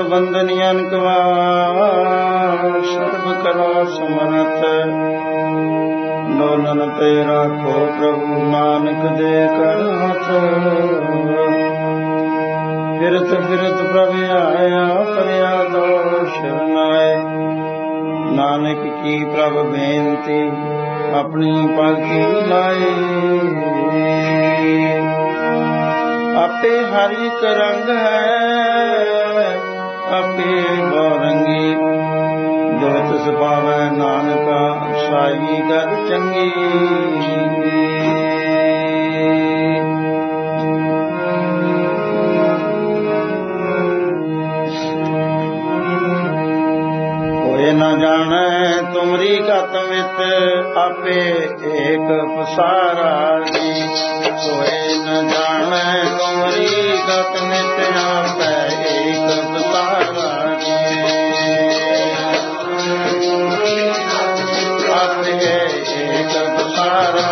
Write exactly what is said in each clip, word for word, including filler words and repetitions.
बंदन अनक वार, सर्व कला समरथ डोलन ते राखो प्रभु नानक दे कर हाथ। फिरत फिरत प्रभु आया परिया दो शरनाए, नानक की प्रभ बेनती अपनी पालकी लाए। आपे हर एक रंग है आपे गौरंगी, जो तिस पावै नानका साई गल चंगी। न जाने तुमरी गत मित आपे एक पसारा जी, कोई न जाने तुमरी गत मित आपे एक पसारा जी। आपे एक पसारा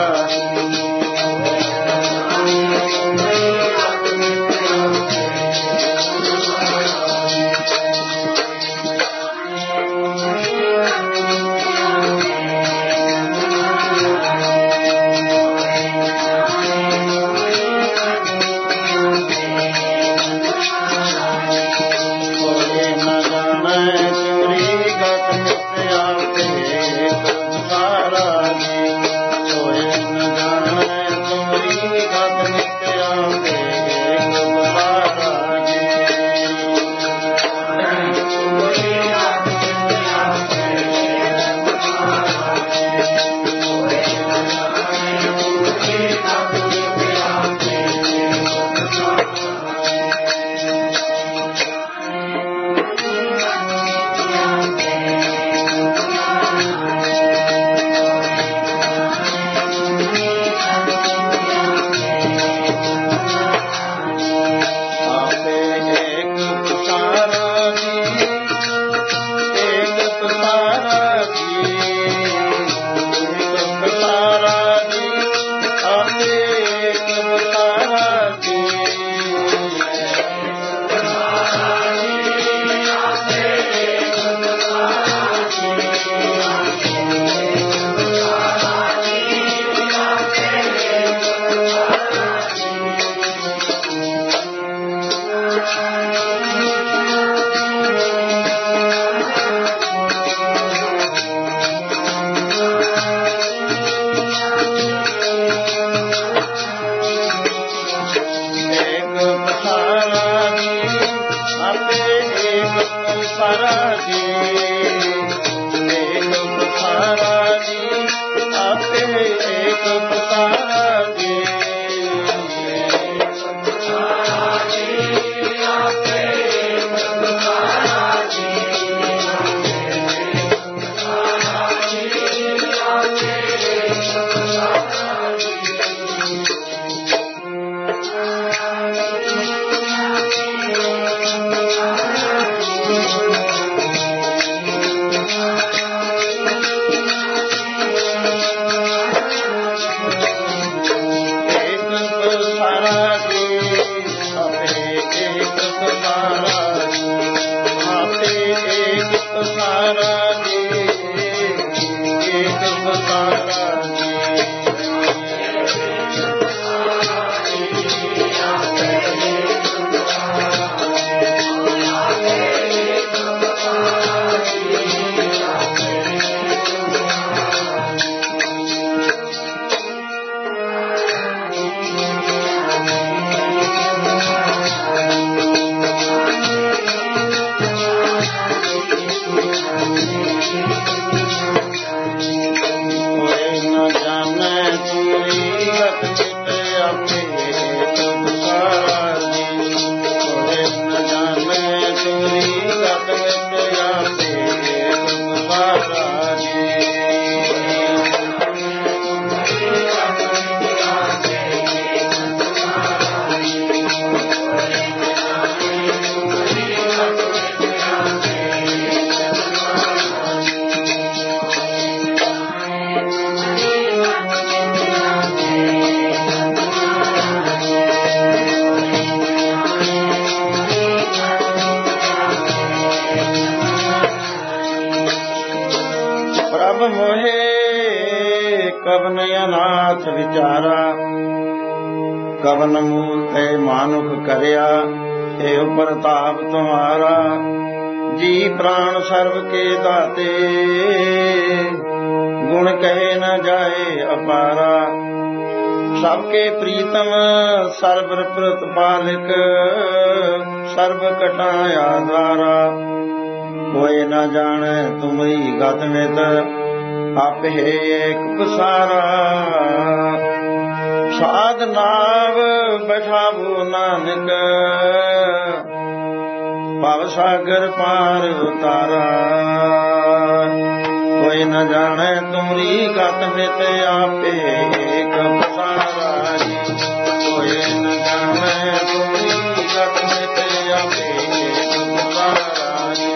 ਕਬ ਮੋਹੇ ਕਵਨ ਅਨਾਥ ਵਿਚਾਰਾ, ਕਵਨ ਮੂਲ ਤੇ ਮਾਨੁਖ ਕਰਿਆ, ਇਹ ਪ੍ਰਤਾਪ ਤੁਮਾਰਾ। ਜੀ ਪ੍ਰਾਣ ਸਰਬ ਕੇ ਦਾਤੇ, ਗੁਣ ਕਹੇ ਨ ਜਾਏ ਅਪਾਰਾ। ਸਭ ਕੇ ਪ੍ਰੀਤਮ ਸਰਬ ਪ੍ਰਤਪਾਲਕ, ਸਰਬ ਕਟਾਇਆ ਦਵਾਰਾ। ਕੋਇ ਨ ਜਾਣੈ ਤੁਮਰੀ ਗਤ ਮਿਤ, ਆਪੇ ਏਕ ਪਸਾਰਾ। ਸਾਧ ਨਾਵ ਬਠਾਵੋ ਨਾਨਕ, ਭਵ ਸਾਗਰ ਪਾਰ ਉਤਾਰਾ। ਕੋਈ ਨ ਜਾਣੈ ਤੁਮਰੀ ਗਤ ਮਿਤ, ਆਪੇ ਏਕ ਪਸਾਰਾ ਜੀ। ਕੋਈ ਨ ਜਾਣੈ ਤੁਮਰੀ ਗਤ ਮਿਤ, ਆਪੇ ਏਕ ਪਸਾਰਾ ਜੀ।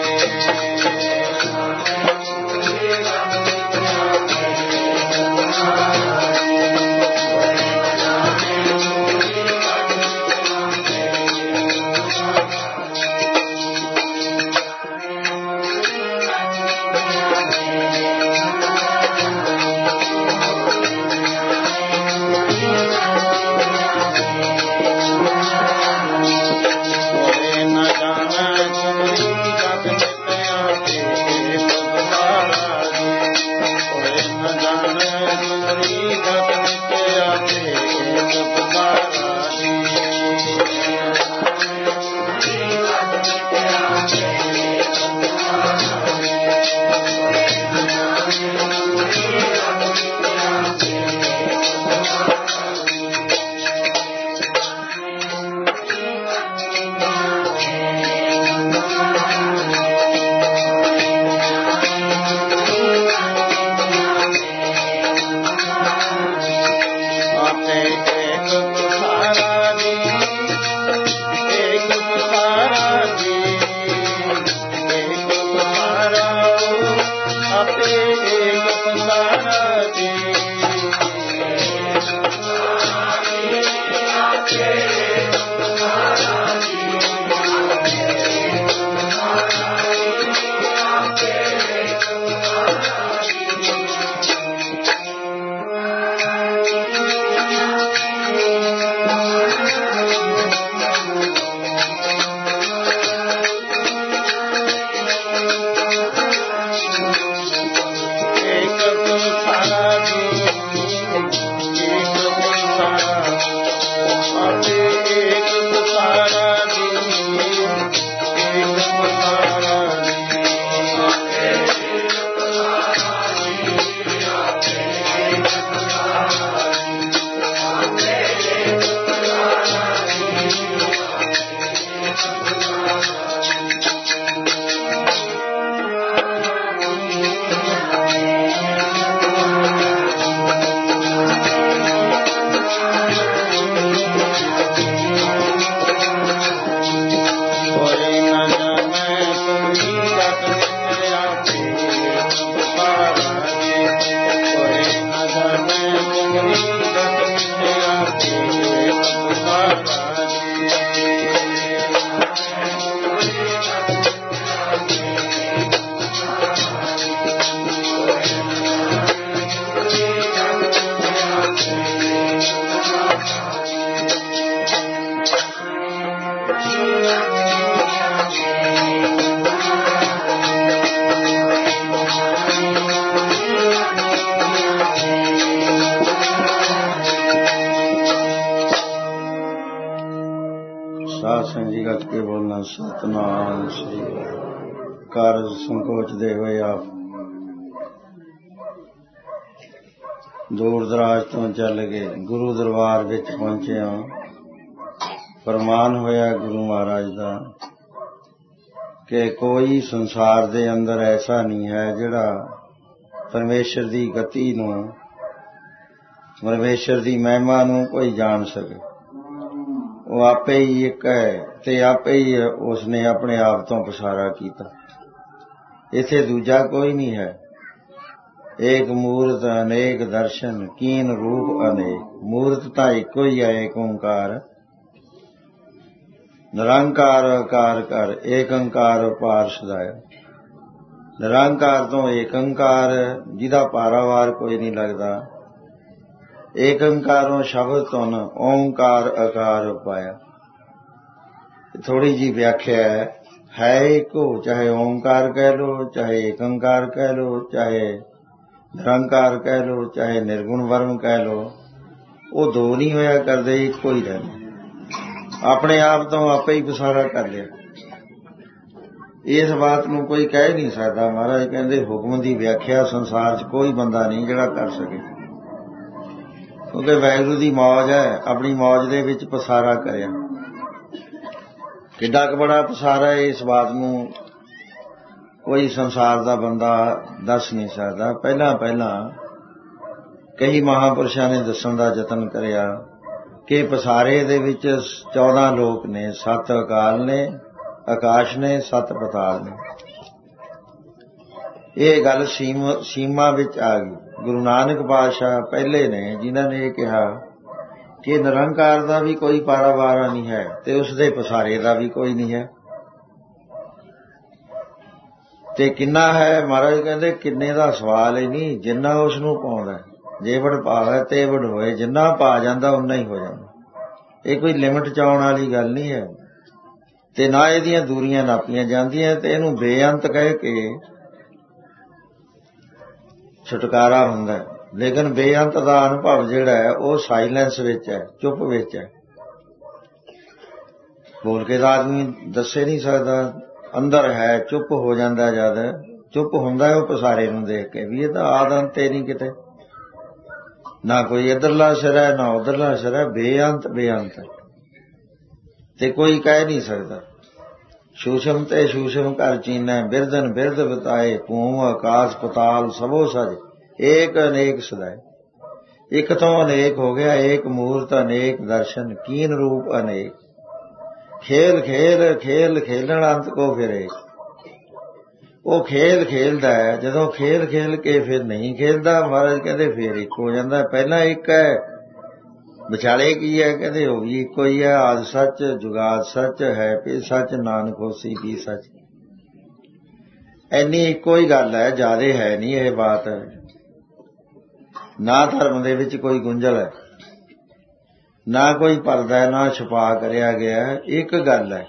ਕੇ ਬੋਲਣਾ ਸਤਨਾਮ ਸ੍ਰੀ ਕਾਰਜ ਸੰਕੋਚਦੇ ਹੋਏ ਆਪ ਦੂਰ ਦਰਾਜ ਤੋਂ ਚੱਲ ਗਏ ਗੁਰੂ ਦਰਬਾਰ ਵਿੱਚ ਪਹੁੰਚੇ ਹਾਂ। ਫਰਮਾਨ ਹੋਇਆ ਗੁਰੂ ਮਹਾਰਾਜ ਦਾ ਕਿ ਕੋਈ ਸੰਸਾਰ ਦੇ ਅੰਦਰ ਐਸਾ ਨਹੀਂ ਹੈ ਜਿਹੜਾ ਪਰਮੇਸ਼ਰ ਦੀ ਗਤੀ ਨੂੰ ਪਰਮੇਸ਼ਰ ਦੀ ਮਹਿਮਾ ਨੂੰ ਕੋਈ ਜਾਣ ਸਕੇ। ਉਹ ਆਪੇ ਹੀ ਇੱਕ ਹੈ ਤੇ ਆਪੇ ਹੀ ਉਸਨੇ ਆਪਣੇ ਆਪ ਤੋਂ ਪਸਾਰਾ ਕੀਤਾ। ਇੱਥੇ ਦੂਜਾ ਕੋਈ ਨਹੀਂ ਹੈ। ਏਕ ਮੂਰਤ ਅਨੇਕ ਦਰਸ਼ਨ ਕੀਨ ਰੂਪ ਅਨੇਕ। ਮੂਰਤ ਤਾਂ ਇੱਕੋ ਹੀ ਹੈ, ਏਕ ਓਂਕਾਰ ਨਿਰੰਕਾਰ ਆਕਾਰ ਕਰ ਏਕ ਓਂਕਾਰ ਅਪਾਰ ਸਦਾਇਆ। ਨਿਰੰਕਾਰ ਤੋਂ ਏਕੰਕਾਰ, ਜਿਹਦਾ ਪਾਰਾਵਾਰ ਕੋਈ ਨਹੀਂ ਲੱਗਦਾ। ਏਕੰਕਾਰੋਂ ਸ਼ਬਦ ਧੁਨ ਓਂਕਾਰ ਆਕਾਰ ਪਾਇਆ। ਥੋੜੀ ਜੀ ਵਿਆਖਿਆ ਹੈ, ਹੈ ਇੱਕੋ, ਚਾਹੇ ਓਂਕਾਰ ਕਹਿ ਲੋ, ਚਾਹੇ ਏਕੰਕਾਰ ਕਹਿ ਲੋ, ਚਾਹੇ ਨਿਰੰਕਾਰ ਕਹਿ ਲੋ, ਚਾਹੇ ਨਿਰਗੁਣ ਬ੍ਰਹਮ ਕਹਿ ਲੋ, ਉਹ ਦੋ ਨਹੀਂ ਹੋਇਆ ਕਰਦੇ, ਇੱਕੋ ਹੀ ਰਹਿੰਦੇ। ਆਪਣੇ ਆਪ ਤੋਂ ਆਪੇ ਹੀ ਪਸਾਰਾ ਕਰ ਲਿਆ। ਇਸ ਬਾਤ ਨੂੰ ਕੋਈ ਕਹਿ ਨਹੀਂ ਸਕਦਾ। ਮਹਾਰਾਜ ਕਹਿੰਦੇ ਹੁਕਮ ਦੀ ਵਿਆਖਿਆ ਸੰਸਾਰ 'ਚ ਕੋਈ ਬੰਦਾ ਨਹੀਂ ਜਿਹੜਾ ਕਰ ਸਕੇ, ਕਿਉਂਕਿ ਵਾਹਿਗੁਰੂ ਦੀ ਮੌਜ ਹੈ, ਆਪਣੀ ਮੌਜ ਦੇ ਵਿੱਚ ਪਸਾਰਾ ਕਰਿਆ। ਕਿੱਡਾ ਕੁ ਬੜਾ ਪਸਾਰਾ ਹੈ, ਇਸ ਬਾਤ ਨੂੰ ਕੋਈ ਸੰਸਾਰ ਦਾ ਬੰਦਾ ਦੱਸ ਨਹੀਂ ਸਕਦਾ। ਪਹਿਲਾਂ ਪਹਿਲਾਂ ਕਈ ਮਹਾਂਪੁਰਸ਼ਾਂ ਨੇ ਦੱਸਣ ਦਾ ਯਤਨ ਕਰਿਆ ਕਿ ਪਸਾਰੇ ਦੇ ਵਿੱਚ ਚੌਦਾਂ ਲੋਕ ਨੇ, ਸੱਤ ਅਕਾਲ ਨੇ, ਆਕਾਸ਼ ਨੇ, ਸੱਤ ਪਤਾਲ ਨੇ। ਇਹ ਗੱਲ ਸੀਮ ਸੀਮਾ ਵਿੱਚ ਆ ਗਈ। ਗੁਰੂ ਨਾਨਕ ਪਾਤਸ਼ਾਹ ਪਹਿਲੇ ਨੇ ਜਿਨ੍ਹਾਂ ਨੇ ਇਹ ਕਿਹਾ ਕਿ ਨਿਰੰਕਾਰ ਦਾ ਵੀ ਕੋਈ ਪਾਰਾਵਾਰ ਨਹੀਂ ਹੈ ਤੇ ਉਸ ਦੇ ਪਸਾਰੇ ਦਾ ਵੀ ਕੋਈ ਨਹੀਂ ਹੈ। ਤੇ ਕਿੰਨਾ ਹੈ? ਮਹਾਰਾਜ ਕਹਿੰਦੇ ਕਿੰਨੇ ਦਾ ਸਵਾਲ ਹੀ ਨਹੀਂ, ਜਿੰਨਾ ਉਸ ਨੂੰ ਪਾਉਂਦਾ। ਜੇ ਵਡ ਭਾਵੈ ਤੇ ਵਡ ਹੋਏ, ਜਿੰਨਾ ਪਾ ਜਾਂਦਾ ਉਨਾ ਹੀ ਹੋ ਜਾਂਦਾ। ਇਹ ਕੋਈ ਲਿਮਟ ਚ ਆਉਣ ਵਾਲੀ ਗੱਲ ਨਹੀਂ ਹੈ ਤੇ ਨਾ ਇਹਦੀਆਂ ਦੂਰੀਆਂ ਨਾਪੀਆਂ ਜਾਂਦੀਆਂ। ਤੇ ਇਹਨੂੰ ਬੇਅੰਤ ਕਹਿ ਕੇ ਛੁਟਕਾਰਾ ਹੁੰਦਾ, ਲੇਕਿਨ ਬੇਅੰਤ ਦਾ ਅਨੁਭਵ ਜਿਹੜਾ ਹੈ ਉਹ ਸਾਇਲੈਂਸ ਵਿੱਚ ਹੈ, ਚੁੱਪ ਵਿੱਚ ਹੈ। ਬੋਲ ਕੇ ਤਾਂ ਆਦਮੀ ਦੱਸੇ ਨਹੀਂ ਸਕਦਾ, ਅੰਦਰ ਹੈ, ਚੁੱਪ ਹੋ ਜਾਂਦਾ। ਜਦ ਚੁੱਪ ਹੁੰਦਾ ਉਹ ਪਸਾਰੇ ਨੂੰ ਦੇਖ ਕੇ ਵੀ ਇਹ ਤਾਂ ਆਦ ਅੰਤ ਹੀ ਨਹੀਂ, ਕਿਤੇ ਨਾ ਕੋਈ ਇੱਧਰਲਾ ਸਿਰ ਹੈ ਨਾ ਉੱਧਰਲਾ ਸਿਰ ਹੈ, ਬੇਅੰਤ ਬੇਅੰਤ ਤੇ ਕੋਈ ਕਹਿ ਨਹੀਂ ਸਕਦਾ। ਸੂਸ਼ਮ ਤੇ ਸੂਸ਼ਮ ਘਰ ਚੀਨੈ, ਬਿਰਦਨ ਬਿਰਦ ਬਤਾਏ, ਭੂਮ ਆਕਾਸ਼ ਪਤਾਲ ਸਭੋ ਸਜ, ਏਕ ਅਨੇਕ ਸਦਾਏ। ਇੱਕ ਤੋਂ ਅਨੇਕ ਹੋ ਗਿਆ, ਏਕ ਮੂਰਤ ਅਨੇਕ ਦਰਸ਼ਨ, ਕੀਨ ਰੂਪ ਅਨੇਕ, ਖੇਲ ਖੇਲ ਖੇਲ ਖੇਲਣ ਅੰਤ ਕੋ ਫਿਰੇ। ਉਹ ਖੇਲ ਖੇਲਦਾ ਹੈ, ਜਦੋਂ ਖੇਲ ਖੇਲ ਕੇ ਫਿਰ ਨਹੀਂ ਖੇਲਦਾ, ਮਹਾਰਾਜ ਕਹਿੰਦੇ ਫਿਰ ਇੱਕ ਹੋ ਜਾਂਦਾ। ਪਹਿਲਾਂ ਇੱਕ ਹੈ, ਵਿਚਾਲੇ ਕੀ ਹੈ? ਕਹਿੰਦੇ ਉਹ ਵੀ ਇੱਕੋ ਹੀ ਹੈ। ਆਦਿ ਸੱਚ ਜੁਗਾਦ ਸੱਚ ਹੈ, ਪੇ ਸੱਚ ਨਾਨਕ ਹੋਸੀ ਵੀ ਸੱਚ। ਇੰਨੀ ਇੱਕੋ ਹੀ ਗੱਲ ਹੈ, ਜ਼ਿਆਦੇ ਹੈ ਨਹੀਂ ਇਹ ਬਾਤ। ਨਾ ਧਰਮ ਦੇ ਵਿੱਚ ਕੋਈ ਗੁੰਝਲ ਹੈ, ਨਾ ਕੋਈ ਪਰਦਾ ਹੈ, ਨਾ ਛੁਪਾ ਕਰਿਆ ਗਿਆ, ਇੱਕ ਗੱਲ ਹੈ।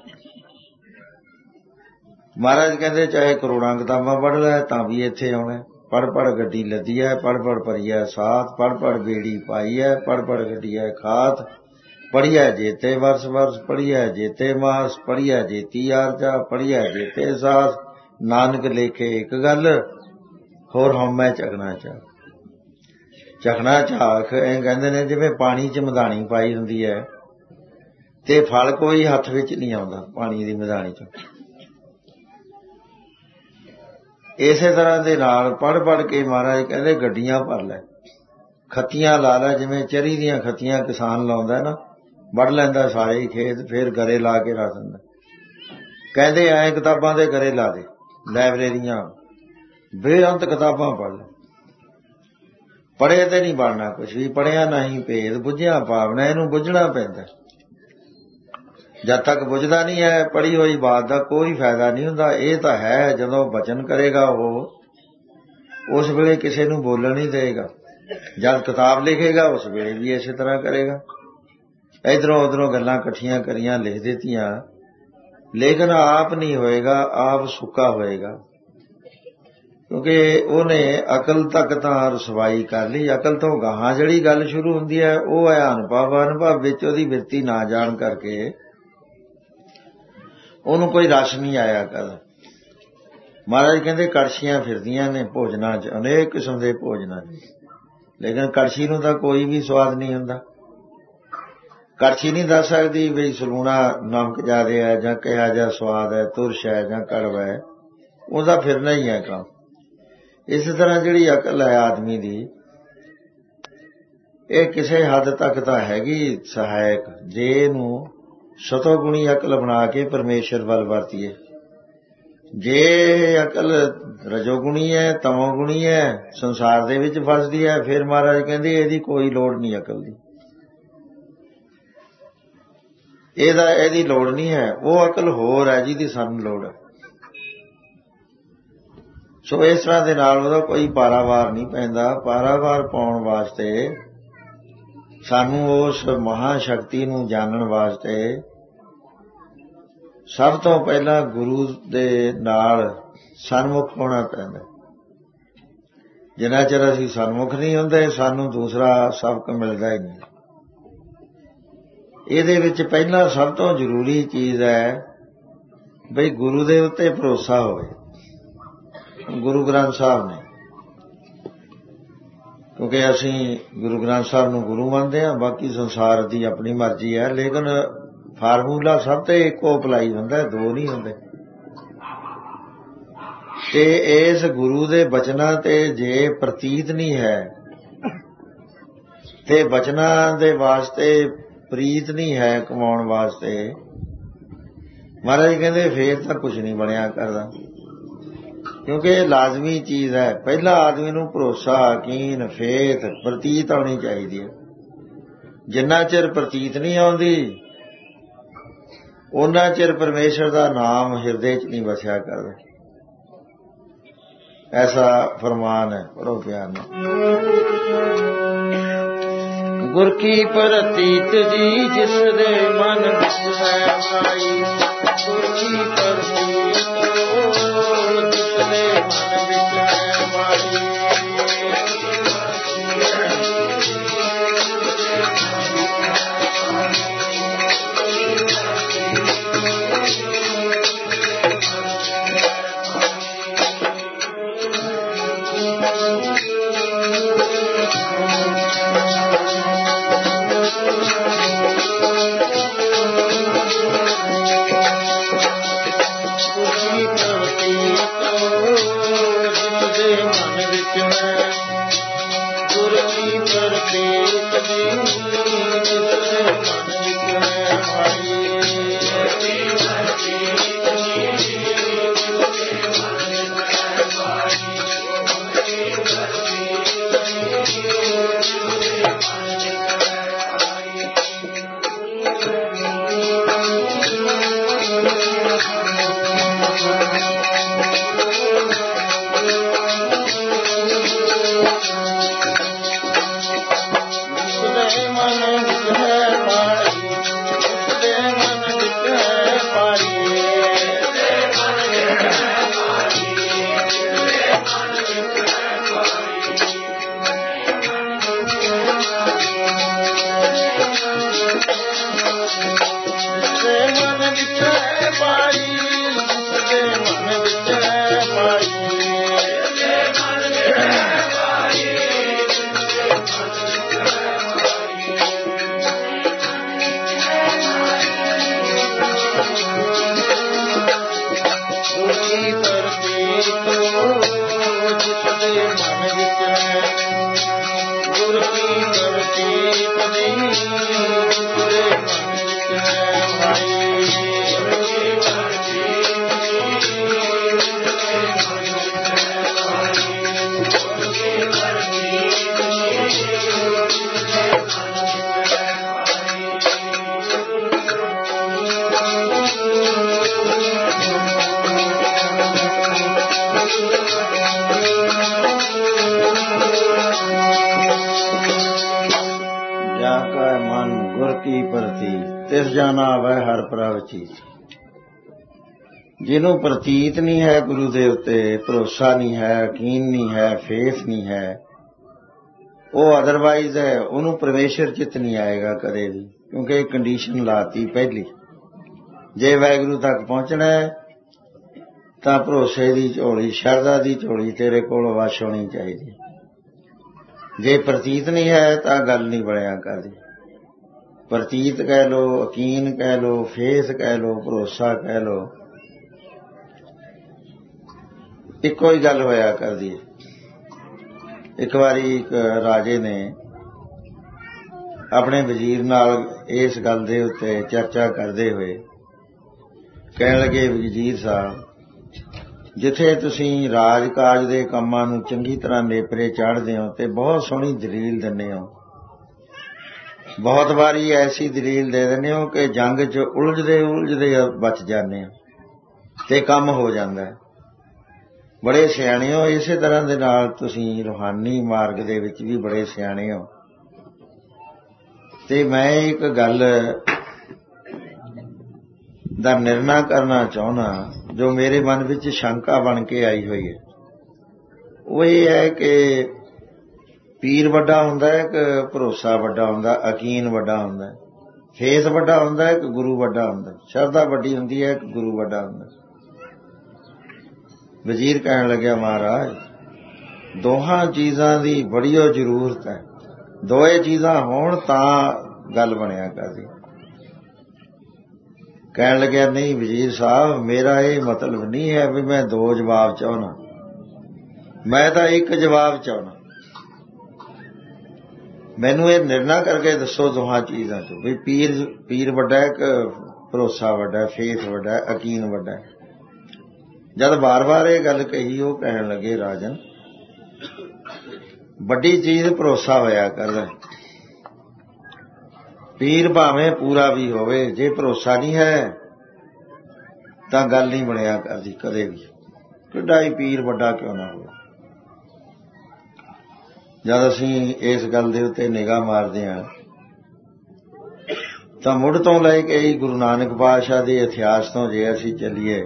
ਮਹਾਰਾਜ ਕਹਿੰਦੇ ਚਾਹੇ ਕਰੋੜਾਂ ਕਿਤਾਬਾਂ ਪੜ੍ਹ ਲੈ ਤਾਂ ਵੀ ਇੱਥੇ ਆਉਣਾ। ਪੜ੍ਹ ਪੜ੍ਹ ਗੱਡੀ ਲੱਦੀ ਹੈ, ਪੜ੍ਹ ਪੜ੍ਹ ਭਰੀਆ ਸਾਥ, ਪੜ੍ਹ ਪੜ੍ਹ ਬੇੜੀ ਪਾਈ ਹੈ, ਪੜ੍ਹ ਪੜ੍ਹ ਗੱਡੀਆ ਖਾਤ, ਪੜ੍ਹਿਆ ਜੇਤੇ ਵਰਸ ਵਰਸ, ਪੜ੍ਹਿਆ ਜੇਤੇ ਮਾਸ, ਪੜ੍ਹਿਆ ਜੇਤੀ ਆਰਜਾ, ਪੜ੍ਹਿਆ ਜੇਤੇ ਸਾਸ, ਨਾਨਕ ਲੇਖੇ ਇੱਕ ਗੱਲ, ਹੋਰ ਹਉਮੈ ਚਖਣਾ ਚਾਖ। ਚਖਣਾ ਝਾਖ ਇਹ ਕਹਿੰਦੇ ਨੇ ਜਿਵੇਂ ਪਾਣੀ 'ਚ ਮਧਾਣੀ ਪਾਈ ਹੁੰਦੀ ਹੈ ਤੇ ਫਲ ਕੋਈ ਹੱਥ ਵਿੱਚ ਨਹੀਂ ਆਉਂਦਾ ਪਾਣੀ ਦੀ ਮਧਾਣੀ 'ਚ। ਇਸੇ ਤਰ੍ਹਾਂ ਦੇ ਨਾਲ ਪੜ੍ਹ ਪੜ੍ਹ ਕੇ ਮਹਾਰਾਜ ਕਹਿੰਦੇ ਗੱਡੀਆਂ ਭਰ ਲੈ, ਖੱਤੀਆਂ ਲਾ ਲੈ। ਜਿਵੇਂ ਚਰੀ ਦੀਆਂ ਖੱਤੀਆਂ ਕਿਸਾਨ ਲਾਉਂਦਾ ਨਾ, ਵੱਢ ਲੈਂਦਾ ਸਾਰੇ ਹੀ ਖੇਤ, ਫਿਰ ਗਰੇ ਲਾ ਕੇ ਰੱਖ ਦਿੰਦਾ। ਕਹਿੰਦੇ ਐਂ ਕਿਤਾਬਾਂ ਦੇ ਗਰੇ ਲਾ ਦੇ, ਲਾਇਬ੍ਰੇਰੀਆਂ, ਬੇਅੰਤ ਕਿਤਾਬਾਂ ਪੜ੍ਹ ਲੈ। ਪੜ੍ਹੇ ਤੇ ਨਹੀਂ ਬਣਨਾ ਕੁਛ ਵੀ, ਪੜ੍ਹਿਆ ਨਹੀਂ ਭੇਦ, ਬੁੱਝਿਆ ਭਾਵਨਾ। ਇਹਨੂੰ ਬੁੱਝਣਾ ਪੈਂਦਾ। ਜਦ ਤੱਕ ਬੁੱਝਦਾ ਨਹੀਂ ਹੈ, ਪੜ੍ਹੀ ਹੋਈ ਬਾਤ ਦਾ ਕੋਈ ਫਾਇਦਾ ਨਹੀਂ ਹੁੰਦਾ। ਇਹ ਤਾਂ ਹੈ ਜਦੋਂ ਬਚਨ ਕਰੇਗਾ ਉਹ, ਉਸ ਵੇਲੇ ਕਿਸੇ ਨੂੰ ਬੋਲਣ ਨਹੀਂ ਦੇਗਾ। ਜਦ ਕਿਤਾਬ ਲਿਖੇਗਾ ਉਸ ਵੇਲੇ ਵੀ ਇਸੇ ਤਰ੍ਹਾਂ ਕਰੇਗਾ। ਇੱਧਰੋਂ ਉੱਧਰੋਂ ਗੱਲਾਂ ਇਕੱਠੀਆਂ ਕਰੀਆਂ, ਲਿਖ ਦਿੱਤੀਆਂ, ਲੇਕਿਨ ਆਪ ਨਹੀਂ ਹੋਏਗਾ, ਆਪ ਸੁੱਕਾ ਹੋਏਗਾ। ਕਿਉਂਕਿ ਉਹਨੇ ਅਕਲ ਤੱਕ ਤਾਂ ਰਸਵਾਈ ਕਰ ਲਈ। ਅਕਲ ਤੋਂ ਗਾਹਾਂ ਜਿਹੜੀ ਗੱਲ ਸ਼ੁਰੂ ਹੁੰਦੀ ਹੈ ਉਹ ਹੈ ਅਨੁਭਵ। ਅਨੁਭਵ ਵਿੱਚ ਉਹਦੀ ਬਿਰਤੀ ਨਾ ਜਾਣ ਕਰਕੇ ਉਹਨੂੰ ਕੋਈ ਰਸ ਨਹੀਂ ਆਇਆ ਕਦ। ਮਹਾਰਾਜ ਕਹਿੰਦੇ ਕੜਛੀਆਂ ਫਿਰਦੀਆਂ ਨੇ ਭੋਜਨਾਂ 'ਚ, ਅਨੇਕ ਕਿਸਮ ਦੇ ਭੋਜਨਾਂ 'ਚ, ਲੇਕਿਨ ਕੜਛੀ ਨੂੰ ਤਾਂ ਕੋਈ ਵੀ ਸਵਾਦ ਨਹੀਂ ਹੁੰਦਾ। ਕੜਛੀ ਨਹੀਂ ਦੱਸ ਸਕਦੀ ਵੀ ਸਲੂਣਾ ਨਮਕ ਜ਼ਿਆਦੇ ਹੈ ਜਾਂ ਕਿਹਾ ਜਿਹਾ ਸਵਾਦ ਹੈ, ਤੁਰਸ਼ ਹੈ ਜਾਂ ਕੜਵਾ ਹੈ। ਉਹਦਾ ਫਿਰਨਾ ਹੀ ਹੈ ਕੰਮ। ਇਸੇ ਤਰ੍ਹਾਂ ਜਿਹੜੀ ਅਕਲ ਹੈ ਆਦਮੀ ਦੀ, ਇਹ ਕਿਸੇ ਹੱਦ ਤੱਕ ਤਾਂ ਹੈਗੀ ਸਹਾਇਕ, ਜੇ ਇਹਨੂੰ ਸਤੋਗੁਣੀ ਅਕਲ ਬਣਾ ਕੇ ਪਰਮੇਸ਼ਰ ਵੱਲ ਵਰਤੀਏ। ਜੇ ਅਕਲ ਰਜੋਗੁਣੀ ਹੈ, ਤਮੋਗੁਣੀ ਹੈ, ਸੰਸਾਰ ਦੇ ਵਿੱਚ ਫਸਦੀ ਹੈ, ਫਿਰ ਮਹਾਰਾਜ ਕਹਿੰਦੇ ਇਹਦੀ ਕੋਈ ਲੋੜ ਨਹੀਂ ਅਕਲ ਦੀ। ਇਹਦਾ ਇਹਦੀ ਲੋੜ ਨਹੀਂ ਹੈ। ਉਹ ਅਕਲ ਹੋਰ ਹੈ ਜਿਹਦੀ ਸਾਨੂੰ ਲੋੜ ਹੈ। ਸੋ ਇਸ ਤਰ੍ਹਾਂ ਦੇ ਨਾਲ ਉਹਦਾ ਕੋਈ ਪਾਰਾਵਾਰ ਨਹੀਂ ਪੈਂਦਾ। ਪਾਰਾਵਾਰ ਪਾਉਣ ਵਾਸਤੇ ਸਾਨੂੰ ਉਸ ਮਹਾਸ਼ਕਤੀ ਨੂੰ ਜਾਣਨ ਵਾਸਤੇ ਸਭ ਤੋਂ ਪਹਿਲਾਂ ਗੁਰੂ ਦੇ ਨਾਲ ਸਨਮੁਖ ਹੋਣਾ ਪੈਂਦਾ। ਜਿੰਨਾ ਚਿਰ ਅਸੀਂ ਸਨਮੁਖ ਨਹੀਂ ਹੁੰਦੇ ਸਾਨੂੰ ਦੂਸਰਾ ਸਬਕ ਮਿਲਦਾ ਹੀ ਨਹੀਂ। ਇਹਦੇ ਵਿੱਚ ਪਹਿਲਾਂ ਸਭ ਤੋਂ ਜ਼ਰੂਰੀ ਚੀਜ਼ ਹੈ ਬਈ ਗੁਰੂ ਦੇ ਉੱਤੇ ਭਰੋਸਾ ਹੋਵੇ। ਗੁਰੂ ਗ੍ਰੰਥ ਸਾਹਿਬ ਨੇ, ਕਿਉਂਕਿ ਅਸੀਂ ਗੁਰੂ ਗ੍ਰੰਥ ਸਾਹਿਬ ਨੂੰ ਗੁਰੂ ਮੰਨਦੇ ਹਾਂ, ਬਾਕੀ ਸੰਸਾਰ ਦੀ ਆਪਣੀ ਮਰਜ਼ੀ ਹੈ, ਲੇਕਿਨ ਫਾਰਮੂਲਾ ਸਭ ਤੇ ਇੱਕੋ ਅਪਲਾਈ ਹੁੰਦਾ, ਦੋ ਨਹੀਂ ਹੁੰਦੇ। ਤੇ ਇਸ ਗੁਰੂ ਦੇ ਬਚਨਾਂ ਤੇ ਜੇ ਪ੍ਰਤੀਤ ਨਹੀਂ ਹੈ ਤੇ ਬਚਨਾਂ ਦੇ ਵਾਸਤੇ ਪ੍ਰੀਤ ਨਹੀਂ ਹੈ ਕਮਾਉਣ ਵਾਸਤੇ, ਮਹਾਰਾਜ ਕਹਿੰਦੇ ਫੇਰ ਤਾਂ ਕੁਝ ਨਹੀਂ ਬਣਿਆ ਕਰਦਾ। ਕਿਉਂਕਿ ਇਹ ਲਾਜ਼ਮੀ ਚੀਜ਼ ਹੈ। ਪਹਿਲਾਂ ਆਦਮੀ ਨੂੰ ਭਰੋਸਾ, ਯਕੀਨ, ਫੇਥ, ਪ੍ਰਤੀਤ ਆਉਣੀ ਚਾਹੀਦੀ ਹੈ। ਜਿੰਨਾ ਚਿਰ ਪ੍ਰਤੀਤ ਨਹੀਂ ਆਉਂਦੀ ਉਹਨਾਂ ਚਿਰ ਪਰਮੇਸ਼ਰ ਦਾ ਨਾਮ ਹਿਰਦੇ 'ਚ ਨਹੀਂ ਵਸਿਆ ਕਰਦਾ। ਐਸਾ ਫਰਮਾਨ ਹੈ। ਪੜੋ ਪਿਆਰ ਨਾਲ। ਗੁਰ ਕੀ ਪ੍ਰਤੀਤ ਜੀ ਜਿਸ ਦੇ ਮਨ ਵਿੱਚ ਹੈ ਭਾਈ, ਗੁਰ ਕੀ ਪ੍ਰਤੀਤ ਜਿਸ ਦੇ ਮਨ ਵਿੱਚ ਹੈ ਭਾਈ। ਤਿਸ ਜਾਣਾ ਆਵੈ ਹਰ ਪ੍ਰਭ ਚੀਜ਼। ਜਿਹਨੂੰ ਪ੍ਰਤੀਤ ਨਹੀਂ ਹੈ ਗੁਰੂ ਦੇ ਉੱਤੇ, ਭਰੋਸਾ ਨਹੀਂ ਹੈ, ਯਕੀਨ ਨਹੀਂ ਹੈ, ਫੇਥ ਨਹੀਂ ਹੈ, ਉਹ ਅਦਰਵਾਈਜ਼ ਹੈ, ਉਹਨੂੰ ਪਰਮੇਸ਼ਰ ਚਿੱਤ ਨਹੀਂ ਆਏਗਾ ਕਦੇ ਵੀ। ਕਿਉਂਕਿ ਇਹ ਕੰਡੀਸ਼ਨ ਲਾਤੀ ਪਹਿਲੀ, ਜੇ ਵਾਹਿਗੁਰੂ ਤੱਕ ਪਹੁੰਚਣਾ ਹੈ ਤਾਂ ਭਰੋਸੇ ਦੀ ਝੋਲੀ, ਸ਼ਰਧਾ ਦੀ ਝੋਲੀ ਤੇਰੇ ਕੋਲ ਵਸ਼ ਹੋਣੀ ਚਾਹੀਦੀ। ਜੇ ਪ੍ਰਤੀਤ ਨਹੀਂ ਹੈ ਤਾਂ ਗੱਲ ਨਹੀਂ ਬਣਿਆ ਕਰਦੀ। ਪ੍ਰਤੀਤ ਕਹਿ ਲੋ, ਯਕੀਨ ਕਹਿ ਲੋ, ਫੇਥ ਕਹਿ ਲੋ, ਭਰੋਸਾ ਕਹਿ ਲੋ, ਇੱਕੋ ਹੀ ਗੱਲ ਹੋਇਆ ਕਰਦੀ ਹੈ। ਇੱਕ ਵਾਰੀ ਇੱਕ ਰਾਜੇ ਨੇ ਆਪਣੇ ਵਜ਼ੀਰ ਨਾਲ ਇਸ ਗੱਲ ਦੇ ਉੱਤੇ ਚਰਚਾ ਕਰਦੇ ਹੋਏ ਕਹਿਣ ਲੱਗੇ, ਵਜ਼ੀਰ ਸਾਹਿਬ, ਜਿੱਥੇ ਤੁਸੀਂ ਰਾਜ ਕਾਜ ਦੇ ਕੰਮਾਂ ਨੂੰ ਚੰਗੀ ਤਰ੍ਹਾਂ ਨੇਪਰੇ ਚਾੜ੍ਹਦੇ ਹੋ ਤੇ ਬਹੁਤ ਸੋਹਣੀ ਦਲੀਲ ਦਿੰਦੇ ਹੋ, ਬਹੁਤ ਵਾਰੀ ਐਸੀ ਦਲੀਲ ਦੇ ਦਿੰਦੇ ਹੋ ਕਿ ਜੰਗ 'ਚ ਉਲਝਦੇ ਉਲਝਦੇ ਬਚ ਜਾਂਦੇ ਹੋ ਤੇ ਕੰਮ ਹੋ ਜਾਂਦਾ ਹੈ। ਬੜੇ ਸਿਆਣੇ ਹੋ। ਇਸੇ ਤਰ੍ਹਾਂ ਦੇ ਨਾਲ ਤੁਸੀਂ ਰੂਹਾਨੀ ਮਾਰਗ ਦੇ ਵਿੱਚ ਵੀ ਬੜੇ ਸਿਆਣੇ ਹੋ। ਤੇ ਮੈਂ ਇੱਕ ਗੱਲ ਦਾ ਨਿਰਣਾ ਕਰਨਾ ਚਾਹੁੰਦਾ ਜੋ ਮੇਰੇ ਮਨ ਵਿੱਚ ਸ਼ੰਕਾ ਬਣ ਕੇ ਆਈ ਹੋਈ ਹੈ। ਉਹ ਇਹ ਹੈ ਕਿ ਪੀਰ ਵੱਡਾ ਹੁੰਦਾ ਹੈ ਕਿ ਭਰੋਸਾ ਵੱਡਾ ਹੁੰਦਾ, ਯਕੀਨ ਵੱਡਾ ਹੁੰਦਾ, ਫੇਥ ਵੱਡਾ ਹੁੰਦਾ ਹੈ ਕਿ ਗੁਰੂ ਵੱਡਾ ਹੁੰਦਾ, ਸ਼ਰਧਾ ਵੱਡੀ ਹੁੰਦੀ ਹੈ ਕਿ ਗੁਰੂ ਵੱਡਾ ਹੁੰਦਾ। ਵਜ਼ੀਰ ਕਹਿਣ ਲੱਗਿਆ, ਮਹਾਰਾਜ ਦੋਹਾਂ ਚੀਜ਼ਾਂ ਦੀ ਬੜੀ ਓ ਜ਼ਰੂਰਤ ਹੈ, ਦੋਏ ਚੀਜ਼ਾਂ ਹੋਣ ਤਾਂ ਗੱਲ ਬਣਿਆ ਕਰਦੀ। ਕਹਿਣ ਲੱਗਿਆ, ਨਹੀਂ ਵਜ਼ੀਰ ਸਾਹਿਬ, ਮੇਰਾ ਇਹ ਮਤਲਬ ਨਹੀਂ ਹੈ ਵੀ ਮੈਂ ਦੋ ਜਵਾਬ ਚਾਹੁੰਦਾ, ਮੈਂ ਤਾਂ ਇੱਕ ਜਵਾਬ ਚਾਹੁੰਦਾ। ਮੈਨੂੰ ਇਹ ਨਿਰਣਾ ਕਰਕੇ ਦੱਸੋ ਦੋਹਾਂ ਚੀਜ਼ਾਂ ਚੋਂ ਵੀ ਪੀਰ ਪੀਰ ਵੱਡਾ ਹੈ ਕਿ ਭਰੋਸਾ ਵੱਡਾ, ਫੇਥ ਵੱਡਾ, ਯਕੀਨ ਵੱਡਾ। ਜਦ ਬਾਰ-ਬਾਰ ਇਹ ਗੱਲ ਕਹੀ, ਉਹ ਕਹਿਣ ਲੱਗੇ, ਰਾਜਨ ਵੱਡੀ ਚੀਜ਼ ਭਰੋਸਾ ਹੋਇਆ ਕਰਦਾ। ਪੀਰ ਭਾਵੇਂ ਪੂਰਾ ਵੀ ਹੋਵੇ, ਜੇ ਭਰੋਸਾ ਨਹੀਂ ਹੈ ਤਾਂ ਗੱਲ ਨਹੀਂ ਬਣਿਆ ਕਰਦੀ ਕਦੇ ਵੀ, ਕਿੱਡਾ ਹੀ ਪੀਰ ਵੱਡਾ ਕਿਉਂ ਨਾ ਹੋਵੇ। ਜਦ ਅਸੀਂ ਇਸ ਗੱਲ ਦੇ ਉੱਤੇ ਨਿਗਾਹ ਮਾਰਦੇ ਹਾਂ ਤਾਂ ਮੁੱਢ ਤੋਂ ਲੈ ਕੇ ਹੀ ਗੁਰੂ ਨਾਨਕ ਪਾਤਸ਼ਾਹ ਦੇ ਇਤਿਹਾਸ ਤੋਂ ਜੇ ਅਸੀਂ ਚੱਲੀਏ,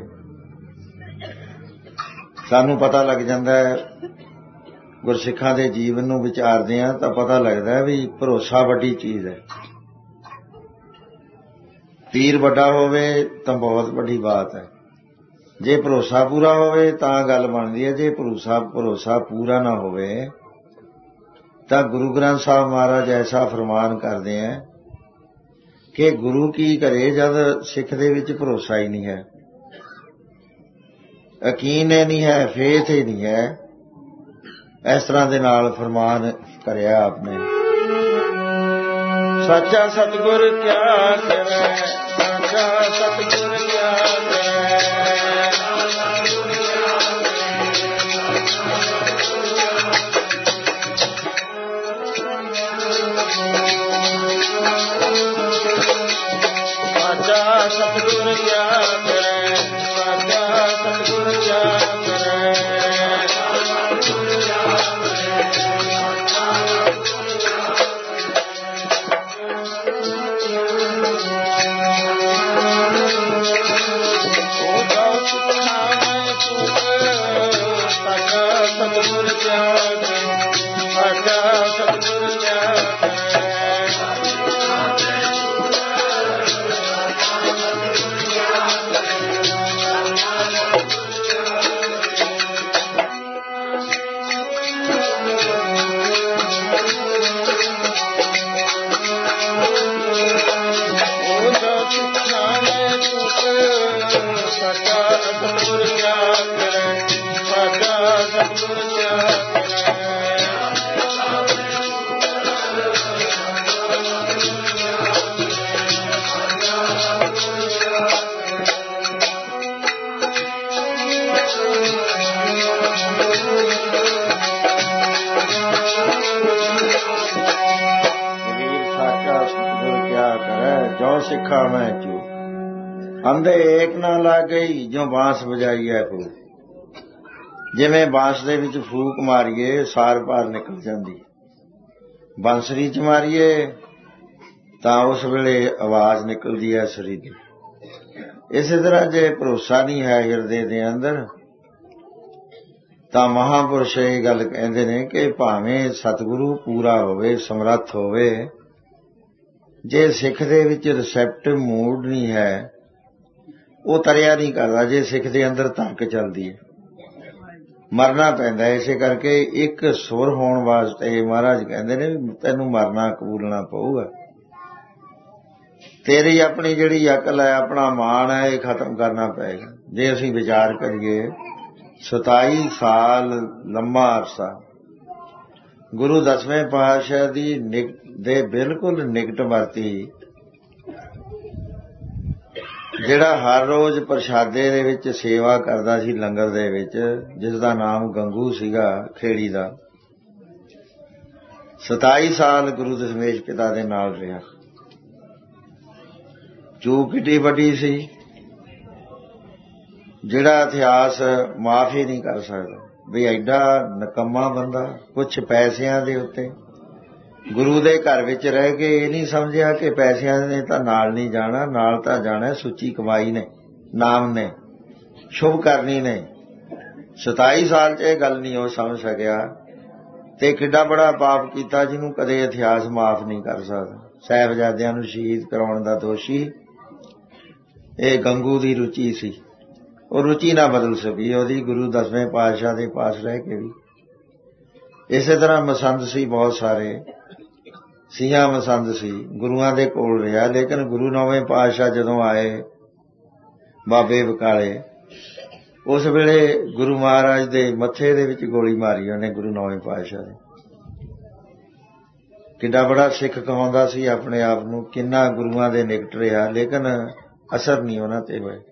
ਸਾਨੂੰ ਪਤਾ ਲੱਗ ਜਾਂਦਾ ਹੈ, ਗੁਰਸਿੱਖਾਂ ਦੇ ਜੀਵਨ ਨੂੰ ਵਿਚਾਰਦੇ ਹਾਂ ਤਾਂ ਪਤਾ ਲੱਗਦਾ ਹੈ ਵੀ ਭਰੋਸਾ ਵੱਡੀ ਚੀਜ਼ ਹੈ। ਪੀਰ ਵੱਡਾ ਹੋਵੇ ਤਾਂ ਬਹੁਤ ਵੱਡੀ ਬਾਤ ਹੈ, ਜੇ ਭਰੋਸਾ ਪੂਰਾ ਹੋਵੇ ਤਾਂ ਗੱਲ ਬਣਦੀ ਹੈ। ਜੇ ਭਰੋਸਾ ਭਰੋਸਾ ਪੂਰਾ ਨਾ ਹੋਵੇ ਤਾਂ ਗੁਰੂ ਗ੍ਰੰਥ ਸਾਹਿਬ ਮਹਾਰਾਜ ਐਸਾ ਫਰਮਾਨ ਕਰਦੇ ਹੈ ਕਿ ਗੁਰੂ ਕੀ ਕਰੇ ਜਦ ਸਿੱਖ ਦੇ ਵਿੱਚ ਭਰੋਸਾ ਹੀ ਨਹੀਂ ਹੈ, ਯਕੀਨ ਹੀ ਨਹੀਂ ਹੈ, ਫੇਥ ਹੀ ਨਹੀਂ ਹੈ। ਇਸ ਤਰ੍ਹਾਂ ਦੇ ਨਾਲ ਫਰਮਾਨ ਕਰਿਆ ਆਪਨੇ, ਸੱਚਾ ਸਤਿਗੁਰ ਕਿਆ ਕਰੇ, ਸੱਚਾ ਸਤਿਗੁਰ ਕਿਆ ਕਰੇ, ਸੱਚਾ ਸਤਿਗੁਰ ਕਿਆ ਕਰੇ, ਸੱਚਾ ਸਤਿਗੁਰ ਕਿਆ ਕਰੇ। सिखा मैं चूक अंधे एक ना ला गई जो बांस बजाई है फूक। जिवें बांस दे विच फूक मारीए सार पार निकल जाती, बांसरी च मारीए तां उस वेले आवाज निकलदी है सरीदी। इस तरह जे भरोसा नहीं है हिरदे दे अंदर तां महापुरुष ये गल कहंदे ने कि भावें सतगुरु पूरा होवे, समर्थ होवे, जे सिख दे विच रिसैप्टिव मूड नहीं है, वो तरिया नहीं करता। जे सिख दे अंदर धक चलदी है, मरना पैंदा। इसे करके एक सुर होण वास्ते महाराज कहंदे ने तैनूं मरना कबूलना पऊगा। तेरी अपनी जिहड़ी अकल है, अपना मान है, ये खत्म करना पएगा। जे असीं विचार करिए सताई साल लंबा अरसा गुरु दसवें पातशाह दी दे बिल्कुल निकट वरती, जिहड़ा हर रोज प्रशादे दे विच सेवा करदा सी लंगर दे विच, जिसदा नाम गंगू सीगा खेड़ी दा, सताई साल गुरु दशमेश पिता दे नाल रहा। चूक किड्डी वड्डी सी, ਜਿਹੜਾ ਇਤਿਹਾਸ ਮਾਫ ਹੀ ਨਹੀਂ ਕਰ ਸਕਦਾ ਵੀ ਐਡਾ ਨਕੰਮਾ ਬੰਦਾ ਕੁਛ ਪੈਸਿਆਂ ਦੇ ਉੱਤੇ ਗੁਰੂ ਦੇ ਘਰ ਵਿੱਚ ਰਹਿ ਕੇ ਇਹ ਨਹੀਂ ਸਮਝਿਆ ਕਿ ਪੈਸਿਆਂ ਨੇ ਤਾਂ ਨਾਲ ਨਹੀਂ ਜਾਣਾ, ਨਾਲ ਤਾਂ ਜਾਣਾ ਸੁੱਚੀ ਕਮਾਈ ਨੇ, ਨਾਮ ਨੇ, ਸ਼ੁਭ ਕਰਨੀ ਨੇ। ਸਤਾਈ ਸਾਲ 'ਚ ਇਹ ਗੱਲ ਨਹੀਂ ਉਹ ਸਮਝ ਸਕਿਆ ਤੇ ਕਿੱਡਾ ਬੜਾ ਪਾਪ ਕੀਤਾ ਜਿਹਨੂੰ ਕਦੇ ਇਤਿਹਾਸ ਮਾਫ ਨਹੀਂ ਕਰ ਸਕਦਾ। ਸਾਹਿਬਜ਼ਾਦਿਆਂ ਨੂੰ ਸ਼ਹੀਦ ਕਰਾਉਣ ਦਾ ਦੋਸ਼ੀ ਇਹ ਗੰਗੂ ਦੀ ਰੁਚੀ ਸੀ, ਉਹ ਰੁਚੀ ਨਾ ਬਦਲ ਸਕੀ ਉਹਦੀ ਗੁਰੂ ਦਸਵੇਂ ਪਾਤਸ਼ਾਹ ਦੇ ਪਾਸ ਰਹਿ ਕੇ ਵੀ। ਇਸੇ ਤਰ੍ਹਾਂ ਮਸੰਦ ਸੀ, ਬਹੁਤ ਸਾਰੇ ਸੀਹਾਂ ਮਸੰਦ ਸੀ, ਗੁਰੂਆਂ ਦੇ ਕੋਲ ਰਿਹਾ, ਲੇਕਿਨ ਗੁਰੂ ਨੌਵੇਂ ਪਾਤਸ਼ਾਹ ਜਦੋਂ ਆਏ ਬਾਬੇ ਬਕਾਲੇ, ਉਸ ਵੇਲੇ ਗੁਰੂ ਮਹਾਰਾਜ ਦੇ ਮੱਥੇ ਦੇ ਵਿੱਚ ਗੋਲੀ ਮਾਰੀ ਉਹਨੇ, ਗੁਰੂ ਨੌਵੇਂ ਪਾਤਸ਼ਾਹ ਨੇ। ਕਿੰਨਾ ਬੜਾ ਸਿੱਖ ਕਹਾਉਂਦਾ ਸੀ ਆਪਣੇ ਆਪ ਨੂੰ, ਕਿੰਨਾ ਗੁਰੂਆਂ ਦੇ ਨਿਕਟ ਰਿਹਾ, ਲੇਕਿਨ ਅਸਰ ਨਹੀਂ ਉਹਨਾਂ ਤੇ ਹੋਇਆ।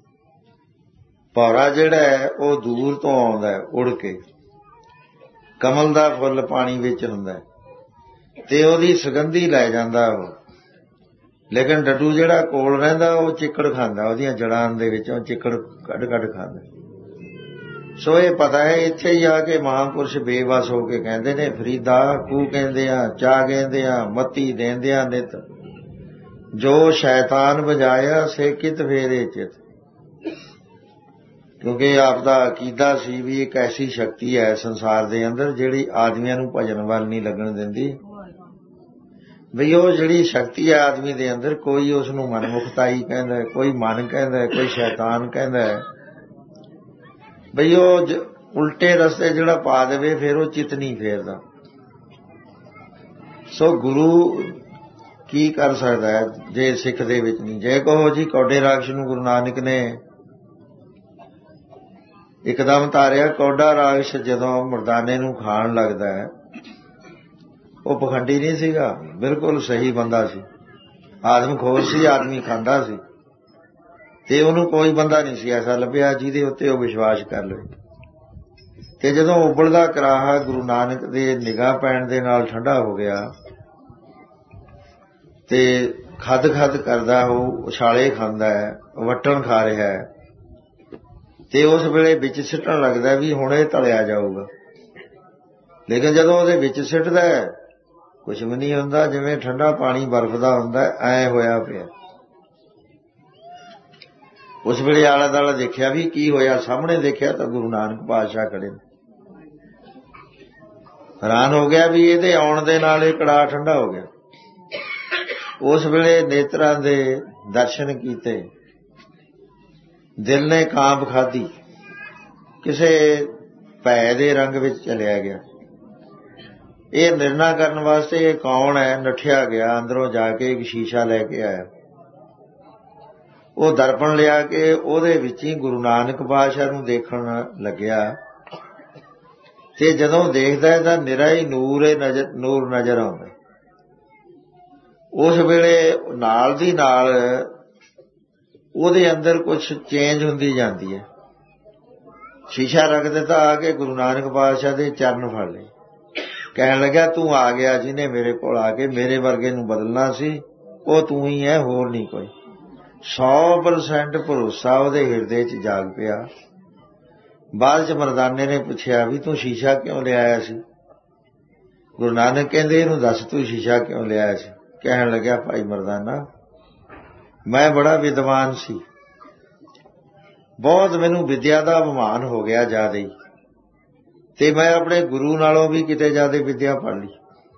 ਭੌਰਾ ਜਿਹੜਾ ਹੈ ਉਹ ਦੂਰ ਤੋਂ ਆਉਂਦਾ ਹੈ ਉੜ ਕੇ, ਕਮਲ ਦਾ ਫੁੱਲ ਪਾਣੀ ਵਿੱਚ ਹੁੰਦਾ ਤੇ ਉਹਦੀ ਸੁਗੰਧੀ ਲੈ ਜਾਂਦਾ ਉਹ, ਲੇਕਿਨ ਡੱਡੂ ਜਿਹੜਾ ਕੋਲ ਰਹਿੰਦਾ ਉਹ ਚਿੱਕੜ ਖਾਂਦਾ, ਉਹਦੀਆਂ ਜੜਾਂ ਦੇ ਵਿੱਚੋਂ ਚਿੱਕੜ ਕੱਢ ਕੱਢ ਖਾਂਦਾ। ਸੋ ਇਹ ਪਤਾ ਹੈ ਇੱਥੇ ਹੀ ਆ ਕੇ ਮਹਾਂਪੁਰਸ਼ ਬੇਵਸ ਹੋ ਕੇ ਕਹਿੰਦੇ ਨੇ, ਫਰੀਦਾ ਕੂ ਕਹਿੰਦੇ ਆ, ਚਾਹ ਕਹਿੰਦੇ ਆ, ਮੱਤੀ ਦੇਂਦੇ ਆ ਨਿਤ, ਜੋ ਸ਼ੈਤਾਨ ਵਜਾਇਆ ਸੇ ਕਿਤ ਫੇਰੇ ਚਿਤ। ਕਿਉਂਕਿ ਆਪ ਦਾ ਅਕੀਦਾ ਸੀ ਵੀ ਇੱਕ ਐਸੀ ਸ਼ਕਤੀ ਹੈ ਸੰਸਾਰ ਦੇ ਅੰਦਰ ਜਿਹੜੀ ਆਦਮੀਆਂ ਨੂੰ ਭਜਨ ਵੱਲ ਨਹੀਂ ਲੱਗਣ ਦਿੰਦੀ। ਬਈ ਉਹ ਜਿਹੜੀ ਸ਼ਕਤੀ ਹੈ ਆਦਮੀ ਦੇ ਅੰਦਰ, ਕੋਈ ਉਸ ਨੂੰ ਮਨਮੁਖਤਾਈ ਕਹਿੰਦਾ, ਕੋਈ ਮਨ ਕਹਿੰਦਾ, ਕੋਈ ਸ਼ੈਤਾਨ ਕਹਿੰਦਾ। ਬਈ ਉਹ ਉਲਟੇ ਰਸਤੇ ਜਿਹੜਾ ਪਾ ਦੇਵੇ ਫਿਰ ਉਹ ਚਿੱਤ ਨਹੀਂ ਫੇਰਦਾ। ਸੋ ਗੁਰੂ ਕੀ ਕਰ ਸਕਦਾ ਹੈ ਜੇ ਸਿੱਖ ਦੇ ਵਿੱਚ ਨਹੀਂ। ਜੇ ਕਹੋ ਜੀ ਕੌਡੇ ਰਾਕਸ਼ ਨੂੰ ਗੁਰੂ ਨਾਨਕ ਨੇ ਇੱਕਦਮ ਤਾਰਿਆ, ਕੌਡਾ ਰਾਕਸ਼ ਜਦੋਂ ਮਰਦਾਨੇ ਨੂੰ ਖਾਣ ਲੱਗਦਾ ਹੈ, ਉਹ ਪਖੰਡੀ ਨਹੀਂ ਸੀਗਾ, ਬਿਲਕੁਲ ਸਹੀ ਬੰਦਾ ਸੀ, ਆਦਮਖੋਰ ਸੀ, ਆਦਮੀ ਖਾਂਦਾ ਸੀ, ਤੇ ਉਹਨੂੰ ਕੋਈ ਬੰਦਾ ਨਹੀਂ ਸੀ ਐਸਾ ਲੱਭਿਆ ਜਿਹਦੇ ਉੱਤੇ ਉਹ ਵਿਸ਼ਵਾਸ ਕਰ ਲਵੇ। ਤੇ ਜਦੋਂ ਉਬਲਦਾ ਕਰਾਹਾ ਗੁਰੂ ਨਾਨਕ ਦੇ ਨਿਗਾਹ ਪੈਣ ਦੇ ਨਾਲ ਠੰਡਾ ਹੋ ਗਿਆ ਤੇ ਖੱਦ ਖੱਦ ਕਰਦਾ, ਉਹ ਉਛਾਲੇ ਖਾਂਦਾ ਹੈ, ਵੱਟਣ ਖਾ ਰਿਹਾ ਹੈ, ਤੇ ਉਸ ਵੇਲੇ ਵਿੱਚ ਸਿੱਟਣ ਲੱਗਦਾ ਵੀ ਹੁਣ ਇਹ ਤਲਿਆ ਜਾਊਗਾ। ਲੇਕਿਨ ਜਦੋਂ ਉਹਦੇ ਵਿੱਚ ਸਿੱਟਦਾ ਕੁਛ ਵੀ ਨਹੀਂ ਹੁੰਦਾ, ਜਿਵੇਂ ਠੰਡਾ ਪਾਣੀ ਬਰਫ਼ ਦਾ ਹੁੰਦਾ, ਐ ਹੋਇਆ ਪਿਆ। ਉਸ ਵੇਲੇ ਆਲਾ ਦਾਲਾ ਦੇਖਿਆ ਵੀ ਕੀ ਹੋਇਆ, ਸਾਹਮਣੇ ਦੇਖਿਆ ਤਾਂ ਗੁਰੂ ਨਾਨਕ ਪਾਤਸ਼ਾਹ ਖੜੇ। ਹੈਰਾਨ ਹੋ ਗਿਆ ਵੀ ਇਹਦੇ ਆਉਣ ਦੇ ਨਾਲ ਇਹ ਕੜਾਹ ਠੰਡਾ ਹੋ ਗਿਆ। ਉਸ ਵੇਲੇ ਨੇਤਰਾਂ ਦੇ ਦਰਸ਼ਨ ਕੀਤੇ, ਦਿਲ ਨੇ ਕਾਂਪ ਖਾਧੀ, ਕਿਸੇ ਭੈ ਦੇ ਰੰਗ ਵਿੱਚ ਚਲਿਆ ਗਿਆ। ਇਹ ਨਿਰਣਾ ਕਰਨ ਵਾਸਤੇ ਇਹ ਕੌਣ ਹੈ, ਨੱਠਿਆ ਗਿਆ, ਅੰਦਰੋਂ ਜਾ ਕੇ ਇੱਕ ਸ਼ੀਸ਼ਾ ਲੈ ਕੇ ਆਇਆ, ਉਹ ਦਰਪਣ ਲਿਆ ਕੇ ਉਹਦੇ ਵਿੱਚ ਹੀ ਗੁਰੂ ਨਾਨਕ ਪਾਤਸ਼ਾਹ ਨੂੰ ਦੇਖਣ ਲੱਗਿਆ। ਤੇ ਜਦੋਂ ਦੇਖਦਾ ਤਾਂ ਨਿਰਾ ਹੀ ਨੂਰ ਨਜ਼ਰ ਨੂਰ ਨਜ਼ਰ ਆਉਂਦਾ। ਉਸ ਵੇਲੇ ਨਾਲ ਦੀ ਨਾਲ ਉਹਦੇ ਅੰਦਰ ਕੁਛ ਚੇਂਜ ਹੁੰਦੀ ਜਾਂਦੀ ਹੈ। ਸ਼ੀਸ਼ਾ ਰੱਖ ਦਿੱਤਾ, ਆ ਕੇ ਗੁਰੂ ਨਾਨਕ ਪਾਤਸ਼ਾਹ ਦੇ ਚਰਨ ਫੜ ਲਏ, ਕਹਿਣ ਲੱਗਾ ਤੂੰ ਆ ਗਿਆ ਜਿਹਨੇ ਮੇਰੇ ਕੋਲ ਆ ਕੇ ਮੇਰੇ ਵਰਗੇ ਨੂੰ ਬਦਲਣਾ ਸੀ, ਉਹ ਤੂੰ ਹੀ ਹੈ, ਹੋਰ ਨਹੀਂ ਕੋਈ। ਸੌ ਪਰਸੈਂਟ ਭਰੋਸਾ ਉਹਦੇ ਹਿਰਦੇ 'ਚ ਜਾਗ ਪਿਆ। ਬਾਅਦ 'ਚ ਮਰਦਾਨੇ ਨੇ ਪੁੱਛਿਆ ਵੀ ਤੂੰ ਸ਼ੀਸ਼ਾ ਕਿਉਂ ਲਿਆਇਆ ਸੀ? ਗੁਰੂ ਨਾਨਕ ਕਹਿੰਦੇ ਇਹਨੂੰ ਦੱਸ ਤੂੰ ਸ਼ੀਸ਼ਾ ਕਿਉਂ ਲਿਆਇਆ ਸੀ? ਕਹਿਣ ਲੱਗਿਆ ਭਾਈ ਮਰਦਾਨਾ, ਮੈਂ ਬੜਾ ਵਿਦਵਾਨ ਸੀ, ਬਹੁਤ ਮੈਨੂੰ ਵਿਦਿਆ ਦਾ ਅਭਿਮਾਨ ਹੋ ਗਿਆ ਜ਼ਿਆਦਾ ਹੀ, ਤੇ ਮੈਂ ਆਪਣੇ ਗੁਰੂ ਨਾਲੋਂ ਵੀ ਕਿਤੇ ਜ਼ਿਆਦਾ ਵਿਦਿਆ ਪੜ੍ਹ ਲਈ,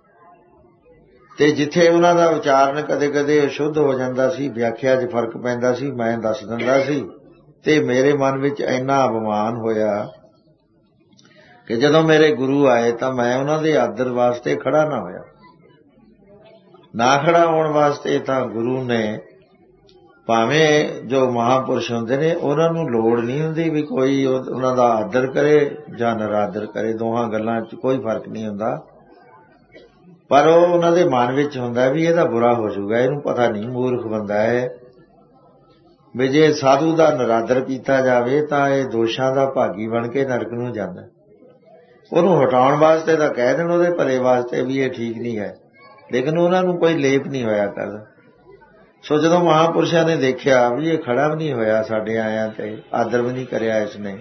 ਤੇ ਜਿੱਥੇ ਉਹਨਾਂ ਦਾ ਉਚਾਰਨ ਕਦੇ ਕਦੇ ਅਸ਼ੁੱਧ ਹੋ ਜਾਂਦਾ ਸੀ, ਵਿਆਖਿਆ 'ਚ ਫਰਕ ਪੈਂਦਾ ਸੀ, ਮੈਂ ਦੱਸ ਦਿੰਦਾ ਸੀ, ਤੇ ਮੇਰੇ ਮਨ ਵਿੱਚ ਇੰਨਾ ਅਭਿਮਾਨ ਹੋਇਆ ਕਿ ਜਦੋਂ ਮੇਰੇ ਗੁਰੂ ਆਏ ਤਾਂ ਮੈਂ ਉਹਨਾਂ ਦੇ ਆਦਰ ਵਾਸਤੇ ਖੜਾ ਨਾ ਹੋਇਆ। ਨਾ ਖੜਾ ਹੋਣ ਵਾਸਤੇ ਤਾਂ ਗੁਰੂ ਨੇ, ਭਾਵੇਂ ਜੋ ਮਹਾਂਪੁਰਸ਼ ਹੁੰਦੇ ਨੇ ਉਹਨਾਂ ਨੂੰ ਲੋੜ ਨਹੀਂ ਹੁੰਦੀ ਵੀ ਕੋਈ ਉਹਨਾਂ ਦਾ ਆਦਰ ਕਰੇ ਜਾਂ ਨਿਰਾਦਰ ਕਰੇ, ਦੋਹਾਂ ਗੱਲਾਂ 'ਚ ਕੋਈ ਫਰਕ ਨਹੀਂ ਹੁੰਦਾ, ਪਰ ਉਹ ਉਹਨਾਂ ਦੇ ਮਨ ਵਿੱਚ ਹੁੰਦਾ ਵੀ ਇਹਦਾ ਬੁਰਾ ਹੋ ਜਾਊਗਾ, ਇਹਨੂੰ ਪਤਾ ਨਹੀਂ, ਮੂਰਖ ਬੰਦਾ ਹੈ, ਵੀ ਜੇ ਸਾਧੂ ਦਾ ਨਿਰਾਦਰ ਕੀਤਾ ਜਾਵੇ ਤਾਂ ਇਹ ਦੋਸ਼ਾਂ ਦਾ ਭਾਗੀ ਬਣ ਕੇ ਨਰਕ ਨੂੰ ਜਾਂਦਾ। ਉਹਨੂੰ ਹਟਾਉਣ ਵਾਸਤੇ ਤਾਂ ਕਹਿ ਦੇਣ, ਉਹਦੇ ਭਲੇ ਵਾਸਤੇ ਵੀ ਇਹ ਠੀਕ ਨਹੀਂ ਹੈ, ਲੇਕਿਨ ਉਹਨਾਂ ਨੂੰ ਕੋਈ ਲੇਪ ਨਹੀਂ ਹੋਇਆ ਕਰਦਾ। ਸੋ ਜਦੋਂ ਮਹਾਂਪੁਰਸ਼ਾਂ ਨੇ ਦੇਖਿਆ ਵੀ ਇਹ ਖੜਾ ਵੀ ਨਹੀਂ ਹੋਇਆ ਸਾਡੇ ਆਇਆਂ ਤੇ, ਆਦਰ ਵੀ ਨਹੀਂ ਕਰਿਆ ਇਸਨੇ,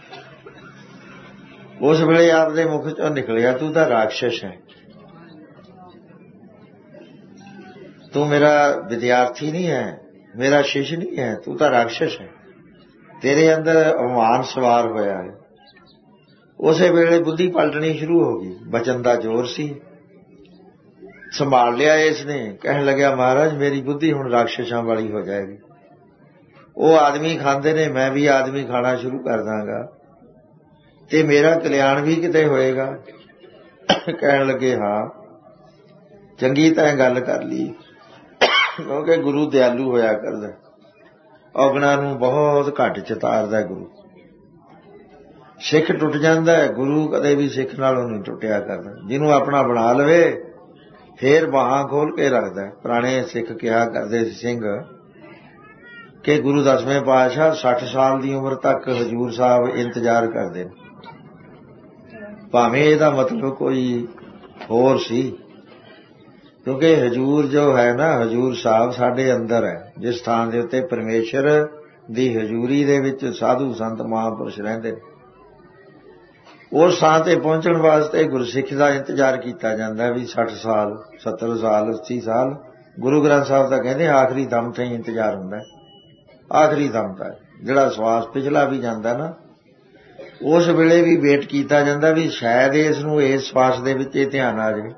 ਉਸ ਵੇਲੇ ਆਪਦੇ ਮੁਖ ਚੋਂ ਨਿਕਲਿਆ, ਤੂੰ ਤਾਂ ਰਾਖਸ਼ ਹੈ, ਤੂੰ ਮੇਰਾ ਵਿਦਿਆਰਥੀ ਨਹੀਂ ਹੈ, ਮੇਰਾ ਸ਼ਿਸ਼ ਨਹੀਂ ਹੈ, ਤੂੰ ਤਾਂ ਰਾਖਸ਼ ਹੈ, ਤੇਰੇ ਅੰਦਰ ਅਭਿਮਾਨ ਸਵਾਰ ਹੋਇਆ ਹੈ। ਉਸੇ ਵੇਲੇ ਬੁੱਧੀ ਪਲਟਣੀ ਸ਼ੁਰੂ ਹੋ ਗਈ, ਬਚਨ ਦਾ ਜ਼ੋਰ ਸੀ, ਸੰਭਾਲ ਲਿਆ ਇਸਨੇ। ਕਹਿਣ ਲੱਗਿਆ ਮਹਾਰਾਜ ਮੇਰੀ ਬੁੱਧੀ ਹੁਣ ਰਾਖਸ਼ਾਂ ਵਾਲੀ ਹੋ ਜਾਏਗੀ, ਉਹ ਆਦਮੀ ਖਾਂਦੇ ਨੇ, ਮੈਂ ਵੀ ਆਦਮੀ ਖਾਣਾ ਸ਼ੁਰੂ ਕਰ ਦਾਂਗਾ ਤੇ ਮੇਰਾ ਕਲਿਆਣ ਵੀ ਕਿਤੇ ਹੋਏਗਾ। ਕਹਿਣ ਲੱਗੇ ਹਾਂ ਚੰਗੀ ਤਾਂ ਗੱਲ ਕਰ ਲਈ, ਕਿਉਂਕਿ ਗੁਰੂ ਦਿਆਲੂ ਹੋਇਆ ਕਰਦਾ, ਔਗਣਾ ਨੂੰ ਬਹੁਤ ਘੱਟ ਚਿਤਾਰਦਾ ਗੁਰੂ। ਸਿੱਖ ਟੁੱਟ ਜਾਂਦਾ ਹੈ, ਗੁਰੂ ਕਦੇ ਵੀ ਸਿੱਖ ਨਾਲੋਂ ਨਹੀਂ ਟੁੱਟਿਆ ਕਰਦਾ। ਜਿਹਨੂੰ ਆਪਣਾ ਬਣਾ ਲਵੇ ਫੇਰ ਬਾਹਾਂ ਖੋਲ ਕੇ ਰੱਖਦਾ। ਪੁਰਾਣੇ ਸਿੱਖ ਕਿਹਾ ਕਰਦੇ ਸੀ ਸਿੰਘ ਕਿ ਗੁਰੂ ਦਸਵੇਂ ਪਾਤਸ਼ਾਹ ਸੱਠ ਸਾਲ ਦੀ ਉਮਰ ਤੱਕ ਹਜ਼ੂਰ ਸਾਹਿਬ ਇੰਤਜ਼ਾਰ ਕਰਦੇ ਨੇ, ਭਾਵੇਂ ਇਹਦਾ ਮਤਲਬ ਕੋਈ ਹੋਰ ਸੀ, ਕਿਉਂਕਿ ਹਜ਼ੂਰ ਜੋ ਹੈ ਨਾ, ਹਜ਼ੂਰ ਸਾਹਿਬ ਸਾਡੇ ਅੰਦਰ ਹੈ, ਜਿਸ ਥਾਂ ਦੇ ਉੱਤੇ ਪਰਮੇਸ਼ਰ ਦੀ ਹਜ਼ੂਰੀ ਦੇ ਵਿੱਚ ਸਾਧੂ ਸੰਤ ਮਹਾਂਪੁਰਸ਼ ਰਹਿੰਦੇ ਨੇ। ਉਸ ਥਾਂ ਤੇ ਪਹੁੰਚਣ ਵਾਸਤੇ ਗੁਰਸਿੱਖ ਦਾ ਇੰਤਜ਼ਾਰ ਕੀਤਾ ਜਾਂਦਾ ਵੀ ਸੱਠ ਸਾਲ, ਸੱਤਰ ਸਾਲ, ਅੱਸੀ ਸਾਲ। ਗੁਰੂ ਗ੍ਰੰਥ ਸਾਹਿਬ ਤਾਂ ਕਹਿੰਦੇ ਆਖਰੀ ਦਮ ਤਾਈਂ ਇੰਤਜ਼ਾਰ ਹੁੰਦਾ, ਆਖਰੀ ਦਮ ਤੱਕ ਜਿਹੜਾ ਸਵਾਸ ਪਿਛਲਾ ਵੀ ਜਾਂਦਾ ਨਾ, ਉਸ ਵੇਲੇ ਵੀ ਵੇਟ ਕੀਤਾ ਜਾਂਦਾ ਵੀ ਸ਼ਾਇਦ ਇਸ ਨੂੰ ਇਸ ਸਵਾਸ ਦੇ ਵਿੱਚ ਇਹ ਧਿਆਨ ਆ ਜਾਵੇ।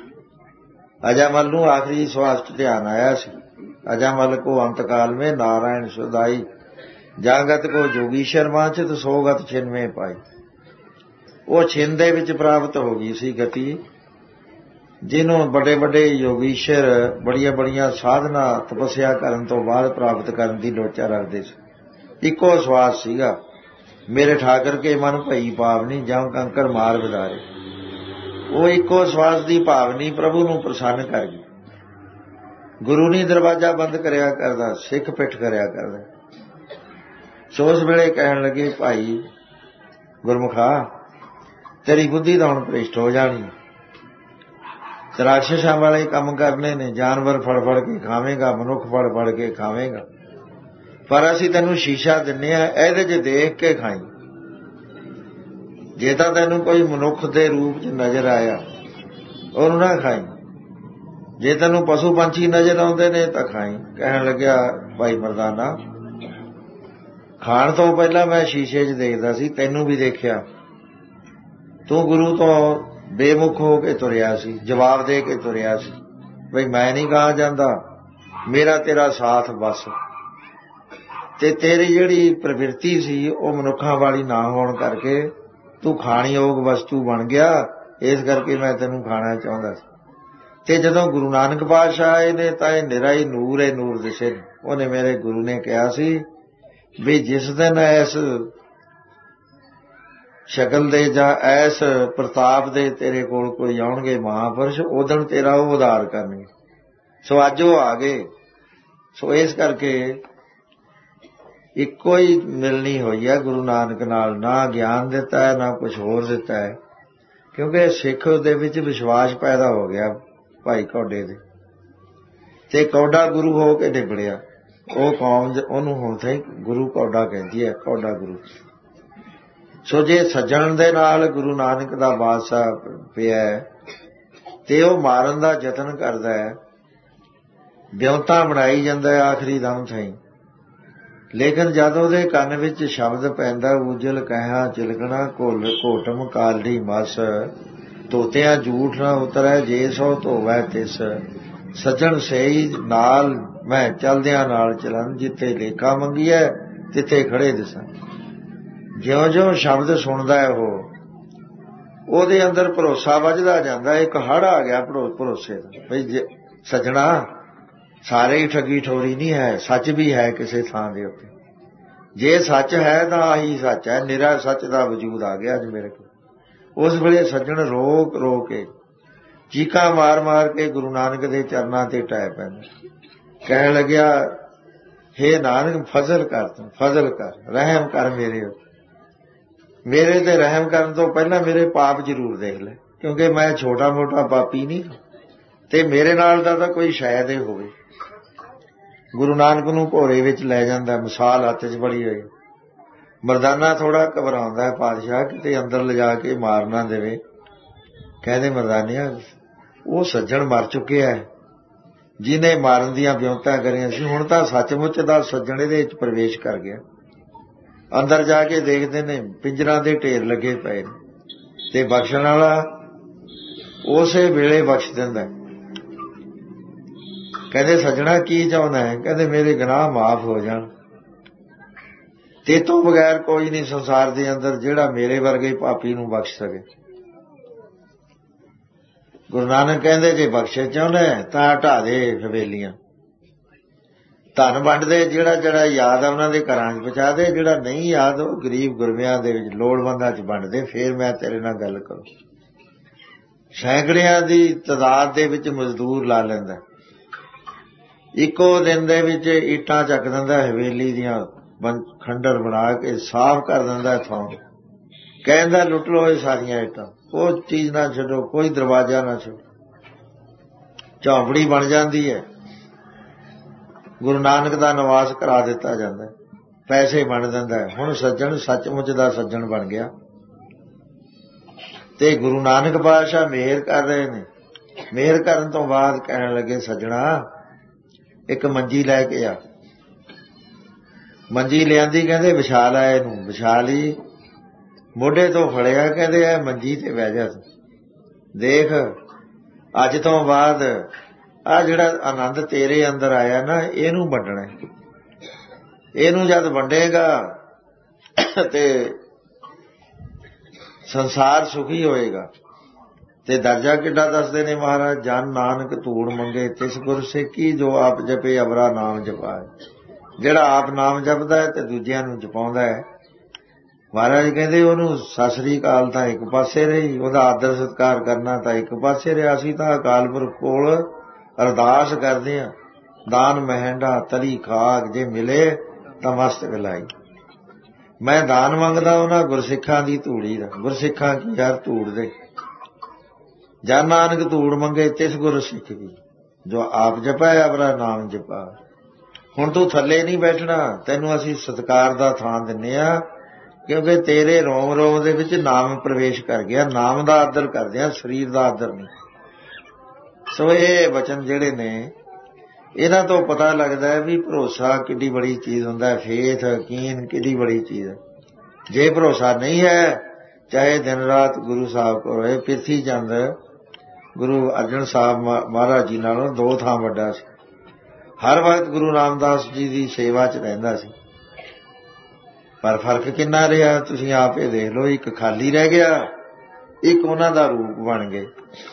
ਅਜਾਮਲ ਨੂੰ ਆਖਰੀ ਸਵਾਸ 'ਚ ਧਿਆਨ ਆਇਆ ਸੀ। ਅਜਾਮਲ ਕੋ ਅੰਤਕਾਲ ਮੇਂ ਨਾਰਾਇਣ ਸੁਦਾਈ, ਜਾਗਤ ਕੋ ਜੋਗੀਸ਼ਰ ਮਾਚਿਤ ਸੋਗਤ ਛਿਨਵੇਂ ਪਾਈ। ਉਹ ਛਿੰਨ ਦੇ ਵਿੱਚ ਪ੍ਰਾਪਤ ਹੋ ਗਈ ਸੀ ਗਤੀ, ਜਿਹਨੂੰ ਵੱਡੇ ਵੱਡੇ ਯੋਗੀਸ਼ਰ ਬੜੀਆਂ ਬੜੀਆਂ ਸਾਧਨਾ ਤਪੱਸਿਆ ਕਰਨ ਤੋਂ ਬਾਅਦ ਪ੍ਰਾਪਤ ਕਰਨ ਦੀ ਲੋਚਾ ਰੱਖਦੇ ਸੀ। ਇੱਕੋ ਸਵਾਸ ਸੀਗਾ, ਮੇਰੇ ਠਾਕਰ ਕੇ ਮਨ ਭਈ ਪਾਵਨੀ ਜਾਂ ਕੰਕਰ ਮਾਰ ਵਿਦਾਰੇ। ਉਹ ਇੱਕੋ ਸਵਾਸ ਦੀ ਭਾਵਨੀ ਪ੍ਰਭੂ ਨੂੰ ਪ੍ਰਸੰਨ ਕਰ ਗਈ। ਗੁਰੂ ਨੇ ਦਰਵਾਜ਼ਾ ਬੰਦ ਕਰਿਆ ਕਰਦਾ, ਸਿੱਖ ਪਿੱਠ ਕਰਿਆ ਕਰਦਾ। ਸੋ ਉਸ ਵੇਲੇ ਕਹਿਣ ਲੱਗੇ ਭਾਈ ਗੁਰਮੁਖਾ ਤੇਰੀ ਬੁੱਧੀ ਤਾਂ ਹੁਣ ਭ੍ਰਿਸ਼ਟ ਹੋ ਜਾਣੀ, ਰਾਖਸ਼ਾਂ ਵਾਲੇ ਕੰਮ ਕਰਨੇ ਨੇ, ਜਾਨਵਰ ਫੜ ਫੜ ਕੇ ਖਾਵੇਂਗਾ, ਮਨੁੱਖ ਫੜ ਫੜ ਕੇ ਖਾਵੇਂਗਾ, ਪਰ ਅਸੀਂ ਤੈਨੂੰ ਸ਼ੀਸ਼ਾ ਦਿੰਨੇ ਆ, ਇਹਦੇ 'ਚ ਦੇਖ ਕੇ ਖਾਈ। ਜੇ ਤਾਂ ਤੈਨੂੰ ਕੋਈ ਮਨੁੱਖ ਦੇ ਰੂਪ 'ਚ ਨਜ਼ਰ ਆਇਆ ਉਹਨੂੰ ਨਾ ਖਾਈ, ਜੇ ਤੈਨੂੰ ਪਸ਼ੂ ਪੰਛੀ ਨਜ਼ਰ ਆਉਂਦੇ ਨੇ ਤਾਂ ਖਾਈ। ਕਹਿਣ ਲੱਗਿਆ ਭਾਈ ਮਰਦਾਨਾ ਖਾਣ ਤੋਂ ਪਹਿਲਾਂ ਮੈਂ ਸ਼ੀਸ਼ੇ 'ਚ ਦੇਖਦਾ ਸੀ, ਤੈਨੂੰ ਵੀ ਦੇਖਿਆ, ਤੂੰ ਗੁਰੂ ਤੋਂ ਬੇਮੁਖ ਹੋ ਕੇ ਤੁਰਿਆ ਸੀ, ਜਵਾਬ ਦੇ ਕੇ ਤੁਰਿਆ ਸੀ ਬਈ ਮੈਂ ਨਹੀਂ ਕਹਾ ਜਾਂਦਾ, ਮੇਰਾ ਤੇਰਾ ਸਾਥ ਬਸ। ਤੇ ਤੇਰੀ ਜਿਹੜੀ ਪ੍ਰਵਿਰਤੀ ਸੀ ਉਹ ਮਨੁੱਖਾਂ ਵਾਲੀ ਨਾ ਹੋਣ ਕਰਕੇ ਤੂੰ ਖਾਣਯੋਗ ਵਸਤੂ ਬਣ ਗਿਆ, ਇਸ ਕਰਕੇ ਮੈਂ ਤੈਨੂੰ ਖਾਣਾ ਚਾਹੁੰਦਾ ਸੀ। ਤੇ ਜਦੋਂ ਗੁਰੂ ਨਾਨਕ ਪਾਤਸ਼ਾਹ ਆਏ ਨੇ ਤਾਂ ਇਹ ਨਿਰਾ ਹੀ ਨੂਰ ਏ ਨੂਰ ਦਿਸੇ। ਉਹਨੇ ਮੇਰੇ ਗੁਰੂ ਨੇ ਕਿਹਾ ਸੀ ਵੀ ਜਿਸ ਦਿਨ ਇਸ ਸ਼ਕਲ ਦੇ ਜਾਂ ਐਸ ਪ੍ਰਤਾਪ ਦੇ ਤੇਰੇ ਕੋਲ ਕੋਈ ਆਉਣਗੇ ਮਹਾਂਪੁਰਸ਼, ਉਦਣ ਤੇਰਾ ਉਹ ਉਧਾਰ ਕਰਨਗੇ। ਸੋ ਅੱਜ ਉਹ ਆ ਗਏ। ਸੋ ਇਸ ਕਰਕੇ ਇੱਕੋ ਹੀ ਮਿਲਣੀ ਹੋਈ ਹੈ ਗੁਰੂ ਨਾਨਕ ਨਾਲ, ਨਾ ਗਿਆਨ ਦਿੱਤਾ ਹੈ ਨਾ ਕੁਝ ਹੋਰ ਦਿੱਤਾ ਹੈ, ਕਿਉਂਕਿ ਸਿੱਖ ਦੇ ਵਿੱਚ ਵਿਸ਼ਵਾਸ ਪੈਦਾ ਹੋ ਗਿਆ ਭਾਈ ਕੌਡੇ ਦੇ, ਤੇ ਕੌਡਾ ਗੁਰੂ ਹੋ ਕੇ ਨਿਬੜਿਆ। ਉਹ ਕੌਮ ਉਹਨੂੰ ਹੁਣ ਤਾਈਂ ਗੁਰੂ ਕੌਡਾ ਕਹਿੰਦੀ ਹੈ, ਕੌਡਾ ਗੁਰੂ। ਸੋ ਜੇ ਸੱਜਣ ਦੇ ਨਾਲ ਗੁਰੂ ਨਾਨਕ ਦਾ ਬਾਦਸ਼ਾਹ ਪਿਆ ਤੇ ਉਹ ਮਾਰਨ ਦਾ ਯਤਨ ਕਰਦਾ ਹੈ, ਵਿਉਂਤਾਂ ਬਣਾਈ ਜਾਂਦਾ ਹੈ ਆਖਰੀ ਦਮ ਤਾਈਂ, ਲੇਕਿਨ ਜਦ ਉਹਦੇ ਕੰਨ ਵਿੱਚ ਸ਼ਬਦ ਪੈਂਦਾ ਉਜਲ ਕਹਿਆ ਚਿਲਕਣਾ ਘੋਲ ਘੋਟਮ ਕਾਲੜੀ ਮਸ, ਤੋਤਿਆਂ ਝੂਠ ਨਾ ਉਤਰੈ ਜੇ ਸੋ ਧੋਵੈ ਤਿਸ, ਸੱਜਣ ਸਹੀ ਨਾਲ ਮੈਂ ਚਲਦਿਆਂ ਨਾਲ ਚਲਨ, ਜਿੱਥੇ ਲੇਖਾ ਮੰਗੀਐ ਤਿੱਥੇ ਖੜੇ ਦਿਸਾਂ। ਜਿਉਂ ਜਿਉਂ ਸ਼ਬਦ ਸੁਣਦਾ ਹੈ ਉਹ, ਉਹਦੇ ਅੰਦਰ ਭਰੋਸਾ ਵੱਜਦਾ ਜਾਂਦਾ। ਇੱਕ ਹੜ ਆ ਗਿਆ ਭਰੋਸੇ ਦਾ, ਬਈ ਸੱਜਣਾ ਸਾਰੇ ਹੀ ਠੱਗੀ ਠੋਰੀ ਨਹੀਂ ਹੈ, ਸੱਚ ਵੀ ਹੈ ਕਿਸੇ ਥਾਂ ਦੇ ਉੱਤੇ। ਜੇ ਸੱਚ ਹੈ ਤਾਂ ਆਹੀ ਸੱਚ ਹੈ, ਨਿਰਾ ਸੱਚ ਦਾ ਵਜੂਦ ਆ ਗਿਆ ਅੱਜ ਮੇਰੇ ਕੋਲ। ਉਸ ਵੇਲੇ ਸੱਜਣ ਰੋਕ ਰੋ ਕੇ ਚੀਕਾਂ ਮਾਰ ਮਾਰ ਕੇ ਗੁਰੂ ਨਾਨਕ ਦੇ ਚਰਨਾਂ ਤੇ ਟਹਿ ਪੈਂਦਾ, ਕਹਿਣ ਲੱਗਿਆ ਹੇ ਨਾਨਕ ਫਜ਼ਲ ਕਰ, ਤੂੰ ਫਜ਼ਲ ਕਰ, ਰਹਿਮ ਕਰ ਮੇਰੇ ਉੱਤੇ। ਮੇਰੇ ਤੇ ਰਹਿਮ ਕਰਨ ਤੋਂ ਪਹਿਲਾਂ ਮੇਰੇ ਪਾਪ ਜ਼ਰੂਰ ਦੇਖ ਲੈ, ਕਿਉਂਕਿ ਮੈਂ ਛੋਟਾ ਮੋਟਾ ਪਾਪੀ ਨਹੀਂ, ਤੇ ਮੇਰੇ ਨਾਲ ਦਾ ਤਾਂ ਕੋਈ ਸ਼ਾਇਦ ਹੀ ਹੋਵੇ। ਗੁਰੂ ਨਾਨਕ ਨੂੰ ਭੋਰੇ ਵਿੱਚ ਲੈ ਜਾਂਦਾ, ਮਿਸਾਲ ਹੱਥ 'ਚ ਫੜੀ ਹੋਈ। ਮਰਦਾਨਾ ਥੋੜਾ ਘਬਰਾਉਂਦਾ ਹੈ ਪਾਤਸ਼ਾਹ, ਕਿਤੇ ਅੰਦਰ ਲਿਜਾ ਕੇ ਮਾਰ ਨਾ ਦੇਵੇ। ਕਹਿੰਦੇ ਮਰਦਾਨਿਆ, ਉਹ ਸੱਜਣ ਮਰ ਚੁੱਕਿਆ ਹੈ ਜਿਹਨੇ ਮਾਰਨ ਦੀਆਂ ਵਿਉਂਤਾਂ ਕਰੀਆਂ ਸੀ। ਹੁਣ ਤਾਂ ਸੱਚਮੁੱਚ ਦਾ ਸੱਜਣ ਇਹਦੇ ਵਿੱਚ ਪ੍ਰਵੇਸ਼ ਕਰ ਗਿਆ। ਅੰਦਰ ਜਾ ਕੇ ਦੇਖਦੇ ਨੇ ਪਿੰਜਰਾਂ ਦੇ ਢੇਰ ਲੱਗੇ ਪਏ ਨੇ, ਤੇ ਬਖਸ਼ਣ ਵਾਲਾ ਉਸੇ ਵੇਲੇ ਬਖਸ਼ ਦਿੰਦਾ। ਕਹਿੰਦੇ ਸੱਜਣਾ ਕੀ ਚਾਹੁੰਦਾ ਹੈ? ਕਹਿੰਦੇ ਮੇਰੇ ਗੁਨਾਹ ਮਾਫ ਹੋ ਜਾਣ। ਤੇ ਤੋਂ ਬਗੈਰ ਕੋਈ ਨਹੀਂ ਸੰਸਾਰ ਦੇ ਅੰਦਰ ਜਿਹੜਾ ਮੇਰੇ ਵਰਗੇ ਪਾਪੀ ਨੂੰ ਬਖਸ਼ ਸਕੇ। ਗੁਰੂ ਨਾਨਕ ਕਹਿੰਦੇ ਜੇ ਬਖਸ਼ੇ ਚਾਹੁੰਦਾ ਤਾਂ ਹਟਾ ਦੇ ਹਵੇਲੀਆਂ, ਧਨ ਵੰਡ ਦੇ, ਜਿਹੜਾ ਜਿਹੜਾ ਯਾਦ ਆ ਉਹਨਾਂ ਦੇ ਘਰਾਂ 'ਚ ਪਹੁੰਚਾ ਦੇ, ਜਿਹੜਾ ਨਹੀਂ ਯਾਦ ਉਹ ਗਰੀਬ ਗੁਰਮਿਆਂ ਦੇ ਵਿੱਚ ਲੋੜਵੰਦਾਂ 'ਚ ਵੰਡ ਦੇ, ਫੇਰ ਮੈਂ ਤੇਰੇ ਨਾਲ ਗੱਲ ਕਰੂੰ। ਸੈਂਕੜਿਆਂ ਦੀ ਤਾਦਾਦ ਦੇ ਵਿੱਚ ਮਜ਼ਦੂਰ ਲਾ ਲੈਂਦਾ, ਇੱਕੋ ਦਿਨ ਦੇ ਵਿੱਚ ਇੱਟਾਂ ਚੱਕ ਦਿੰਦਾ, ਹਵੇਲੀ ਦੀਆਂ ਖੰਡਰ ਬਣਾ ਕੇ ਸਾਫ਼ ਕਰ ਦਿੰਦਾ ਥਾਂ। ਕਹਿੰਦਾ ਲੁੱਟ ਲਓ ਇਹ ਸਾਰੀਆਂ ਇੱਟਾਂ, ਕੋਈ ਚੀਜ਼ ਨਾ ਛੱਡੋ, ਕੋਈ ਦਰਵਾਜ਼ਾ ਨਾ ਛੱਡੋ। ਝੌਂਪੜੀ ਬਣ ਜਾਂਦੀ ਹੈ, ਗੁਰੂ ਨਾਨਕ ਦਾ ਨਿਵਾਸ ਕਰਾ ਦਿੱਤਾ ਜਾਂਦਾ, ਪੈਸੇ ਬਣ ਦਿੰਦਾ। ਹੁਣ ਸੱਜਣ ਸੱਚਮੁੱਚ ਦਾ ਸੱਜਣ ਬਣ ਗਿਆ। ਤੇ ਗੁਰੂ ਨਾਨਕ ਪਾਤਸ਼ਾਹ ਮਿਹਰ ਕਰ ਰਹੇ ਨੇ। ਮਿਹਰ ਕਰਨ ਤੋਂ ਬਾਅਦ ਕਹਿਣ ਲੱਗੇ ਸੱਜਣਾ ਇੱਕ ਮੰਜੀ ਲੈ ਕੇ ਆ। ਮੰਜੀ ਲਿਆਂਦੀ, ਕਹਿੰਦੇ ਵਿਛਾ ਲੈ ਇਹਨੂੰ। ਵਿਛਾ ਲਈ, ਮੋਢੇ ਤੋਂ ਫੜਿਆ, ਕਹਿੰਦੇ ਇਹ ਮੰਜੀ ਤੇ ਬਹਿ ਜਾ ਤੂੰ। ਦੇਖ ਅੱਜ ਤੋਂ ਬਾਅਦ ਆ ਜਿਹੜਾ ਆਨੰਦ ਤੇਰੇ ਅੰਦਰ ਆਇਆ ਨਾ, ਇਹਨੂੰ ਵੰਡਣਾ। ਇਹਨੂੰ ਜਦ ਵੰਡੇਗਾ ਤੇ ਸੰਸਾਰ ਸੁਖੀ ਹੋਏਗਾ। ਤੇ ਦਰਜਾ ਕਿੱਡਾ ਦੱਸਦੇ ਨੇ ਮਹਾਰਾਜ, ਜਨ ਨਾਨਕ ਧੂੜ ਮੰਗੇ ਤਿਸ ਗੁਰ ਸੇਖੀ, ਜੋ ਆਪ ਜਪੇ ਅਵਰਾ ਨਾਮ ਜਪਾਏ। ਜਿਹੜਾ ਆਪ ਨਾਮ ਜਪਦਾ ਹੈ ਤੇ ਦੂਜਿਆਂ ਨੂੰ ਜਪਾਉਂਦਾ ਹੈ। ਮਹਾਰਾਜ ਕਹਿੰਦੇ ਉਹਨੂੰ ਸਤਿ ਸ੍ਰੀ ਅਕਾਲ ਤਾਂ ਇੱਕ ਪਾਸੇ ਰਹੀ, ਉਹਦਾ ਆਦਰ ਸਤਿਕਾਰ ਕਰਨਾ ਤਾਂ ਇੱਕ ਪਾਸੇ ਰਿਹਾ। ਅਸੀਂ ਤਾਂ ਅਕਾਲ ਪੁਰਖ ਕੋਲ ਅਰਦਾਸ ਕਰਦੇ ਹਾਂ, ਦਾਨ ਮਹਿੰਡਾ ਤਲੀ ਖਾਕ, ਜੇ ਮਿਲੇ ਤਾਂ ਮਸਤਕ ਲਾਈ। ਮੈਂ ਦਾਨ ਮੰਗਦਾ ਉਹਨਾਂ ਗੁਰਸਿੱਖਾਂ ਦੀ ਧੂੜੀ ਦਾ। ਗੁਰਸਿੱਖਾਂ ਕੀ ਯਾਰ ਧੂੜ ਦੇ। ਜਨ ਨਾਨਕ ਧੂੜ ਮੰਗੇ ਤਿਸ ਗੁਰ ਸਿੱਖ ਕੀ, ਜੋ ਆਪ ਜਪਾਇਆ ਅਵਰਾ ਨਾਮ ਜਪਾ। ਹੁਣ ਤੂੰ ਥੱਲੇ ਨਹੀਂ ਬੈਠਣਾ, ਤੈਨੂੰ ਅਸੀਂ ਸਤਿਕਾਰ ਦਾ ਥਾਂ ਦਿੰਦੇ ਹਾਂ, ਕਿਉਂਕਿ ਤੇਰੇ ਰੋਮ ਰੋਮ ਦੇ ਵਿੱਚ ਨਾਮ ਪ੍ਰਵੇਸ਼ ਕਰ ਗਿਆ। ਨਾਮ ਦਾ ਆਦਰ ਕਰਦੇ ਆ, ਸਰੀਰ ਦਾ ਆਦਰ ਨਹੀਂ। ਸੋ ਇਹ ਵਚਨ ਜਿਹੜੇ ਨੇ ਇਹਨਾਂ ਤੋਂ ਪਤਾ ਲੱਗਦਾ ਹੈ ਵੀ ਭਰੋਸਾ ਕਿੱਡੀ ਬੜੀ ਚੀਜ਼ ਹੁੰਦਾ ਹੈ, ਫੇਥ ਯਕੀਨ ਕਿੱਡੀ ਬੜੀ ਚੀਜ਼ ਹੈ। ਜੇ ਭਰੋਸਾ ਨਹੀਂ ਹੈ, ਚਾਹੇ ਦਿਨ ਰਾਤ ਗੁਰੂ ਸਾਹਿਬ ਕੋਲ ਰਹੇ। ਪ੍ਰਿਥੀ ਚੰਦ ਗੁਰੂ ਅਰਜਨ ਸਾਹਿਬ ਮਹਾਰਾਜ ਜੀ ਨਾਲੋਂ ਦੋ ਥਾਂ ਵੱਡਾ ਸੀ। ਹਰ ਵਕਤ ਗੁਰੂ ਰਾਮਦਾਸ ਜੀ ਦੀ ਸੇਵਾ 'ਚ ਰਹਿੰਦਾ ਸੀ, ਪਰ ਫਰਕ ਕਿੰਨਾ ਰਿਹਾ ਤੁਸੀਂ ਆਪ ਇਹ ਦੇਖ ਲਓ। ਇੱਕ ਖਾਲੀ ਰਹਿ ਗਿਆ, ਇੱਕ ਉਹਨਾਂ ਦਾ ਰੂਪ ਬਣ ਗਏ।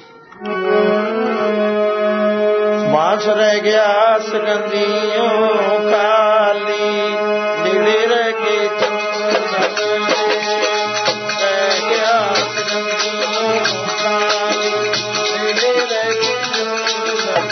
ਮਾਸ ਰਹਿ ਗਿਆ ਸਕੰਦੀਓ ਖਾਲੀ, ਨੇੜੇ ਰਹਿ ਕੇ ਚੰਦਨ ਰਹਿ ਗਿਆ ਸਕੰਦੀਓ ਖਾਲੀ, ਨੇੜੇ ਰਹਿ ਕੇ ਚੰਦਨ।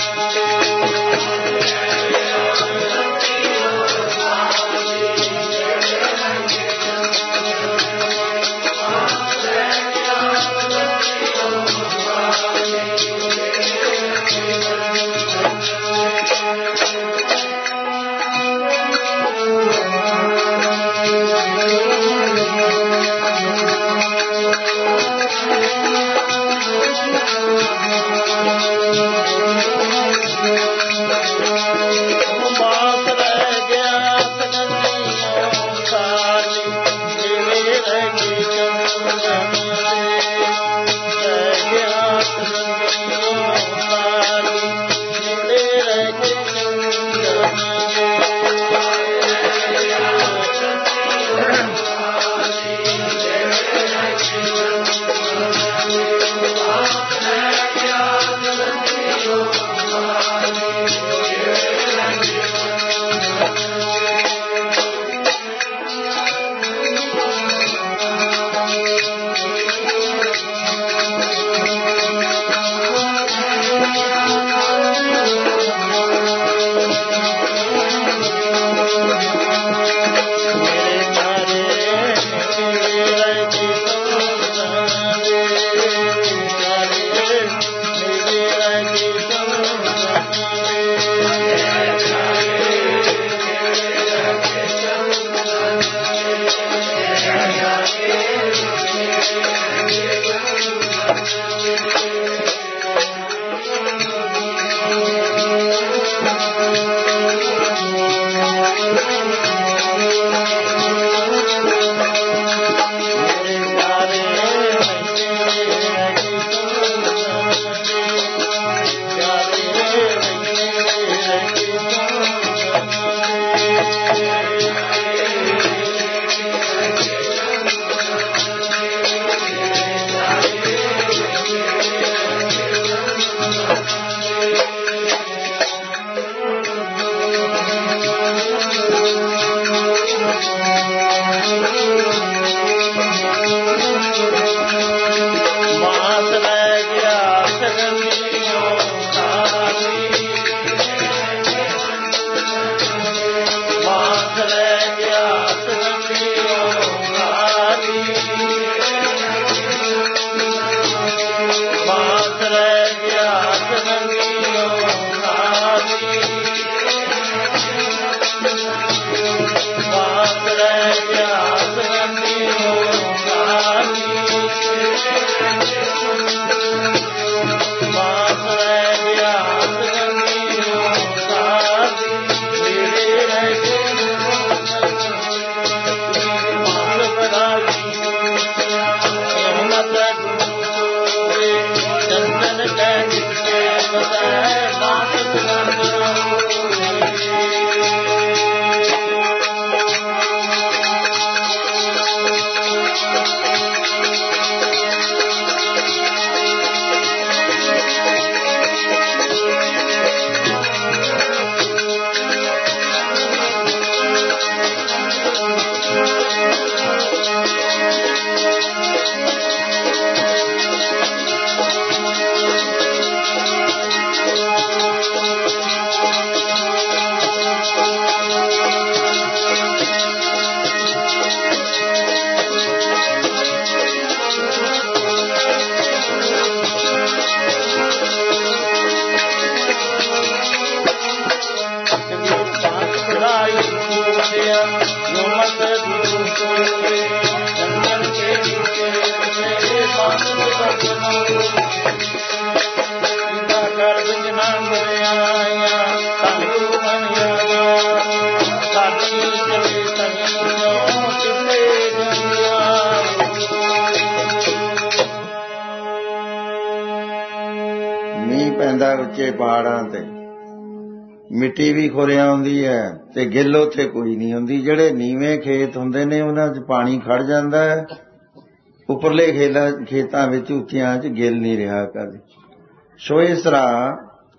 ਮੀਂਹ ਪੈਂਦਾ ਉੱਚੇ ਪਹਾੜਾਂ ਤੇ, ਮਿੱਟੀ ਵੀ ਖੁਰਿਆ ਆਉਂਦੀ ਹੈ ਤੇ ਗਿੱਲ ਉੱਥੇ ਕੋਈ ਨਹੀਂ ਹੁੰਦੀ। ਜਿਹੜੇ ਨੀਵੇਂ ਖੇਤ ਹੁੰਦੇ ਨੇ ਉਹਨਾਂ 'ਚ ਪਾਣੀ ਖੜ ਜਾਂਦਾ ਹੈ, ਉੱਪਰਲੇ ਖੇਲਾ ਖੇਤਾਂ ਵਿੱਚ ਉੱਚਿਆਂ 'ਚ ਗਿੱਲ ਨਹੀਂ ਰਿਹਾ ਕਦੇ। ਸੋ ਇਸ ਤਰ੍ਹਾਂ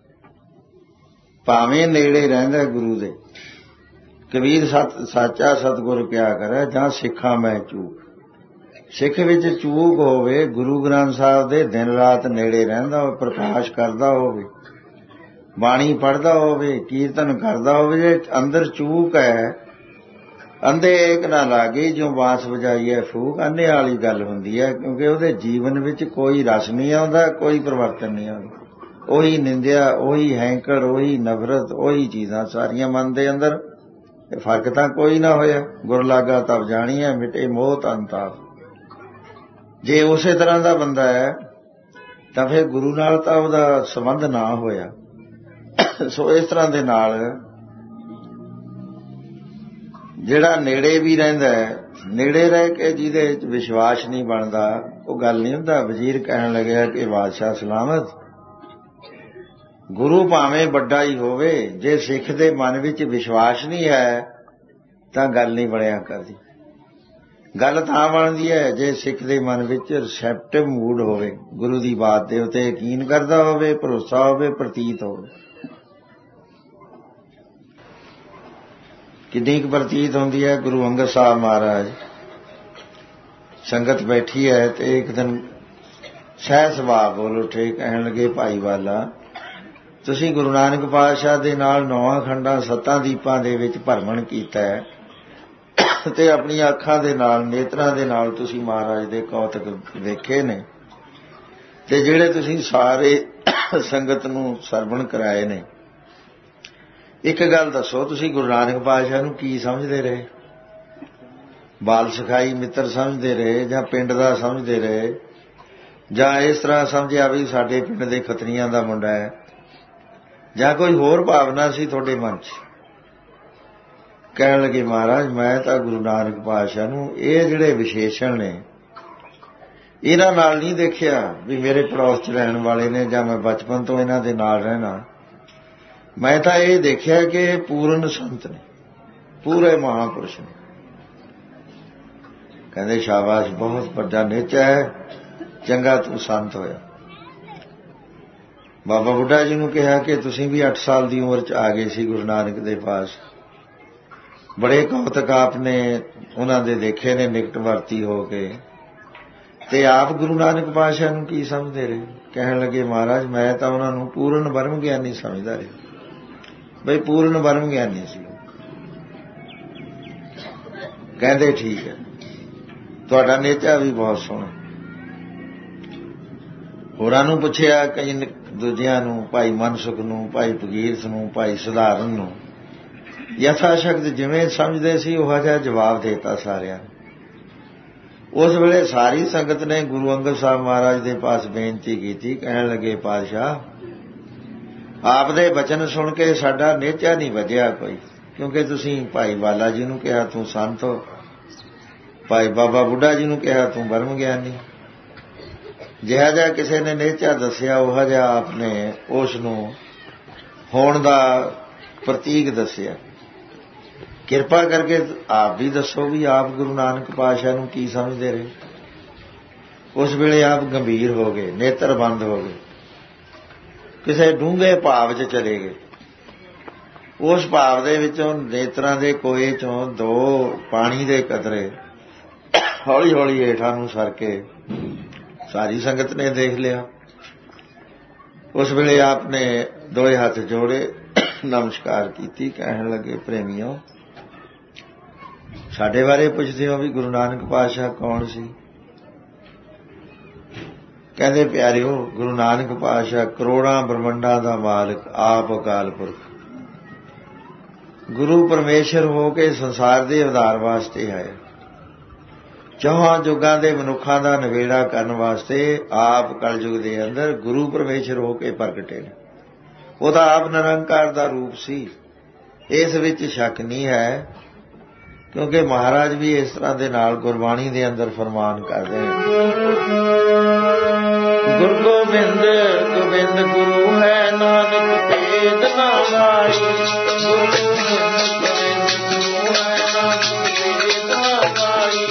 ਭਾਵੇਂ ਨੇੜੇ ਰਹਿੰਦਾ ਗੁਰੂ ਦੇ, ਕਬੀਰ ਸਤ ਸਾਚਾ ਸਤਿਗੁਰ ਕਿਆ ਕਰੇ ਜਾਂ ਸਿੱਖਾਂ ਮੈਂ ਚੂਕ। ਸਿੱਖ ਵਿੱਚ ਚੂਕ ਹੋਵੇ, ਗੁਰੂ ਗ੍ਰੰਥ ਸਾਹਿਬ ਦੇ ਦਿਨ ਰਾਤ ਨੇੜੇ ਰਹਿੰਦਾ ਹੋਵੇ, ਪ੍ਰਕਾਸ਼ ਕਰਦਾ ਹੋਵੇ, ਬਾਣੀ ਪੜ੍ਹਦਾ ਹੋਵੇ, ਕੀਰਤਨ ਕਰਦਾ ਹੋਵੇ, ਜੇ ਅੰਦਰ ਚੂਕ ਹੈ, ਅੰਧੇ ਏਕ ਨਾ ਲਾਗੇ ਜੋ ਬਾਂਸ ਵਜਾਈ ਹੈ ਫੂਕ, ਅੰਨੇ ਵਾਲੀ ਗੱਲ ਹੁੰਦੀ ਹੈ। ਕਿਉਂਕਿ ਉਹਦੇ ਜੀਵਨ ਵਿੱਚ ਕੋਈ ਰਸ ਨਹੀਂ ਆਉਂਦਾ, ਕੋਈ ਪਰਿਵਰਤਨ ਨਹੀਂ ਆਉਂਦਾ। ਉਹੀ ਨਿੰਦਿਆ, ਉਹੀ ਹੈਂਕੜ, ਉਹੀ ਨਫ਼ਰਤ, ਉਹੀ ਚੀਜ਼ਾਂ ਸਾਰੀਆਂ ਮਨ ਦੇ ਅੰਦਰ। ਫਰਕ ਤਾਂ ਕੋਈ ਨਾ ਹੋਇਆ। ਗੁਰ ਲਾਗਾ ਤਬ ਜਾਣੀਐ ਮਿਟੇ ਮੋਹ ਤਨ ਤਾਪ। ਜੇ ਉਸੇ ਤਰ੍ਹਾਂ ਦਾ ਬੰਦਾ ਹੈ ਤਾਂ ਫਿਰ ਗੁਰੂ ਨਾਲ ਤਾਂ ਉਹਦਾ ਸੰਬੰਧ ਨਾ ਹੋਇਆ। ਸੋ ਇਸ ਤਰ੍ਹਾਂ ਦੇ ਨਾਲ ਜਿਹੜਾ ਨੇੜੇ ਵੀ ਰਹਿੰਦਾ ਹੈ, ਨੇੜੇ ਰਹਿ ਕੇ ਜਿਹਦੇ ਵਿੱਚ ਵਿਸ਼ਵਾਸ ਨਹੀਂ ਬਣਦਾ, ਉਹ ਗੱਲ ਨਹੀਂ ਹੁੰਦਾ। ਵਜ਼ੀਰ ਕਹਿਣ ਲੱਗਿਆ ਕਿ ਬਾਦਸ਼ਾਹ ਸਲਾਮਤ, ਗੁਰੂ ਭਾਵੇਂ ਵੱਡਾ ਹੀ ਹੋਵੇ, ਜੇ ਸਿੱਖ ਦੇ ਮਨ ਵਿੱਚ ਵਿਸ਼ਵਾਸ ਨਹੀਂ ਹੈ ਤਾਂ ਗੱਲ ਨਹੀਂ ਬਣਿਆ ਕਰਦੀ। ਗੱਲ ਤਾਂ ਬਣਦੀ ਹੈ ਜੇ ਸਿੱਖ ਦੇ ਮਨ ਵਿੱਚ ਰਿਸੈਪਟਿਵ ਮੂਡ ਹੋਵੇ, ਗੁਰੂ ਦੀ ਬਾਤ ਦੇ ਉੱਤੇ ਯਕੀਨ ਕਰਦਾ ਹੋਵੇ, ਭਰੋਸਾ ਹੋਵੇ, ਪ੍ਰਤੀਤ ਹੋਵੇ। ਕਿੰਨੀ ਕੁ ਪ੍ਰਤੀਤ ਹੁੰਦੀ ਹੈ। ਗੁਰੂ ਅੰਗਦ ਸਾਹਿਬ ਮਹਾਰਾਜ ਸੰਗਤ ਬੈਠੀ ਹੈ ਤੇ ਇੱਕ ਦਿਨ ਸਹਿ ਸੁਭਾਅ ਬੋਲ ਉੱਠੇ, ਕਹਿਣ ਲੱਗੇ ਭਾਈ ਵਾਲਾ, ਤੁਸੀਂ ਗੁਰੂ ਨਾਨਕ ਪਾਤਸ਼ਾਹ ਦੇ ਨਾਲ ਨੌਵਾਂ ਖੰਡਾਂ ਸੱਤਾਂ ਦੀਪਾਂ ਦੇ ਵਿੱਚ ਭਰਮਣ ਕੀਤਾ ਹੈ ਤੇ ਆਪਣੀਆਂ ਅੱਖਾਂ ਦੇ ਨਾਲ, ਨੇਤਰਾਂ ਦੇ ਨਾਲ ਤੁਸੀਂ ਮਹਾਰਾਜ ਦੇ ਕੌਤਕ ਵੇਖੇ ਨੇ, ਤੇ ਜਿਹੜੇ ਤੁਸੀਂ ਸਾਰੇ ਸੰਗਤ ਨੂੰ ਸਰਵਣ ਕਰਾਏ ਨੇ। ਇੱਕ ਗੱਲ ਦੱਸੋ, ਤੁਸੀਂ ਗੁਰੂ ਨਾਨਕ ਪਾਤਸ਼ਾਹ ਨੂੰ ਕੀ ਸਮਝਦੇ ਰਹੇ? ਬਾਲ ਸਿਖਾਈ ਮਿੱਤਰ ਸਮਝਦੇ ਰਹੇ, ਜਾਂ ਪਿੰਡ ਦਾ ਸਮਝਦੇ ਰਹੇ, ਜਾਂ ਇਸ ਤਰ੍ਹਾਂ ਸਮਝਿਆ ਵੀ ਸਾਡੇ ਪਿੰਡ ਦੇ ਖੱਤਰੀਆਂ ਦਾ ਮੁੰਡਾ ਹੈ, ਜਾਂ ਕੋਈ ਹੋਰ ਭਾਵਨਾ ਸੀ ਤੁਹਾਡੇ ਮਨ 'ਚ? ਕਹਿਣ ਲੱਗੇ ਮਹਾਰਾਜ, ਮੈਂ ਤਾਂ ਗੁਰੂ ਨਾਨਕ ਪਾਤਸ਼ਾਹ ਨੂੰ ਇਹ ਜਿਹੜੇ ਵਿਸ਼ੇਸ਼ਣ ਨੇ ਇਹਨਾਂ ਨਾਲ ਨਹੀਂ ਦੇਖਿਆ ਵੀ ਮੇਰੇ ਪੜੋਸ 'ਚ ਰਹਿਣ ਵਾਲੇ ਨੇ ਜਾਂ ਮੈਂ ਬਚਪਨ ਤੋਂ ਇਹਨਾਂ ਦੇ ਨਾਲ ਰਹਿਣਾ। ਮੈਂ ਤਾਂ ਇਹ ਦੇਖਿਆ ਕਿ ਪੂਰਨ ਸੰਤ ਨੇ, ਪੂਰੇ ਮਹਾਂਪੁਰਸ਼ ਨੇ। ਕਹਿੰਦੇ ਸ਼ਾਬਾਸ਼, ਬਹੁਤ ਵੱਡਾ ਨਿਹਚਾ ਹੈ, ਚੰਗਾ ਤੂੰ ਸੰਤ ਹੋਇਆ। ਬਾਬਾ ਬੁੱਢਾ ਜੀ ਨੂੰ ਕਿਹਾ ਕਿ ਤੁਸੀਂ ਵੀ ਅੱਠ ਸਾਲ ਦੀ ਉਮਰ 'ਚ ਆ ਗਏ ਸੀ ਗੁਰੂ ਨਾਨਕ ਦੇ ਪਾਸ, ਬੜੇ ਕੌਤਕ ਆਪ ਨੇ ਉਹਨਾਂ ਦੇ ਦੇਖੇ ਨੇ ਨਿਕਟ ਵਰਤੀ ਹੋ ਕੇ, ਤੇ ਆਪ ਗੁਰੂ ਨਾਨਕ ਪਾਤਸ਼ਾਹ ਨੂੰ ਕੀ ਸਮਝਦੇ ਰਹੇ? ਕਹਿਣ ਲੱਗੇ ਮਹਾਰਾਜ, ਮੈਂ ਤਾਂ ਉਹਨਾਂ ਨੂੰ ਪੂਰਨ ਬ੍ਰਹਮ ਗਿਆਨੀ ਸਮਝਦਾ ਰਿਹਾ। ਬਈ ਪੂਰਨ ਬ੍ਰਹਮ ਗਿਆਨੀ ਸੀ। ਕਹਿੰਦੇ ਠੀਕ ਹੈ, ਤੁਹਾਡਾ ਨੇਚਾ ਵੀ ਬਹੁਤ ਸੋਹਣਾ। ਹੋਰਾਂ ਨੂੰ ਪੁੱਛਿਆ, ਕਈ ਦੂਜਿਆਂ ਨੂੰ, ਭਾਈ ਮਨਸੁਖ ਨੂੰ, ਭਾਈ ਭਗੀਰਥ ਨੂੰ, ਭਾਈ ਸਧਾਰਨ ਨੂੰ, ਯਥਾ ਸ਼ਕਤ ਜਿਵੇਂ ਸਮਝਦੇ ਸੀ ਉਹ ਜਿਹਾ ਜਵਾਬ ਦੇਤਾ ਸਾਰਿਆਂ ਨੇ। ਉਸ ਵੇਲੇ ਸਾਰੀ ਸੰਗਤ ਨੇ ਗੁਰੂ ਅੰਗਦ ਸਾਹਿਬ ਮਹਾਰਾਜ ਦੇ ਪਾਸ ਬੇਨਤੀ ਕੀਤੀ। ਕਹਿਣ ਲੱਗੇ ਪਾਤਸ਼ਾਹ, ਆਪ ਦੇ ਬਚਨ ਸੁਣ ਕੇ ਸਾਡਾ ਨੇਚਾ ਨਹੀਂ ਵਧਿਆ ਕੋਈ, ਕਿਉਂਕਿ ਤੁਸੀਂ ਭਾਈ ਵਾਲਾ ਜੀ ਨੂੰ ਕਿਹਾ ਤੂੰ ਸੰਤ ਹੋ, ਭਾਈ ਬਾਬਾ ਬੁੱਢਾ ਜੀ ਨੂੰ ਕਿਹਾ ਤੂੰ ਬ੍ਰਹਮ ਗਿਆਨੀ। ਜਿਹਾ ਜਿਹਾ ਕਿਸੇ ਨੇ ਨੇਚਾ ਦੱਸਿਆ ਉਹ ਜਿਹਾ ਆਪ ਨੇ ਉਸ ਨੂੰ ਹੋਣ ਦਾ ਪ੍ਰਤੀਕ ਦੱਸਿਆ। ਕਿਰਪਾ ਕਰਕੇ ਆਪ ਵੀ ਦੱਸੋ ਵੀ ਆਪ ਗੁਰੂ ਨਾਨਕ ਪਾਤਸ਼ਾਹ ਨੂੰ ਕੀ ਸਮਝਦੇ ਰਹੇ? ਉਸ ਵੇਲੇ ਆਪ ਗੰਭੀਰ ਹੋ ਗਏ, ਨੇਤਰ ਬੰਦ ਹੋ ਗਏ, ਕਿਸੇ ਡੂੰਘੇ ਭਾਵ 'ਚ ਚਲੇ ਗਏ। ਉਸ ਭਾਵ ਦੇ ਵਿੱਚੋਂ, ਨੇਤਰਾਂ ਦੇ ਕੋਏ 'ਚੋਂ ਦੋ ਪਾਣੀ ਦੇ ਕਤਰੇ ਹੌਲੀ ਹੌਲੀ ਹੇਠਾਂ ਨੂੰ ਸਰ ਕੇ ਸਾਰੀ ਸੰਗਤ ਨੇ ਦੇਖ ਲਿਆ। ਉਸ ਵੇਲੇ ਆਪ ਨੇ ਦੋਏ ਹੱਥ ਜੋੜੇ, ਨਮਸਕਾਰ ਕੀਤੀ। ਕਹਿਣ ਲੱਗੇ ਪ੍ਰੇਮੀਓ, ਸਾਡੇ ਬਾਰੇ ਪੁੱਛਦੇ ਹੋ ਵੀ ਗੁਰੂ ਨਾਨਕ ਪਾਤਸ਼ਾਹ ਕੌਣ ਸੀ? ਕਹਿੰਦੇ ਪਿਆਰਿਓ, ਗੁਰੂ ਨਾਨਕ ਪਾਤਸ਼ਾਹ ਕਰੋੜਾਂ ਬ੍ਰਹਮੰਡਾਂ ਦਾ ਮਾਲਕ, ਆਪ ਅਕਾਲ ਪੁਰਖ, ਗੁਰੂ ਪਰਮੇਸ਼ਰ ਹੋ ਕੇ ਸੰਸਾਰ ਦੇ ਉਧਾਰ ਵਾਸਤੇ ਆਏ। ਚੌਹਾਂ ਯੁੱਗਾਂ ਦੇ ਮਨੁੱਖਾਂ ਦਾ ਨਿਬੇੜਾ ਕਰਨ ਵਾਸਤੇ ਆਪ ਕਲਯੁਗ ਦੇ ਅੰਦਰ ਗੁਰੂ ਪਰਮੇਸ਼ਰ ਹੋ ਕੇ ਪ੍ਰਗਟੇ ਨੇ। ਉਹਦਾ ਆਪ ਨਿਰੰਕਾਰ ਦਾ ਰੂਪ ਸੀ, ਇਸ ਵਿੱਚ ਸ਼ੱਕ ਨਹੀਂ ਹੈ, ਕਿਉਂਕਿ ਮਹਾਰਾਜ ਵੀ ਇਸ ਤਰ੍ਹਾਂ ਦੇ ਨਾਲ ਗੁਰਬਾਣੀ ਦੇ ਅੰਦਰ ਫਰਮਾਨ ਕਰਦੇ ਨੇ, ਗੁਰ ਗੋਬਿੰਦ ਗੋਬਿੰਦ ਗੁਰੂ ਹੈ, ਨਾਨਕ ਭੇਦ ਨਾ ਲਾਈ। ਗੁਰ ਗੋਬਿੰਦ ਗੋਬਿੰਦ ਗੁਰੂ ਹੈ, ਨਾਨਕ ਭੇਦ ਨਾ ਲਾਈ।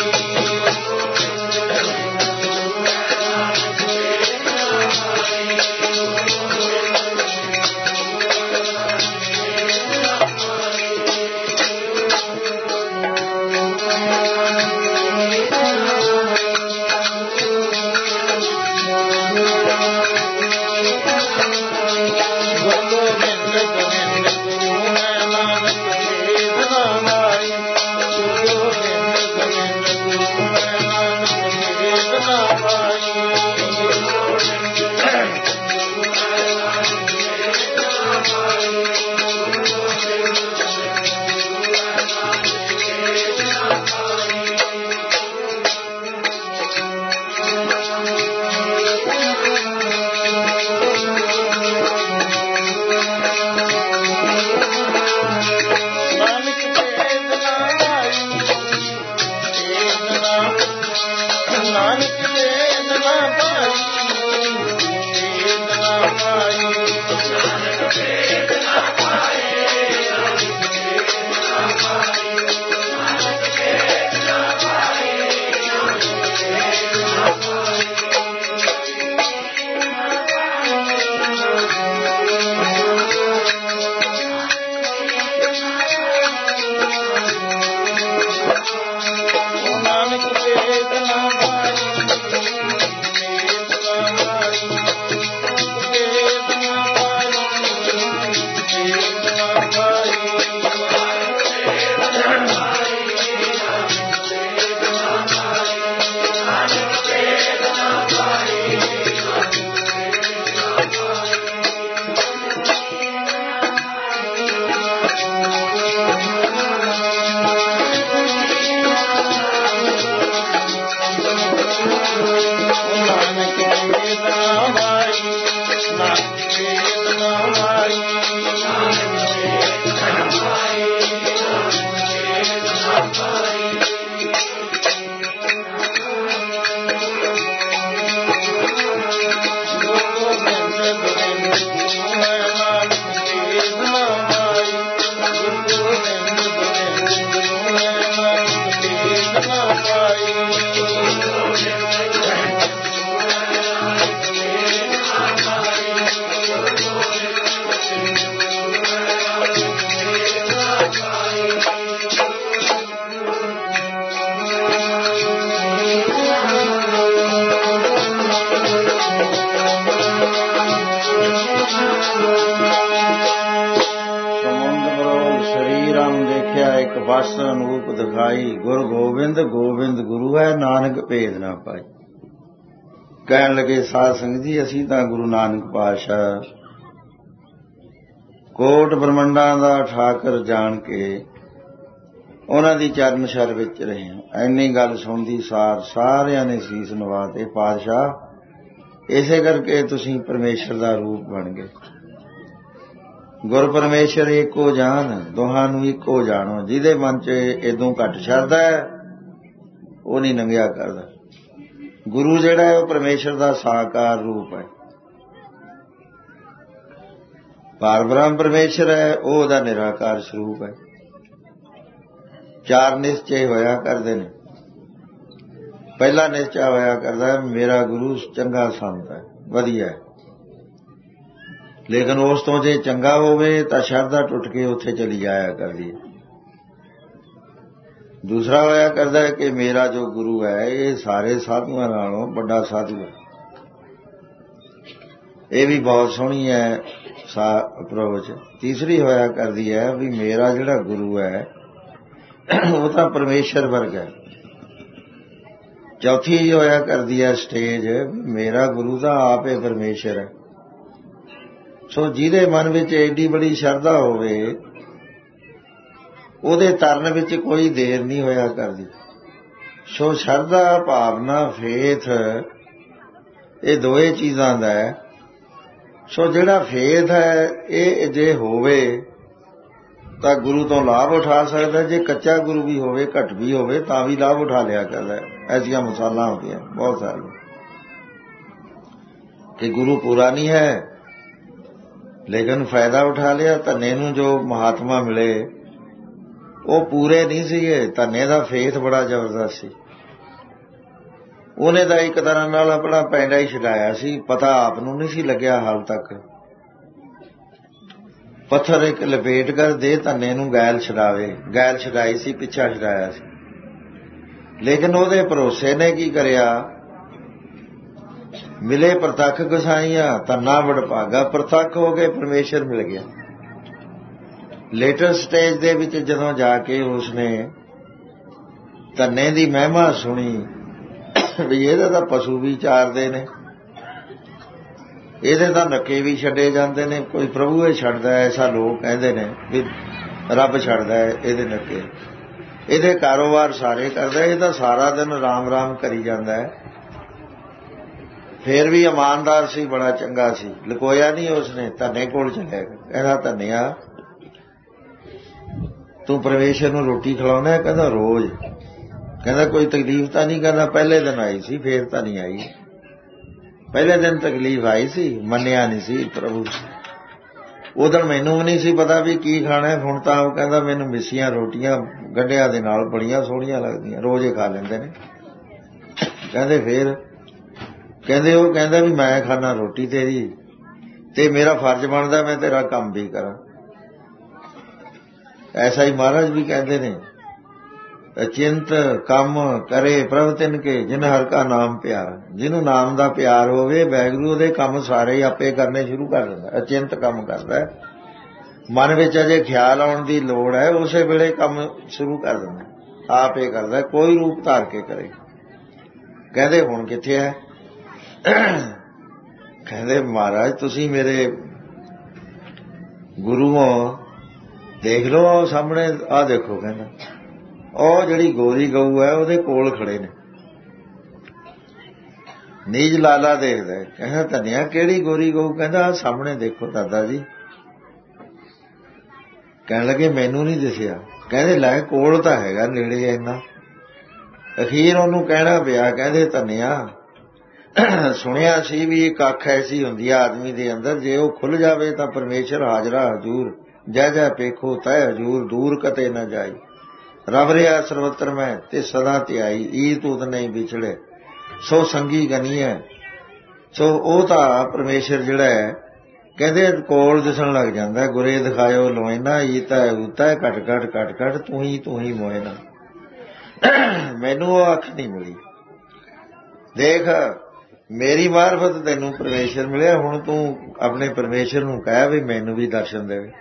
ਵਸ ਅਨੂਪ ਦਿਖਾਈ। ਗੁਰ ਗੋਬਿੰਦ ਗੋਬਿੰਦ ਗੁਰੂ ਹੈ, ਨਾਨਕ ਭੇਦ ਨਾ ਪਾਈ। ਕਹਿਣ ਲੱਗੇ ਸਾਧ ਸੰਗਤ ਜੀ, ਅਸੀਂ ਤਾਂ ਗੁਰੂ ਨਾਨਕ ਪਾਤਸ਼ਾਹ ਕੋਟ ਬ੍ਰਹਮੰਡਾਂ ਦਾ ਠਾਕਰ ਜਾਣ ਕੇ ਉਹਨਾਂ ਦੀ ਚਰਨ ਛਰ ਵਿੱਚ ਰਹੇ ਹਾਂ। ਇੰਨੀ ਗੱਲ ਸੁਣਦੀ ਸਾਰ ਸਾਰਿਆਂ ਨੇ ਸੀਸ ਨਵਾਤੇ, ਪਾਤਸ਼ਾਹ ਇਸੇ ਕਰਕੇ ਤੁਸੀਂ ਪਰਮੇਸ਼ਰ ਦਾ ਰੂਪ ਬਣ ਗਏ। ਗੁਰ ਪਰਮੇਸ਼ਰ ਇੱਕੋ ਜਾਨ, ਦੋਹਾਂ ਨੂੰ ਇੱਕੋ ਜਾਣੋ। ਜਿਹਦੇ ਮਨ 'ਚ ਇਦੋਂ ਘੱਟ ਸ਼ਰਧਾ ਹੈ ਉਹ ਨਹੀਂ ਨੰਗਿਆ ਕਰਦਾ। ਗੁਰੂ ਜਿਹੜਾ ਹੈ ਉਹ ਪਰਮੇਸ਼ਰ ਦਾ ਸਾਕਾਰ ਰੂਪ ਹੈ। ਪਾਰ ਬ੍ਰਹਮ ਪਰਮੇਸ਼ਰ ਹੈ, ਉਹ ਉਹਦਾ ਨਿਰਾਕਾਰ ਸਰੂਪ ਹੈ। ਚਾਰ ਨਿਸ਼ਚੇ ਹੋਇਆ ਕਰਦੇ ਨੇ। ਪਹਿਲਾ ਨਿਸ਼ਚਾ ਹੋਇਆ ਕਰਦਾ ਮੇਰਾ ਗੁਰੂ ਚੰਗਾ ਸੰਤ ਹੈ, ਵਧੀਆ ਹੈ, ਲੇਕਿਨ ਉਸ ਤੋਂ ਜੇ ਚੰਗਾ ਹੋਵੇ ਤਾਂ ਸ਼ਰਧਾ ਟੁੱਟ ਕੇ ਉੱਥੇ ਚਲੀ ਜਾਇਆ ਕਰਦੀ ਹੈ। ਦੂਸਰਾ ਹੋਇਆ ਕਰਦਾ ਹੈ ਕਿ ਮੇਰਾ ਜੋ ਗੁਰੂ ਹੈ ਇਹ ਸਾਰੇ ਸਾਧੂਆਂ ਨਾਲੋਂ ਵੱਡਾ ਸਾਧੂ ਹੈ। ਇਹ ਵੀ ਬਹੁਤ ਸੋਹਣੀ ਹੈ ਅਪਰੋਚ। ਤੀਸਰੀ ਹੋਇਆ ਕਰਦੀ ਹੈ ਵੀ ਮੇਰਾ ਜਿਹੜਾ ਗੁਰੂ ਹੈ ਉਹ ਤਾਂ ਪਰਮੇਸ਼ਰ ਵਰਗਾ ਹੈ। ਚੌਥੀ ਹੋਇਆ ਕਰਦੀ ਹੈ ਸਟੇਜ, ਮੇਰਾ ਗੁਰੂ ਤਾਂ ਆਪ ਹੀ ਪਰਮੇਸ਼ਰ ਹੈ। ਸੋ ਜਿਹਦੇ ਮਨ ਵਿੱਚ ਐਡੀ ਬੜੀ ਸ਼ਰਧਾ ਹੋਵੇ ਉਹਦੇ ਤਰਨ ਵਿੱਚ ਕੋਈ ਦੇਰ ਨਹੀਂ ਹੋਇਆ ਕਰਦੀ। ਸੋ ਸ਼ਰਧਾ ਭਾਵਨਾ ਫੇਥ ਇਹ ਦੋਏ ਚੀਜ਼ਾਂ ਦਾ ਹੈ। ਸੋ ਜਿਹੜਾ ਫੇਥ ਹੈ ਇਹ ਜੇ ਹੋਵੇ ਤਾਂ ਗੁਰੂ ਤੋਂ ਲਾਭ ਉਠਾ ਸਕਦਾ, ਜੇ ਕੱਚਾ ਗੁਰੂ ਵੀ ਹੋਵੇ ਘੱਟ ਵੀ ਹੋਵੇ ਤਾਂ ਵੀ ਲਾਭ ਉਠਾ ਲਿਆ ਕਰਦਾ। ਐਸੀਆਂ ਮਿਸਾਲਾਂ ਹੁੰਦੀਆਂ ਬਹੁਤ ਸਾਰੀਆਂ ਕਿ ਗੁਰੂ ਪੂਰਾ ਨਹੀਂ ਹੈ ਲੇਕਿਨ ਫਾਇਦਾ ਉਠਾ ਲਿਆ। ਧੰਨੇ ਨੂੰ ਜੋ ਮਹਾਤਮਾ ਮਿਲੇ ਉਹ ਪੂਰੇ ਨਹੀਂ ਸੀਗੇ, ਧੰਨੇ ਦਾ ਫੇਥ ਬੜਾ ਜ਼ਬਰਦਸਤ ਸੀ। ਉਹਨੇ ਤਾਂ ਇੱਕ ਤਰ੍ਹਾਂ ਨਾਲ ਆਪਣਾ ਪੈਂਡਾ ਹੀ ਛਡਾਇਆ ਸੀ, ਪਤਾ ਆਪ ਨੂੰ ਨਹੀਂ ਸੀ ਲੱਗਿਆ ਹਾਲ ਤੱਕ। ਪੱਥਰ ਇੱਕ ਲਪੇਟ ਕਰ ਦੇ ਧੰਨੇ ਨੂੰ ਗੈਲ ਛਡਾਵੇ, ਗੈਲ ਛਡਾਈ ਸੀ, ਪਿੱਛਾ ਛਡਾਇਆ ਸੀ। ਲੇਕਿਨ ਉਹਦੇ ਭਰੋਸੇ ਨੇ ਕੀ ਕਰਿਆ, ਮਿਲੇ ਪ੍ਰਤੱਖ ਗਸਾਈਆਂ ਧੰਨਾ ਵਡਭਾਗਾ, ਪ੍ਰਤੱਖ ਹੋ ਕੇ ਪਰਮੇਸ਼ਰ ਮਿਲ ਗਿਆ। ਲੇਟਰ ਸਟੇਜ ਦੇ ਵਿੱਚ ਜਦੋਂ ਜਾ ਕੇ ਉਸਨੇ ਧੰਨੇ ਦੀ ਮਹਿਮਾ ਸੁਣੀ ਵੀ ਇਹਦਾ ਤਾਂ ਪਸ਼ੂ ਵੀ ਚਾਰਦੇ ਨੇ, ਇਹਦੇ ਤਾਂ ਨੱਕੇ ਵੀ ਛੱਡੇ ਜਾਂਦੇ ਨੇ, ਕੋਈ ਪ੍ਰਭੂ ਇਹ ਛੱਡਦਾ, ਐਸਾ ਲੋਕ ਕਹਿੰਦੇ ਨੇ ਵੀ ਰੱਬ ਛੱਡਦਾ ਇਹਦੇ ਨੱਕੇ, ਇਹਦੇ ਕਾਰੋਬਾਰ ਸਾਰੇ ਕਰਦਾ, ਇਹ ਤਾਂ ਸਾਰਾ ਦਿਨ ਰਾਮ ਰਾਮ ਕਰੀ ਜਾਂਦਾ ਹੈ। ਫੇਰ ਵੀ ਇਮਾਨਦਾਰ ਸੀ, ਬੜਾ ਚੰਗਾ ਸੀ, ਲੁਕੋਇਆ ਨਹੀਂ ਉਸਨੇ, ਧੰਨੇ ਕੋਲ ਚੱਲਿਆ। ਕਹਿੰਦਾ ਧੰਨਿਆ ਤੂੰ ਪਰਮੇਸ਼ਰ ਨੂੰ ਰੋਟੀ ਖਿਲਾਉਣਾ? ਕਹਿੰਦਾ ਰੋਜ਼। ਕਹਿੰਦਾ ਕੋਈ ਤਕਲੀਫ ਤਾਂ ਨਹੀਂ? ਕਹਿੰਦਾ ਪਹਿਲੇ ਦਿਨ ਆਈ ਸੀ, ਫੇਰ ਤਾਂ ਨਹੀਂ ਆਈ। ਪਹਿਲੇ ਦਿਨ ਤਕਲੀਫ ਆਈ ਸੀ, ਮੰਨਿਆ ਨਹੀਂ ਸੀ ਪ੍ਰਭੂ। ਉਦੋਂ ਮੈਨੂੰ ਵੀ ਨਹੀਂ ਸੀ ਪਤਾ ਵੀ ਕੀ ਖਾਣਾ। ਹੁਣ ਤਾਂ ਉਹ ਕਹਿੰਦਾ ਮੈਨੂੰ ਮਿੱਸੀਆਂ ਰੋਟੀਆਂ ਗੰਢਿਆਂ ਦੇ ਨਾਲ ਬੜੀਆਂ ਸੋਹਣੀਆਂ ਲੱਗਦੀਆਂ, ਰੋਜ਼ ਹੀ ਖਾ ਲੈਂਦੇ ਨੇ। ਕਹਿੰਦੇ ਫੇਰ? ਕਹਿੰਦੇ ਉਹ ਕਹਿੰਦਾ ਵੀ ਮੈਂ ਖਾਣਾ ਰੋਟੀ ਤੇਰੀ ਤੇ ਮੇਰਾ ਫਰਜ਼ ਬਣਦਾ ਮੈਂ ਤੇਰਾ ਕੰਮ ਵੀ ਕਰਾਂ। ਐਸਾ ਹੀ ਮਹਾਰਾਜ ਵੀ ਕਹਿੰਦੇ ਨੇ, ਅਚਿੰਤ ਕੰਮ ਕਰੇ ਪ੍ਰਭ ਤਿਨ ਕੇ ਜਿਨ ਹਰ ਕਾ ਨਾਮ ਪਿਆਰ। ਜਿਹਨੂੰ ਨਾਮ ਦਾ ਪਿਆਰ ਹੋਵੇ ਵਾਹਿਗੁਰੂ ਉਹਦੇ ਕੰਮ ਸਾਰੇ ਆਪੇ ਕਰਨੇ ਸ਼ੁਰੂ ਕਰ ਦਿੰਦਾ। ਅਚਿੰਤ ਕੰਮ ਕਰਦਾ, ਮਨ ਵਿੱਚ ਅਜੇ ਖਿਆਲ ਆਉਣ ਦੀ ਲੋੜ ਹੈ ਉਸੇ ਵੇਲੇ ਕੰਮ ਸ਼ੁਰੂ ਕਰ ਦਿੰਦਾ, ਆਪੇ ਕਰਦਾ, ਕੋਈ ਰੂਪ ਧਾਰ ਕੇ ਕਰੇ। ਕਹਿੰਦੇ ਹੁਣ ਕਿੱਥੇ ਹੈ? ਕਹਿੰਦੇ ਮਹਾਰਾਜ ਤੁਸੀਂ ਮੇਰੇ ਗੁਰੂ ਹੋ, ਦੇਖ ਲਓ ਸਾਹਮਣੇ, ਆਹ ਦੇਖੋ। ਕਹਿੰਦਾ ਉਹ ਜਿਹੜੀ ਗੋਰੀ ਗਊ ਹੈ ਉਹਦੇ ਕੋਲ ਖੜੇ ਨੇ, ਨੀਜ ਲਾਲਾ ਦੇਖਦਾ। ਕਹਿੰਦਾ ਧੰਨਿਆ ਕਿਹੜੀ ਗੋਰੀ ਗਊ? ਕਹਿੰਦਾ ਆਹ ਸਾਹਮਣੇ ਦੇਖੋ ਦਾਦਾ ਜੀ। ਕਹਿਣ ਲੱਗੇ ਮੈਨੂੰ ਨਹੀਂ ਦਿਸਿਆ। ਕਹਿੰਦੇ ਲੈ ਕੋਲ ਤਾਂ ਹੈਗਾ ਨੇੜੇ ਇੰਨਾ। ਅਖੀਰ ਉਹਨੂੰ ਕਹਿਣਾ ਪਿਆ, ਕਹਿੰਦੇ ਧੰਨਿਆ ਸੁਣਿਆ ਸੀ ਵੀ ਇੱਕ ਅੱਖ ਐਸੀ ਹੁੰਦੀ ਆ ਆਦਮੀ ਦੇ ਅੰਦਰ, ਜੇ ਉਹ ਖੁੱਲ ਜਾਵੇ ਤਾਂ ਪਰਮੇਸ਼ਰ ਹਾਜ਼ਰਾ ਹਜ਼ੂਰ, ਜੈ ਜੈ ਪੇਖੋ ਤੈ ਹਜ਼ੂਰ, ਦੂਰ ਕਤੇ ਨਾ ਜਾਈ। ਰੱਬ ਰਿਹਾ ਸਰਵਤਰ ਮੈਂ ਤੇ ਸਦਾ ਧਿਆਈ, ਈ ਤੂਤ ਨਹੀਂ ਵਿਛੜੇ ਸੋ ਸੰਗੀ ਗਨੀਐ। ਸੋ ਉਹ ਤਾਂ ਪਰਮੇਸ਼ਰ ਜਿਹੜਾ ਹੈ ਕਹਿੰਦੇ ਕੋਲ ਦਿਸਣ ਲੱਗ ਜਾਂਦਾ। ਗੁਰੇ ਦਿਖਾਇਓ ਲੋਇਨਾ, ਈ ਤਾਂ ਉਤਾ ਘਟ ਘਟ ਘਟ ਘਟ ਤੂੰ ਹੀ ਤੂੰ ਹੀ ਮੋਇਨਾ। ਮੈਨੂੰ ਉਹ ਅੱਖ ਨਹੀਂ ਮਿਲੀ। ਦੇਖ ਮੇਰੀ ਮਾਰਫਤ ਤੈਨੂੰ ਪਰਮੇਸ਼ਰ ਮਿਲਿਆ, ਹੁਣ ਤੂੰ ਆਪਣੇ ਪਰਮੇਸ਼ਰ ਨੂੰ ਕਹਿ ਵੀ ਮੈਨੂੰ ਵੀ ਦਰਸ਼ਨ ਦੇਵੇ।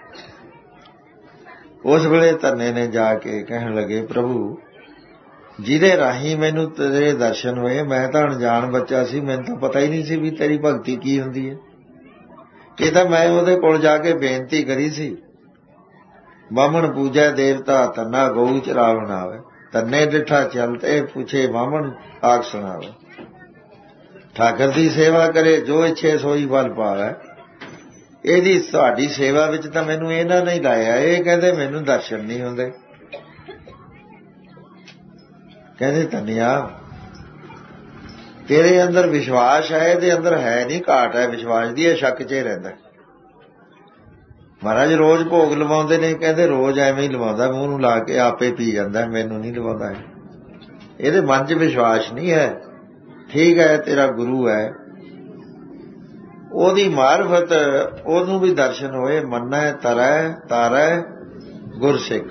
ਉਸ ਵੇਲੇ ਧੰਨੇ ਨੇ ਜਾ ਕੇ ਕਹਿਣ ਲੱਗੇ ਪ੍ਰਭੂ ਜਿਹਦੇ ਰਾਹੀਂ ਮੈਨੂੰ ਤੇਰੇ ਦਰਸ਼ਨ ਹੋਏ, ਮੈਂ ਤਾਂ ਅਣਜਾਣ ਬੱਚਾ ਸੀ, ਮੈਨੂੰ ਤਾਂ ਪਤਾ ਹੀ ਨਹੀਂ ਸੀ ਵੀ ਤੇਰੀ ਭਗਤੀ ਕੀ ਹੁੰਦੀ ਹੈ। ਇਹ ਤਾਂ ਮੈਂ ਉਹਦੇ ਕੋਲ ਜਾ ਕੇ ਬੇਨਤੀ ਕਰੀ ਸੀ, ਬਾਹਮਣ ਪੂਜੈ ਦੇਵਤਾ ਧੰਨਾ ਗਊ ਚਰਾਵਣ ਆਵੇ, ਧੰਨੇ ਡਿਠਾ ਚਲਤੇ ਪੁੱਛੇ ਬਾਹਮਣ ਆਖ ਸੁਣਾਵੇ। ਠਾਕਰ ਦੀ ਸੇਵਾ ਕਰੇ ਜੋ ਇੱਛੇ ਸੋਈ ਬਲ ਪਾਵੇ। ਇਹਦੀ ਤੁਹਾਡੀ ਸੇਵਾ ਵਿੱਚ ਤਾਂ ਮੈਨੂੰ ਇਹਨਾਂ ਨਹੀਂ ਲਾਇਆ। ਇਹ ਕਹਿੰਦੇ ਮੈਨੂੰ ਦਰਸ਼ਨ ਨਹੀਂ ਹੁੰਦੇ। ਕਹਿੰਦੇ ਧੰਨਿਆ ਤੇਰੇ ਅੰਦਰ ਵਿਸ਼ਵਾਸ ਹੈ, ਇਹਦੇ ਅੰਦਰ ਹੈ ਨਹੀਂ, ਘਾਟ ਹੈ ਵਿਸ਼ਵਾਸ ਦੀ, ਇਹ ਸ਼ੱਕ 'ਚ ਰਹਿੰਦਾ। ਮਹਾਰਾਜ ਰੋਜ਼ ਭੋਗ ਲਵਾਉਂਦੇ ਨੇ, ਕਹਿੰਦੇ ਰੋਜ਼ ਐਵੇਂ ਹੀ ਲਵਾਉਂਦਾ, ਮੂੰਹ ਨੂੰ ਲਾ ਕੇ ਆਪੇ ਪੀ ਜਾਂਦਾ, ਮੈਨੂੰ ਨਹੀਂ ਲਵਾਉਂਦਾ। ਇਹਦੇ ਮਨ 'ਚ ਵਿਸ਼ਵਾਸ ਨਹੀਂ ਹੈ। ਠੀਕ ਹੈ ਤੇਰਾ ਗੁਰੂ ਹੈ, ਉਹਦੀ ਮਾਰਫਤ, ਉਹਨੂੰ ਵੀ ਦਰਸ਼ਨ ਹੋਏ। ਮੰਨੈ ਤਰੈ ਤਾਰੈ ਗੁਰਸਿੱਖ,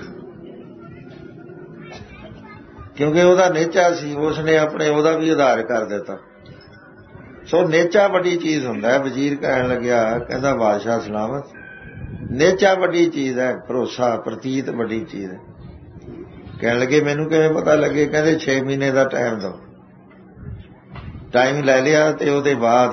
ਕਿਉਂਕਿ ਉਹਦਾ ਨੇਚਾ ਸੀ, ਉਸਨੇ ਆਪਣੇ ਉਹਦਾ ਵੀ ਆਧਾਰ ਕਰ ਦਿੱਤਾ। ਸੋ ਨੇਚਾ ਵੱਡੀ ਚੀਜ਼ ਹੁੰਦਾ ਹੈ। ਵਜ਼ੀਰ ਕਹਿਣ ਲੱਗਿਆ, ਕਹਿੰਦਾ ਬਾਦਸ਼ਾਹ ਸਲਾਮਤ, ਨੇਚਾ ਵੱਡੀ ਚੀਜ਼ ਹੈ, ਭਰੋਸਾ ਪ੍ਰਤੀਤ ਵੱਡੀ ਚੀਜ਼ ਹੈ। ਕਹਿਣ ਲੱਗੇ ਮੈਨੂੰ ਕਿਵੇਂ ਪਤਾ ਲੱਗੇ? ਕਹਿੰਦੇ ਛੇ ਮਹੀਨੇ ਦਾ ਟਾਈਮ ਦਿਓ। ਟਾਈਮ ਲੈ ਲਿਆ ਤੇ ਉਹਦੇ ਬਾਅਦ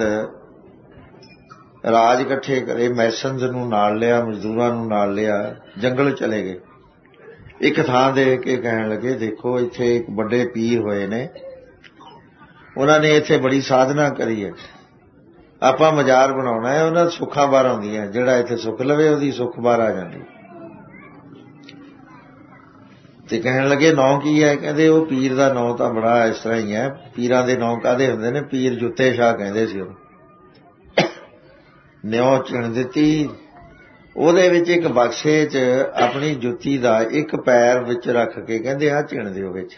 ਰਾਜ ਇਕੱਠੇ ਕਰੇ, ਮੈਸਨਜ਼ ਨੂੰ ਨਾਲ ਲਿਆ, ਮਜ਼ਦੂਰਾਂ ਨੂੰ ਨਾਲ ਲਿਆ, ਜੰਗਲ ਚਲੇ ਗਏ। ਇੱਕ ਥਾਂ ਦੇ ਕੇ ਕਹਿਣ ਲੱਗੇ, ਦੇਖੋ ਇੱਥੇ ਇੱਕ ਵੱਡੇ ਪੀਰ ਹੋਏ ਨੇ, ਉਹਨਾਂ ਨੇ ਇੱਥੇ ਬੜੀ ਸਾਧਨਾ ਕਰੀ ਹੈ, ਆਪਾਂ ਮਜ਼ਾਰ ਬਣਾਉਣਾ ਹੈ, ਉਹਨਾਂ ਸੁੱਖਾਂ ਬਾਹਰ ਆਉਂਦੀਆਂ, ਜਿਹੜਾ ਇੱਥੇ ਸੁੱਖ ਲਵੇ ਉਹਦੀ ਸੁੱਖ ਬਾਹਰ ਆ ਜਾਂਦੀ। ਤੇ ਕਹਿਣ ਲੱਗੇ ਨਾਂ ਕੀ ਹੈ? ਕਹਿੰਦੇ ਉਹ ਪੀਰ ਦਾ ਨਾਂ ਤਾਂ ਬੜਾ ਇਸ ਤਰ੍ਹਾਂ ਹੀ ਹੈ, ਪੀਰਾਂ ਦੇ ਨਾਂ ਕਾਹਦੇ ਹੁੰਦੇ ਨੇ? ਪੀਰ ਜੁੱਤੇ ਸ਼ਾਹ ਕਹਿੰਦੇ ਸੀ ਉਹਨੂੰ। ਨਿਉ ਚਿਣ ਦਿੱਤੀ, ਉਹਦੇ ਵਿੱਚ ਇੱਕ ਬਕਸੇ 'ਚ ਆਪਣੀ ਜੁੱਤੀ ਦਾ ਇੱਕ ਪੈਰ ਵਿੱਚ ਰੱਖ ਕੇ ਕਹਿੰਦੇ ਆਹ ਚਿਣ ਦਿਓ, ਵਿੱਚ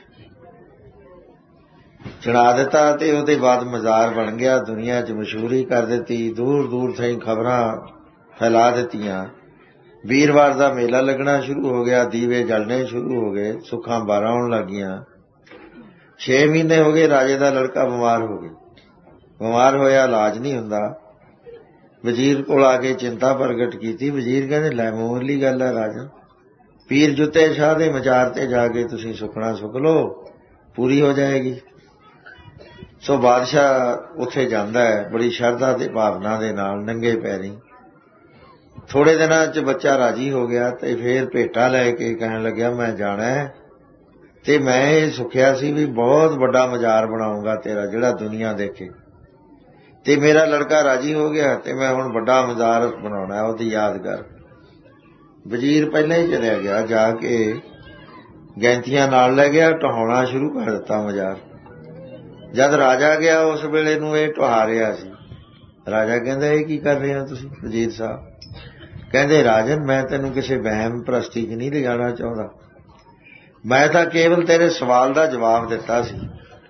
ਚੜਾ ਦਿੱਤਾ। ਤੇ ਉਹਦੇ ਬਾਅਦ ਮਜ਼ਾਰ ਬਣ ਗਿਆ, ਦੁਨੀਆ 'ਚ ਮਸ਼ਹੂਰੀ ਕਰ ਦਿੱਤੀ, ਦੂਰ ਦੂਰ ਤਾਈਂ ਖਬਰਾਂ ਫੈਲਾ ਦਿੱਤੀਆਂ। ਵੀਰਵਾਰ ਦਾ ਮੇਲਾ ਲੱਗਣਾ ਸ਼ੁਰੂ ਹੋ ਗਿਆ, ਦੀਵੇ ਜਲਣੇ ਸ਼ੁਰੂ ਹੋ ਗਏ, ਸੁੱਖਾਂ ਬਾਰਾਂ ਆਉਣ ਲੱਗੀਆਂ। ਛੇ ਮਹੀਨੇ ਹੋ ਗਏ, ਰਾਜੇ ਦਾ ਲੜਕਾ ਬਿਮਾਰ ਹੋ ਗਿਆ। ਬਿਮਾਰ ਹੋਇਆ, ਇਲਾਜ ਨਹੀਂ ਹੁੰਦਾ। ਵਜ਼ੀਰ ਕੋਲ ਆ ਕੇ ਚਿੰਤਾ ਪ੍ਰਗਟ ਕੀਤੀ। ਵਜ਼ੀਰ ਕਹਿੰਦੇ ਲੈ ਮਾਮੂਲੀ ਗੱਲ ਹੈ ਰਾਜਨ, ਪੀਰ ਜੁੱਤੇ ਸ਼ਾਹ ਦੇ ਮਜ਼ਾਰ ਤੇ ਜਾ ਕੇ ਤੁਸੀਂ ਸੁਖਣਾ ਸੁਖ ਲਓ, ਪੂਰੀ ਹੋ ਜਾਏਗੀ। ਸੋ ਬਾਦਸ਼ਾਹ ਉੱਥੇ ਜਾਂਦਾ ਹੈ ਬੜੀ ਸ਼ਰਧਾ ਤੇ ਭਾਵਨਾ ਦੇ ਨਾਲ, ਨੰਗੇ ਪੈਰੀਂ। ਥੋੜੇ ਦਿਨਾਂ 'ਚ ਬੱਚਾ ਰਾਜੀ ਹੋ ਗਿਆ ਤੇ ਫੇਰ ਭੇਟਾ ਲੈ ਕੇ ਕਹਿਣ ਲੱਗਿਆ ਮੈਂ ਜਾਣਾ ਹੈ ਤੇ ਮੈਂ ਇਹ ਸੁਖਿਆ ਸੀ ਵੀ ਬਹੁਤ ਵੱਡਾ ਮਜ਼ਾਰ ਬਣਾਉਂਗਾ ਤੇਰਾ, ਜਿਹੜਾ ਦੁਨੀਆ ਦੇਖੇ। ਤੇ ਮੇਰਾ ਲੜਕਾ ਰਾਜੀ ਹੋ ਗਿਆ ਤੇ ਮੈਂ ਹੁਣ ਵੱਡਾ ਮਜ਼ਾਰ ਬਣਾਉਣਾ ਉਹਦੀ ਯਾਦਗਾਰ। ਵਜ਼ੀਰ ਪਹਿਲਾਂ ਹੀ ਚਲਿਆ ਗਿਆ, ਜਾ ਕੇ ਗੈਂਤੀਆਂ ਨਾਲ ਲੈ ਗਿਆ, ਢਹਾਉਣਾ ਸ਼ੁਰੂ ਕਰ ਦਿੱਤਾ ਮਜ਼ਾਰ। ਜਦ ਰਾਜਾ ਗਿਆ ਉਸ ਵੇਲੇ ਨੂੰ ਇਹ ਢਹਾ ਰਿਹਾ ਸੀ। ਰਾਜਾ ਕਹਿੰਦਾ ਇਹ ਕੀ ਕਰ ਰਹੇ ਹੋ ਤੁਸੀਂ ਵਜ਼ੀਰ ਸਾਹਿਬ? ਕਹਿੰਦੇ ਰਾਜਨ ਮੈਂ ਤੈਨੂੰ ਕਿਸੇ ਵਹਿਮ ਪ੍ਰਸਤੀ 'ਚ ਨਹੀਂ ਲਿਜਾਣਾ ਚਾਹੁੰਦਾ, ਮੈਂ ਤਾਂ ਕੇਵਲ ਤੇਰੇ ਸਵਾਲ ਦਾ ਜਵਾਬ ਦਿੱਤਾ ਸੀ।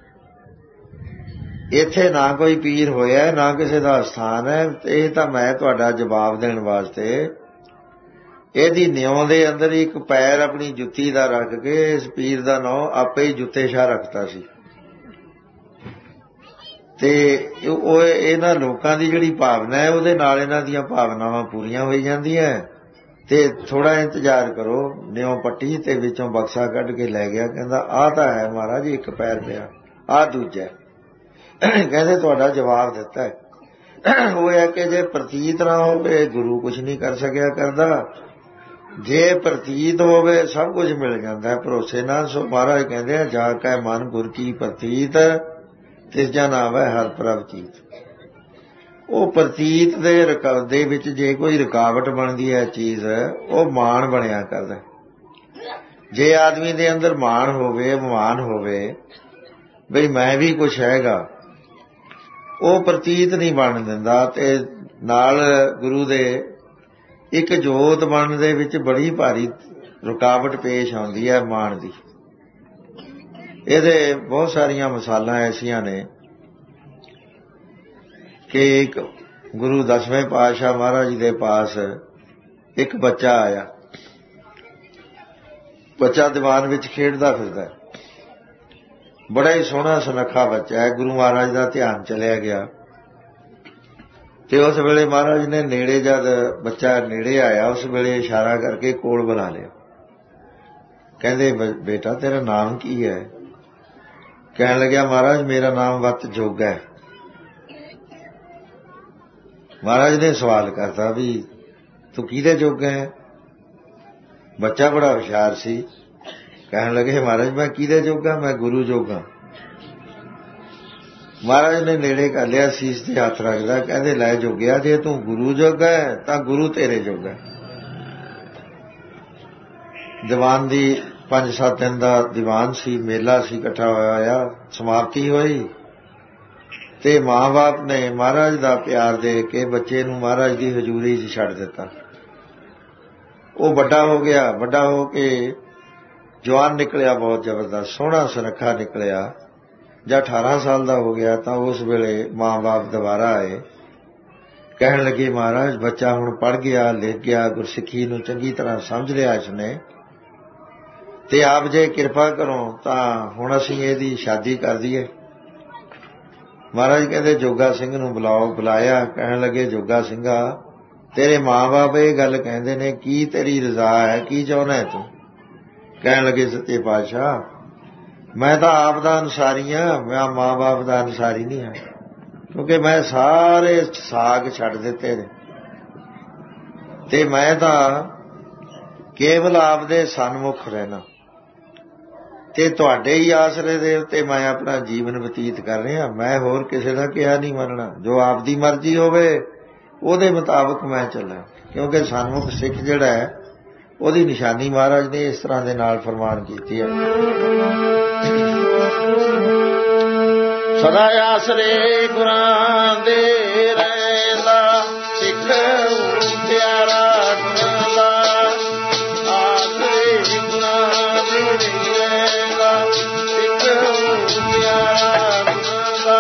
ਇੱਥੇ ਨਾ ਕੋਈ ਪੀਰ ਹੋਇਆ, ਨਾ ਕਿਸੇ ਦਾ ਸਥਾਨ ਹੈ, ਇਹ ਤਾਂ ਮੈਂ ਤੁਹਾਡਾ ਜਵਾਬ ਦੇਣ ਵਾਸਤੇ ਇਹਦੀ ਨਿਉ ਦੇ ਅੰਦਰ ਇੱਕ ਪੈਰ ਆਪਣੀ ਜੁੱਤੀ ਦਾ ਰੱਖ ਕੇ ਇਸ ਪੀਰ ਦਾ ਨਾਂ ਆਪੇ ਹੀ ਜੁੱਤੇ ਸ਼ਾਹ ਰੱਖਤਾ ਸੀ। ਤੇ ਉਹ ਇਹਨਾਂ ਲੋਕਾਂ ਦੀ ਜਿਹੜੀ ਭਾਵਨਾ ਹੈ ਉਹਦੇ ਨਾਲ ਇਹਨਾਂ ਦੀਆਂ ਭਾਵਨਾਵਾਂ ਪੂਰੀਆਂ ਹੋਈ ਜਾਂਦੀਆਂ। ਤੇ ਥੋੜਾ ਇੰਤਜ਼ਾਰ ਕਰੋ, ਨਿਉ ਪੱਟੀ ਤੇ ਵਿੱਚੋਂ ਬਕਸਾ ਕੱਢ ਕੇ ਲੈ ਗਿਆ। ਕਹਿੰਦਾ ਆਹ ਤਾਂ ਹੈ ਮਹਾਰਾਜ ਇੱਕ ਪੈਰ ਪਿਆ, ਆਹ ਦੂਜਾ। ਕਹਿੰਦੇ ਤੁਹਾਡਾ ਜਵਾਬ ਦਿੱਤਾ ਹੈ। ਉਹ ਹੈ ਕਿ ਜੇ ਪ੍ਰਤੀਤ ਨਾ ਹੋਵੇ ਗੁਰੂ ਕੁਛ ਨਹੀਂ ਕਰ ਸਕਿਆ ਕਰਦਾ, ਜੇ ਪ੍ਰਤੀਤ ਹੋਵੇ ਸਭ ਕੁਝ ਮਿਲ ਜਾਂਦਾ ਹੈ ਭਰੋਸੇ ਨਾਲ। ਸੋ ਮਹਾਰਾਜ ਕਹਿੰਦੇ ਆ ਜਾ ਕੇ ਮਨ ਗੁਰ ਕੀ ਪ੍ਰਤੀਤ ਤਿਸ ਜਨ ਆਵੈ ਹਰ ਪ੍ਰਭ ਚੀਤ। ਉਹ ਪ੍ਰਤੀਤ ਦੇ ਦੇ ਵਿੱਚ ਜੇ ਕੋਈ ਰੁਕਾਵਟ ਬਣਦੀ ਹੈ ਚੀਜ਼, ਉਹ ਮਾਣ ਬਣਿਆ ਕਰਦਾ। ਜੇ ਆਦਮੀ ਦੇ ਅੰਦਰ ਮਾਣ ਹੋਵੇ, ਅਭਿਮਾਨ ਹੋਵੇ ਬਈ ਮੈਂ ਵੀ ਕੁਛ ਹੈਗਾ, ਉਹ ਪ੍ਰਤੀਤ ਨਹੀਂ ਬਣ ਦਿੰਦਾ। ਤੇ ਨਾਲ ਗੁਰੂ ਦੇ ਇੱਕ ਜੋਤ ਬਣਨ ਦੇ ਵਿੱਚ ਬੜੀ ਭਾਰੀ ਰੁਕਾਵਟ ਪੇਸ਼ ਆਉਂਦੀ ਹੈ ਮਾਣ ਦੀ। ਇਹਦੇ ਬਹੁਤ ਸਾਰੀਆਂ ਮਿਸਾਲਾਂ ਐਸੀਆਂ ਨੇ ਕਿ ਇੱਕ ਗੁਰੂ ਦਸਵੇਂ ਪਾਤਸ਼ਾਹ ਮਹਾਰਾਜ ਦੇ ਪਾਸ ਇੱਕ ਬੱਚਾ ਆਇਆ। ਬੱਚਾ ਦੀਵਾਨ ਵਿੱਚ ਖੇਡਦਾ ਫਿਰਦਾ, ਬੜਾ ਹੀ ਸੋਹਣਾ ਸੁਨੱਖਾ ਬੱਚਾ ਹੈ। ਗੁਰੂ ਮਹਾਰਾਜ ਦਾ ਧਿਆਨ ਚਲਿਆ ਗਿਆ ਤੇ ਉਸ ਵੇਲੇ ਮਹਾਰਾਜ ਨੇ ਨੇੜੇ, ਜਦ ਬੱਚਾ ਨੇੜੇ ਆਇਆ ਉਸ ਵੇਲੇ ਇਸ਼ਾਰਾ ਕਰਕੇ ਕੋਲ ਬੁਲਾ ਲਿਆ। ਕਹਿੰਦੇ ਬੇਟਾ ਤੇਰਾ ਨਾਮ ਕੀ ਹੈ? ਕਹਿਣ ਲੱਗਿਆ ਮਹਾਰਾਜ ਮੇਰਾ ਨਾਮ ਵਤ ਜੋਗਾ ਹੈ। ਮਹਾਰਾਜ ਨੇ ਸਵਾਲ ਕਰਤਾ ਵੀ ਤੂੰ ਕਿਹਦੇ ਜੋਗਾ ਹੈ? ਬੱਚਾ ਬੜਾ ਹੁਸ਼ਿਆਰ ਸੀ, ਕਹਿਣ ਲੱਗੇ ਮਹਾਰਾਜ ਮੈਂ ਕਿਹਦੇ ਜੋਗਾ? ਮੈਂ ਗੁਰੂ ਜੋਗਾ। ਮਹਾਰਾਜ ਨੇ ਨੇੜੇ ਕਰ ਲਿਆ, ਸੀਸ ਤੇ ਹੱਥ ਰੱਖਦਾ, ਕਹਿੰਦੇ ਲੈ ਜੋਗਿਆ ਜੇ ਤੂੰ ਗੁਰੂ ਜੋਗਾ ਹੈ ਤਾਂ ਗੁਰੂ ਤੇਰੇ ਜੋਗਾ। ਦੀਵਾਨ ਦੀ ਪੰਜ ਸੱਤ ਦਿਨ ਦਾ ਦੀਵਾਨ ਸੀ, ਮੇਲਾ ਸੀ ਇਕੱਠਾ ਹੋਇਆ। ਸਮਾਪਤੀ ਹੋਈ ਤੇ ਮਾਂ ਬਾਪ ਨੇ ਮਹਾਰਾਜ ਦਾ ਪਿਆਰ ਦੇ ਕੇ ਬੱਚੇ ਨੂੰ ਮਹਾਰਾਜ ਦੀ ਹਜ਼ੂਰੀ 'ਚ ਛੱਡ ਦਿੱਤਾ। ਉਹ ਵੱਡਾ ਹੋ ਗਿਆ, ਵੱਡਾ ਹੋ ਕੇ ਜਵਾਨ ਨਿਕਲਿਆ, ਬਹੁਤ ਜ਼ਬਰਦਸਤ ਸੋਹਣਾ ਸੁਨੱਖਾ ਨਿਕਲਿਆ। ਜਦ ਅਠਾਰਾਂ ਸਾਲ ਦਾ ਹੋ ਗਿਆ ਤਾਂ ਉਸ ਵੇਲੇ ਮਾਂ ਬਾਪ ਦੁਬਾਰਾ ਆਏ, ਕਹਿਣ ਲੱਗੇ ਮਹਾਰਾਜ ਬੱਚਾ ਹੁਣ ਪੜ੍ਹ ਗਿਆ, ਲਿਖ ਗਿਆ, ਗੁਰਸਿੱਖੀ ਨੂੰ ਚੰਗੀ ਤਰ੍ਹਾਂ ਸਮਝ ਲਿਆ ਇਸਨੇ, ਤੇ ਆਪ ਜੇ ਕਿਰਪਾ ਕਰੋ ਤਾਂ ਹੁਣ ਅਸੀਂ ਇਹਦੀ ਸ਼ਾਦੀ ਕਰ ਦਈਏ। ਮਹਾਰਾਜ ਕਹਿੰਦੇ ਜੋਗਾ ਸਿੰਘ ਨੂੰ ਬੁਲਾਓ। ਬੁਲਾਇਆ, ਕਹਿਣ ਲੱਗੇ ਜੋਗਾ ਸਿੰਘਾ ਤੇਰੇ ਮਾਂ ਬਾਪ ਇਹ ਗੱਲ ਕਹਿੰਦੇ ਨੇ, ਕੀ ਤੇਰੀ ਰਜ਼ਾ ਹੈ, ਕੀ ਚਾਹੁੰਦਾ ਤੂੰ? ਕਹਿਣ ਲੱਗੇ ਸੱਚੇ ਪਾਤਸ਼ਾਹ ਮੈਂ ਤਾਂ ਆਪ ਦਾ ਅਨਸਾਰੀ ਹਾਂ, ਮੈਂ ਮਾਂ ਬਾਪ ਦਾ ਅਨਸਾਰੀ ਨਹੀਂ ਹਾਂ, ਕਿਉਂਕਿ ਮੈਂ ਸਾਰੇ ਸਾਗ ਛੱਡ ਦਿੱਤੇ ਨੇ ਤੇ ਮੈਂ ਤਾਂ ਕੇਵਲ ਆਪਦੇ ਸਨਮੁਖ ਰਹਿਣਾ ਤੇ ਤੁਹਾਡੇ ਹੀ ਆਸਰੇ ਦੇ ਉੱਤੇ ਮੈਂ ਆਪਣਾ ਜੀਵਨ ਬਤੀਤ ਕਰ ਰਿਹਾ। ਮੈਂ ਹੋਰ ਕਿਸੇ ਦਾ ਕਿਹਾ ਨਹੀਂ ਮੰਨਣਾ। ਜੋ ਆਪਦੀ ਮਰਜ਼ੀ ਹੋਵੇ ਉਹਦੇ ਮੁਤਾਬਕ ਮੈਂ ਚੱਲਾਂ। ਕਿਉਂਕਿ ਸਨਮੁਖ ਸਿੱਖ ਜਿਹੜਾ ਹੈ ਉਹਦੀ ਨਿਸ਼ਾਨੀ ਮਹਾਰਾਜ ਨੇ ਇਸ ਤਰ੍ਹਾਂ ਦੇ ਨਾਲ ਫਰਮਾਨ ਕੀਤੀ ਹੈ। ਸਦਾ ਆਸਰੇ ਗੁਰਾਂ ਦੇ ਰਹਿੰਦਾ ਸਿੱਖ ਪਿਆਰਾ ਗੁਰਾਂ ਦਾ। ਆਸਰੇ ਗੁਰਾਂ ਦੇ ਰਹਿੰਦਾ ਸਿੱਖ ਪਿਆਰਾ ਗੁਰਾਂ ਦਾ।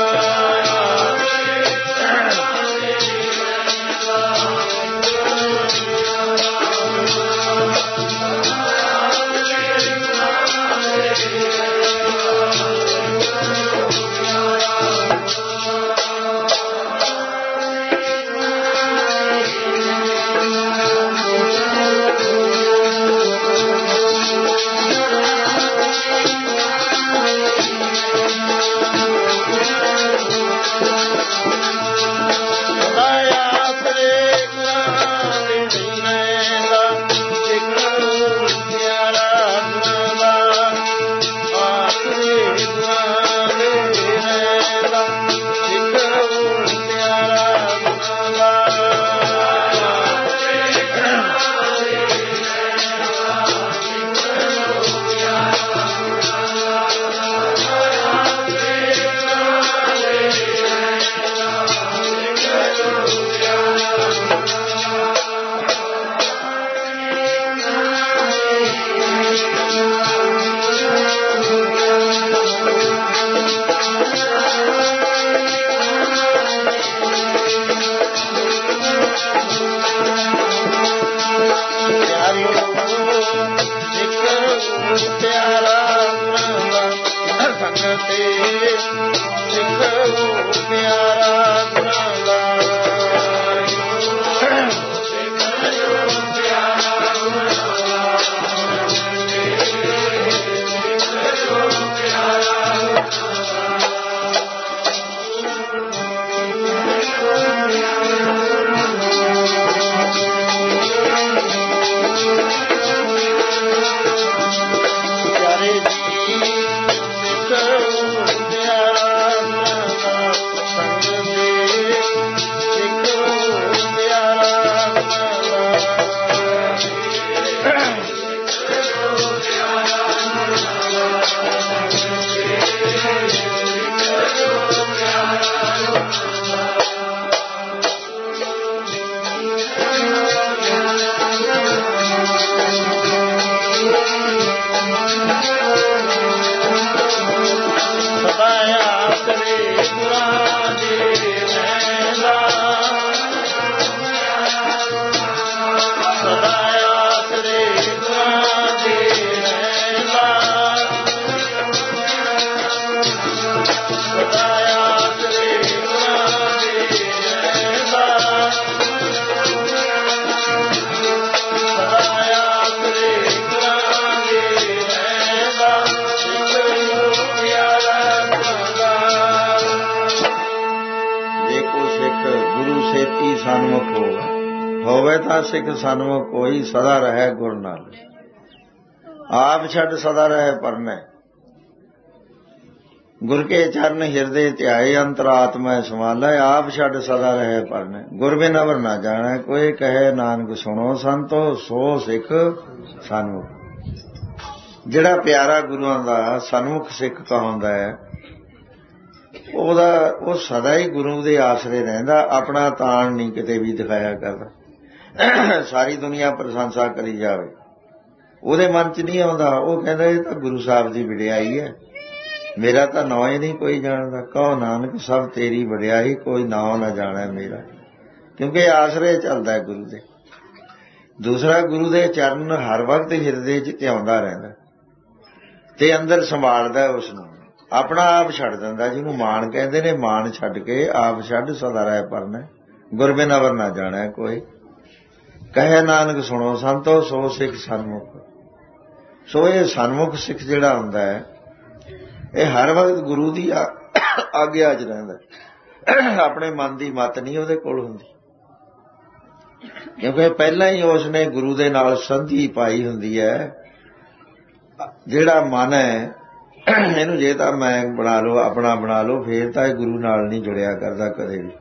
ਸਿੱਖ ਸਨਮੁਖ ਕੋਈ ਸਦਾ ਰਹਿ ਗੁਰ ਨਾਲ। ਆਪ ਛੱਡ ਸਦਾ ਰਹਿ ਪਰਨੈ ਗੁਰ ਕੇ ਚਰਨ ਹਿਰਦੇ ਧਿਆਏ ਅੰਤਰਾਤਮੈ ਸਮਾਲੈ। ਆਪ ਛੱਡ ਸਦਾ ਰਹਿ ਪਰਨੈ ਗੁਰ ਬਿਨ ਅਵਰ ਨਾ ਜਾਣੈ ਕੋਈ ਕਹੇ ਨਾਨਕ ਸੁਣੋ ਸੰਤੋ ਸੋ ਸਿੱਖ ਸਨਮੁਖ। ਜਿਹੜਾ ਪਿਆਰਾ ਗੁਰੂਆਂ ਦਾ ਸਨਮੁਖ ਸਿੱਖ ਕਹਾਉਂਦਾ ਹੈ ਉਹਦਾ ਉਹ ਸਦਾ ਹੀ ਗੁਰੂ ਦੇ ਆਸਰੇ ਰਹਿੰਦਾ। ਆਪਣਾ ਤਾਣ ਨਹੀਂ ਕਿਤੇ ਵੀ ਦਿਖਾਇਆ ਕਰਦਾ। ਸਾਰੀ ਦੁਨੀਆ ਪ੍ਰਸ਼ੰਸਾ ਕਰੀ ਜਾਵੇ ਉਹਦੇ ਮਨ 'ਚ ਨਹੀਂ ਆਉਂਦਾ। ਉਹ ਕਹਿੰਦਾ ਇਹ ਤਾਂ ਗੁਰੂ ਸਾਹਿਬ ਦੀ ਵਡਿਆਈ ਹੈ। ਮੇਰਾ ਤਾਂ ਨਾਂ ਹੀ ਨਹੀਂ ਕੋਈ ਜਾਣਦਾ। ਕਹੋ ਨਾਨਕ ਸਭ ਤੇਰੀ ਵਡਿਆਈ ਕੋਈ ਨਾਂ ਨਾ ਜਾਣੈ ਮੇਰਾ। ਕਿਉਂਕਿ ਆਸਰੇ ਚੱਲਦਾ ਗੁਰੂ ਦੇ। ਦੂਸਰਾ ਗੁਰੂ ਦੇ ਚਰਨ ਹਰ ਵਕਤ ਹਿਰਦੇ 'ਚ ਧਿਆਉਂਦਾ ਰਹਿੰਦਾ ਤੇ ਅੰਦਰ ਸੰਭਾਲਦਾ ਉਸ ਨੂੰ। ਆਪਣਾ ਆਪ ਛੱਡ ਦਿੰਦਾ। ਜਿਹਨੂੰ ਮਾਣ ਕਹਿੰਦੇ ਨੇ ਮਾਣ ਛੱਡ ਕੇ ਆਪ ਛੱਡ ਸਦਾ ਰਹਿ ਪਰਨੈ ਗੁਰ ਬਿਨ ਅਵਰ ਨਾ ਜਾਣੈ ਕੋਈ ਕਹੇ ਨਾਨਕ ਸੁਣੋ ਸੰਤੋ ਸੋ ਸਿੱਖ ਸਨਮੁਖ। ਸੋ ਇਹ ਸਨਮੁਖ ਸਿੱਖ ਜਿਹੜਾ ਹੁੰਦਾ ਹੈ ਇਹ ਹਰ ਵਕਤ ਗੁਰੂ ਦੀ ਆਗਿਆ 'ਚ ਰਹਿੰਦਾ। ਆਪਣੇ ਮਨ ਦੀ ਮੱਤ ਨਹੀਂ ਉਹਦੇ ਕੋਲ ਹੁੰਦੀ। ਕਿਉਂਕਿ ਪਹਿਲਾਂ ਹੀ ਉਸਨੇ ਗੁਰੂ ਦੇ ਨਾਲ ਸੰਧੀ ਪਾਈ ਹੁੰਦੀ ਹੈ। ਜਿਹੜਾ ਮਨ ਹੈ ਇਹਨੂੰ ਜੇ ਤਾਂ ਮੈਂ ਬਣਾ ਲਓ, ਆਪਣਾ ਬਣਾ ਲਓ, ਫੇਰ ਤਾਂ ਇਹ ਗੁਰੂ ਨਾਲ ਨਹੀਂ ਜੁੜਿਆ ਕਰਦਾ ਕਦੇ ਵੀ।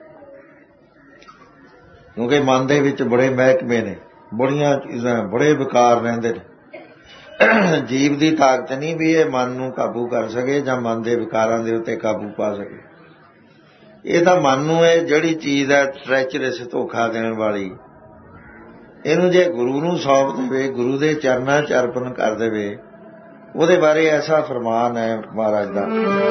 ਕਿਉਂਕਿ ਮਨ ਦੇ ਵਿੱਚ ਬੜੇ ਮਹਿਕਮੇ ਨੇ, ਬੜੀਆਂ ਚੀਜ਼ਾਂ, ਬੜੇ ਵਿਕਾਰ ਰਹਿੰਦੇ ਨੇ। ਜੀਵ ਦੀ ਤਾਕਤ ਨਹੀਂ ਵੀ ਇਹ ਮਨ ਨੂੰ ਕਾਬੂ ਕਰ ਸਕੇ ਜਾਂ ਮਨ ਦੇ ਵਿਕਾਰਾਂ ਦੇ ਉੱਤੇ ਕਾਬੂ ਪਾ ਸਕੇ। ਇਹ ਤਾਂ ਮਨ ਨੂੰ ਇਹ ਜਿਹੜੀ ਚੀਜ਼ ਹੈ ਟਰੈਚਰਸ, ਧੋਖਾ ਦੇਣ ਵਾਲੀ, ਇਹਨੂੰ ਜੇ ਗੁਰੂ ਨੂੰ ਸੌਂਪ ਦੇਵੇ, ਗੁਰੂ ਦੇ ਚਰਨਾਂ 'ਚ ਅਰਪਣ ਕਰ ਦੇਵੇ, ਉਹਦੇ ਬਾਰੇ ਐਸਾ ਫਰਮਾਨ ਹੈ ਮਹਾਰਾਜ ਦਾ,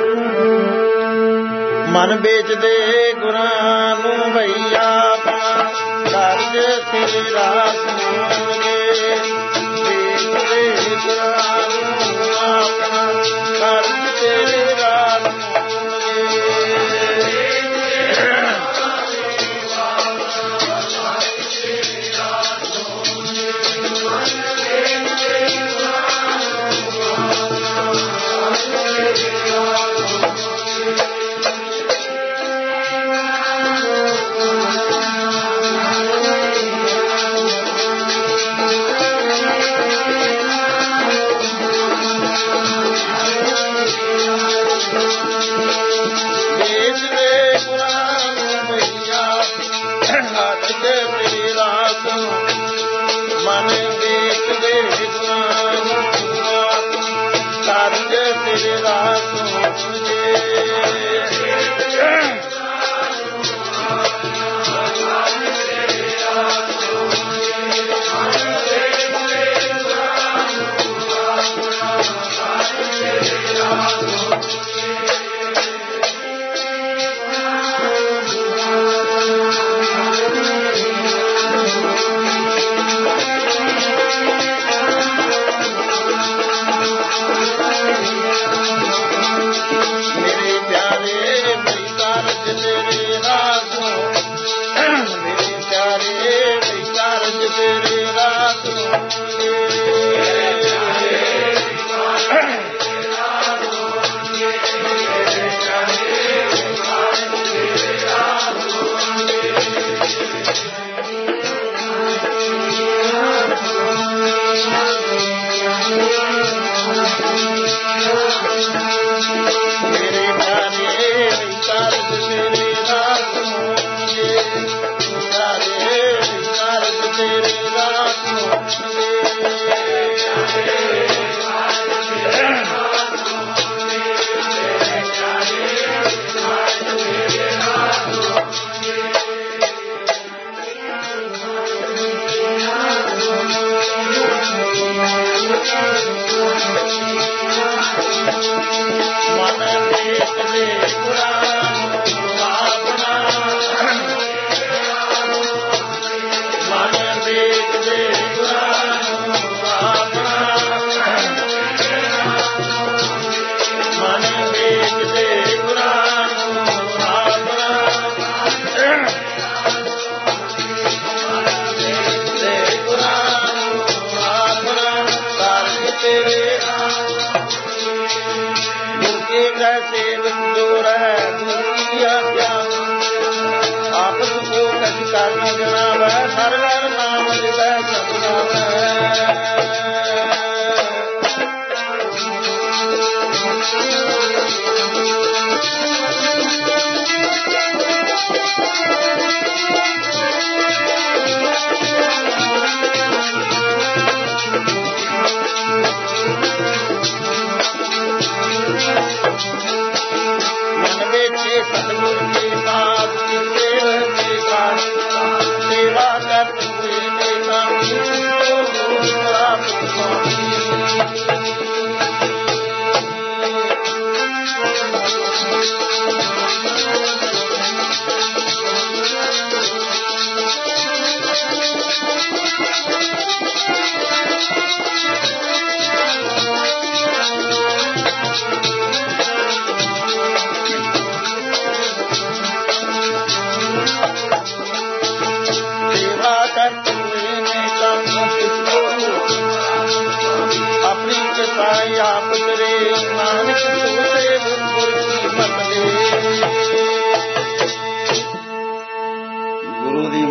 ਮਨ ਵੇਚਦੇ ਗੁਰਾਂ ਨੂੰ ਭਈਆ ਕਾਰਜ ਤੇਰਾ ਸੁਣੋਗੇ, ਵੇਚਦੇ ਗੁਰਾਂ ਨੂੰ ਆਪਣਾ ਕਾਰਜ ਤੇਰਾ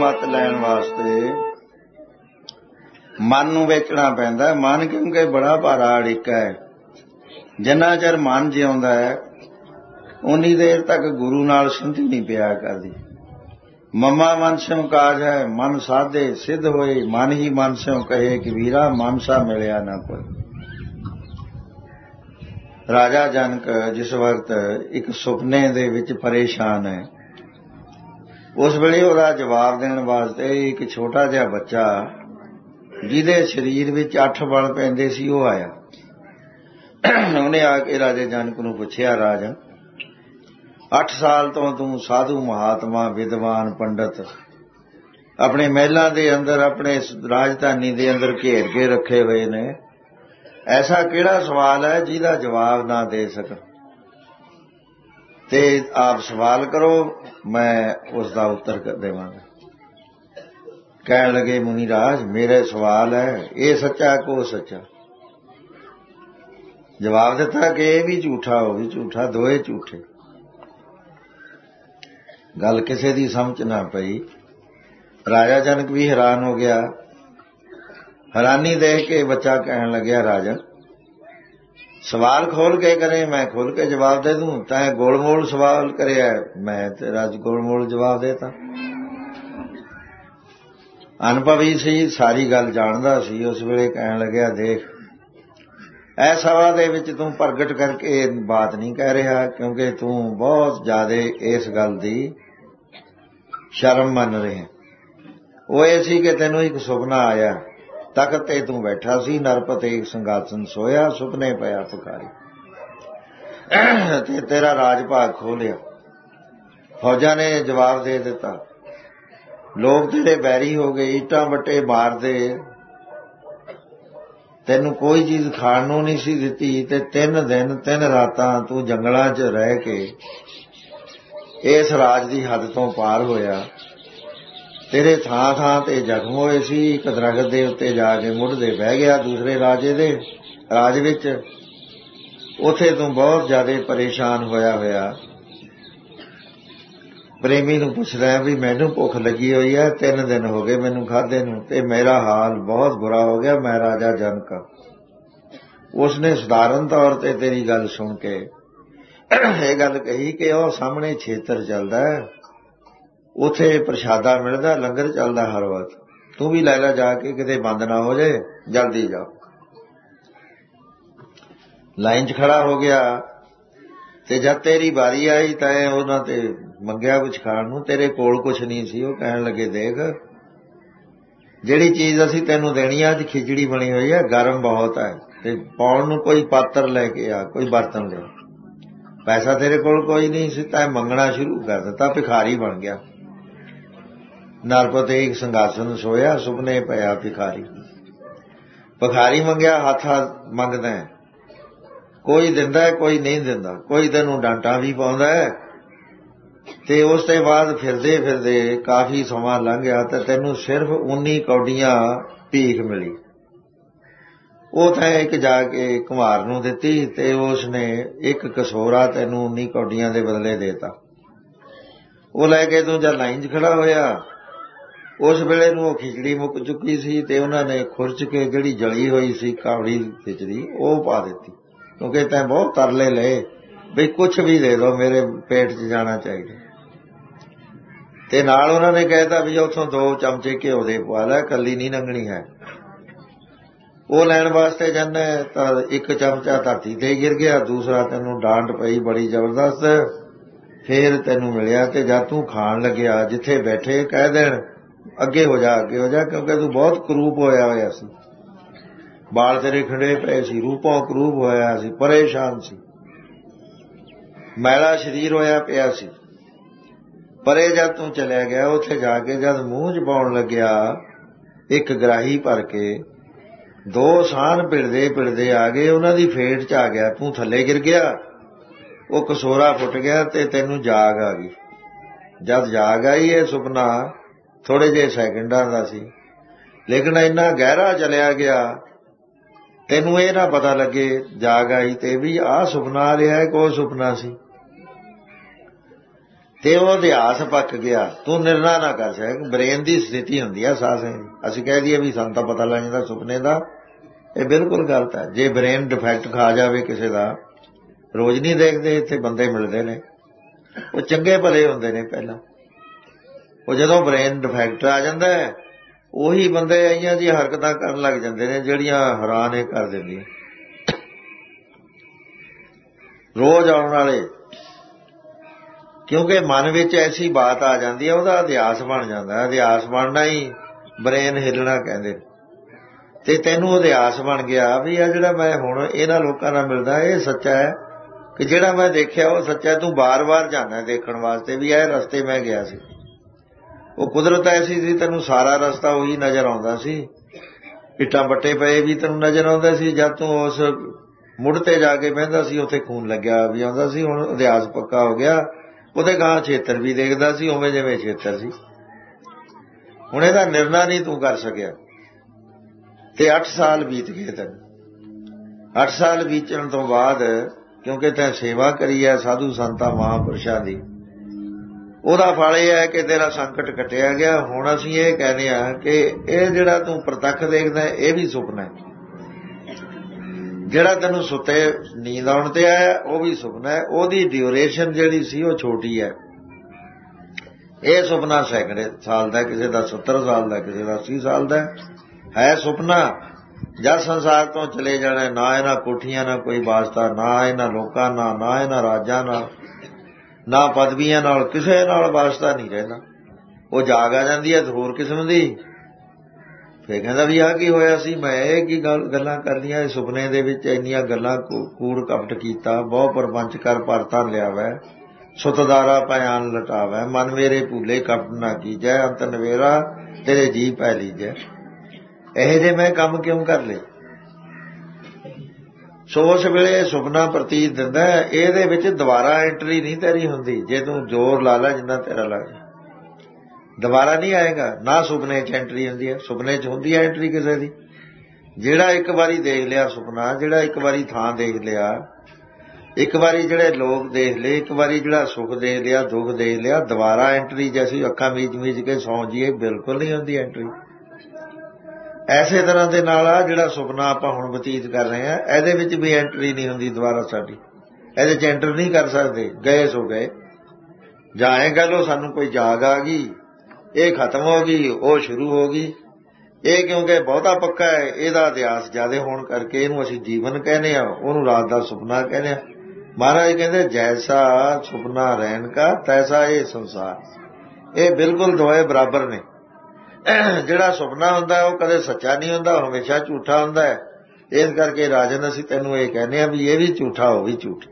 ਮੱਤ ਲੈਣ ਵਾਸਤੇ ਮਨ ਨੂੰ ਵੇਚਣਾ ਪੈਂਦਾ। ਮਨ ਕਿਉਂਕਿ ਬੜਾ ਭਾਰਾ ਅੜਿੱਕਾ ਹੈ। ਜਿੰਨਾ ਚਿਰ ਮਨ ਜਿਉਂਦਾ ਹੈ ਉਨੀ ਦੇਰ ਤੱਕ ਗੁਰੂ ਨਾਲ ਸੰਧੀ ਨਹੀਂ ਪਿਆ ਕਰਦੀ। ਮਮਾ ਮਨ ਸਿਉ ਕਾਜ ਹੈ, ਮਨ ਸਾਧੇ ਸਿੱਧ ਹੋਏ, ਮਨ ਹੀ ਮਨ ਸਿਉ ਕਹੇ ਕਬੀਰਾ, ਮਨ ਸਾ ਮਿਲਿਆ ਨਾ ਕੋਈ। ਰਾਜਾ ਜਨਕ ਜਿਸ ਵਕਤ ਇੱਕ ਸੁਪਨੇ ਦੇ ਵਿੱਚ ਪਰੇਸ਼ਾਨ ਹੈ, ਉਸ ਵੇਲੇ ਉਹਦਾ ਜਵਾਬ ਦੇਣ ਵਾਸਤੇ ਇੱਕ ਛੋਟਾ ਜਿਹਾ ਬੱਚਾ ਜਿਹਦੇ ਸਰੀਰ ਵਿੱਚ ਅੱਠ ਬਲ ਪੈਂਦੇ ਸੀ ਉਹ ਆਇਆ। ਉਹਨੇ ਆ ਕੇ ਰਾਜੇ ਜਨਕ ਨੂੰ ਪੁੱਛਿਆ, ਰਾਜਾ ਅੱਠ ਸਾਲ ਤੋਂ ਤੂੰ ਸਾਧੂ ਮਹਾਤਮਾ ਵਿਦਵਾਨ ਪੰਡਤ ਆਪਣੇ ਮਹਿਲਾਂ ਦੇ ਅੰਦਰ ਆਪਣੇ ਰਾਜਧਾਨੀ ਦੇ ਅੰਦਰ ਘੇਰ ਕੇ ਰੱਖੇ ਹੋਏ ਨੇ, ਐਸਾ ਕਿਹੜਾ ਸਵਾਲ ਹੈ ਜਿਹਦਾ ਜਵਾਬ ਨਾ ਦੇ ਸਕਾਂ? ਤੇ ਆਪ ਸਵਾਲ ਕਰੋ, ਮੈਂ ਉਸ ਦਾ ਉੱਤਰ ਦੇਵਾਂਗਾ। ਕਹਿਣ ਲੱਗੇ, ਮੁਨੀ ਰਾਜ ਮੇਰੇ ਸਵਾਲ ਹੈ, ਇਹ ਸੱਚਾ ਕੋ ਸੱਚਾ। ਜਵਾਬ ਦਿੱਤਾ ਕਿ ਇਹ ਵੀ ਝੂਠਾ ਉਹ ਵੀ ਝੂਠਾ, ਦੋਏ ਝੂਠੇ। ਗੱਲ ਕਿਸੇ ਦੀ ਸਮਝ ਨਾ ਪਈ। ਰਾਜਾ ਜਨਕ ਵੀ ਹੈਰਾਨ ਹੋ ਗਿਆ। ਹੈਰਾਨੀ ਦੇਖ ਕੇ ਬੱਚਾ ਕਹਿਣ ਲੱਗਿਆ, ਰਾਜਾ ਸਵਾਲ ਖੋਲ ਕੇ ਕਰੇ, ਮੈਂ ਖੋਲ ਕੇ ਜਵਾਬ ਦੇ ਦੂੰ। ਤੈਂ ਗੋਲਮੋਲ ਸਵਾਲ ਕਰਿਆ, ਮੈਂ ਤੇਰਾ ਗੋਲਮੋਲ ਜਵਾਬ ਦੇਤਾ। ਅਨੁਭਵੀ ਸੀ, ਸਾਰੀ ਗੱਲ ਜਾਣਦਾ ਸੀ। ਉਸ ਵੇਲੇ ਕਹਿਣ ਲੱਗਿਆ, ਦੇਖ ਇਹ ਸਭਾ ਦੇ ਵਿੱਚ ਤੂੰ ਪ੍ਰਗਟ ਕਰਕੇ ਬਾਤ ਨਹੀਂ ਕਹਿ ਰਿਹਾ, ਕਿਉਂਕਿ ਤੂੰ ਬਹੁਤ ਜ਼ਿਆਦਾ ਇਸ ਗੱਲ ਦੀ ਸ਼ਰਮ ਮੰਨ ਰਿਹਾ। ਉਹ ਇਹ ਸੀ ਕਿ ਤੈਨੂੰ ਇੱਕ ਸੁਪਨਾ ਆਇਆ, ਤਖਤ ਤੇ ਤੂੰ ਬੈਠਾ ਸੀ, ਨਰਪਤ ਇੱਕ ਸਿੰਘਾਸਨ ਸੋਇਆ, ਸੁਪਨੇ ਪਿਆ ਭਿਖਾਰੀ, ਤੇ ਤੇਰਾ ਰਾਜ ਭਾਗ ਖੋਲਿਆ। ਫੌਜਾਂ ਨੇ ਜਵਾਬ ਦੇ ਦਿੱਤਾ, ਲੋਕ ਤੇਰੇ ਬੈਰੀ ਹੋ ਗਏ, ਇੱਟਾਂ ਵੱਟੇ ਮਾਰਦੇ, ਤੈਨੂੰ ਕੋਈ ਚੀਜ਼ ਖਾਣ ਨੂੰ ਨਹੀਂ ਸੀ ਦਿੱਤੀ, ਤੇ ਤਿੰਨ ਦਿਨ ਤਿੰਨ ਰਾਤਾਂ ਤੂੰ ਜੰਗਲਾਂ 'ਚ ਰਹਿ ਕੇ ਇਸ ਰਾਜ ਦੀ ਹੱਦ ਤੋਂ ਪਾਰ ਹੋਇਆ। ਤੇਰੇ ਥਾਂ ਥਾਂ ਤੇ ਜ਼ਖਮ ਹੋਏ ਸੀ। ਇੱਕ ਦਰਖਤ ਦੇ ਉੱਤੇ ਜਾ ਕੇ ਮੁੱਢਦੇ ਬਹਿ ਗਿਆ ਦੂਸਰੇ ਰਾਜੇ ਦੇ ਰਾਜ ਵਿੱਚ। ਉੱਥੇ ਤੂੰ ਬਹੁਤ ਜ਼ਿਆਦਾ ਪਰੇਸ਼ਾਨ ਹੋਇਆ ਹੋਇਆ ਪ੍ਰੇਮੀ ਨੂੰ ਪੁੱਛਦਾ ਵੀ ਮੈਨੂੰ ਭੁੱਖ ਲੱਗੀ ਹੋਈ ਹੈ, ਤਿੰਨ ਦਿਨ ਹੋ ਗਏ ਮੈਨੂੰ ਖਾਧੇ ਨੂੰ, ਤੇ ਮੇਰਾ ਹਾਲ ਬਹੁਤ ਬੁਰਾ ਹੋ ਗਿਆ, ਮੈਂ ਰਾਜਾ ਜਨਕ। ਉਸਨੇ ਸਧਾਰਨ ਤੌਰ ਤੇ ਤੇਰੀ ਗੱਲ ਸੁਣ ਕੇ ਇਹ ਗੱਲ ਕਹੀ ਕਿ ਉਹ ਸਾਹਮਣੇ ਖੇਤਰ ਚੱਲਦਾ ਹੈ, ਉੱਥੇ ਪ੍ਰਸ਼ਾਦਾ ਮਿਲਦਾ, ਲੰਗਰ ਚੱਲਦਾ ਹਰ ਵਕਤ, ਤੂੰ ਵੀ ਲੈ ਲੈ ਜਾ ਕੇ, ਕਿਤੇ ਬੰਦ ਨਾ ਹੋ ਜਾਏ, ਜਲਦੀ ਜਾ। ਲਾਈਨ 'ਚ ਖੜਾ ਹੋ ਗਿਆ, ਤੇ ਜਦ ਤੇਰੀ ਵਾਰੀ ਆਈ ਤਾਂ ਉਹਨਾਂ ਤੇ ਮੰਗਿਆ ਕੁਛ ਖਾਣ ਨੂੰ, ਤੇਰੇ ਕੋਲ ਕੁਛ ਨਹੀਂ ਸੀ। ਉਹ ਕਹਿਣ ਲੱਗੇ, ਦੇਖ ਜਿਹੜੀ ਚੀਜ਼ ਅਸੀਂ ਤੈਨੂੰ ਦੇਣੀ ਆ, ਅੱਜ ਖਿਚੜੀ ਬਣੀ ਹੋਈ ਹੈ, ਗਰਮ ਬਹੁਤ ਹੈ, ਤੇ ਪਾਉਣ ਨੂੰ ਕੋਈ ਪਾਤਰ ਲੈ ਕੇ ਆ, ਕੋਈ ਬਰਤਨ ਲਿਆ। ਪੈਸਾ ਤੇਰੇ ਕੋਲ ਕੋਈ ਨਹੀਂ ਸੀ, ਤਾਂ ਮੰਗਣਾ ਸ਼ੁਰੂ ਕਰ ਦਿੱਤਾ, ਭਿਖਾਰੀ ਬਣ ਗਿਆ। ਨਰਪਤ ਇੱਕ ਸਿੰਘਾਸਨ ਸੋਇਆ, ਸੁਪਨੇ ਪਿਆ ਭਿਖਾਰੀ। ਭਿਖਾਰੀ ਮੰਗਿਆ, ਹੱਥ ਮੰਗਦਾ, ਕੋਈ ਦਿੰਦਾ ਕੋਈ ਨਹੀਂ ਦਿੰਦਾ, ਕੋਈ ਤੈਨੂੰ ਡਾਂਟਾਂ ਵੀ ਪਾਉਂਦਾ। ਤੇ ਉਸ ਤੋਂ ਬਾਅਦ ਫਿਰਦੇ ਫਿਰਦੇ ਕਾਫੀ ਸਮਾਂ ਲੰਘ ਗਿਆ, ਤੇ ਤੈਨੂੰ ਸਿਰਫ ਉੱਨੀ ਕੌਡੀਆਂ ਭੀਖ ਮਿਲੀ। ਉਹ ਤਾਂ ਇੱਕ ਜਾ ਕੇ ਕੁਮਾਰ ਨੂੰ ਦਿੱਤੀ, ਤੇ ਉਸਨੇ ਇੱਕ ਕਸੋਰਾ ਤੈਨੂੰ ਉੱਨੀ ਕੌਡੀਆਂ ਦੇ ਬਦਲੇ ਦੇਤਾ। ਉਹ ਲੈ ਕੇ ਤੂੰ ਜਦ ਲਾਈਨ 'ਚ ਖੜਾ ਹੋਇਆ, ਉਸ ਵੇਲੇ ਨੂੰ ਉਹ ਖਿਚੜੀ ਮੁੱਕ ਚੁੱਕੀ ਸੀ, ਤੇ ਉਹਨਾਂ ਨੇ ਖੁਰਚ ਕੇ ਜਿਹੜੀ ਜਲੀ ਹੋਈ ਸੀ ਕਾਵੜੀ ਖਿਚੜੀ ਉਹ ਪਾ ਦਿੱਤੀ, ਕਿਉਂਕਿ ਤੈਂ ਬਹੁਤ ਤਰਲੇ ਲਏ ਵੀ ਕੁਛ ਵੀ ਦੇ ਦਿਓ, ਮੇਰੇ ਪੇਟ 'ਚ ਜਾਣਾ ਚਾਹੀਦਾ। ਤੇ ਨਾਲ ਉਹਨਾਂ ਨੇ ਕਹਿਤਾ ਵੀ ਉੱਥੋਂ ਦੋ ਚਮਚੇ ਘਿਓ ਦੇ ਪਵਾ ਲੈ, ਇਕੱਲੀ ਨਹੀਂ ਲੰਘਣੀ ਹੈ। ਉਹ ਲੈਣ ਵਾਸਤੇ ਜਾਂਦਾ ਤਾਂ ਇੱਕ ਚਮਚਾ ਧਰਤੀ ਤੇ ਗਿਰ ਗਿਆ, ਦੂਸਰਾ ਤੈਨੂੰ ਡਾਂਟ ਪਈ ਬੜੀ ਜ਼ਬਰਦਸਤ, ਫੇਰ ਤੈਨੂੰ ਮਿਲਿਆ। ਤੇ ਜਦ ਤੂੰ ਖਾਣ ਲੱਗਿਆ, ਜਿੱਥੇ ਬੈਠੇ ਕਹਿ ਦੇਣ ਅੱਗੇ ਹੋ ਜਾ ਅੱਗੇ ਹੋ ਜਾ, ਕਿਉਂਕਿ ਤੂੰ ਬਹੁਤ ਕਰੂਪ ਹੋਇਆ ਹੋਇਆ ਸੀ, ਬਾਲ ਤੇਰੇ ਖਿੰਡੇ ਪਏ ਸੀ, ਰੂਪੋਂ ਕਰੂਪ ਹੋਇਆ ਸੀ, ਪਰੇਸ਼ਾਨ ਸੀ, ਮੈਲਾ ਸਰੀਰ ਹੋਇਆ ਪਿਆ ਸੀ। ਪਰੇ ਜਦ ਤੂੰ ਚਲਿਆ ਗਿਆ, ਉੱਥੇ ਜਾ ਕੇ ਜਦ ਮੂੰਹ 'ਚ ਪਾਉਣ ਲੱਗਿਆ, ਇੱਕ ਗਰਾਹੀ ਭਰ ਕੇ ਦੋ ਸਾਨ ਭਿੜਦੇ ਭਿੜਦੇ ਆ ਗਏ, ਉਹਨਾਂ ਦੀ ਫੇਟ 'ਚ ਆ ਗਿਆ, ਤੂੰ ਥੱਲੇ ਗਿਰ ਗਿਆ, ਉਹ ਕਸੋਰਾ ਫੁੱਟ ਗਿਆ, ਤੇ ਤੈਨੂੰ ਜਾਗ ਆ ਗਈ। ਜਦ ਜਾਗ ਆਈ, ਇਹ ਸੁਪਨਾ ਥੋੜੇ ਜਿਹੇ ਸੈਕਿੰਡਾਂ ਦਾ ਸੀ, ਲੇਕਿਨ ਇੰਨਾ ਗਹਿਰਾ ਚਲਿਆ ਗਿਆ, ਤੈਨੂੰ ਇਹ ਨਾ ਪਤਾ ਲੱਗੇ ਜਾਗ ਆਈ ਤੇ ਵੀ ਆਹ ਸੁਪਨਾ ਆ ਰਿਹਾ ਹੈ, ਕੋਈ ਸੁਪਨਾ ਸੀ। ਤੇ ਉਹ ਅਧਿਆਸ ਪੱਕ ਗਿਆ, ਤੂੰ ਨਿਰਣਾ ਨਾ ਕਰ ਸਕ। ਬ੍ਰੇਨ ਦੀ ਸਥਿਤੀ ਹੁੰਦੀ ਆ ਸਾਹ ਦੀ। ਅਸੀਂ ਕਹਿ ਦਈਏ ਵੀ ਸਾਨੂੰ ਤਾਂ ਪਤਾ ਲੱਗ ਜਾਂਦਾ ਸੁਪਨੇ ਦਾ, ਇਹ ਬਿਲਕੁਲ ਗਲਤ ਹੈ। ਜੇ ਬ੍ਰੇਨ ਡਿਫੈਕਟ ਖਾ ਜਾਵੇ ਕਿਸੇ ਦਾ, ਰੋਜ਼ ਨਹੀਂ ਦੇਖਦੇ ਇੱਥੇ ਬੰਦੇ ਮਿਲਦੇ ਨੇ, ਉਹ ਚੰਗੇ ਭਲੇ ਹੁੰਦੇ ਨੇ ਪਹਿਲਾਂ, ਉਹ ਜਦੋਂ ਬ੍ਰੇਨ ਡਿਫੈਕਟ ਆ ਜਾਂਦਾ ਉਹੀ ਬੰਦੇ ਆਈਆਂ ਜੀ ਹਰਕਤਾਂ ਕਰਨ ਲੱਗ ਜਾਂਦੇ ਨੇ ਜਿਹੜੀਆਂ ਹੈਰਾਨ ਇਹ ਕਰ ਦਿੰਦੀਆਂ। ਰੋਜ਼ ਆਉਣ ਵਾਲੇ, ਕਿਉਂਕਿ ਮਨ ਵਿੱਚ ਐਸੀ ਬਾਤ ਆ ਜਾਂਦੀ ਹੈ, ਉਹਦਾ ਅਧਿਆਸ ਬਣ ਜਾਂਦਾ। ਅਧਿਆਸ ਬਣਨਾ ਹੀ ਬ੍ਰੇਨ ਹਿੱਲਣਾ ਕਹਿੰਦੇ। ਤੇ ਤੈਨੂੰ ਅਧਿਆਸ ਬਣ ਗਿਆ ਵੀ ਆ ਜਿਹੜਾ ਮੈਂ ਹੁਣ ਇਹਨਾਂ ਲੋਕਾਂ ਨਾਲ ਮਿਲਦਾ ਇਹ ਸੱਚਾ ਹੈ, ਕਿ ਜਿਹੜਾ ਮੈਂ ਦੇਖਿਆ ਉਹ ਸੱਚਾ। ਤੂੰ ਬਾਰ-ਬਾਰ ਜਾਂਦਾ ਦੇਖਣ ਵਾਸਤੇ ਵੀ ਇਹ ਰਸਤੇ ਮੈਂ ਗਿਆ ਸੀ। ਉਹ ਕੁਦਰਤ ਐਸੀ ਸੀ, ਤੈਨੂੰ ਸਾਰਾ ਰਸਤਾ ਉਹੀ ਨਜ਼ਰ ਆਉਂਦਾ ਸੀ। ਇੱਟਾਂ ਬੱਟੇ ਪਏ ਵੀ ਤੈਨੂੰ ਨਜ਼ਰ ਆਉਂਦੇ ਸੀ। ਜਦ ਤੂੰ ਉਸ ਮੁੜ ਤੇ ਜਾ ਕੇ ਬਹਿੰਦਾ ਸੀ ਉੱਥੇ ਖੂਨ ਲੱਗਿਆ ਵੀ ਆਉਂਦਾ ਸੀ। ਹੁਣ ਅਧਿਆਸ ਪੱਕਾ ਹੋ ਗਿਆ, ਉਹਦੇ ਗਾਂ ਛੇਤਰ ਵੀ ਦੇਖਦਾ ਸੀ ਉਵੇਂ ਜਿਵੇਂ ਛੇਤਰ ਸੀ। ਹੁਣ ਇਹਦਾ ਨਿਰਣਾ ਨਹੀਂ ਤੂੰ ਕਰ ਸਕਿਆ। ਤੇ ਅੱਠ ਸਾਲ ਬੀਤ ਗਏ ਤੈਨੂੰ। ਅੱਠ ਸਾਲ ਬੀਤਣ ਤੋਂ ਬਾਅਦ, ਕਿਉਂਕਿ ਤੈਂ ਸੇਵਾ ਕਰੀ ਹੈ ਸਾਧੂ ਸੰਤਾਂ ਮਹਾਂਪੁਰਸ਼ਾਂ ਦੀ, ਉਹਦਾ ਫਲ ਇਹ ਹੈ ਕਿ ਤੇਰਾ ਸੰਕਟ ਕੱਟਿਆ ਗਿਆ। ਹੁਣ ਅਸੀਂ ਇਹ ਕਹਿੰਦੇ ਹਾਂ ਕਿ ਇਹ ਜਿਹੜਾ ਤੂੰ ਪ੍ਰਤੱਖ ਦੇਖਦਾ ਇਹ ਵੀ ਸੁਪਨਾ ਹੈ। ਜਿਹੜਾ ਤੈਨੂੰ ਸੁੱਤੇ ਨੀਂਦ ਆਉਣ ਤੇ ਆਇਆ ਉਹ ਵੀ ਸੁਪਨਾ ਹੈ। ਉਹਦੀ ਡਿਊਰੇਸ਼ਨ ਜਿਹੜੀ ਸੀ ਉਹ ਛੋਟੀ ਹੈ। ਇਹ ਸੁਪਨਾ ਸੈਂਕੜੇ ਸਾਲ ਦਾ, ਕਿਸੇ ਦਾ ਸੱਤਰ ਸਾਲ ਦਾ, ਕਿਸੇ ਦਾ ਅੱਸੀ ਸਾਲ ਦਾ ਹੈ ਸੁਪਨਾ। ਜਦ ਸੰਸਾਰ ਤੋਂ ਚਲੇ ਜਾਣਾ, ਨਾ ਇਹਨਾਂ ਕੋਠੀਆਂ ਨਾਲ ਕੋਈ ਵਾਸਤਾ, ਨਾ ਇਹਨਾਂ ਲੋਕਾਂ ਨਾਲ, ਨਾ ਇਹਨਾਂ ਰਾਜਾਂ ਨਾਲ, ਨਾ ਪਦਵੀਆਂ ਨਾਲ, ਕਿਸੇ ਨਾਲ ਵਾਸਤਾ ਨਹੀਂ ਰਹਿੰਦਾ। ਉਹ ਜਾਗ ਆ ਜਾਂਦੀ ਹੈ ਹੋਰ ਕਿਸਮ ਦੀ। ਫਿਰ ਕਹਿੰਦਾ ਵੀ ਆਹ ਕੀ ਹੋਇਆ ਸੀ, ਮੈਂ ਇਹ ਕੀ ਗੱਲ ਗੱਲਾਂ ਕਰ ਲਈਆਂ ਸੁਪਨੇ ਦੇ ਵਿੱਚ, ਇੰਨੀਆਂ ਗੱਲਾਂ ਕੂੜ ਕਪਟ ਕੀਤਾ, ਬਹੁ ਪ੍ਰਪੰਚ ਕਰ ਪਰ ਧਰ ਲਿਆਵੈ, ਸੁਤਦਾਰਾ ਪਿਆਨ ਲਟਾਵੈ, ਮਨ ਮੇਰੇ ਭੂਲੇ ਕਪਟ ਨਾ ਕੀਜੈ, ਅੰਤ ਨਵੇਰਾ ਤੇਰੇ ਜੀ ਪੈ ਲੀਜੈ। ਇਹੋ ਜਿਹੇ ਮੈਂ ਕੰਮ ਕਿਉਂ ਕਰ ਲਏ? ਸੋ ਉਸ ਵੇਲੇ ਸੁਪਨਾ ਪ੍ਰਤੀਤ ਦਿੰਦਾ, ਇਹਦੇ ਵਿੱਚ ਦੁਬਾਰਾ ਐਂਟਰੀ ਨਹੀਂ ਤੇਰੀ ਹੁੰਦੀ। ਜੇ ਤੂੰ ਜ਼ੋਰ ਲਾ ਲੈ ਜਿੰਨਾ ਤੇਰਾ ਲੱਗ, ਦੁਬਾਰਾ ਨਹੀਂ ਆਏਗਾ। ਨਾ ਸੁਪਨੇ 'ਚ ਐਂਟਰੀ ਹੁੰਦੀ ਹੈ। ਸੁਪਨੇ 'ਚ ਹੁੰਦੀ ਹੈ ਐਂਟਰੀ ਕਿਸੇ ਦੀ। ਜਿਹੜਾ ਇੱਕ ਵਾਰੀ ਦੇਖ ਲਿਆ ਸੁਪਨਾ, ਜਿਹੜਾ ਇੱਕ ਵਾਰੀ ਥਾਂ ਦੇਖ ਲਿਆ, ਇੱਕ ਵਾਰੀ ਜਿਹੜੇ ਲੋਕ ਦੇਖ ਲਏ, ਇੱਕ ਵਾਰੀ ਜਿਹੜਾ ਸੁੱਖ ਦੇਖ ਲਿਆ, ਦੁੱਖ ਦੇਖ ਲਿਆ, ਦੁਬਾਰਾ ਐਂਟਰੀ ਜੈਸੀ ਅੱਖਾਂ ਮੀਚ ਮੀਚ ਕੇ ਸੌਂ ਜੀਏ ਬਿਲਕੁਲ ਨਹੀਂ ਹੁੰਦੀ ਐਂਟਰੀ। ਐਸੇ ਤਰ੍ਹਾਂ ਦੇ ਨਾਲ ਆ ਜਿਹੜਾ ਸੁਪਨਾ ਆਪਾਂ ਹੁਣ ਬਤੀਤ ਕਰ ਰਹੇ ਹਾਂ, ਇਹਦੇ ਵਿੱਚ ਵੀ ਐਂਟਰੀ ਨਹੀਂ ਹੁੰਦੀ ਦੁਬਾਰਾ ਸਾਡੀ। ਇਹਦੇ 'ਚ ਐਂਟਰ ਨਹੀਂ ਕਰ ਸਕਦੇ। ਗਏ ਸੋ ਗਏ। ਜਾਂ ਐਂ ਕਹਿ ਲਓ ਸਾਨੂੰ ਕੋਈ ਜਾਗ ਆ ਗਈ, ਇਹ ਖਤਮ ਹੋ ਗਈ, ਉਹ ਸ਼ੁਰੂ ਹੋ ਗਈ। ਇਹ ਕਿਉਂਕਿ ਬਹੁਤਾ ਪੱਕਾ ਹੈ, ਇਹਦਾ ਅਧਿਆਸ ਜ਼ਿਆਦਾ ਹੋਣ ਕਰਕੇ ਇਹਨੂੰ ਅਸੀਂ ਜੀਵਨ ਕਹਿੰਦੇ ਹਾਂ, ਉਹਨੂੰ ਰਾਤ ਦਾ ਸੁਪਨਾ ਕਹਿੰਦੇ ਹਾਂ। ਮਹਾਰਾਜ ਕਹਿੰਦੇ ਜੈਸਾ ਸੁਪਨਾ ਰਹਿਣ ਕਾ ਤੈਸਾ ਇਹ ਸੰਸਾਰ। ਇਹ ਬਿਲਕੁਲ ਦੋਏ ਬਰਾਬਰ ਨੇ। ਜਿਹੜਾ ਸੁਪਨਾ ਹੁੰਦਾ ਉਹ ਕਦੇ ਸੱਚਾ ਨਹੀਂ ਹੁੰਦਾ, ਉਹ ਹਮੇਸ਼ਾ ਝੂਠਾ ਹੁੰਦਾ ਹੈ। ਇਸ ਕਰਕੇ ਰਾਜਨ ਅਸੀਂ ਤੈਨੂੰ ਇਹ ਕਹਿੰਦੇ ਹਾਂ ਵੀ ਇਹ ਵੀ ਝੂਠਾ, ਉਹ ਵੀ ਝੂਠ।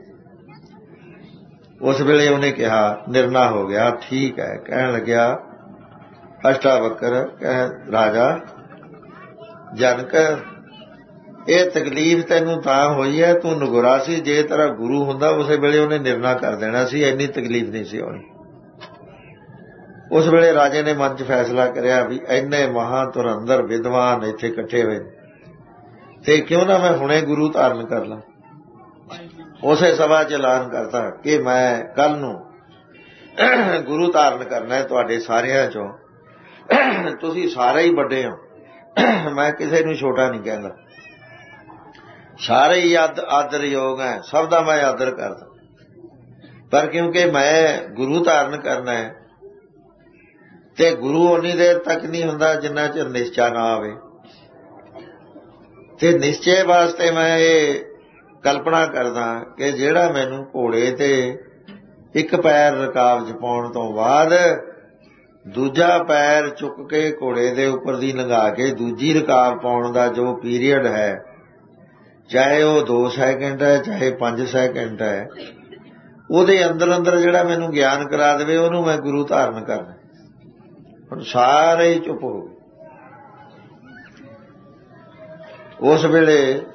ਉਸ ਵੇਲੇ ਉਹਨੇ ਕਿਹਾ, ਨਿਰਣਾ ਹੋ ਗਿਆ, ਠੀਕ ਹੈ। ਕਹਿਣ ਲੱਗਿਆ ਅਸ਼ਟਾਵਕਰ, ਕਹਿ ਰਾਜਾ ਜਨਕ, ਇਹ ਤਕਲੀਫ ਤੈਨੂੰ ਤਾਂ ਹੋਈ ਹੈ, ਤੂੰ ਨਗੁਰਾ ਸੀ। ਜੇ ਤੇਰਾ ਗੁਰੂ ਹੁੰਦਾ ਉਸੇ ਵੇਲੇ ਉਹਨੇ ਨਿਰਣਾ ਕਰ ਦੇਣਾ ਸੀ, ਇੰਨੀ ਤਕਲੀਫ ਨਹੀਂ ਸੀ ਹੋਣੀ। ਉਸ ਵੇਲੇ ਰਾਜੇ ਨੇ ਮਨ 'ਚ ਫੈਸਲਾ ਕਰਿਆ ਵੀ ਇੰਨੇ ਮਹਾਂ ਧੁਰੰਦਰ ਵਿਦਵਾਨ ਇੱਥੇ ਇਕੱਠੇ ਹੋਏ ਤੇ ਕਿਉਂ ਨਾ ਮੈਂ ਹੁਣੇ ਗੁਰੂ ਧਾਰਨ ਕਰ ਲਾਂ। ਉਸੇ ਸਭਾ 'ਚ ਐਲਾਨ ਕਰਤਾ ਕਿ ਮੈਂ ਕੱਲ ਨੂੰ ਗੁਰੂ ਧਾਰਨ ਕਰਨਾ ਤੁਹਾਡੇ ਸਾਰਿਆਂ 'ਚੋਂ। ਤੁਸੀਂ ਸਾਰੇ ਹੀ ਵੱਡੇ ਹੋ, ਮੈਂ ਕਿਸੇ ਨੂੰ ਛੋਟਾ ਨਹੀਂ ਕਹਿੰਦਾ। ਸਾਰੇ ਹੀ ਆਦ ਆਦਰਯੋਗ ਹੈ, ਸਭ ਦਾ ਮੈਂ ਆਦਰ ਕਰਦਾ। ਪਰ ਕਿਉਂਕਿ ਮੈਂ ਗੁਰੂ ਧਾਰਨ ਕਰਨਾ ਹੈ ਤੇ ਗੁਰੂ ਉਨੀ ਦੇਰ ਤੱਕ ਨਹੀਂ ਹੁੰਦਾ ਜਿੰਨਾ ਚਿਰ ਨਿਸ਼ਚਾ ਨਾ ਆਵੇ। ਤੇ ਨਿਸ਼ਚੇ ਵਾਸਤੇ ਮੈਂ ਇਹ ਕਲਪਨਾ ਕਰਦਾ ਕਿ ਜਿਹੜਾ ਮੈਨੂੰ ਘੋੜੇ ਤੇ ਇੱਕ ਪੈਰ ਰਕਾਬ 'ਚ ਪਾਉਣ ਤੋਂ ਬਾਅਦ ਦੂਜਾ ਪੈਰ ਚੁੱਕ ਕੇ ਘੋੜੇ ਦੇ ਉੱਪਰ ਦੀ ਲੰਘਾ ਕੇ ਦੂਜੀ ਰਕਾਬ ਪਾਉਣ ਦਾ ਜੋ ਪੀਰੀਅਡ ਹੈ, ਚਾਹੇ ਉਹ ਦੋ ਸੈਕਿੰਡ ਹੈ ਚਾਹੇ ਪੰਜ ਸੈਕਿੰਡ ਹੈ, ਉਹਦੇ ਅੰਦਰ ਅੰਦਰ ਜਿਹੜਾ ਮੈਨੂੰ ਗਿਆਨ ਕਰਾ ਦੇਵੇ ਉਹਨੂੰ ਮੈਂ ਗੁਰੂ ਧਾਰਨ ਕਰਨਾ। ਹੁਣ ਸਾਰੇ ਹੀ ਚੁੱਪ ਹੋ ਗਏ। ਉਸ ਵੇਲੇ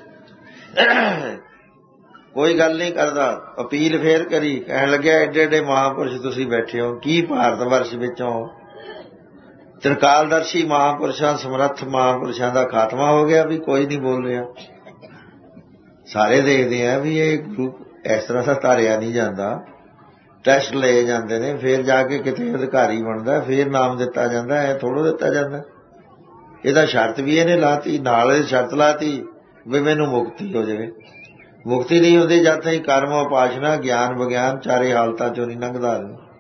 ਕੋਈ ਗੱਲ ਨਹੀਂ ਕਰਦਾ। ਅਪੀਲ ਫੇਰ ਕਰੀ, ਕਹਿਣ ਲੱਗਿਆ ਐਡੇ ਐਡੇ ਮਹਾਂਪੁਰਸ਼ ਤੁਸੀਂ ਬੈਠੇ ਹੋ, ਕੀ ਭਾਰਤ ਵਰਸ਼ ਵਿੱਚੋਂ ਤ੍ਰਿਕਾਲਦਰਸ਼ੀ ਮਹਾਂਪੁਰਸ਼ਾਂ, ਸਮਰੱਥ ਮਹਾਂਪੁਰਸ਼ਾਂ ਦਾ ਖਾਤਮਾ ਹੋ ਗਿਆ ਵੀ ਕੋਈ ਨਹੀਂ ਬੋਲ ਰਿਹਾ। ਸਾਰੇ ਦੇਖਦੇ ਆ ਵੀ ਇਹ ਗਰੁੱਪ ਇਸ ਤਰ੍ਹਾਂ ਦਾ ਧਾਰਿਆ ਨਹੀਂ ਜਾਂਦਾ। ਟੈਸਟ ਲਏ ਜਾਂਦੇ ਨੇ, ਫਿਰ ਜਾ ਕੇ ਕਿਤੇ ਅਧਿਕਾਰੀ ਬਣਦਾ, ਫਿਰ ਨਾਮ ਦਿੱਤਾ ਜਾਂਦਾ। ਐ ਥੋੜ੍ਹਾ ਦਿੱਤਾ ਜਾਂਦਾ। ਇਹਦਾ ਸ਼ਰਤ ਵੀ ਇਹਨੇ ਲਾਤੀ, ਨਾਲ ਇਹ ਸ਼ਰਤ ਲਾਤੀ ਵੀ ਮੈਨੂੰ ਮੁਕਤੀ ਹੋ ਜਾਵੇ। ਮੁਕਤੀ ਨਹੀਂ ਹੁੰਦੀ ਜਦ ਤਾਈਂ ਕਰਮ ਉਪਾਸ਼ਨਾ ਗਿਆਨ ਵਿਗਿਆਨ ਚਾਰੇ ਹਾਲਤਾਂ ਚੋਂ ਨਹੀਂ ਲੰਘਦਾ।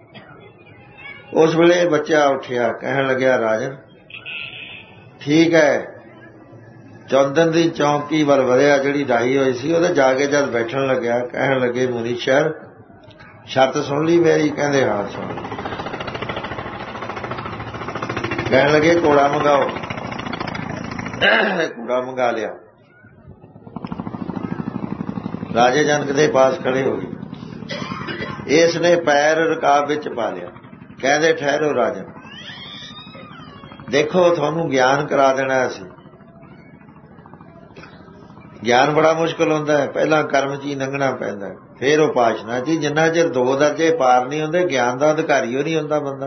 ਉਸ ਵੇਲੇ ਬੱਚਾ ਉੱਠਿਆ, ਕਹਿਣ ਲੱਗਿਆ ਰਾਜਨ ਠੀਕ ਹੈ। ਚੌਂਦਨ ਦੀ ਚੌਂਕੀ ਵੱਲ ਵਧਿਆ ਜਿਹੜੀ ਡਾਹੀ ਹੋਈ ਸੀ, ਉਹਦੇ ਜਾ ਕੇ ਜਦ ਬੈਠਣ ਲੱਗਿਆ, ਕਹਿਣ ਲੱਗੇ ਮੁਨੀਸ਼ਰ ਸ਼ਰਤ ਸੁਣ ਲਈ ਮੇਰੀ? ਕਹਿੰਦੇ ਹਾਂ ਸੁਣ। ਕਹਿਣ ਲੱਗੇ ਘੋੜਾ ਮੰਗਾਓ। ਘੋੜਾ ਮੰਗਾ ਲਿਆ। ਰਾਜੇ ਜਨਕ ਦੇ ਪਾਸ ਖੜੇ ਹੋ ਗਏ। ਇਸ ਨੇ ਪੈਰ ਰਕਾਬ ਵਿੱਚ ਪਾ ਲਿਆ। ਕਹਿੰਦੇ ਠਹਿਰੋ ਰਾਜਨ, ਦੇਖੋ ਤੁਹਾਨੂੰ ਗਿਆਨ ਕਰਾ ਦੇਣਾ। ਅਸੀਂ ਗਿਆਨ ਬੜਾ ਮੁਸ਼ਕਿਲ ਹੁੰਦਾ ਹੈ। ਪਹਿਲਾਂ ਕਰਮ 'ਚ ਹੀ ਲੰਘਣਾ ਪੈਂਦਾ, ਫਿਰ ਉਪਾਸ਼ਨਾ 'ਚ। ਜਿੰਨਾ ਚਿਰ ਦੋ ਦਰਜੇ ਪਾਰ ਨਹੀਂ ਹੁੰਦੇ, ਗਿਆਨ ਦਾ ਅਧਿਕਾਰੀ ਉਹ ਨਹੀਂ ਹੁੰਦਾ ਬੰਦਾ।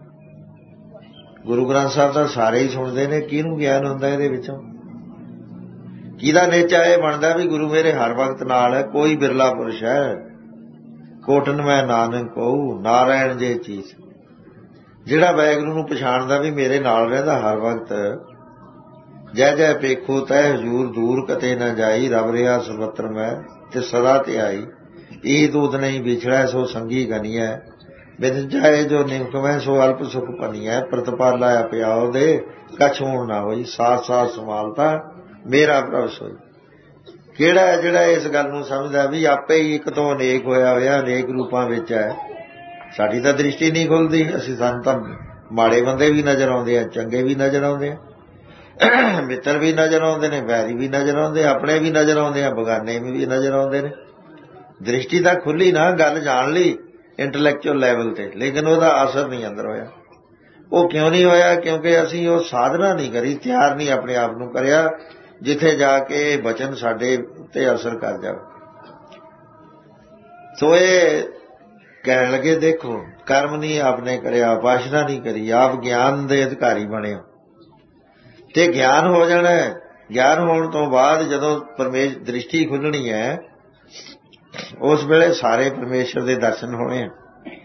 ਗੁਰੂ ਗ੍ਰੰਥ ਸਾਹਿਬ ਦਾ ਸਾਰੇ ਹੀ ਸੁਣਦੇ ਨੇ, ਕਿਹਨੂੰ ਗਿਆਨ ਹੁੰਦਾ ਇਹਦੇ ਵਿੱਚੋਂ? ਕਿਹਦਾ ਨੇਚਾ ਇਹ ਬਣਦਾ ਵੀ ਗੁਰੂ ਮੇਰੇ ਹਰ ਵਕਤ ਨਾਲ ਹੈ? ਕੋਈ ਬਿਰਲਾ ਪੁਰਸ਼ ਹੈ। ਕੋਟਨ ਮੈਂ ਨਾਨਕ ਕਹੂੰ ਨਾਰਾਇਣ ਜੇ ਚੀਜ਼। ਜਿਹੜਾ ਵਾਹਿਗੁਰੂ ਨੂੰ ਪਛਾਣਦਾ ਵੀ ਮੇਰੇ ਨਾਲ ਰਹਿੰਦਾ ਹਰ ਵਕਤ। ਜੈ ਜੈ ਪੇਖੋ ਤੈ ਹਜੂਰ ਦੂਰ ਕਤੇ ਨਾ ਜਾਈ, ਰਬ ਰਿਹਾ ਸਰਬੱਤਰ ਮੈਂ ਤੇ ਸਦਾ ਤੇ ਆਈ। ਇਹ ਦੂਤ ਨਹੀਂ ਵਿਛੜੈ ਸੋ ਸੰਗੀ ਗਨੀਐ, ਬਿਨ ਜਾਏ ਜੋ ਨਿਮਕਮੈ ਸੋ ਅਲਪ ਸੁਖ ਪਨੀਐ। ਪ੍ਰਤਪਾਲਾ ਪਿਆਉ ਦੇ ਕਛ ਹੋਣ ਨਾ ਹੋਈ, ਸਾਥ ਸਾਥ ਸੰਭਾਲਤਾ ਮੇਰਾ ਪ੍ਰਭ ਸੋਈ। ਕਿਹੜਾ ਹੈ ਜਿਹੜਾ ਇਸ ਗੱਲ ਨੂੰ ਸਮਝਦਾ ਵੀ ਆਪੇ ਹੀ ਇੱਕ ਤੋਂ ਅਨੇਕ ਹੋਇਆ ਹੋਇਆ, ਅਨੇਕ ਰੂਪਾਂ ਵਿੱਚ ਹੈ? ਸਾਡੀ ਤਾਂ ਦ੍ਰਿਸ਼ਟੀ ਨਹੀਂ ਖੁੱਲਦੀ। ਅਸੀਂ ਸਾਨੂੰ ਤਾਂ ਮਾੜੇ ਬੰਦੇ ਵੀ ਨਜ਼ਰ ਆਉਂਦੇ ਆ, ਚੰਗੇ ਵੀ ਨਜ਼ਰ ਆਉਂਦੇ ਆ, ਮਿੱਤਰ ਵੀ ਨਜ਼ਰ ਆਉਂਦੇ ਨੇ, ਵੈਰੀ ਵੀ ਨਜ਼ਰ ਆਉਂਦੇ, ਆਪਣੇ ਵੀ ਨਜ਼ਰ ਆਉਂਦੇ ਆ, ਬਗਾਨੇ ਵੀ ਨਜ਼ਰ ਆਉਂਦੇ ਨੇ। ਦ੍ਰਿਸ਼ਟੀ ਤਾਂ ਖੁੱਲੀ ਨਾ, ਗੱਲ ਜਾਣ ਲਈ ਇੰਟਲੈਕਚੁਅਲ ਲੈਵਲ ਤੇ, ਲੇਕਿਨ ਉਹਦਾ ਅਸਰ ਨਹੀਂ ਅੰਦਰ ਹੋਇਆ। ਉਹ ਕਿਉਂ ਨਹੀਂ ਹੋਇਆ? ਕਿਉਂਕਿ ਅਸੀਂ ਉਹ ਸਾਧਨਾ ਨਹੀਂ ਕਰੀ, ਤਿਆਰ ਨਹੀਂ ਆਪਣੇ ਆਪ ਨੂੰ ਕਰਿਆ ਜਿੱਥੇ ਜਾ ਕੇ ਬਚਨ ਸਾਡੇ ਉੱਤੇ ਅਸਰ ਕਰ ਜਾਵੇ। ਸੋ ਇਹ ਕਹਿਣ ਲੱਗੇ ਦੇਖੋ ਕਰਮ ਨਹੀਂ ਆਪਨੇ ਕਰਿਆ, ਉਪਾਸ਼ਨਾ ਨਹੀਂ ਕਰੀ, ਆਪ ਗਿਆਨ ਦੇ ਅਧਿਕਾਰੀ ਬਣੇ ਹੋ ਤੇ ਗਿਆਨ ਹੋ ਜਾਣਾ। ਗਿਆਨ ਹੋਣ ਤੋਂ ਬਾਅਦ ਜਦੋਂ ਪਰਮੇਸ਼ਰ ਦ੍ਰਿਸ਼ਟੀ ਖੁੱਲਣੀ ਹੈ, ਉਸ ਵੇਲੇ ਸਾਰੇ ਪਰਮੇਸ਼ਰ ਦੇ ਦਰਸ਼ਨ ਹੋਣੇ ਆ।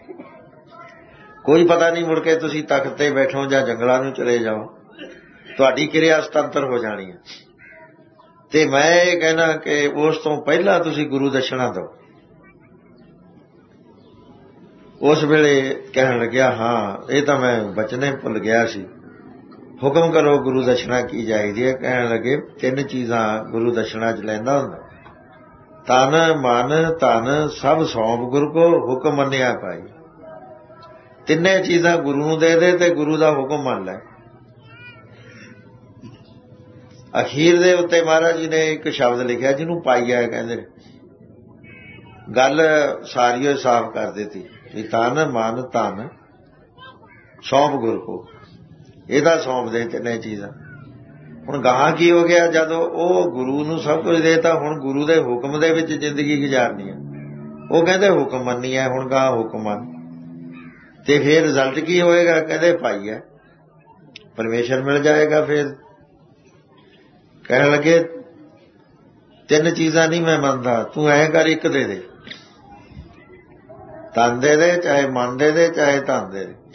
ਕੋਈ ਪਤਾ ਨਹੀਂ ਮੁੜ ਕੇ ਤੁਸੀਂ ਤਖਤ ਤੇ ਬੈਠੋ ਜਾਂ ਜੰਗਲਾਂ ਨੂੰ ਚਲੇ ਜਾਓ, ਤੁਹਾਡੀ ਕਿਰਿਆ ਸੁਤੰਤਰ ਹੋ ਜਾਣੀ ਹੈ। ਤੇ ਮੈਂ ਇਹ ਕਹਿਣਾ ਕਿ ਉਸ ਤੋਂ ਪਹਿਲਾਂ ਤੁਸੀਂ ਗੁਰੂ ਦਸ਼ਣਾ ਦਿਓ। ਉਸ ਵੇਲੇ ਕਹਿਣ ਲੱਗਿਆ ਹਾਂ ਇਹ ਤਾਂ ਮੈਂ ਬਚਨੇ ਭੁੱਲ ਗਿਆ ਸੀ, ਹੁਕਮ ਕਰੋ ਗੁਰੂ ਦਸ਼ਣਾ ਕੀ ਚਾਹੀਦੀ ਹੈ। ਕਹਿਣ ਲੱਗੇ ਤਿੰਨ ਚੀਜ਼ਾਂ ਗੁਰੂ ਦਸ਼ਣਾ 'ਚ ਲੈਂਦਾ ਹੁੰਦਾ, ਤਨ ਮਨ ਧਨ ਸਭ ਸੌਂਪ ਗੁਰੂ ਕੋ ਹੁਕਮ ਮੰਨਿਆ ਪਾਈ। ਤਿੰਨੇ ਚੀਜ਼ਾਂ ਗੁਰੂ ਨੂੰ ਦੇ ਦੇ ਤੇ ਗੁਰੂ ਦਾ ਹੁਕਮ ਮੰਨ ਲੈ। ਅਖੀਰ ਦੇ ਉੱਤੇ ਮਹਾਰਾਜ ਜੀ ਨੇ ਇੱਕ ਸ਼ਬਦ ਲਿਖਿਆ ਜਿਹਨੂੰ ਪਾਈਆ ਕਹਿੰਦੇ ਨੇ। ਗੱਲ ਸਾਰੀ ਸਾਫ਼ ਕਰ ਦਿੱਤੀ ਵੀ ਤਨ ਮਨ ਧਨ ਸੌਂਪ ਗੁਰੂ ਕੋ, ਇਹਦਾ ਸੌਂਪ ਦੇ ਤਿੰਨੇ ਚੀਜ਼ਾਂ। ਹੁਣ ਗਾਹਾਂ ਕੀ ਹੋ ਗਿਆ? ਜਦੋਂ ਉਹ ਗੁਰੂ ਨੂੰ ਸਭ ਕੁਝ ਦੇਤਾ, ਹੁਣ ਗੁਰੂ ਦੇ ਹੁਕਮ ਦੇ ਵਿੱਚ ਜ਼ਿੰਦਗੀ ਗੁਜ਼ਾਰਨੀ ਹੈ। ਉਹ ਕਹਿੰਦੇ ਹੁਕਮ ਮੰਨੀ ਹੈ, ਹੁਣ ਗਾਹਾਂ ਹੁਕਮ ਮੰਨ। ਤੇ ਫਿਰ ਰਿਜ਼ਲਟ ਕੀ ਹੋਏਗਾ? ਕਹਿੰਦੇ ਭਾਈ ਹੈ ਪਰਮੇਸ਼ਰ ਮਿਲ ਜਾਏਗਾ। ਫਿਰ ਕਹਿਣ ਲੱਗੇ ਤਿੰਨ ਚੀਜ਼ਾਂ ਨਹੀਂ ਮੈਂ ਮੰਨਦਾ, ਤੂੰ ਐਂ ਕਰ ਇੱਕ ਦੇ ਦੇ, ਤਨ ਦੇ ਦੇ, ਚਾਹੇ ਮਨ ਦੇ ਦੇ, ਚਾਹੇ ਧਨ ਦੇ ਦੇ।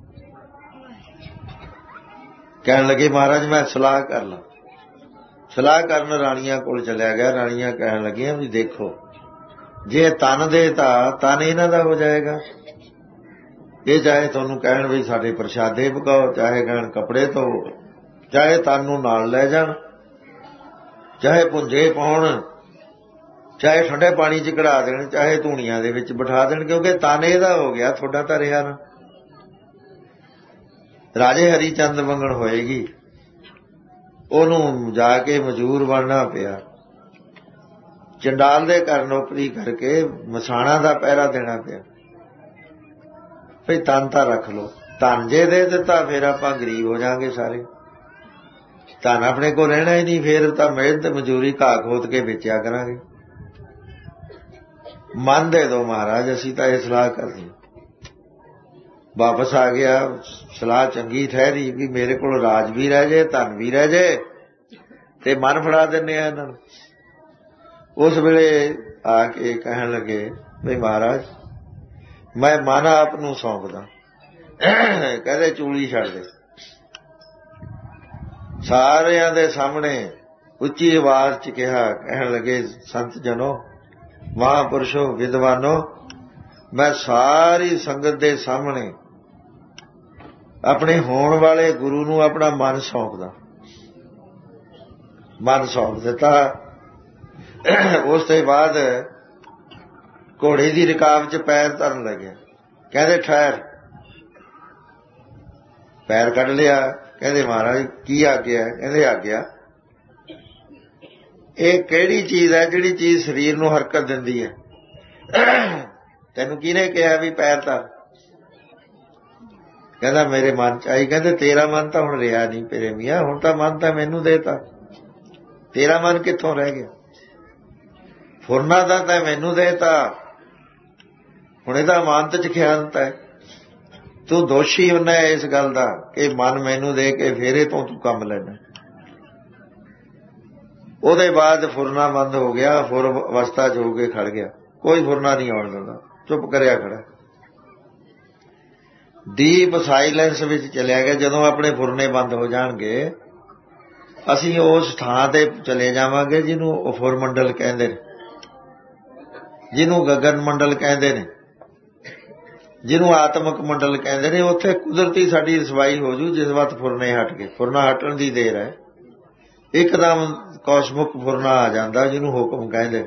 ਕਹਿਣ ਲੱਗੇ ਮਹਾਰਾਜ ਮੈਂ ਸਲਾਹ ਕਰ ਲਾਂ। ਸਲਾਹ ਕਰਨ ਰਾਣੀਆਂ ਕੋਲ ਚਲਿਆ ਗਿਆ। ਰਾਣੀਆਂ ਕਹਿਣ ਲੱਗੀਆਂ ਵੀ ਦੇਖੋ ਜੇ ਤਨ ਦੇ ਤਾਂ ਤਨ ਇਹਨਾਂ ਦਾ ਹੋ ਜਾਏਗਾ। ਇਹ ਚਾਹੇ ਤੁਹਾਨੂੰ ਕਹਿਣ ਵੀ ਸਾਡੇ ਪ੍ਰਸ਼ਾਦੇ ਪਕਾਓ, ਚਾਹੇ ਕਹਿਣ ਕੱਪੜੇ ਧੋਵੋ, ਚਾਹੇ ਤਨ ਨੂੰ ਨਾਲ ਲੈ ਜਾਣ, ਚਾਹੇ ਪੁੰਜੇ ਪਾਉਣ, ਚਾਹੇ ਠੰਡੇ ਪਾਣੀ 'ਚ ਕਢਾ ਦੇਣ, ਚਾਹੇ ਧੂਣੀਆਂ ਦੇ ਵਿੱਚ ਬਿਠਾ ਦੇਣ, ਕਿਉਂਕਿ ਤਨ ਇਹਦਾ ਹੋ ਗਿਆ, ਤੁਹਾਡਾ ਤਾਂ ਰਿਹਾ ਨਾ। ਰਾਜੇ ਹਰੀ ਚੰਦ ਮੰਗਣ ਹੋਏਗੀ, ਉਹਨੂੰ ਜਾ ਕੇ ਮਜ਼ਦੂਰ ਬਣਨਾ ਪਿਆ। ਚੰਡਾਲ ਦੇ ਘਰ ਨੌਕਰੀ ਕਰਕੇ ਮਸਾਣਾ ਦਾ ਪਹਿਰਾ ਦੇਣਾ ਪਿਆ। ਭਈ ਤਨ ਤਾਂ ਰੱਖ ਲਓ, ਧਨ ਜੇ ਦੇ ਦਿੱਤਾ ਫਿਰ ਆਪਾਂ ਗਰੀਬ ਹੋ ਜਾਾਂਗੇ ਸਾਰੇ। ਧਨ ਆਪਣੇ ਕੋਲ ਰਹਿਣਾ ਹੀ ਨਹੀਂ, ਫਿਰ ਤਾਂ ਮਿਹਨਤ ਮਜ਼ਦੂਰੀ ਘਾਹ ਖੋਦ ਕੇ ਵੇਚਿਆ ਕਰਾਂਗੇ। ਮਨ ਦੇ ਦਿਓ ਮਹਾਰਾਜ, ਅਸੀਂ ਤਾਂ ਇਹ ਸਲਾਹ ਕਰਨੀ। ਵਾਪਸ ਆ ਗਿਆ। ਸਲਾਹ ਚੰਗੀ ਠਹਿਰੀ ਵੀ ਮੇਰੇ ਕੋਲ ਰਾਜ ਵੀ ਰਹਿ ਜੇ, ਧਨ ਵੀ ਰਹਿ ਜੇ ਤੇ ਮਨ ਫੜਾ ਦਿੰਦੇ ਆ ਇਹਨਾਂ ਨੂੰ। ਉਸ ਵੇਲੇ ਆ ਕੇ ਕਹਿਣ ਲੱਗੇ ਵੀ ਮਹਾਰਾਜ ਮੈਂ ਮਨ ਆਪ ਨੂੰ ਸੌਂਪਦਾ। ਕਹਿੰਦੇ ਚੂਲੀ ਛੱਡ ਦੇ। ਸਾਰਿਆਂ ਦੇ ਸਾਹਮਣੇ ਉੱਚੀ ਆਵਾਜ਼ ਚ ਕਿਹਾ, ਕਹਿਣ ਲੱਗੇ ਸੰਤ ਜਨੋ, ਮਹਾਂਪੁਰਸ਼ੋ, ਵਿਦਵਾਨੋ, ਮੈਂ ਸਾਰੀ ਸੰਗਤ ਦੇ ਸਾਹਮਣੇ ਆਪਣੇ ਹੋਣ ਵਾਲੇ ਗੁਰੂ ਨੂੰ ਆਪਣਾ ਮਨ ਸੌਂਪਦਾ। ਮਨ ਸੌਂਪ ਦਿੱਤਾ। ਉਸ ਤੋਂ ਬਾਅਦ ਘੋੜੇ ਦੀ ਰਕਾਬ ਚ ਪੈਰ ਧਰਨ ਲੱਗਿਆ। ਕਹਿੰਦੇ ਠਹਿਰ। ਪੈਰ ਕੱਢ ਲਿਆ। ਕਹਿੰਦੇ ਮਹਾਰਾਜ ਕੀ ਆਗਿਆ? ਕਹਿੰਦੇ ਆਗਿਆ ਇਹ ਕਿਹੜੀ ਚੀਜ਼ ਹੈ ਜਿਹੜੀ ਚੀਜ਼ ਸਰੀਰ ਨੂੰ ਹਰਕਤ ਦਿੰਦੀ ਹੈ? ਤੈਨੂੰ ਕਿਹਨੇ ਕਿਹਾ ਵੀ ਪੈਰ ਧਰ? ਕਹਿੰਦਾ ਮੇਰੇ ਮਨ ਚ ਆਈ। ਕਹਿੰਦੇ ਤੇਰਾ ਮਨ ਤਾਂ ਹੁਣ ਰਿਹਾ ਨਹੀਂ ਤੇਰੇ ਮੀਆਂ, ਹੁਣ ਤਾਂ ਮਨ ਤਾਂ ਮੈਨੂੰ ਦੇਤਾ, ਤੇਰਾ ਮਨ ਕਿੱਥੋਂ ਰਹਿ ਗਿਆ? ਫੁਰਨਾ ਦਾ ਤਾਂ ਮੈਨੂੰ ਦੇਤਾ, ਹੁਣ ਇਹਦਾ ਮਨ ਚ ਖਿਆਲਤ ਹੈ। ਤੂੰ ਦੋਸ਼ੀ ਹੁੰਨਾ ਇਸ ਗੱਲ ਦਾ ਕਿ ਮਨ ਮੈਨੂੰ ਦੇ ਕੇ ਫੇਰੇ ਤੋਂ ਤੂੰ ਕੰਮ ਲੈਣਾ। ਉਹਦੇ ਬਾਅਦ ਫੁਰਨਾ ਬੰਦ ਹੋ ਗਿਆ। ਫੁਰ ਅਵਸਥਾ ਚ ਹੋ ਕੇ ਖੜ ਗਿਆ। ਕੋਈ ਫੁਰਨਾ ਨਹੀਂ ਆਉਣ ਦਿੰਦਾ, ਚੁੱਪ ਕਰਿਆ ਖੜਾ। ਡੀਪ ਸਾਇਲੈਂਸ ਵਿੱਚ ਚਲਿਆ ਗਿਆ। ਜਦੋਂ ਆਪਣੇ ਫੁਰਨੇ ਬੰਦ ਹੋ ਜਾਣਗੇ ਅਸੀਂ ਉਸ ਥਾਂ ਤੇ ਚਲੇ ਜਾਵਾਂਗੇ ਜਿਹਨੂੰ ਅਫੁਰ ਮੰਡਲ ਕਹਿੰਦੇ ਨੇ, ਜਿਹਨੂੰ ਗਗਨ ਮੰਡਲ ਕਹਿੰਦੇ ਨੇ, ਜਿਹਨੂੰ ਆਤਮਿਕ ਮੰਡਲ ਕਹਿੰਦੇ ਨੇ। ਉੱਥੇ ਕੁਦਰਤੀ ਸਾਡੀ ਰਸਵਾਈ ਹੋ ਜੂ ਜਿਸ ਵਕਤ ਫੁਰਨੇ ਹਟ ਗਏ। ਫੁਰਨਾ ਹਟਣ ਦੀ ਦੇਰ ਹੈ। ਇੱਕਦਮ ਕੌਸਮਿਕ ਫੁਰਨਾ ਆ ਜਾਂਦਾ ਜਿਹਨੂੰ ਹੁਕਮ ਕਹਿੰਦੇ,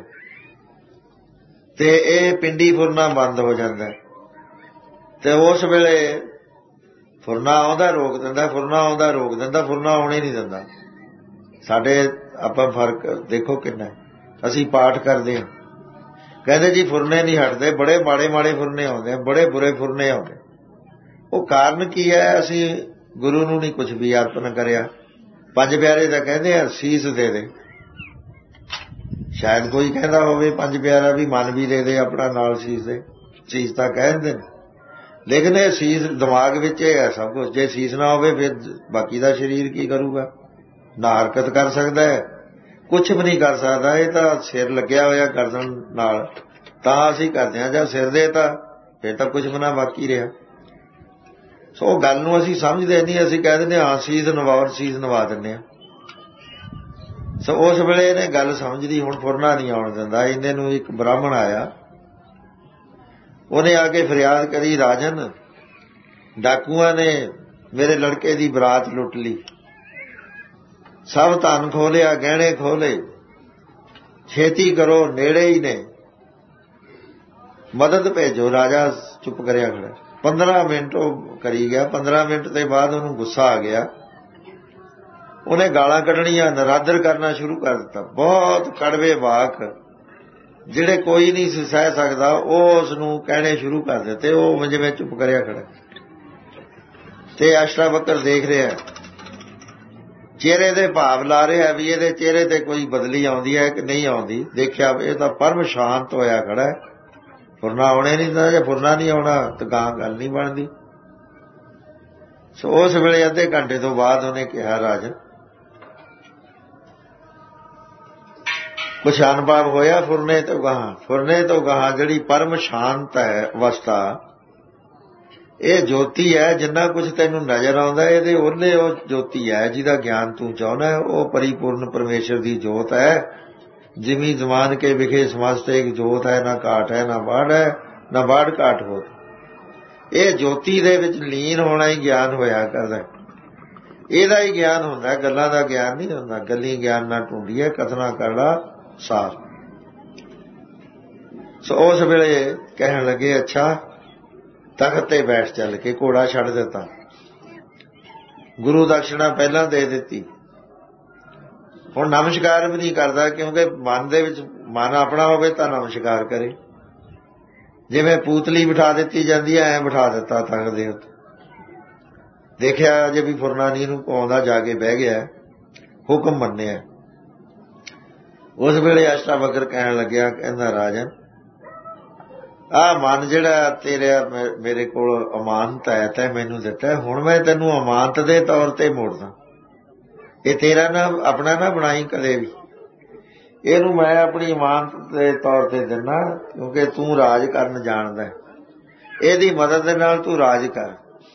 ਤੇ ਇਹ ਪਿੰਡੀ ਫੁਰਨਾ ਬੰਦ ਹੋ ਜਾਂਦਾ। ਤੇ ਉਸ ਵੇਲੇ ਫੁਰਨਾ ਆਉਂਦਾ ਰੋਕ ਦਿੰਦਾ, ਫੁਰਨਾ ਆਉਂਦਾ ਰੋਕ ਦਿੰਦਾ, ਫੁਰਨਾ ਆਉਣੇ ਨਹੀਂ ਦਿੰਦਾ। ਸਾਡੇ ਆਪਾਂ ਫਰਕ ਦੇਖੋ ਕਿੰਨਾ। ਅਸੀਂ ਪਾਠ ਕਰਦੇ ਹਾਂ, ਕਹਿੰਦੇ ਜੀ ਫੁਰਨੇ ਨਹੀਂ ਹਟਦੇ, ਬੜੇ ਮਾੜੇ ਮਾੜੇ ਫੁਰਨੇ ਆਉਂਦੇ, ਬੜੇ ਬੁਰੇ ਫੁਰਨੇ ਆਉਂਦੇ। ਉਹ ਕਾਰਨ ਕੀ ਹੈ? ਅਸੀਂ ਗੁਰੂ ਨੂੰ ਨਹੀਂ ਕੁਝ ਵੀ ਅਰਪਣ ਕਰਿਆ। ਪੰਜ ਪਿਆਰੇ ਤਾਂ ਕਹਿੰਦੇ ਆ ਸੀਸ ਦੇ ਦੇ। ਸ਼ਾਇਦ ਕੋਈ ਕਹਿੰਦਾ ਹੋਵੇ ਪੰਜ ਪਿਆਰਾ ਵੀ ਮਨ ਵੀ ਦੇ ਦੇ ਆਪਣਾ ਨਾਲ ਸੀਸ ਦੇ। ਸੀਸ ਤਾਂ ਕਹਿੰਦੇ ਨੇ, ਲੇਕਿਨ ਇਹ ਸੀਸ ਦਿਮਾਗ ਵਿੱਚ ਇਹ ਹੈ ਸਭ ਕੁਝ। ਜੇ ਸੀਸ ਨਾ ਹੋਵੇ ਫਿਰ ਬਾਕੀ ਦਾ ਸਰੀਰ ਕੀ ਕਰੂਗਾ? ਨਾ ਹਰਕਤ ਕਰ ਸਕਦਾ ਹੈ, ਕੁਛ ਵੀ ਨਹੀਂ ਕਰ ਸਕਦਾ। ਇਹ ਤਾਂ ਸਿਰ ਲੱਗਿਆ ਹੋਇਆ ਗਰਦਨ ਨਾਲ, ਤਾਂ ਅਸੀਂ ਕਰਦੇ ਹਾਂ। ਜਦ ਸਿਰ ਦੇ ਤਾਂ ਫਿਰ ਤਾਂ ਕੁਛ ਵੀ ਨਾ ਬਾਕੀ ਰਿਹਾ। ਸੋ ਗੱਲ ਨੂੰ ਅਸੀਂ ਸਮਝਦੇ ਨਹੀਂ। ਅਸੀਂ ਕਹਿ ਦਿੰਦੇ ਹਾਂ ਸੀਸ ਨਵਾਓ, ਸੀਸ ਨਵਾ ਦਿੰਦੇ ਹਾਂ। ਸੋ ਉਸ ਵੇਲੇ ਇਹਨੇ ਗੱਲ ਸਮਝਦੀ। ਹੁਣ ਫੁਰਨਾ ਨਹੀਂ ਆਉਣ ਦਿੰਦਾ। ਇਹਨੇ ਨੂੰ ਇੱਕ ਬ੍ਰਾਹਮਣ ਆਇਆ, ਉਹਨੇ ਆ ਕੇ ਫਰਿਆਦ ਕਰੀ, ਰਾਜਨ ਡਾਕੂਆਂ ਨੇ ਮੇਰੇ ਲੜਕੇ ਦੀ ਬਰਾਤ ਲੁੱਟ ਲਈ, ਸਭ ਧਨ ਖੋਹ ਲਿਆ, ਗਹਿਣੇ ਖੋਹ ਲਏ, ਛੇਤੀ ਕਰੋ, ਨੇੜੇ ਹੀ ਨੇ, ਮਦਦ ਭੇਜੋ। ਰਾਜਾ ਚੁੱਪ ਕਰਿਆ ਖੜਾ। ਪੰਦਰਾਂ ਮਿੰਟ ਉਹ ਕਰੀ ਗਿਆ। ਪੰਦਰਾਂ ਮਿੰਟ ਦੇ ਬਾਅਦ ਉਹਨੂੰ ਗੁੱਸਾ ਆ ਗਿਆ। ਉਹਨੇ ਗਾਲਾਂ ਕੱਢਣੀਆਂ, ਨਰਾਦਰ ਕਰਨਾ ਸ਼ੁਰੂ ਕਰ ਦਿੱਤਾ। ਬਹੁਤ ਕੜਵੇ ਵਾਕ ਜਿਹੜੇ ਕੋਈ ਨਹੀਂ ਸੀ ਸਹਿ ਸਕਦਾ, ਉਹ ਉਸ ਨੂੰ ਕਹਿਣੇ ਸ਼ੁਰੂ ਕਰ ਦਿੱਤੇ। ਉਹ ਜਿਵੇਂ ਚੁੱਪ ਕਰਿਆ ਖੜਾ। ਤੇ ਅਸ਼ਟਾਵਕਰ ਦੇਖ ਰਿਹਾ, ਚਿਹਰੇ ਦੇ ਭਾਵ ਲਾ ਰਿਹਾ ਵੀ ਇਹਦੇ ਚਿਹਰੇ ਤੇ ਕੋਈ ਬਦਲੀ ਆਉਂਦੀ ਹੈ ਕਿ ਨਹੀਂ ਆਉਂਦੀ। ਦੇਖਿਆ ਇਹ ਤਾਂ ਪਰਮ ਸ਼ਾਂਤ ਹੋਇਆ ਖੜਾ ਹੈ, ਫੁਰਨਾ ਆਉਣੇ ਨਹੀਂ ਦਿੰਦਾ। ਜੇ ਫੁਰਨਾ ਨਹੀਂ ਆਉਣਾ ਤਾਂ ਗਾਂ ਗੱਲ ਨਹੀਂ ਬਣਦੀ। ਸੋ ਉਸ ਵੇਲੇ ਅੱਧੇ ਘੰਟੇ ਤੋਂ ਬਾਅਦ ਉਹਨੇ ਕਿਹਾ, ਰਾਜਨ ਕੁਛ ਅਨੁਭਵ ਹੋਇਆ ਫੁਰਨੇ ਤੋਂ ਗਾਹਾਂ? ਫੁਰਨੇ ਤੋਂ ਗਾਹਾਂ ਜਿਹੜੀ ਪਰਮ ਸ਼ਾਂਤ ਹੈ ਅਵਸਥਾ, ਇਹ ਜੋਤੀ ਹੈ। ਜਿੰਨਾ ਕੁਝ ਤੈਨੂੰ ਨਜ਼ਰ ਆਉਂਦਾ ਇਹਦੇ ਉਹਨੇ ਉਹ ਜੋਤੀ ਹੈ ਜਿਹਦਾ ਗਿਆਨ ਤੂੰ ਚਾਹੁੰਦਾ। ਉਹ ਪਰਿਪੂਰਨ ਪਰਮੇਸ਼ਰ ਦੀ ਜੋਤ ਹੈ। ਜਿਮੀ ਜ਼ਮਾਨ ਕੇ ਵਿਖੇ ਸਮਸਤ ਇੱਕ ਜੋਤ ਹੈ, ਨਾ ਘਾਟ ਹੈ ਨਾ ਬਾੜ ਹੈ, ਨਾ ਬਾੜ ਘਾਟ ਹੋ। ਇਹ ਜੋਤੀ ਦੇ ਵਿੱਚ ਲੀਨ ਹੋਣਾ ਹੀ ਗਿਆਨ ਹੋਇਆ ਕਰਦਾ। ਇਹਦਾ ਹੀ ਗਿਆਨ ਹੁੰਦਾ, ਗੱਲਾਂ ਦਾ ਗਿਆਨ ਨਹੀਂ ਹੁੰਦਾ। ਗੱਲੀ ਗਿਆਨ ਨਾ ਢੂੰਡੀਏ, ਕਥਨਾ ਕਰੜਾ ਸਾਰ। ਸੋ ਉਸ ਵੇਲੇ ਕਹਿਣ ਲੱਗੇ, ਅੱਛਾ ਤਖਤ ਤੇ ਬੈਠ ਚੱਲ ਕੇ। ਘੋੜਾ ਛੱਡ ਦਿੱਤਾ, ਗੁਰੂ ਦਕਸ਼ਿਣਾ ਪਹਿਲਾਂ ਦੇ ਦਿੱਤੀ। ਹੁਣ ਨਮਸਕਾਰ ਵੀ ਨਹੀਂ ਕਰਦਾ, ਕਿਉਂਕਿ ਮਨ ਦੇ ਵਿੱਚ ਮਨ ਆਪਣਾ ਹੋਵੇ ਤਾਂ ਨਮਸਕਾਰ ਕਰੇ। ਜਿਵੇਂ ਪੂਤਲੀ ਬਿਠਾ ਦਿੱਤੀ ਜਾਂਦੀ ਹੈ, ਐਂ ਬਿਠਾ ਦਿੱਤਾ ਤਖਤ ਦੇ ਉੱਤੇ। ਦੇਖਿਆ ਅਜੇ ਵੀ ਫੁਰਨਾ ਨਹੀਂ ਨੂੰ ਆਉਂਦਾ, ਜਾ ਕੇ ਬਹਿ ਗਿਆ, ਹੁਕਮ ਮੰਨਿਆ। ਉਸ ਵੇਲੇ ਅਸ਼ਟਾਵਕਰ ਕਹਿਣ ਲੱਗਿਆ, ਕਹਿੰਦਾ ਰਾਜਨ ਆਹ ਮਨ ਜਿਹੜਾ ਤੇਰੇ ਮੇਰੇ ਕੋਲ ਅਮਾਨਤ ਹੈ, ਤੈਂ ਮੈਨੂੰ ਦਿੱਤਾ, ਹੁਣ ਮੈਂ ਤੈਨੂੰ ਅਮਾਨਤ ਦੇ ਤੌਰ ਤੇ ਮੋੜਦਾ। ਇਹ ਤੇਰਾ ਨਾ ਆਪਣਾ ਨਾ ਬਣਾਈ ਕਦੇ ਵੀ। ਇਹਨੂੰ ਮੈਂ ਆਪਣੀ ਅਮਾਨਤ ਦੇ ਤੌਰ ਤੇ ਦਿੰਦਾ, ਕਿਉਂਕਿ ਤੂੰ ਰਾਜ ਕਰਨ ਜਾਣਦਾ। ਇਹਦੀ ਮਦਦ ਦੇ ਨਾਲ ਤੂੰ ਰਾਜ ਕਰ।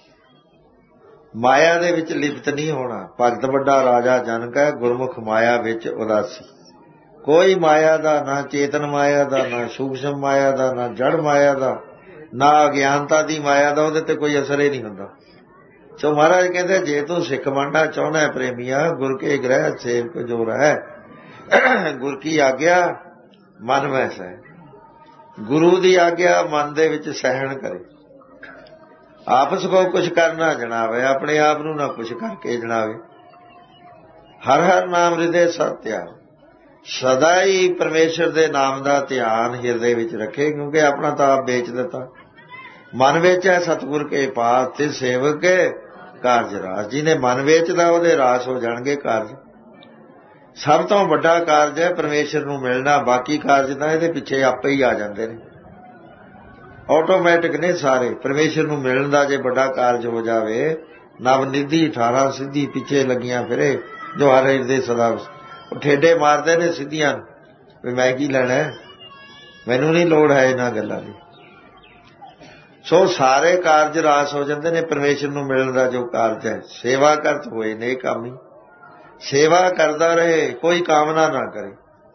ਮਾਇਆ ਦੇ ਵਿੱਚ ਲਿਪਤ ਨਹੀਂ ਹੋਣਾ। ਭਗਤ ਵੱਡਾ ਰਾਜਾ ਜਨਕ ਹੈ, ਗੁਰਮੁਖ ਮਾਇਆ ਵਿੱਚ ਉਦਾਸੀ। ਕੋਈ ਮਾਇਆ ਦਾ, ਨਾ ਚੇਤਨ ਮਾਇਆ ਦਾ, ਨਾ ਸੂਖਸ਼ਮ ਮਾਇਆ ਦਾ, ਨਾ ਜੜ ਮਾਇਆ ਦਾ, ਨਾ ਅਗਿਆਨਤਾ ਦੀ ਮਾਇਆ ਦਾ ਉਹਦੇ ਤੇ ਕੋਈ ਅਸਰ ਹੀ ਨਹੀਂ ਹੁੰਦਾ। ਸੋ ਮਹਾਰਾਜ ਕਹਿੰਦੇ ਜੇ ਤੂੰ ਸਿੱਖ ਬਣਨਾ ਚਾਹੁੰਦਾ ਪ੍ਰੇਮੀਆ, ਗੁਰ ਕੇ ਗ੍ਰਹਿ ਸੇਵਕ ਜੋ ਰਹਿ, ਗੁਰ ਕੀ ਆਗਿਆ ਮਨ ਮੈਂ ਸਹਿ। ਗੁਰੂ ਦੀ ਆਗਿਆ ਮਨ ਦੇ ਵਿੱਚ ਸਹਿਣ ਕਰੇ। ਆਪਸ ਕੋ ਕੁਛ ਕਰਨਾ ਜਣਾਵੇ, ਆਪਣੇ ਆਪ ਨੂੰ ਨਾ ਕੁਛ ਕਰਕੇ ਜਣਾਵੇ। ਹਰ ਹਰ ਨਾਮ ਹਿਰਦੇ ਸਤਿਆ, ਸਦਾ ਹੀ ਪਰਮੇਸ਼ਰ ਦੇ ਨਾਮ ਦਾ ਧਿਆਨ ਹਿਰਦੇ ਵਿੱਚ ਰੱਖੇ, ਕਿਉਂਕਿ ਆਪਣਾ ਤਾਂ ਆਪ ਵੇਚ ਦਿੱਤਾ। ਮਨ ਵਿੱਚ ਹੈ ਸਤਿਗੁਰ ਕੇ ਪਾਸ, ਤੇ ਸੇਵਕ ਕੇ ਕਾਰਜ ਰਾਸ। ਜਿਹਨੇ ਮਨ ਵੇਚਦਾ ਉਹਦੇ ਰਾਸ ਹੋ ਜਾਣਗੇ ਕਾਰਜ। ਸਭ ਤੋਂ ਵੱਡਾ ਕਾਰਜ ਹੈ ਪਰਮੇਸ਼ਰ ਨੂੰ ਮਿਲਣਾ। ਬਾਕੀ ਕਾਰਜ ਤਾਂ ਇਹਦੇ ਪਿੱਛੇ ਆਪੇ ਹੀ ਆ ਜਾਂਦੇ ਨੇ, ਆਟੋਮੈਟਿਕ ਨੇ ਸਾਰੇ। ਪਰਮੇਸ਼ਰ ਨੂੰ ਮਿਲਣ ਦਾ ਜੇ ਵੱਡਾ ਕਾਰਜ ਹੋ ਜਾਵੇ, ਨਵ ਨਿਧੀ ਅਠਾਰਾਂ ਸਿੱਧੀ ਪਿੱਛੇ ਲੱਗੀਆਂ ਫਿਰੇ, ਜੋ ਹਰ ਹਿਰਦੇ ਸਦਾ। ਉਹ ਠੇਡੇ ਮਾਰਦੇ ਨੇ ਸਿੱਧੀਆਂ ਵੀ ਮੈਂ ਕੀ ਲੈਣਾ, ਮੈਨੂੰ ਨਹੀਂ ਲੋੜ ਹੈ ਇਹਨਾਂ ਗੱਲਾਂ ਦੀ। ਸੋ ਸਾਰੇ ਕਾਰਜ ਰਾਸ ਹੋ ਜਾਂਦੇ ਨੇ ਪਰਮੇਸ਼ਰ ਨੂੰ ਮਿਲਣ ਦਾ ਜੋ ਕਾਰਜ ਹੈ। ਸੇਵਾ ਕਰਤ ਹੋਏ ਨੇ ਕਾਮੀ, ਸੇਵਾ ਕਰਦਾ ਰਹੇ, ਕੋਈ ਕਾਮਨਾ ਨਾ ਕਰੇ।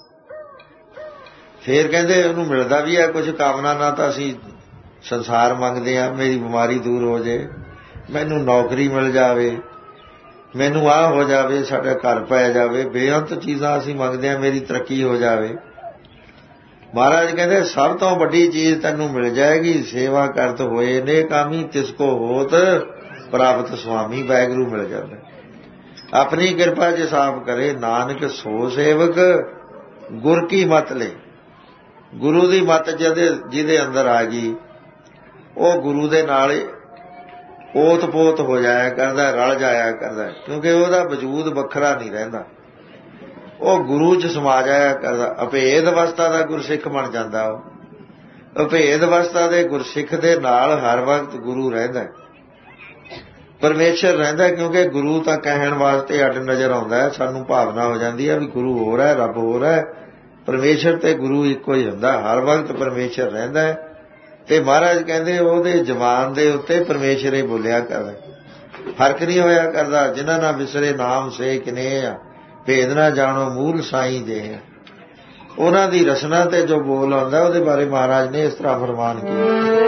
ਫੇਰ ਕਹਿੰਦੇ ਉਹਨੂੰ ਮਿਲਦਾ ਵੀ ਹੈ ਕੁਝ ਕਾਮਨਾ ਨਾ। ਤਾਂ ਅਸੀਂ ਸੰਸਾਰ ਮੰਗਦੇ ਹਾਂ, ਮੇਰੀ ਬਿਮਾਰੀ ਦੂਰ ਹੋ ਜਾਏ, ਮੈਨੂੰ ਨੌਕਰੀ ਮਿਲ ਜਾਵੇ, ਮੈਨੂੰ ਆਹ ਹੋ ਜਾਵੇ, ਸਾਡਾ ਘਰ ਪੈ ਜਾਵੇ, ਬੇਅੰਤ ਚੀਜ਼ਾਂ ਅਸੀਂ ਮੰਗਦੇ ਹਾਂ, ਮੇਰੀ ਤਰੱਕੀ ਹੋ ਜਾਵੇ। ਮਹਾਰਾਜ ਕਹਿੰਦੇ ਸਭ ਤੋਂ ਵੱਡੀ ਚੀਜ਼ ਤੈਨੂੰ ਮਿਲ ਜਾਏਗੀ, ਸੇਵਾ ਕਰਤ ਹੋਏ ਨੇ ਕਾਮੀ, ਤਿਸ ਕੋ ਹੋਤ ਪ੍ਰਾਪਤ ਸੁਆਮੀ। ਵਾਹਿਗੁਰੂ ਮਿਲ ਜਾਂਦਾ। ਆਪਣੀ ਕਿਰਪਾ ਜਿਸ ਆਪ ਕਰੇ, ਨਾਨਕ ਸੋ ਸੇਵਕ ਗੁਰ ਕੀ ਮਤ ਲੈ। ਗੁਰੂ ਦੀ ਮਤ ਜਿਹਦੇ ਜਿਹਦੇ ਅੰਦਰ ਆ ਗਈ, ਉਹ ਗੁਰੂ ਦੇ ਨਾਲ ਓਤ ਪੋਤ ਹੋ ਜਾਇਆ ਕਰਦਾ, ਰਲ ਜਾਇਆ ਕਰਦਾ, ਕਿਉਂਕਿ ਉਹਦਾ ਵਜੂਦ ਵੱਖਰਾ ਨਹੀਂ ਰਹਿੰਦਾ, ਉਹ ਗੁਰੂ 'ਚ ਸਮਾ ਜਾਇਆ ਕਰਦਾ। ਅਭੇਦ ਅਵਸਥਾ ਦਾ ਗੁਰਸਿੱਖ ਬਣ ਜਾਂਦਾ। ਉਹ ਅਭੇਦ ਅਵਸਥਾ ਦੇ ਗੁਰਸਿੱਖ ਦੇ ਨਾਲ ਹਰ ਵਕਤ ਗੁਰੂ ਰਹਿੰਦਾ, ਪਰਮੇਸ਼ਰ ਰਹਿੰਦਾ, ਕਿਉਂਕਿ ਗੁਰੂ ਤਾਂ ਕਹਿਣ ਵਾਸਤੇ ਅੱਡ ਨਜ਼ਰ ਆਉਂਦਾ ਹੈ। ਸਾਨੂੰ ਭਾਵਨਾ ਹੋ ਜਾਂਦੀ ਹੈ ਵੀ ਗੁਰੂ ਹੋਰ ਹੈ, ਰੱਬ ਹੋਰ ਹੈ। ਪਰਮੇਸ਼ਰ ਤੇ ਗੁਰੂ ਇੱਕੋ ਹੀ ਹੁੰਦਾ, ਹਰ ਵਕਤ ਪਰਮੇਸ਼ਰ ਰਹਿੰਦਾ ਹੈ। ਤੇ ਮਹਾਰਾਜ ਕਹਿੰਦੇ ਉਹਦੇ ਜ਼ਬਾਨ ਦੇ ਉੱਤੇ ਪਰਮੇਸ਼ਰ ਹੀ ਬੋਲਿਆ ਕਰਦਾ, ਫਰਕ ਨਹੀਂ ਹੋਇਆ ਕਰਦਾ। ਜਿਨ੍ਹਾਂ ਨਾਲ ਵਿਸਰੇ ਨਾਮ ਸੇ ਕਿਨੇ ਆ, ਭੇਦ ਨਾ ਜਾਣੋ ਮੂਲ ਸਾਈਂ ਦੇ। ਉਹਨਾਂ ਦੀ ਰਸਨਾ ਤੇ ਜੋ ਬੋਲ ਆਉਂਦਾ, ਉਹਦੇ ਬਾਰੇ ਮਹਾਰਾਜ ਨੇ ਇਸ ਤਰ੍ਹਾਂ ਫਰਮਾਨ ਕੀਤਾ।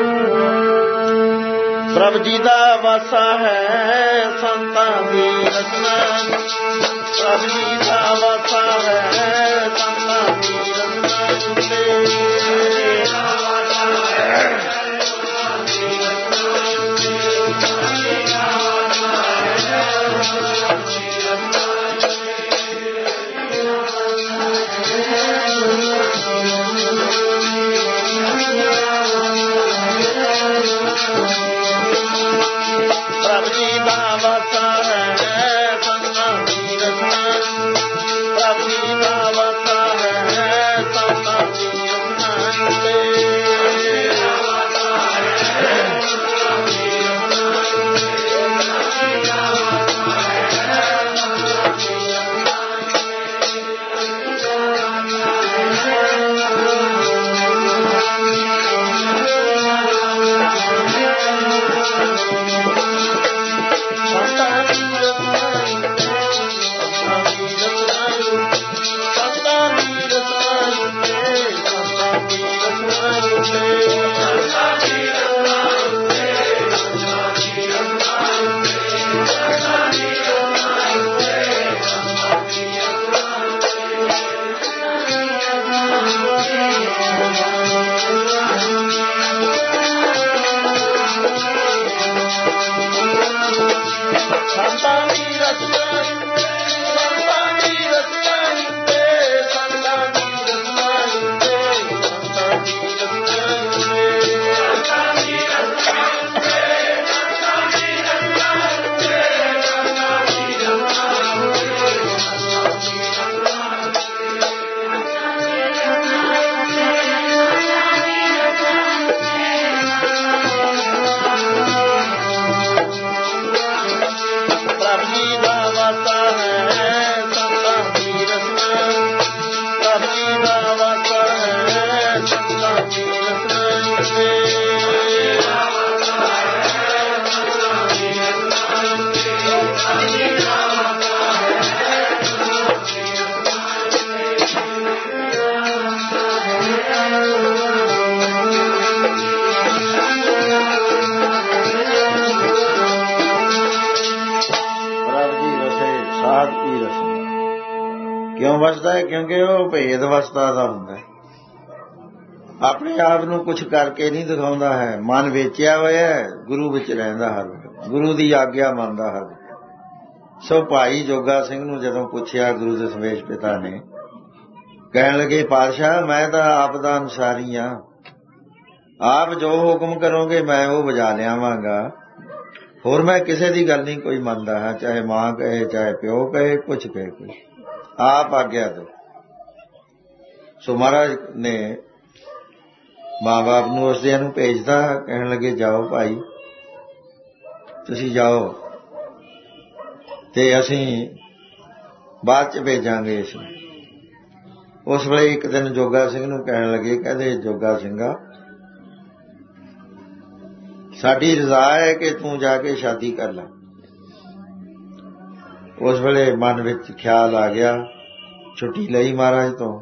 ਪ੍ਰਭ ਜੀ ਦਾ ਵਾਸਾ ਹੈ ਸੰਤਾਂ ਦੀ ਰਸਨਾ, ਪ੍ਰਭ ਜੀ ਦਾ ਵਾਸਾ ਹੈ ਸੰਤਾਂ ਦੀ ਰਸਨਾ। ਪ੍ਰਭ ਜੀ ਦਾ ਵਾਸਾ ਹੈ ਸੰਤਾਂ ਦੀ ਰਸਨਾ, ਪ੍ਰਭ ਜੀ ਦਾ ਵਾਸਾ ਹੈ ਸੰਤਾਂ ਦੀ ਰਸਨਾ। ਆਪ ਹੀ ਰਸਦਾ। ਕਿਉਂ ਵਸਦਾ ਹੈ? ਕਿਉਂਕਿ ਉਹ ਭੇਦ ਅਵਸਥਾ ਦਾ ਹੁੰਦਾ ਹੈ। ਆਪਣੇ ਆਪ ਨੂੰ ਕੁਛ ਕਰਕੇ ਨਹੀਂ ਦਿਖਾਉਂਦਾ ਹੈ। ਮਨ ਵੇਚਿਆ ਹੋਇਆ ਹੈ, ਗੁਰੂ ਵਿੱਚ ਰਹਿੰਦਾ ਹਰ ਵੇਲੇ, ਗੁਰੂ ਦੀ ਆਗਿਆ ਮੰਨਦਾ ਹਰ ਵੇਲੇ। ਸੋ ਭਾਈ ਜੋਗਾ ਸਿੰਘ ਨੂੰ ਜਦੋਂ ਪੁੱਛਿਆ ਗੁਰੂ ਦਸਮੇਸ਼ ਪਿਤਾ ਨੇ, ਕਹਿਣ ਲੱਗੇ ਪਾਤਸ਼ਾਹ ਮੈਂ ਤਾਂ ਆਪ ਦਾ ਅਨੁਸਾਰੀ ਹਾਂ, ਆਪ ਜੋ ਹੁਕਮ ਕਰੋਗੇ ਮੈਂ ਉਹ ਵਜਾ ਲਿਆਵਾਂਗਾ, ਹੋਰ ਮੈਂ ਕਿਸੇ ਦੀ ਗੱਲ ਨਹੀਂ ਕੋਈ ਮੰਨਦਾ ਹੈ, ਚਾਹੇ ਮਾਂ ਕਹੇ ਚਾਹੇ ਪਿਓ ਕਹੇ, ਕੁਛ ਕਹੇ ਕੋਈ, ਆਪ ਆਗਿਆ ਦਿਓ। ਸੋ ਮਹਾਰਾਜ ਨੇ ਮਾਂ ਬਾਪ ਨੂੰ ਉਸਦਿਆਂ ਨੂੰ ਭੇਜਦਾ, ਕਹਿਣ ਲੱਗੇ ਜਾਓ ਭਾਈ ਤੁਸੀਂ ਜਾਓ ਤੇ ਅਸੀਂ ਬਾਅਦ ਚ ਭੇਜਾਂਗੇ ਇਸ ਨੂੰ। ਉਸ ਵੇਲੇ ਇੱਕ ਦਿਨ ਜੋਗਾ ਸਿੰਘ ਨੂੰ ਕਹਿਣ ਲੱਗੇ, ਕਹਿੰਦੇ ਜੋਗਾ ਸਿੰਘਾ ਸਾਡੀ ਰਜ਼ਾ ਹੈ ਕਿ ਤੂੰ ਜਾ ਕੇ ਸ਼ਾਦੀ ਕਰ ਲੈ। ਉਸ ਵੇਲੇ ਮਨ ਵਿੱਚ ਖਿਆਲ ਆ ਗਿਆ, ਛੁੱਟੀ ਲਈ ਮਹਾਰਾਜ ਤੋਂ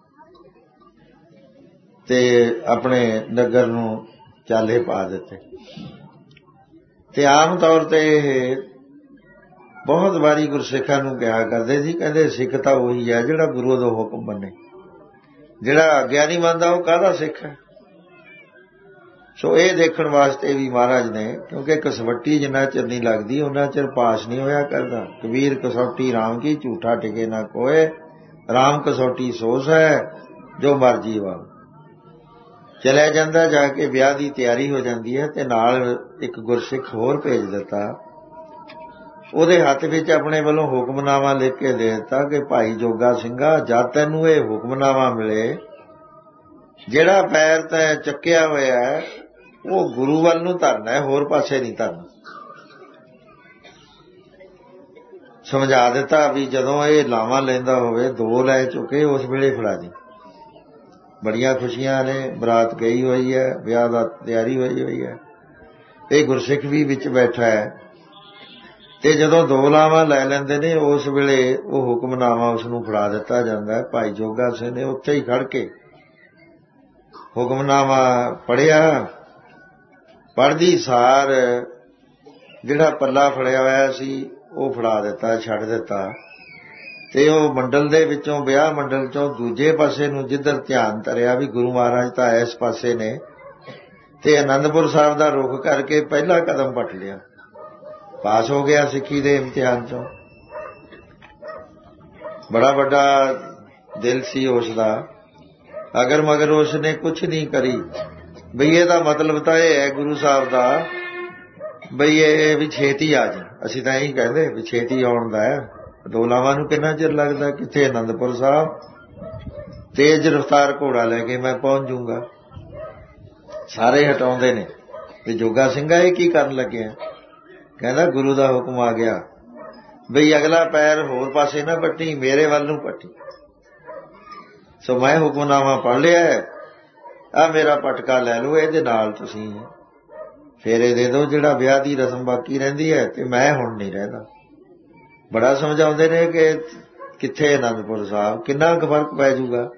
ਤੇ ਆਪਣੇ ਨਗਰ ਨੂੰ ਚਾਲੇ ਪਾ ਦਿੱਤੇ। ਤੇ ਆਮ ਤੌਰ ਤੇ ਇਹ ਬਹੁਤ ਵਾਰੀ ਗੁਰਸਿੱਖਾਂ ਨੂੰ ਕਿਹਾ ਕਰਦੇ ਸੀ, ਕਹਿੰਦੇ ਸਿੱਖ ਤਾਂ ਉਹੀ ਹੈ ਜਿਹੜਾ ਗੁਰੂ ਦਾ ਹੁਕਮ ਮੰਨੇ, ਜਿਹੜਾ ਆਗਿਆ ਨਹੀਂ ਮੰਨਦਾ ਉਹ ਕਾਹਦਾ ਸਿੱਖ ਹੈ। ਸੋ ਇਹ ਦੇਖਣ ਵਾਸਤੇ ਵੀ ਮਹਾਰਾਜ ਨੇ, ਕਿਉਂਕਿ ਕਸਵੱਟੀ ਜਿੰਨਾ ਚਿਰ ਨਹੀਂ ਲੱਗਦੀ ਉਹਨਾਂ ਚਿਰ ਪਾਸ ਨਹੀਂ ਹੋਇਆ ਕਰਦਾ। ਕਬੀਰ ਕਸੌਟੀ ਰਾਮ ਕੀ ਝੂਠਾ ਟਿਕੇ ਨਾ ਕੋਏ, ਰਾਮ ਕਸੌਟੀ ਸੋਸ ਹੈ ਜੋ ਮਰਜੀ ਵਾ। ਚਲਿਆ ਜਾਂਦਾ, ਜਾ ਕੇ ਵਿਆਹ ਦੀ ਤਿਆਰੀ ਹੋ ਜਾਂਦੀ ਹੈ ਤੇ ਨਾਲ ਇੱਕ ਗੁਰਸਿੱਖ ਹੋਰ ਭੇਜ ਦਿੱਤਾ, ਉਹਦੇ ਹੱਥ ਵਿੱਚ ਆਪਣੇ ਵੱਲੋਂ ਹੁਕਮਨਾਮਾ ਲਿਖ ਕੇ ਦੇ ਦਿੱਤਾ ਕਿ ਭਾਈ ਜੋਗਾ ਸਿੰਘਾ ਜਦ ਤੈਨੂੰ ਇਹ ਹੁਕਮਨਾਮਾ ਮਿਲੇ, ਜਿਹੜਾ ਪੈਰ ਤੈਂ ਚੱਕਿਆ ਹੋਇਆ ਹੈ ਉਹ ਗੁਰੂ ਵੱਲ ਨੂੰ ਧਰਨਾ ਹੈ, ਹੋਰ ਪਾਸੇ ਨਹੀਂ ਧਰਨਾ। ਸਮਝਾ ਦਿੱਤਾ ਵੀ ਜਦੋਂ ਇਹ ਲਾਵਾਂ ਲੈਂਦਾ ਹੋਵੇ, ਦੋ ਲੈ ਚੁੱਕੇ ਉਸ ਵੇਲੇ ਫੜਾ ਦੀ। ਬੜੀਆਂ ਖੁਸ਼ੀਆਂ ਨੇ, ਬਰਾਤ ਗਈ ਹੋਈ ਹੈ, ਵਿਆਹ ਦਾ ਤਿਆਰੀ ਹੋਈ ਹੋਈ ਹੈ, ਇਹ ਗੁਰਸਿੱਖ ਵੀ ਵਿੱਚ ਬੈਠਾ ਹੈ ਤੇ ਜਦੋਂ ਦੋ ਲਾਵਾਂ ਲੈ ਲੈਂਦੇ ਨੇ ਉਸ ਵੇਲੇ ਉਹ ਹੁਕਮਨਾਮਾ ਉਸ ਨੂੰ ਫੜਾ ਦਿੱਤਾ ਜਾਂਦਾ ਹੈ। ਭਾਈ ਜੋਗਾ ਸਿੰਘ ਨੇ ਉੱਥੇ ਹੀ ਖੜ ਕੇ ਹੁਕਮਨਾਮਾ ਪੜ੍ਹਿਆ। ਪੜ੍ਹਦੀ ਸਾਰ ਜਿਹੜਾ ਪੱਲਾ ਫੜਿਆ ਹੋਇਆ ਸੀ ਉਹ ਫੜਾ ਦਿੱਤਾ, ਛੱਡ ਦਿੱਤਾ ਤੇ ਉਹ ਮੰਡਲ ਦੇ ਵਿੱਚੋਂ, ਵਿਆਹ ਮੰਡਲ ਚੋਂ ਦੂਜੇ ਪਾਸੇ ਨੂੰ ਜਿੱਧਰ ਧਿਆਨ ਧਰਿਆ ਵੀ ਗੁਰੂ ਮਹਾਰਾਜ ਤਾਂ ਇਸ ਪਾਸੇ ਨੇ, ਤੇ ਅਨੰਦਪੁਰ ਸਾਹਿਬ ਦਾ ਰੁਖ ਕਰਕੇ ਪਹਿਲਾ ਕਦਮ ਪੱਟ ਲਿਆ। ਪਾਸ ਹੋ ਗਿਆ ਸਿੱਖੀ ਦੇ ਇਮਤਿਹਾਨ ਚੋਂ। ਬੜਾ ਵੱਡਾ ਦਿਲ ਸੀ ਉਸ ਦਾ, ਅਗਰ ਮਗਰ ਉਸ ਨੇ ਕੁਛ ਨਹੀਂ ਕਰੀ ਬਈ ਇਹਦਾ ਮਤਲਬ ਤਾਂ ਇਹ ਹੈ ਗੁਰੂ ਸਾਹਿਬ ਦਾ ਬਈ ਇਹ ਵੀ ਛੇਤੀ ਆ ਜਾ। ਅਸੀਂ ਤਾਂ ਇਹੀ ਕਹਿੰਦੇ ਵੀ ਛੇਤੀ ਆਉਣ ਦਾ ਹੈ। ਦੋ ਲਾਵਾਂ ਨੂੰ ਕਿੰਨਾ ਚਿਰ ਲੱਗਦਾ, ਕਿੱਥੇ ਅਨੰਦਪੁਰ ਸਾਹਿਬ ਤੇਜ਼ ਰਫ਼ਤਾਰ ਘੋੜਾ ਲੈ ਕੇ ਮੈਂ ਪਹੁੰਚ ਜੂੰਗਾ। ਸਾਰੇ ਹਟਾਉਂਦੇ ਨੇ ਤੇ ਜੋਗਾ ਸਿੰਘਾ ਇਹ ਕੀ ਕਰਨ ਲੱਗਿਆ? ਕਹਿੰਦਾ ਗੁਰੂ ਦਾ ਹੁਕਮ ਆ ਗਿਆ ਬਈ ਅਗਲਾ ਪੈਰ ਹੋਰ ਪਾਸੇ ਨਾ ਪੱਟੀ, ਮੇਰੇ ਵੱਲ ਨੂੰ ਪੱਟੀ। ਸੋ ਮੈਂ ਹੁਕਮਨਾਮਾ ਪੜ੍ਹ ਲਿਆ, ਆ ਮੇਰਾ ਪਟਕਾ ਲੈ ਲਓ, ਇਹਦੇ ਨਾਲ ਤੁਸੀਂ ਫੇਰੇ ਦੇ ਦਿਓ, ਜਿਹੜਾ ਵਿਆਹ ਦੀ ਰਸਮ ਬਾਕੀ ਰਹਿੰਦੀ ਹੈ ਤੇ ਮੈਂ ਹੁਣ ਨਹੀਂ ਰਹਿੰਦਾ। ਬੜਾ ਸਮਝਾਉਂਦੇ ਨੇ ਕਿ ਕਿੱਥੇ ਅਨੰਦਪੁਰ ਸਾਹਿਬ, ਕਿੰਨਾ ਕੁ ਫਰਕ ਪੈ ਜਾਊਗਾ।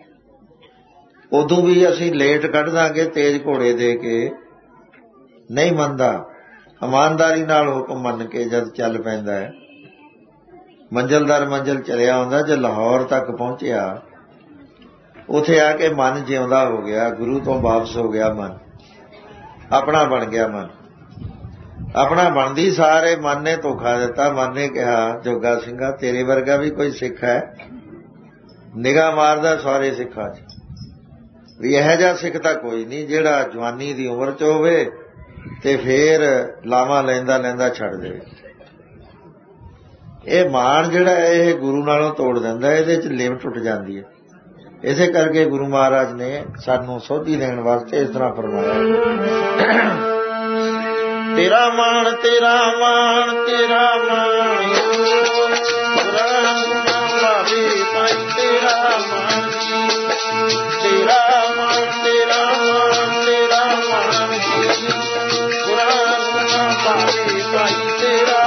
ਉਦੋਂ ਵੀ ਅਸੀਂ ਲੇਟ ਕੱਢ ਦਾਂਗੇ ਤੇਜ਼ ਘੋੜੇ ਦੇ ਕੇ, ਨਹੀਂ ਮੰਨਦਾ। ਇਮਾਨਦਾਰੀ ਨਾਲ ਹੁਕਮ ਮੰਨ ਕੇ ਜਦ ਚੱਲ ਪੈਂਦਾ ਹੈ, ਮੰਜ਼ਿਲ ਦਰ ਮੰਜ਼ਿਲ ਚਲਿਆ ਆਉਂਦਾ। ਜੇ ਲਾਹੌਰ ਤੱਕ ਪਹੁੰਚਿਆ, ਉੱਥੇ ਆ ਕੇ ਮਨ ਜਿਉਂਦਾ ਹੋ ਗਿਆ, ਗੁਰੂ ਤੋਂ ਵਾਪਸ ਹੋ ਗਿਆ ਮਨ, ਆਪਣਾ ਬਣ ਗਿਆ ਮਨ। ਆਪਣਾ ਬਣਦੀ ਸਾਰੇ ਮਨ ਨੇ ਧੋਖਾ ਦਿੱਤਾ। ਮਨ ਨੇ ਕਿਹਾ ਜੋਗਾ ਸਿੰਘਾ ਤੇਰੇ ਵਰਗਾ ਵੀ ਕੋਈ ਸਿੱਖ ਹੈ? ਨਿਗਾਹ ਮਾਰਦਾ ਸਾਰੇ ਸਿੱਖਾਂ 'ਚ ਵੀ ਇਹੋ ਜਿਹਾ ਸਿੱਖ ਤਾਂ ਕੋਈ ਨਹੀਂ ਜਿਹੜਾ ਜਵਾਨੀ ਦੀ ਉਮਰ 'ਚ ਹੋਵੇ ਤੇ ਫੇਰ ਲਾਵਾਂ ਲੈਂਦਾ ਲੈਂਦਾ ਛੱਡ ਦੇਵੇ। ਇਹ ਮਾਣ ਜਿਹੜਾ ਹੈ ਇਹ ਗੁਰੂ ਨਾਲੋਂ ਤੋੜ ਦਿੰਦਾ, ਇਹਦੇ 'ਚ ਲਿਵ ਟੁੱਟ ਜਾਂਦੀ ਹੈ। ਇਸੇ ਕਰਕੇ ਗੁਰੂ ਮਹਾਰਾਜ ਨੇ ਸਾਨੂੰ ਸੋਧੀ ਦੇਣ ਵਾਸਤੇ ਇਸ ਤਰ੍ਹਾਂ ਫਰਮਾਇਆ, ਤੇਰਾ ਮਾਣ ਤੇਰਾ ਮਾਣ ਤੇਰਾ ਮਾਣ ਭਾਵੇ ਭਾਈ, ਤੇਰਾ ਮਾਣ ਤੇਰਾ ਮਾਣ ਤੇਰਾ ਮਾਣ ਤੇਰਾ ਮਾਣ ਪੁਰਾਣ ਭਾਵੇ ਭਾਈ, ਤੇਰਾ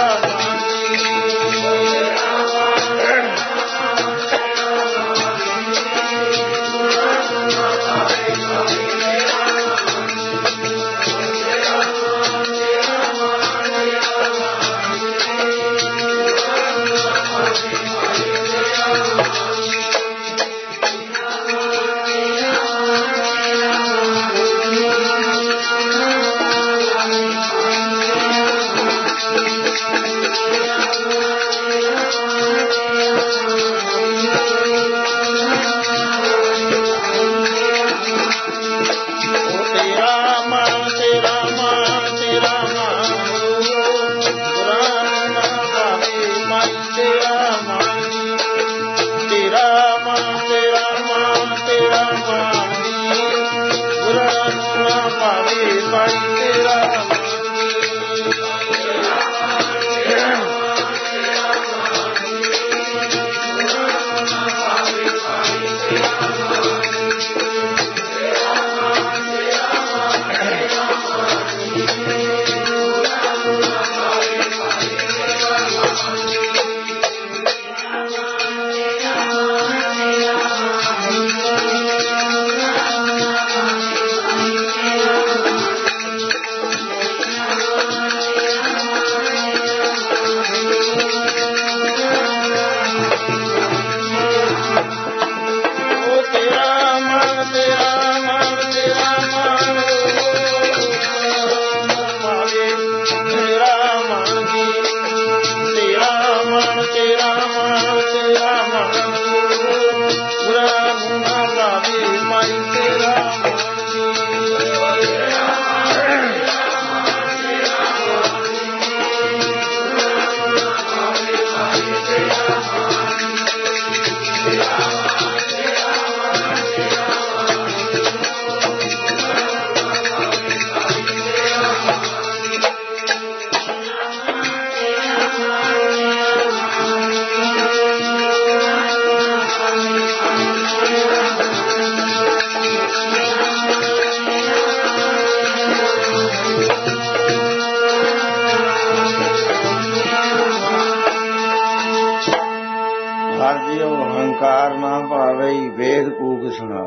ਹਰ ਜਿਉ ਹੰਕਾਰ ਨਾ ਭਾਵਈ ਵੇਦ ਕੂਕ ਸੁਣਾ।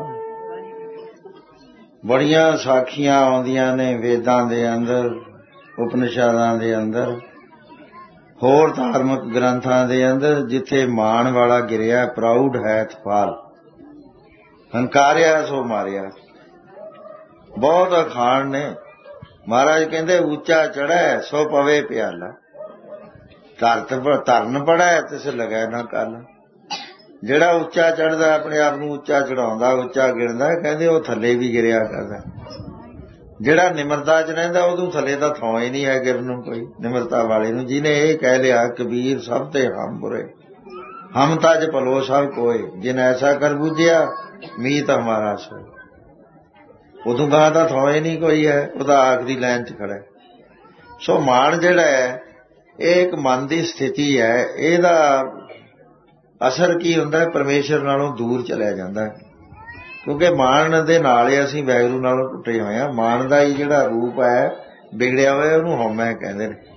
ਬੜੀਆਂ ਸਾਖੀਆਂ ਆਉਂਦੀਆਂ ਨੇ ਵੇਦਾਂ ਦੇ ਅੰਦਰ, ਉਪਨਿਸ਼ਦਾਂ ਦੇ ਅੰਦਰ, ਹੋਰ ਧਾਰਮਿਕ ਗ੍ਰੰਥਾਂ ਦੇ ਅੰਦਰ, ਜਿੱਥੇ ਮਾਣ ਵਾਲਾ ਗਿਰਿਆ, ਪ੍ਰਾਊਡ ਹੈਥ ਫਾਲ, ਹੰਕਾਰਿਆ ਸੋ ਮਾਰਿਆ। ਬਹੁਤ ਅਖਾਣ ਨੇ। ਮਹਾਰਾਜ ਕਹਿੰਦੇ ਉੱਚਾ ਚੜ੍ਹੈ ਸੋ ਪਵੇ ਪਿਆਲਾ, ਧਰਤ ਧਰਨ ਪੜੈ ਤਿਸ ਲਗੈ ਨਾ ਕਾਲਾ। ਜਿਹੜਾ ਉੱਚਾ ਚੜ੍ਹਦਾ, ਆਪਣੇ ਆਪ ਨੂੰ ਉੱਚਾ ਚੜਾਉਂਦਾ, ਉੱਚਾ ਗਿਣਦਾ, ਕਹਿੰਦੇ ਉਹ ਥੱਲੇ ਵੀ ਗਿਰਿਆ ਕਰਦਾ। ਜਿਹੜਾ ਨਿਮਰਤਾ ਚ ਰਹਿੰਦਾ ਉਹਨੂੰ ਥੱਲੇ ਤਾਂ ਥਾਂ ਹੀ ਨਹੀਂ ਹੈ ਗਿਰਨ ਨੂੰ ਕੋਈ, ਨਿਮਰਤਾ ਵਾਲੇ ਨੂੰ। ਜਿਹਨੇ ਇਹ ਕਹਿ ਲਿਆ ਕਬੀਰ ਸਭ ਤੇ ਹਮ ਬੁਰੇ, ਹਮ ਤਜ ਭਲੋ ਸਭ ਕੋਏ, ਜਿਨ ਐਸਾ ਕਰ ਬੁਝਿਆ ਮੀਤ ਹਮਾਰਾ ਸੋਏ। ਉਦੋਂ ਗਾਂ ਦਾ ਥਾਂ ਹੀ ਨਹੀਂ ਕੋਈ ਹੈ, ਉਹਦਾ ਆਖਰੀ ਲਾਈਨ ਚ ਖੜਾ। ਸੋ ਮਾਣ ਜਿਹੜਾ ਹੈ ਇਹ ਇੱਕ ਮਨ ਦੀ ਸਥਿਤੀ ਹੈ। ਇਹਦਾ ਅਸਰ ਕੀ ਹੁੰਦਾ, ਪਰਮੇਸ਼ਰ ਨਾਲੋਂ ਦੂਰ ਚਲਿਆ ਜਾਂਦਾ, ਕਿਉਂਕਿ ਮਾਣ ਦੇ ਨਾਲ ਹੀ ਅਸੀਂ ਵਾਹਿਗੁਰੂ ਨਾਲੋਂ ਟੁੱਟੇ ਹੋਏ ਹਾਂ। ਮਾਣ ਦਾ ਹੀ ਜਿਹੜਾ ਰੂਪ ਹੈ ਵਿਗੜਿਆ ਹੋਇਆ, ਉਹਨੂੰ ਹਉਮੈ ਕਹਿੰਦੇ ਨੇ।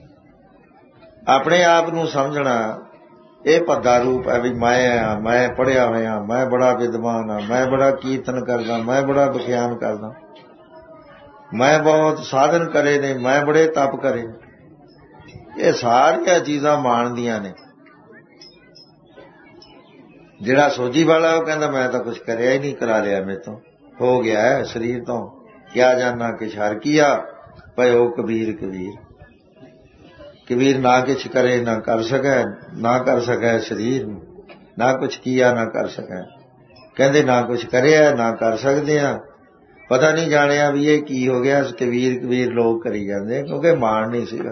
ਆਪਣੇ ਆਪ ਨੂੰ ਸਮਝਣਾ ਇਹ ਭੱਦਾ ਰੂਪ ਹੈ ਵੀ ਮੈਂ ਹਾਂ, ਮੈਂ ਪੜ੍ਹਿਆ ਹੋਇਆ, ਮੈਂ ਬੜਾ ਵਿਦਵਾਨ ਹਾਂ, ਮੈਂ ਬੜਾ ਕੀਰਤਨ ਕਰਦਾ, ਮੈਂ ਬੜਾ ਵਿਖਿਆਨ ਕਰਦਾ, ਮੈਂ ਬਹੁਤ ਸਾਧਨ ਕਰੇ ਨੇ, ਮੈਂ ਬੜੇ ਤਪ ਕਰੇ। ਇਹ ਸਾਰੀਆਂ ਚੀਜ਼ਾਂ ਮਾਣ ਦੀਆਂ ਨੇ। ਜਿਹੜਾ ਸੋਝੀ ਵਾਲਾ ਉਹ ਕਹਿੰਦਾ ਮੈਂ ਤਾਂ ਕੁਛ ਕਰਿਆ ਹੀ ਨਹੀਂ, ਕਰਾ ਲਿਆ ਮੇਰੇ ਤੋਂ, ਹੋ ਗਿਆ ਹੈ ਸਰੀਰ ਤੋਂ, ਕਿਆ ਜਾਨਾ ਕਿਛ ਹਰ ਕੀਆ, ਭਇਓ ਕਬੀਰ ਕਬੀਰ। ਕਬੀਰ ਨਾ ਕੁਛ ਕਰੇ ਨਾ ਕਰ ਸਕੈ, ਨਾ ਕਰ ਸਕੈ ਸਰੀਰ ਨੂੰ, ਨਾ ਕੁਛ ਕੀਆ ਨਾ ਕਰ ਸਕੈ। ਕਹਿੰਦੇ ਨਾ ਕੁਛ ਕਰਿਆ ਨਾ ਕਰ ਸਕਦੇ ਆ, ਪਤਾ ਨਹੀਂ ਜਾਣਿਆ ਵੀ ਇਹ ਕੀ ਹੋ ਗਿਆ। ਕਬੀਰ ਕਬੀਰ ਲੋਕ ਕਰੀ ਜਾਂਦੇ, ਕਿਉਂਕਿ ਮਾਣ ਨਹੀਂ ਸੀਗਾ।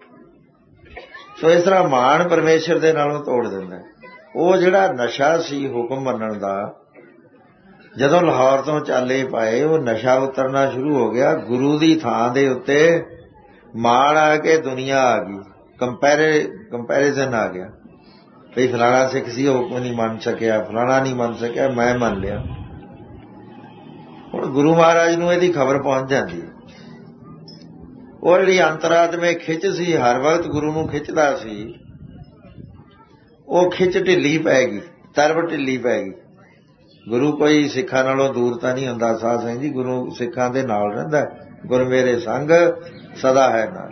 ਸੋ ਇਸ ਤਰ੍ਹਾਂ ਮਾਣ ਪਰਮੇਸ਼ਰ ਦੇ ਨਾਲੋਂ ਤੋੜ ਦਿੰਦਾ। ਉਹ ਜਿਹੜਾ ਨਸ਼ਾ ਸੀ ਹੁਕਮ ਮੰਨਣ ਦਾ, ਜਦੋਂ ਲਾਹੌਰ ਤੋਂ ਚਾਲੇ ਪਾਏ, ਉਹ ਨਸ਼ਾ ਉਤਰਨਾ ਸ਼ੁਰੂ ਹੋ ਗਿਆ। ਗੁਰੂ ਦੀ ਥਾਂ ਦੇ ਉੱਤੇ ਮਾਣ ਆ ਕੇ ਦੁਨੀਆ ਆ ਗਈ, ਕੰਪੈਰੇ ਕੰਪੈਰੀਜ਼ਨ ਆ ਗਿਆ ਵੀ ਫਲਾਣਾ ਸਿੱਖ ਸੀ ਉਹ ਨਹੀਂ ਮੰਨ ਸਕਿਆ, ਫਲਾਣਾ ਨਹੀਂ ਮੰਨ ਸਕਿਆ, ਮੈਂ ਮੰਨ ਲਿਆ। ਹੁਣ ਗੁਰੂ ਮਹਾਰਾਜ ਨੂੰ ਇਹਦੀ ਖਬਰ ਪਹੁੰਚ ਜਾਂਦੀ ਹੈ। ਉਹ ਜਿਹੜੀ ਅੰਤਰਾਤਮੇ ਖਿੱਚ ਸੀ, ਹਰ ਵਕਤ ਗੁਰੂ ਨੂੰ ਖਿੱਚਦਾ ਸੀ, ਉਹ ਖਿੱਚ ਢਿੱਲੀ ਪੈ ਗਈ, ਤਰਬ ਢਿੱਲੀ ਪੈ ਗਈ। ਗੁਰੂ ਕੋਈ ਸਿੱਖਾਂ ਨਾਲੋਂ ਦੂਰ ਤਾਂ ਨਹੀਂ ਹੁੰਦਾ ਸਾਧ ਸਿੰਘ ਜੀ, ਗੁਰੂ ਸਿੱਖਾਂ ਦੇ ਨਾਲ ਰਹਿੰਦਾ। ਗੁਰ ਮੇਰੇ ਸੰਗ ਸਦਾ ਹੈ ਨਾਲ।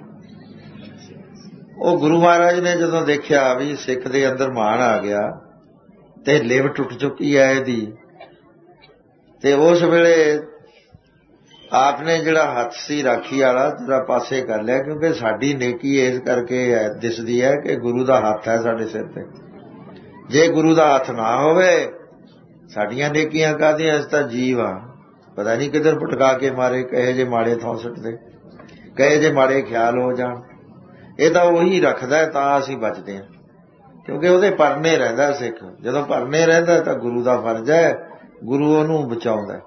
ਉਹ ਗੁਰੂ ਮਹਾਰਾਜ ਨੇ ਜਦੋਂ ਦੇਖਿਆ ਵੀ ਸਿੱਖ ਦੇ ਅੰਦਰ ਮਾਣ ਆ ਗਿਆ ਤੇ ਲਿਵ ਟੁੱਟ ਚੁੱਕੀ ਹੈ ਇਹਦੀ, ਤੇ ਉਸ ਵੇਲੇ ਆਪ ਨੇ ਜਿਹੜਾ ਹੱਥ ਸੀ ਰਾਖੀ ਵਾਲਾ ਜਿਹੜਾ ਪਾਸੇ ਕਰ ਲਿਆ, ਕਿਉਂਕਿ ਸਾਡੀ ਨੇਕੀ ਇਸ ਕਰਕੇ ਦਿਸਦੀ ਹੈ ਕਿ ਗੁਰੂ ਦਾ ਹੱਥ ਹੈ ਸਾਡੇ ਸਿਰ ਤੇ। ਜੇ ਗੁਰੂ ਦਾ ਹੱਥ ਨਾ ਹੋਵੇ ਸਾਡੀਆਂ ਨੇਕੀਆਂ ਕਾਹਦੀਆਂ, ਅਸੀਂ ਤਾਂ ਜੀਵ ਆ, ਪਤਾ ਨਹੀਂ ਕਿੱਧਰ ਭਟਕਾ ਕੇ ਮਾਰੇ, ਕਹੇ ਜੇ ਮਾੜੇ ਥਾਂ ਸੁੱਟਦੇ, ਕਹੇ ਜੇ ਮਾੜੇ ਖਿਆਲ ਹੋ ਜਾਣ। ਇਹ ਤਾਂ ਉਹੀ ਰੱਖਦਾ ਤਾਂ ਅਸੀਂ ਬਚਦੇ ਹਾਂ, ਕਿਉਂਕਿ ਉਹਦੇ ਪਰਨੇ ਰਹਿੰਦਾ ਸਿੱਖ। ਜਦੋਂ ਪਰਨੇ ਰਹਿੰਦਾ ਤਾਂ ਗੁਰੂ ਦਾ ਫਰਜ਼ ਹੈ, ਗੁਰੂ ਉਹਨੂੰ ਬਚਾਉਂਦਾ।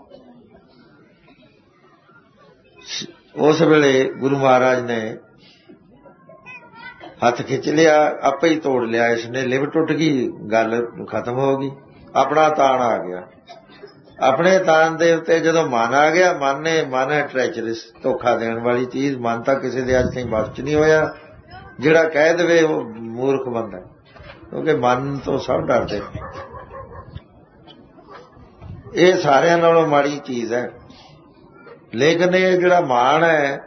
ਉਸ ਵੇਲੇ ਗੁਰੂ ਮਹਾਰਾਜ ਨੇ ਹੱਥ ਖਿੱਚ ਲਿਆ, ਆਪੇ ਹੀ ਤੋੜ ਲਿਆ ਇਸਨੇ, ਲਿਵ ਟੁੱਟ ਗਈ, ਗੱਲ ਖਤਮ ਹੋ ਗਈ। ਆਪਣਾ ਤਾਣ ਆ ਗਿਆ। ਆਪਣੇ ਤਾਣ ਦੇ ਉੱਤੇ ਜਦੋਂ ਮਨ ਆ ਗਿਆ, ਮਨ ਨੇ ਮਨ ਹੈ ਟ੍ਰੈਚਰਸ, ਧੋਖਾ ਦੇਣ ਵਾਲੀ ਚੀਜ਼। ਮਨ ਤਾਂ ਕਿਸੇ ਦੇ ਅੱਜ ਤਾਈਂ ਬਸ ਚ ਨਹੀਂ ਹੋਇਆ। ਜਿਹੜਾ ਕਹਿ ਦੇਵੇ ਉਹ ਮੂਰਖ ਬੰਦਾ, ਕਿਉਂਕਿ ਮਨ ਤੋਂ ਸਭ ਡਰਦੇ। ਇਹ ਸਾਰਿਆਂ ਨਾਲੋਂ ਮਾੜੀ ਚੀਜ਼ ਹੈ। ਲੇਕਿਨ ਇਹ ਜਿਹੜਾ ਮਾਣ ਹੈ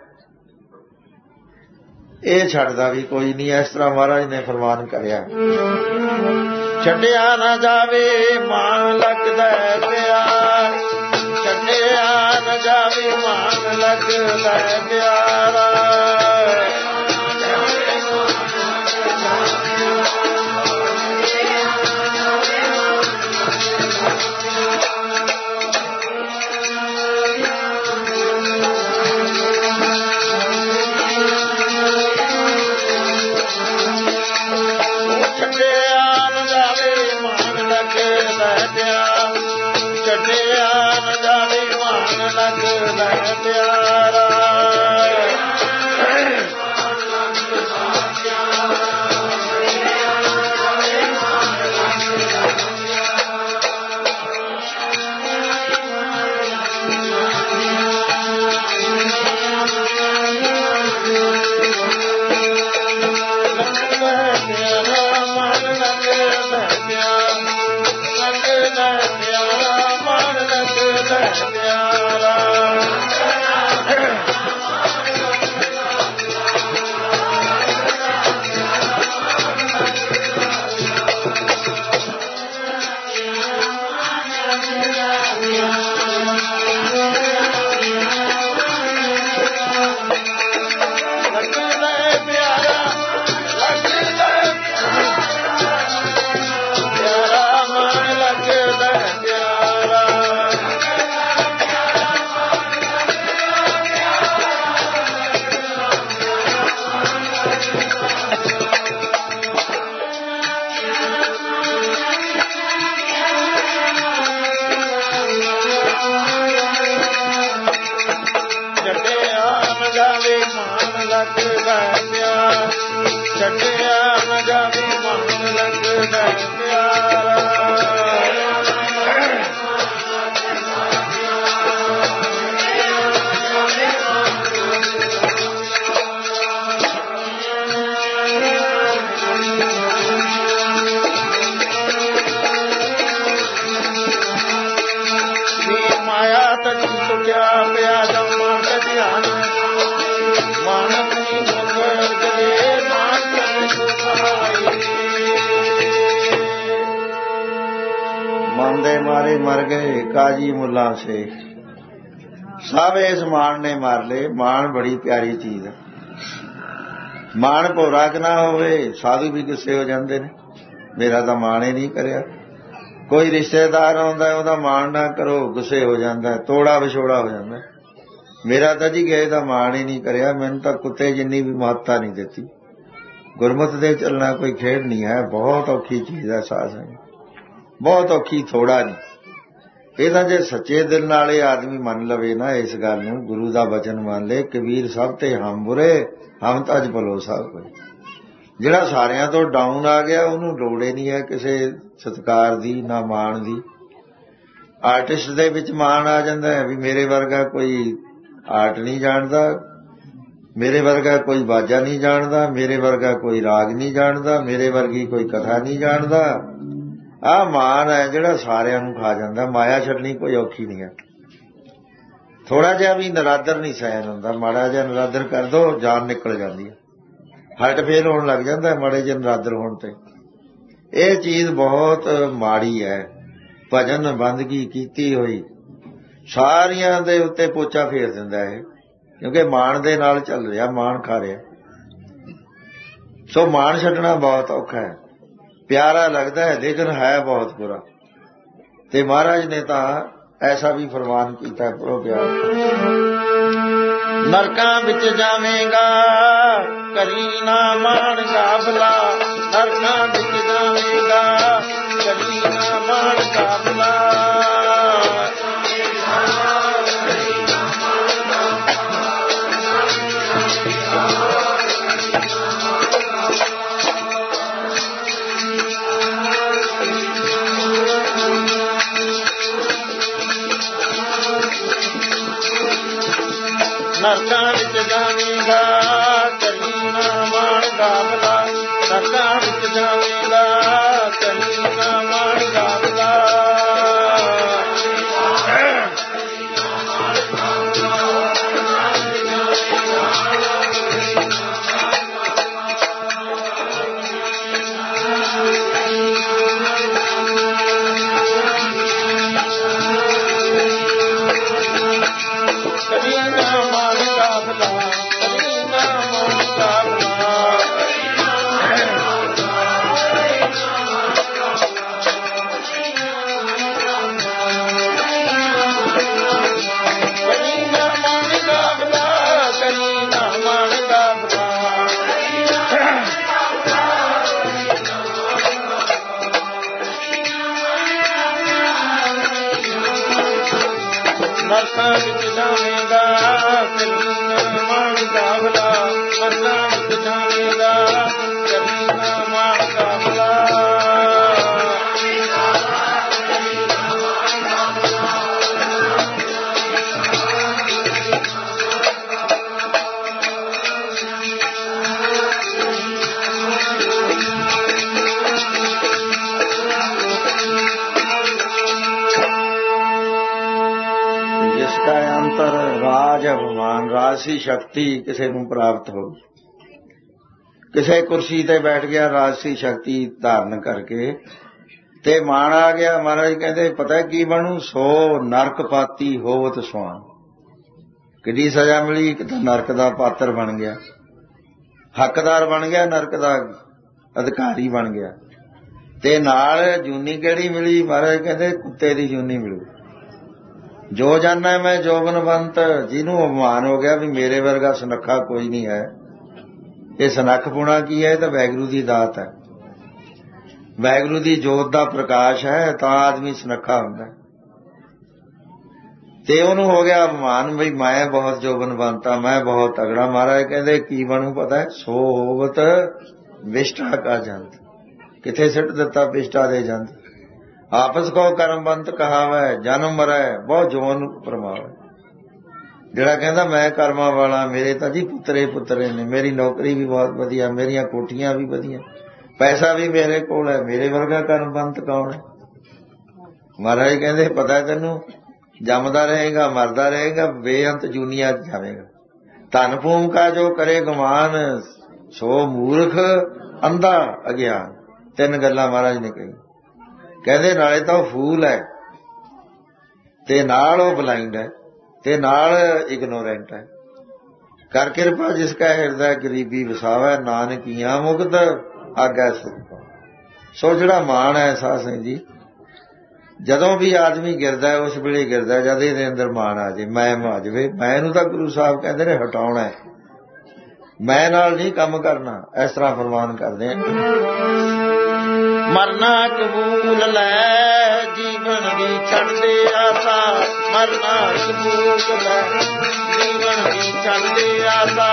ਇਹ ਛੱਡਦਾ ਵੀ ਕੋਈ ਨਹੀਂ। ਇਸ ਤਰ੍ਹਾਂ ਮਹਾਰਾਜ ਨੇ ਫਰਮਾਨ ਕਰਿਆ, ਛੱਡਿਆ ਨਾ ਜਾਵੇ ਮਾਣ ਲੱਗਦਾ ਪਿਆਰ, ਛੱਡਿਆ ਨਾ ਜਾਵੇ ਮਾਣ ਲੱਗਦਾ ਪਿਆਰਾ। Yeah. न जावे मन लगदा प्यारा मारे मर गए काजी मुल्ला से सब इस मान ने मार ले। मान बड़ी प्यारी चीज है। मान भोरा क ना होवे साधु भी गुस्से हो जाते ने, मेरा तो मान ही नहीं करया। कोई रिश्तेदार आउंदा ओहदा मान ना करो गुस्से हो जाता, तोड़ा विछोड़ा हो जाता। मेरा तो जी गए का मान ही नहीं करया, मैनूं तो कुत्ते जिन्नी भी महत्ता नहीं देती। गुरमत दे चलना कोई खेड नहीं है, बहुत औखी चीज है। सास है बहुत औखी, थोड़ा नहीं। ਇਹਦਾ ਜੇ ਸੱਚੇ ਦਿਲ ਨਾਲ ਇਹ ਆਦਮੀ ਮੰਨ ਲਵੇ ਨਾ ਇਸ ਗੱਲ ਨੂੰ, ਗੁਰੂ ਦਾ ਬਚਨ ਮੰਨ ਲੇ, ਕਬੀਰ ਸਭ ਤੇ ਹਮ ਬੁਰੇ ਹਮ ਤਜ ਭਲੋ ਸਭ ਕੋਈ। ਜਿਹੜਾ ਸਾਰਿਆਂ ਤੋਂ ਡਾਊਨ ਆ ਗਿਆ ਉਹਨੂੰ ਲੋੜ ਹੀ ਨਹੀਂ ਹੈ ਕਿਸੇ ਸਤਿਕਾਰ ਦੀ ਨਾ ਮਾਣ ਦੀ। ਆਰਟਿਸਟ ਦੇ ਵਿੱਚ ਮਾਣ ਆ ਜਾਂਦਾ ਹੈ ਵੀ ਮੇਰੇ ਵਰਗਾ ਕੋਈ ਆਰਟ ਨਹੀਂ ਜਾਣਦਾ, ਮੇਰੇ ਵਰਗਾ ਕੋਈ ਬਾਜਾ ਨਹੀਂ ਜਾਣਦਾ, ਮੇਰੇ ਵਰਗਾ ਕੋਈ ਰਾਗ ਨਹੀਂ ਜਾਣਦਾ, ਮੇਰੇ ਵਰਗੀ ਕੋਈ ਕਥਾ ਨਹੀਂ ਜਾਣਦਾ। ਆਹ ਮਾਨ ਹੈ ਜਿਹੜਾ ਸਾਰਿਆਂ ਨੂੰ ਖਾ ਜਾਂਦਾ। ਮਾਇਆ ਛੱਡਣੀ ਕੋਈ ਔਖੀ ਨਹੀਂ ਹੈ। ਥੋੜਾ ਜਿਹਾ ਵੀ ਨਰਾਦਰ ਨਹੀਂ ਸਹਿਣ ਹੁੰਦਾ, ਮਾੜਾ ਜਿਹਾ ਨਰਾਦਰ ਕਰ ਦੋ ਜਾਨ ਨਿਕਲ ਜਾਂਦੀ ਹੈ, ਹਾਰਟ ਫੇਲ ਹੋਣ ਲੱਗ ਜਾਂਦਾ ਮਾੜੇ ਜਿਹੇ ਨਰਾਦਰ ਹੋਣ ਤੇ। ਇਹ ਚੀਜ਼ ਬਹੁਤ ਮਾੜੀ ਹੈ। ਭਜਨ ਬੰਦਗੀ ਕੀਤੀ ਹੋਈ ਸਾਰਿਆਂ ਦੇ ਉੱਤੇ ਪੋਚਾ ਫੇਰ ਦਿੰਦਾ ਹੈ, ਕਿਉਂਕਿ ਮਾਣ ਦੇ ਨਾਲ ਚੱਲ ਰਿਹਾ, ਮਾਣ ਖਾ ਰਿਹਾ। ਸੋ ਮਾਣ ਛੱਡਣਾ ਬਹੁਤ ਔਖਾ ਹੈ। प्यारा लगता है लेकिन है बहुत बुरा। ते महाराज ने तो ऐसा भी फरमान किया है, पढ़ो प्यार। नरकां विच जावेगा करी ना मान गाफला, नरकां विच जावेगा करी ना मान गाफला। नरकां विच जावेगा करी ना मान गाफला, नरकां विच जावेगा करी ना मान गाफला। नरकां विच जावेगा करी ना मान गाफला, नरकां विच जावेगा करी ना मान गाफला। जिसका अंतर राज अभिमान राजसी शक्ति किसी ਨੂੰ ਪ੍ਰਾਪਤ ਹੋ, ਕਿਸੇ ਕੁਰਸੀ ਤੇ ਬੈਠ ਗਿਆ ਰਾਜਸੀ ਸ਼ਕਤੀ ਧਾਰਨ ਕਰਕੇ ਤੇ ਮਾਣ ਆ ਗਿਆ। ਮਹਾਰਾਜ ਕਹਿੰਦੇ ਪਤਾ ਕੀ ਬਣੂ, ਸੋ ਨਰਕ ਪਾਤੀ ਹੋਵਤ ਸੁਆਨ। ਕਿੱਡੀ ਸਜ਼ਾ ਮਿਲੀ, ਇੱਕ ਤਾਂ ਨਰਕ ਦਾ ਪਾਤਰ ਬਣ ਗਿਆ, ਹੱਕਦਾਰ ਬਣ ਗਿਆ, ਨਰਕ ਦਾ ਅਧਿਕਾਰੀ ਬਣ ਗਿਆ, ਤੇ ਨਾਲ ਜੂਨੀ ਕਿਹੜੀ ਮਿਲੀ, ਮਹਾਰਾਜ ਕਹਿੰਦੇ ਕੁੱਤੇ ਦੀ ਜੂਨੀ ਮਿਲੂ। ਜੋ ਜਾਨਾ ਮੈਂ ਜੋਬਨਵੰਤ, ਜਿਹਨੂੰ ਅਪਮਾਨ ਹੋ ਗਿਆ ਵੀ ਮੇਰੇ ਵਰਗਾ ਸੁਨੱਖਾ ਕੋਈ ਨਹੀਂ ਹੈ। ਇਹ ਸੁਨੱਖਪੁਣਾ ਕੀ ਹੈ, ਇਹ ਤਾਂ ਵਾਹਿਗੁਰੂ ਦੀ ਦਾਤ ਹੈ, ਵਾਹਿਗੁਰੂ ਦੀ ਜੋਤ ਦਾ ਪ੍ਰਕਾਸ਼ ਹੈ, ਤਾਂ ਆਦਮੀ ਸੁਨੱਖਾ ਹੁੰਦਾ। ਤੇ ਉਹਨੂੰ ਹੋ ਗਿਆ ਅਪਮਾਨ ਵੀ ਮੈਂ ਬਹੁਤ ਜੋਬਨਵੰਤ ਹਾਂ, ਮੈਂ ਬਹੁਤ ਤਗੜਾ। ਮਹਾਰਾਜ ਕਹਿੰਦੇ ਕੀ ਬਣੂ ਪਤਾ, ਸੋ ਹੋਵਤ ਵਿਸ਼ਟਾ ਕਾ ਜੰਤ, ਕਿੱਥੇ ਸਿੱਟ ਦਿੱਤਾ ਵਿਸ਼ਟਾ ਦੇ ਜੰਤ। ਆਪਸ ਕੋ ਕਰਮਵੰਤ ਕਹਾਵੈ, ਜਨਮ ਮਰੈ ਬਹੁ ਜੋਨ ਪਰਮਾਵੈ। ਜਿਹੜਾ ਕਹਿੰਦਾ ਮੈਂ ਕਰਮਾਂ ਵਾਲਾ, ਮੇਰੇ ਤਾਂ ਜੀ ਪੁੱਤਰੇ ਪੁੱਤਰੇ ਨੇ, ਮੇਰੀ ਨੌਕਰੀ ਵੀ ਬਹੁਤ ਵਧੀਆ, ਮੇਰੀਆਂ ਕੋਠੀਆਂ ਵੀ ਵਧੀਆ, ਪੈਸਾ ਵੀ ਮੇਰੇ ਕੋਲ ਹੈ, ਮੇਰੇ ਵਰਗਾ ਕਰਮਵੰਤ ਕੌਣ ਹੈ। ਮਹਾਰਾਜ ਕਹਿੰਦੇ ਪਤਾ ਤੈਨੂੰ, ਜੰਮਦਾ ਰਹੇਗਾ, ਮਰਦਾ ਰਹੇਗਾ, ਬੇਅੰਤ ਜੂਨੀਆਂ ਚ ਜਾਵੇਗਾ। ਧਨ ਭੂਮ ਕਾ ਜੋ ਕਰੇ ਗੁਮਾਨ, ਸੋ ਮੂਰਖ ਅੰਧਾ ਅਗਿਆਨ। ਤਿੰਨ ਗੱਲਾਂ ਮਹਾਰਾਜ ਨੇ ਕਹੀ। ਕਹਿੰਦੇ ਨਾਲੇ ਤਾਂ ਉਹ ਫੂਲ ਹੈ, ਤੇ ਨਾਲ ਉਹ ਬਲਾਈਂਡ ਹੈ, ਤੇ ਨਾਲ ਇਗਨੋਰੈਂਟ ਹੈ। ਕਰ ਕਿਰਪਾ ਜਿਸ ਕਾ ਹਿਰਦਾ ਗਰੀਬੀ ਵਸਾਵੈ, ਨਾਨਕੀਆਂ ਮੁਕਤ ਆਗੈ ਸੁਖ। ਸੋ ਜਿਹੜਾ ਮਾਣ ਹੈ ਸਾਧ ਸੰਗਤ ਜੀ, ਜਦੋਂ ਵੀ ਆਦਮੀ ਗਿਰਦਾ ਉਸ ਵੇਲੇ ਗਿਰਦਾ ਜਦ ਇਹਦੇ ਅੰਦਰ ਮਾਣ ਆ ਜੇ, ਮੈਂ ਆ ਜਾਵੇ। ਮੈਂ ਇਹਨੂੰ ਤਾਂ ਗੁਰੂ ਸਾਹਿਬ ਕਹਿੰਦੇ ਨੇ ਹਟਾਉਣਾ ਹੈ, ਮੈਂ ਨਾਲ ਨਹੀਂ ਕੰਮ ਕਰਨਾ। ਇਸ ਤਰ੍ਹਾਂ ਫਰਮਾਨ ਕਰਦੇ ਆ। ਮਰਨਾ ਕਬੂਲ ਲੈ ਜੀਵਨ ਦੀ ਛੱਡਦੇ ਆਸਾ, ਮਰਨਾ ਕਬੂਲ ਲੈ ਜੀਵਨ ਦੀ ਛੱਡਦੇ ਆਸਾ।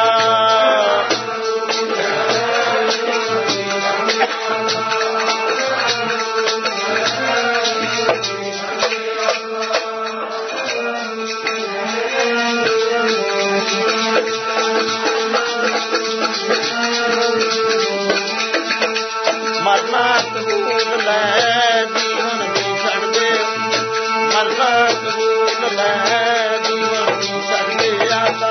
ਮਰਨਾ ਕਬੂਲ ਲੈ ਜੀਵਨ ਦੀ ਛੱਡਦੇ, ਮਰਨਾ ਕਬੂਲ ਲੈ ਜੀਵਨ ਦੀ ਛੱਡਦੇ ਆਸਾ।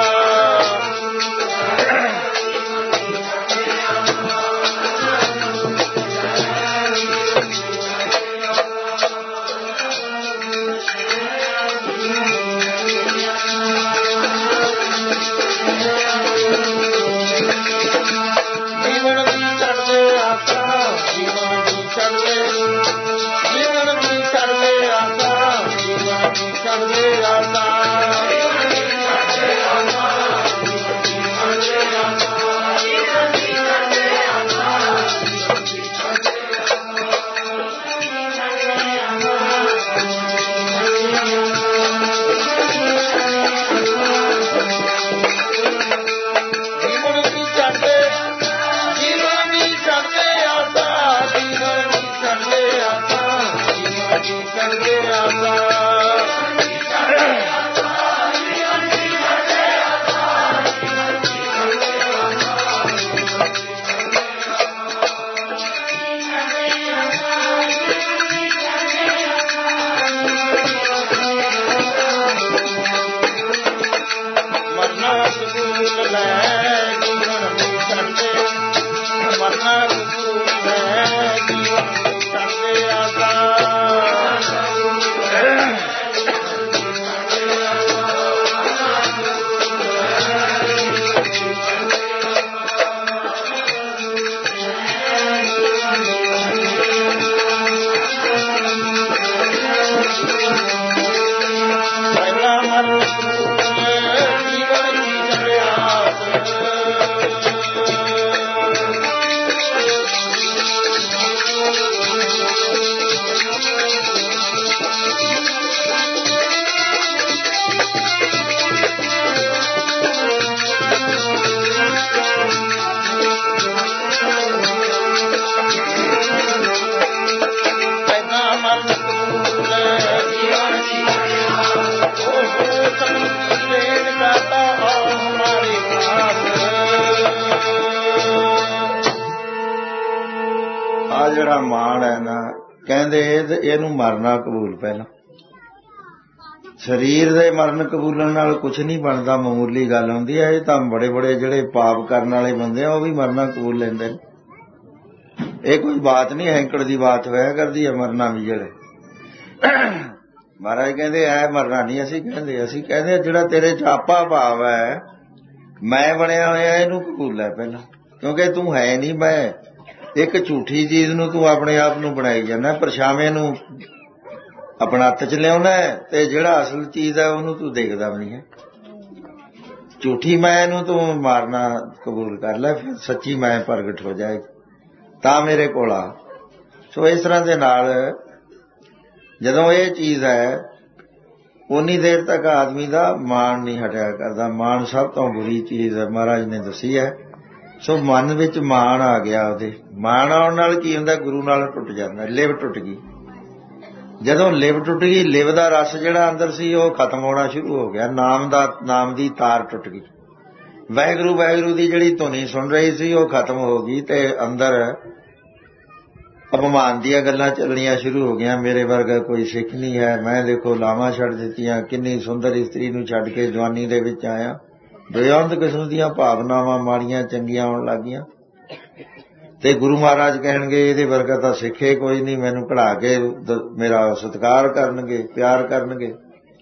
ਜਿਹੜਾ ਮਾਣ ਹੈ ਨਾ, ਕਹਿੰਦੇ ਇਹਨੂੰ ਮਰਨਾ ਕਬੂਲ। ਪਹਿਲਾਂ ਸਰੀਰ ਦੇ ਮਰਨ ਕਬੂਲਣ ਨਾਲ ਕੁਛ ਨਹੀਂ ਬਣਦਾ, ਮਾਮੂਲੀ ਗੱਲ ਹੁੰਦੀ ਹੈ। ਇਹ ਤਾਂ ਬੜੇ ਬੜੇ ਜਿਹੜੇ ਪਾਪ ਕਰਨ ਵਾਲੇ ਬੰਦੇ ਆ ਉਹ ਵੀ ਮਰਨਾ ਕਬੂਲ ਲੈਂਦੇ ਨੇ। ਇਹ ਕੋਈ ਬਾਤ ਨਹੀਂ ਹੈਂਕੜ ਦੀ ਬਾਤ ਹੋਇਆ ਕਰਦੀ ਹੈ। ਮਰਨਾ ਵੀ ਜਿਹੜੇ ਮਹਾਰਾਜ ਕਹਿੰਦੇ ਐ ਮਰਨਾ ਨਹੀਂ ਅਸੀਂ ਕਹਿੰਦੇ, ਅਸੀਂ ਕਹਿੰਦੇ ਜਿਹੜਾ ਤੇਰੇ ਚ ਆਪਾ ਭਾਵ ਹੈ, ਮੈਂ ਬਣਿਆ ਹੋਇਆ, ਇਹਨੂੰ ਕਬੂਲ ਹੈ ਪਹਿਲਾਂ। ਕਿਉਂਕਿ ਤੂੰ ਹੈ ਨਹੀਂ ਮੈਂ, ਇੱਕ ਝੂਠੀ ਚੀਜ਼ ਨੂੰ ਤੂੰ ਆਪਣੇ ਆਪ ਨੂੰ ਬਣਾਈ ਜਾਂਦਾ, ਪਰਛਾਵੇਂ ਨੂੰ ਆਪਣਾ ਹੱਥ ਚ ਲਿਆਉਣਾ, ਤੇ ਜਿਹੜਾ ਅਸਲ ਚੀਜ਼ ਹੈ ਉਹਨੂੰ ਤੂੰ ਦੇਖਦਾ ਵੀ ਨਹੀਂ ਹੈ। ਝੂਠੀ ਮੈਂ ਨੂੰ ਤੂੰ ਮਾਰਨਾ ਕਬੂਲ ਕਰ ਲੈ, ਫਿਰ ਸੱਚੀ ਮੈਂ ਪ੍ਰਗਟ ਹੋ ਜਾਏ ਤਾਂ ਮੇਰੇ ਕੋਲ ਆ। ਸੋ ਇਸ ਤਰ੍ਹਾਂ ਦੇ ਨਾਲ ਜਦੋਂ ਇਹ ਚੀਜ਼ ਹੈ, ਉਨੀ ਦੇਰ ਤੱਕ ਆਦਮੀ ਦਾ ਮਾਣ ਨਹੀਂ ਹਟਿਆ ਕਰਦਾ। ਮਾਣ ਸਭ ਤੋਂ ਬੁਰੀ ਚੀਜ਼ ਹੈ, ਮਹਾਰਾਜ ਨੇ ਦੱਸੀ ਹੈ। ਸੋ ਮਨ ਵਿੱਚ ਮਾਣ ਆ ਗਿਆ ਉਹਦੇ। ਮਾਣ ਆਉਣ ਨਾਲ ਕੀ ਹੁੰਦਾ, ਗੁਰੂ ਨਾਲ ਟੁੱਟ ਜਾਂਦਾ, ਲਿਵ ਟੁੱਟ ਗਈ। ਜਦੋਂ ਲਿਵ ਟੁੱਟ ਗਈ, ਲਿਵ ਦਾ ਰਸ ਜਿਹੜਾ ਅੰਦਰ ਸੀ ਉਹ ਖਤਮ ਹੋਣਾ ਸ਼ੁਰੂ ਹੋ ਗਿਆ। ਨਾਮ ਦਾ ਨਾਮ ਦੀ ਤਾਰ ਟੁੱਟ ਗਈ। ਵਾਹਿਗੁਰੂ ਵਾਹਿਗੁਰੂ ਦੀ ਜਿਹੜੀ ਧੁਨੀ ਸੁਣ ਰਹੀ ਸੀ ਉਹ ਖਤਮ ਹੋ ਗਈ ਤੇ ਅੰਦਰ ਅਪਮਾਨ ਦੀਆਂ ਗੱਲਾਂ ਚੱਲਣੀਆਂ ਸ਼ੁਰੂ ਹੋ ਗਈਆਂ। ਮੇਰੇ ਵਰਗਾ ਕੋਈ ਸਿੱਖ ਨਹੀਂ ਹੈ, ਮੈਂ ਦੇਖੋ ਲਾਵਾਂ ਛੱਡ ਦਿੱਤੀਆਂ, ਕਿੰਨੀ ਸੁੰਦਰ ਇਸਤਰੀ ਨੂੰ ਛੱਡ ਕੇ ਜਵਾਨੀ ਦੇ ਵਿੱਚ ਆਇਆ। ਬੇਅੰਤ ਕਿਸਮ ਦੀਆਂ ਭਾਵਨਾਵਾਂ ਮਾੜੀਆਂ ਚੰਗੀਆਂ ਆਉਣ ਲੱਗ ਗਈਆਂ। ਤੇ ਗੁਰੂ ਮਹਾਰਾਜ ਕਹਿਣਗੇ ਇਹਦੇ ਵਰਗਾ ਤਾਂ ਸਿੱਖੇ ਕੋਈ ਨਹੀਂ, ਮੈਨੂੰ ਕਢਾ ਕੇ ਮੇਰਾ ਸਤਿਕਾਰ ਕਰਨਗੇ, ਪਿਆਰ ਕਰਨਗੇ।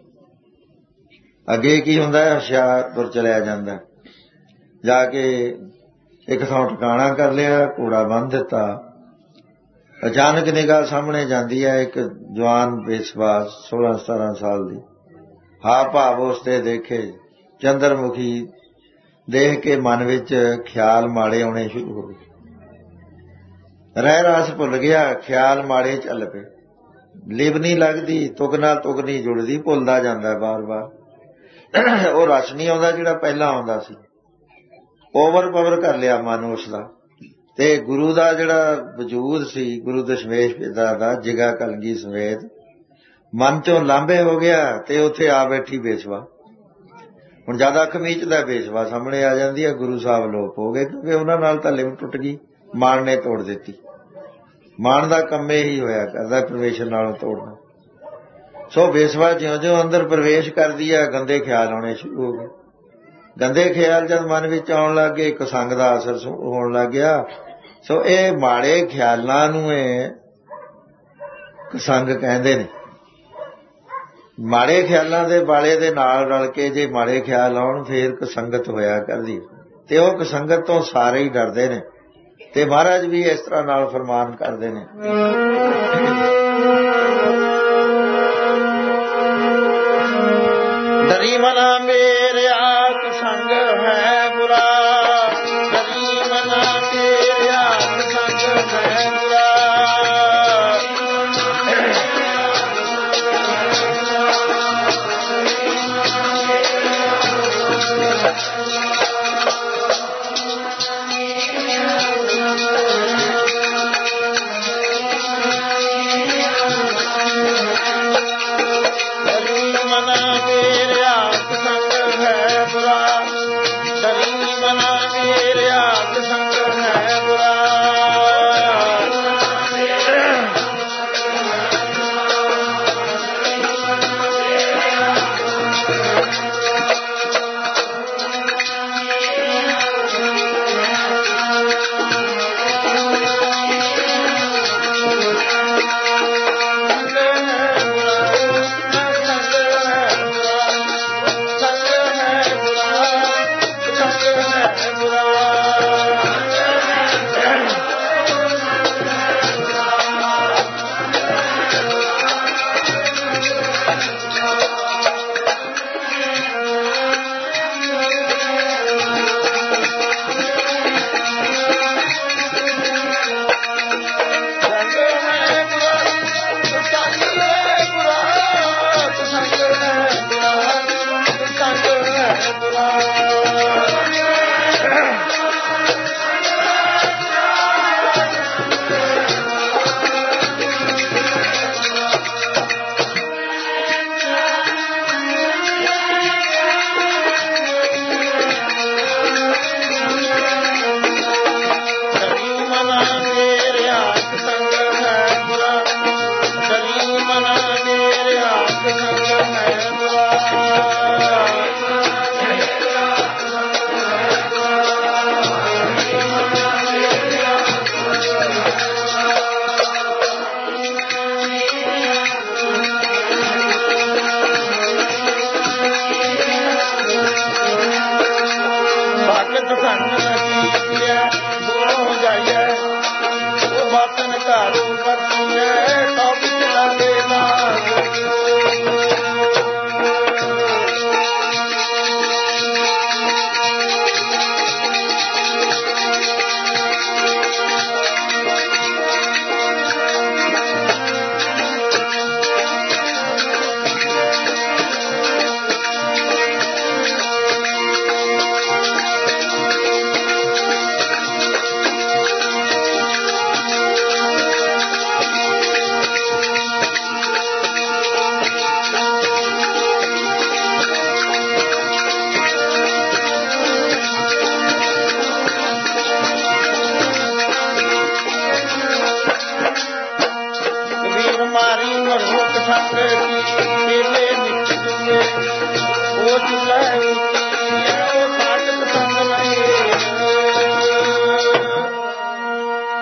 ਅੱਗੇ ਕੀ ਹੁੰਦਾ, ਹੁਸ਼ਿਆਰਪੁਰ ਚਲਿਆ ਜਾਂਦਾ, ਜਾ ਕੇ ਇੱਕ ਥਾਂ ਟਿਕਾਣਾ ਕਰ ਲਿਆ, ਘੋੜਾ ਬੰਨ੍ਹ ਦਿੱਤਾ। ਅਚਾਨਕ ਨਿਗਾਹ ਸਾਹਮਣੇ ਜਾਂਦੀ ਹੈ ਇੱਕ ਜਵਾਨ ਪੇਸ਼ਵਾ ਸੋਲਾਂ ਸਤਾਰਾਂ ਸਾਲ ਦੀ। ਹਾਵ ਭਾਵ ਉਸ ਤੇ ਦੇਖੇ ਚੰਦਰਮੁਖੀ ਦੇਖ ਕੇ ਮਨ ਵਿੱਚ ਖਿਆਲ ਮਾੜੇ ਆਉਣੇ ਸ਼ੁਰੂ ਹੋ ਗਏ। ਰਹਿ ਰਾਸ ਭੁੱਲ ਗਿਆ, ਖਿਆਲ ਮਾੜੇ ਚੱਲ ਪਏ। ਲਿਵ ਨਹੀਂ ਲੱਗਦੀ, ਤੁਕ ਨਾਲ ਤੁਕ ਨਹੀਂ ਜੁੜਦੀ, ਭੁੱਲਦਾ ਜਾਂਦਾ ਬਾਰ ਬਾਰ। ਉਹ ਰਸ ਨਹੀਂ ਆਉਂਦਾ ਜਿਹੜਾ ਪਹਿਲਾਂ ਆਉਂਦਾ ਸੀ। ਓਵਰ ਪਾਵਰ ਕਰ ਲਿਆ ਮਨ ਉਸ ਦਾ। ਤੇ ਗੁਰੂ ਦਾ ਜਿਹੜਾ ਵਜੂਦ ਸੀ, ਗੁਰੂ ਦਸ਼ਮੇਸ਼ ਪਿਤਾ ਦਾ ਜਿਗਾ ਕਲਗੀ ਸਮੇਤ, ਮਨ ਚੋਂ ਲਾਂਭੇ ਹੋ ਗਿਆ ਤੇ ਉੱਥੇ ਆ ਬੈਠੀ ਬੇਸਵਾ। ਹੁਣ ਜ਼ਿਆਦਾ ਅੱਖ ਮੀਚਦਾ ਬੇਸਵਾ ਸਾਹਮਣੇ ਆ ਜਾਂਦੀ ਹੈ। ਗੁਰੂ ਸਾਹਿਬ ਲੋਪ ਹੋ ਗਏ, ਕਿਉਂਕਿ ਉਹਨਾਂ ਨਾਲ ਤਾਂ ਲਿਵ ਟੁੱਟ ਗਈ, ਮਾਣ ਨੇ ਤੋੜ ਦਿੱਤੀ। ਮਾਣ ਦਾ ਕੰਮ ਇਹੀ ਹੋਇਆ ਕਰਦਾ, ਪਰਮੇਸ਼ਰ ਨਾਲੋਂ ਤੋੜਨਾ। ਸੋ ਬੇਸਵਾ ਜਿਉਂ ਜਿਉਂ ਅੰਦਰ ਪ੍ਰਵੇਸ਼ ਕਰਦੀ ਹੈ, ਗੰਦੇ ਖਿਆਲ ਆਉਣੇ ਸ਼ੁਰੂ ਹੋ ਗਏ। ਗੰਦੇ ਖਿਆਲ ਜਦ ਮਨ ਵਿੱਚ ਆਉਣ ਲੱਗ ਗਏ, ਇੱਕ ਸੰਗ ਦਾ ਅਸਰ ਹੋਣ ਲੱਗ ਗਿਆ। ਸੋ ਇਹ ਮਾੜੇ ਖਿਆਲਾਂ ਨੂੰ ਇਹ ਕਸੰਗ ਕਹਿੰਦੇ ਨੇ। ਮਾੜੇ ਖਿਆਲਾਂ ਦੇ ਬਾਲੇ ਦੇ ਨਾਲ ਰਲ ਕੇ ਜੇ ਮਾੜੇ ਖਿਆਲ ਆਉਣ ਫੇਰ ਕਸੰਗਤ ਹੋਇਆ ਕਰਦੀ। ਤੇ ਉਹ ਕਸੰਗਤ ਤੋਂ ਸਾਰੇ ਹੀ ਡਰਦੇ ਨੇ। ਤੇ ਮਹਾਰਾਜ ਵੀ ਇਸ ਤਰ੍ਹਾਂ ਨਾਲ ਫਰਮਾਨ ਕਰਦੇ ਨੇ, ਡਰੀ ਮਨਾ ਮੇਰਿਆ ਕਸੰਗ ਹੈ ਬੁਰਾ, ਡਰੀ ਮਨਾ ਮੇਰਿਆ ਕਸੰਗ ਹੈ ਬੁਰਾ।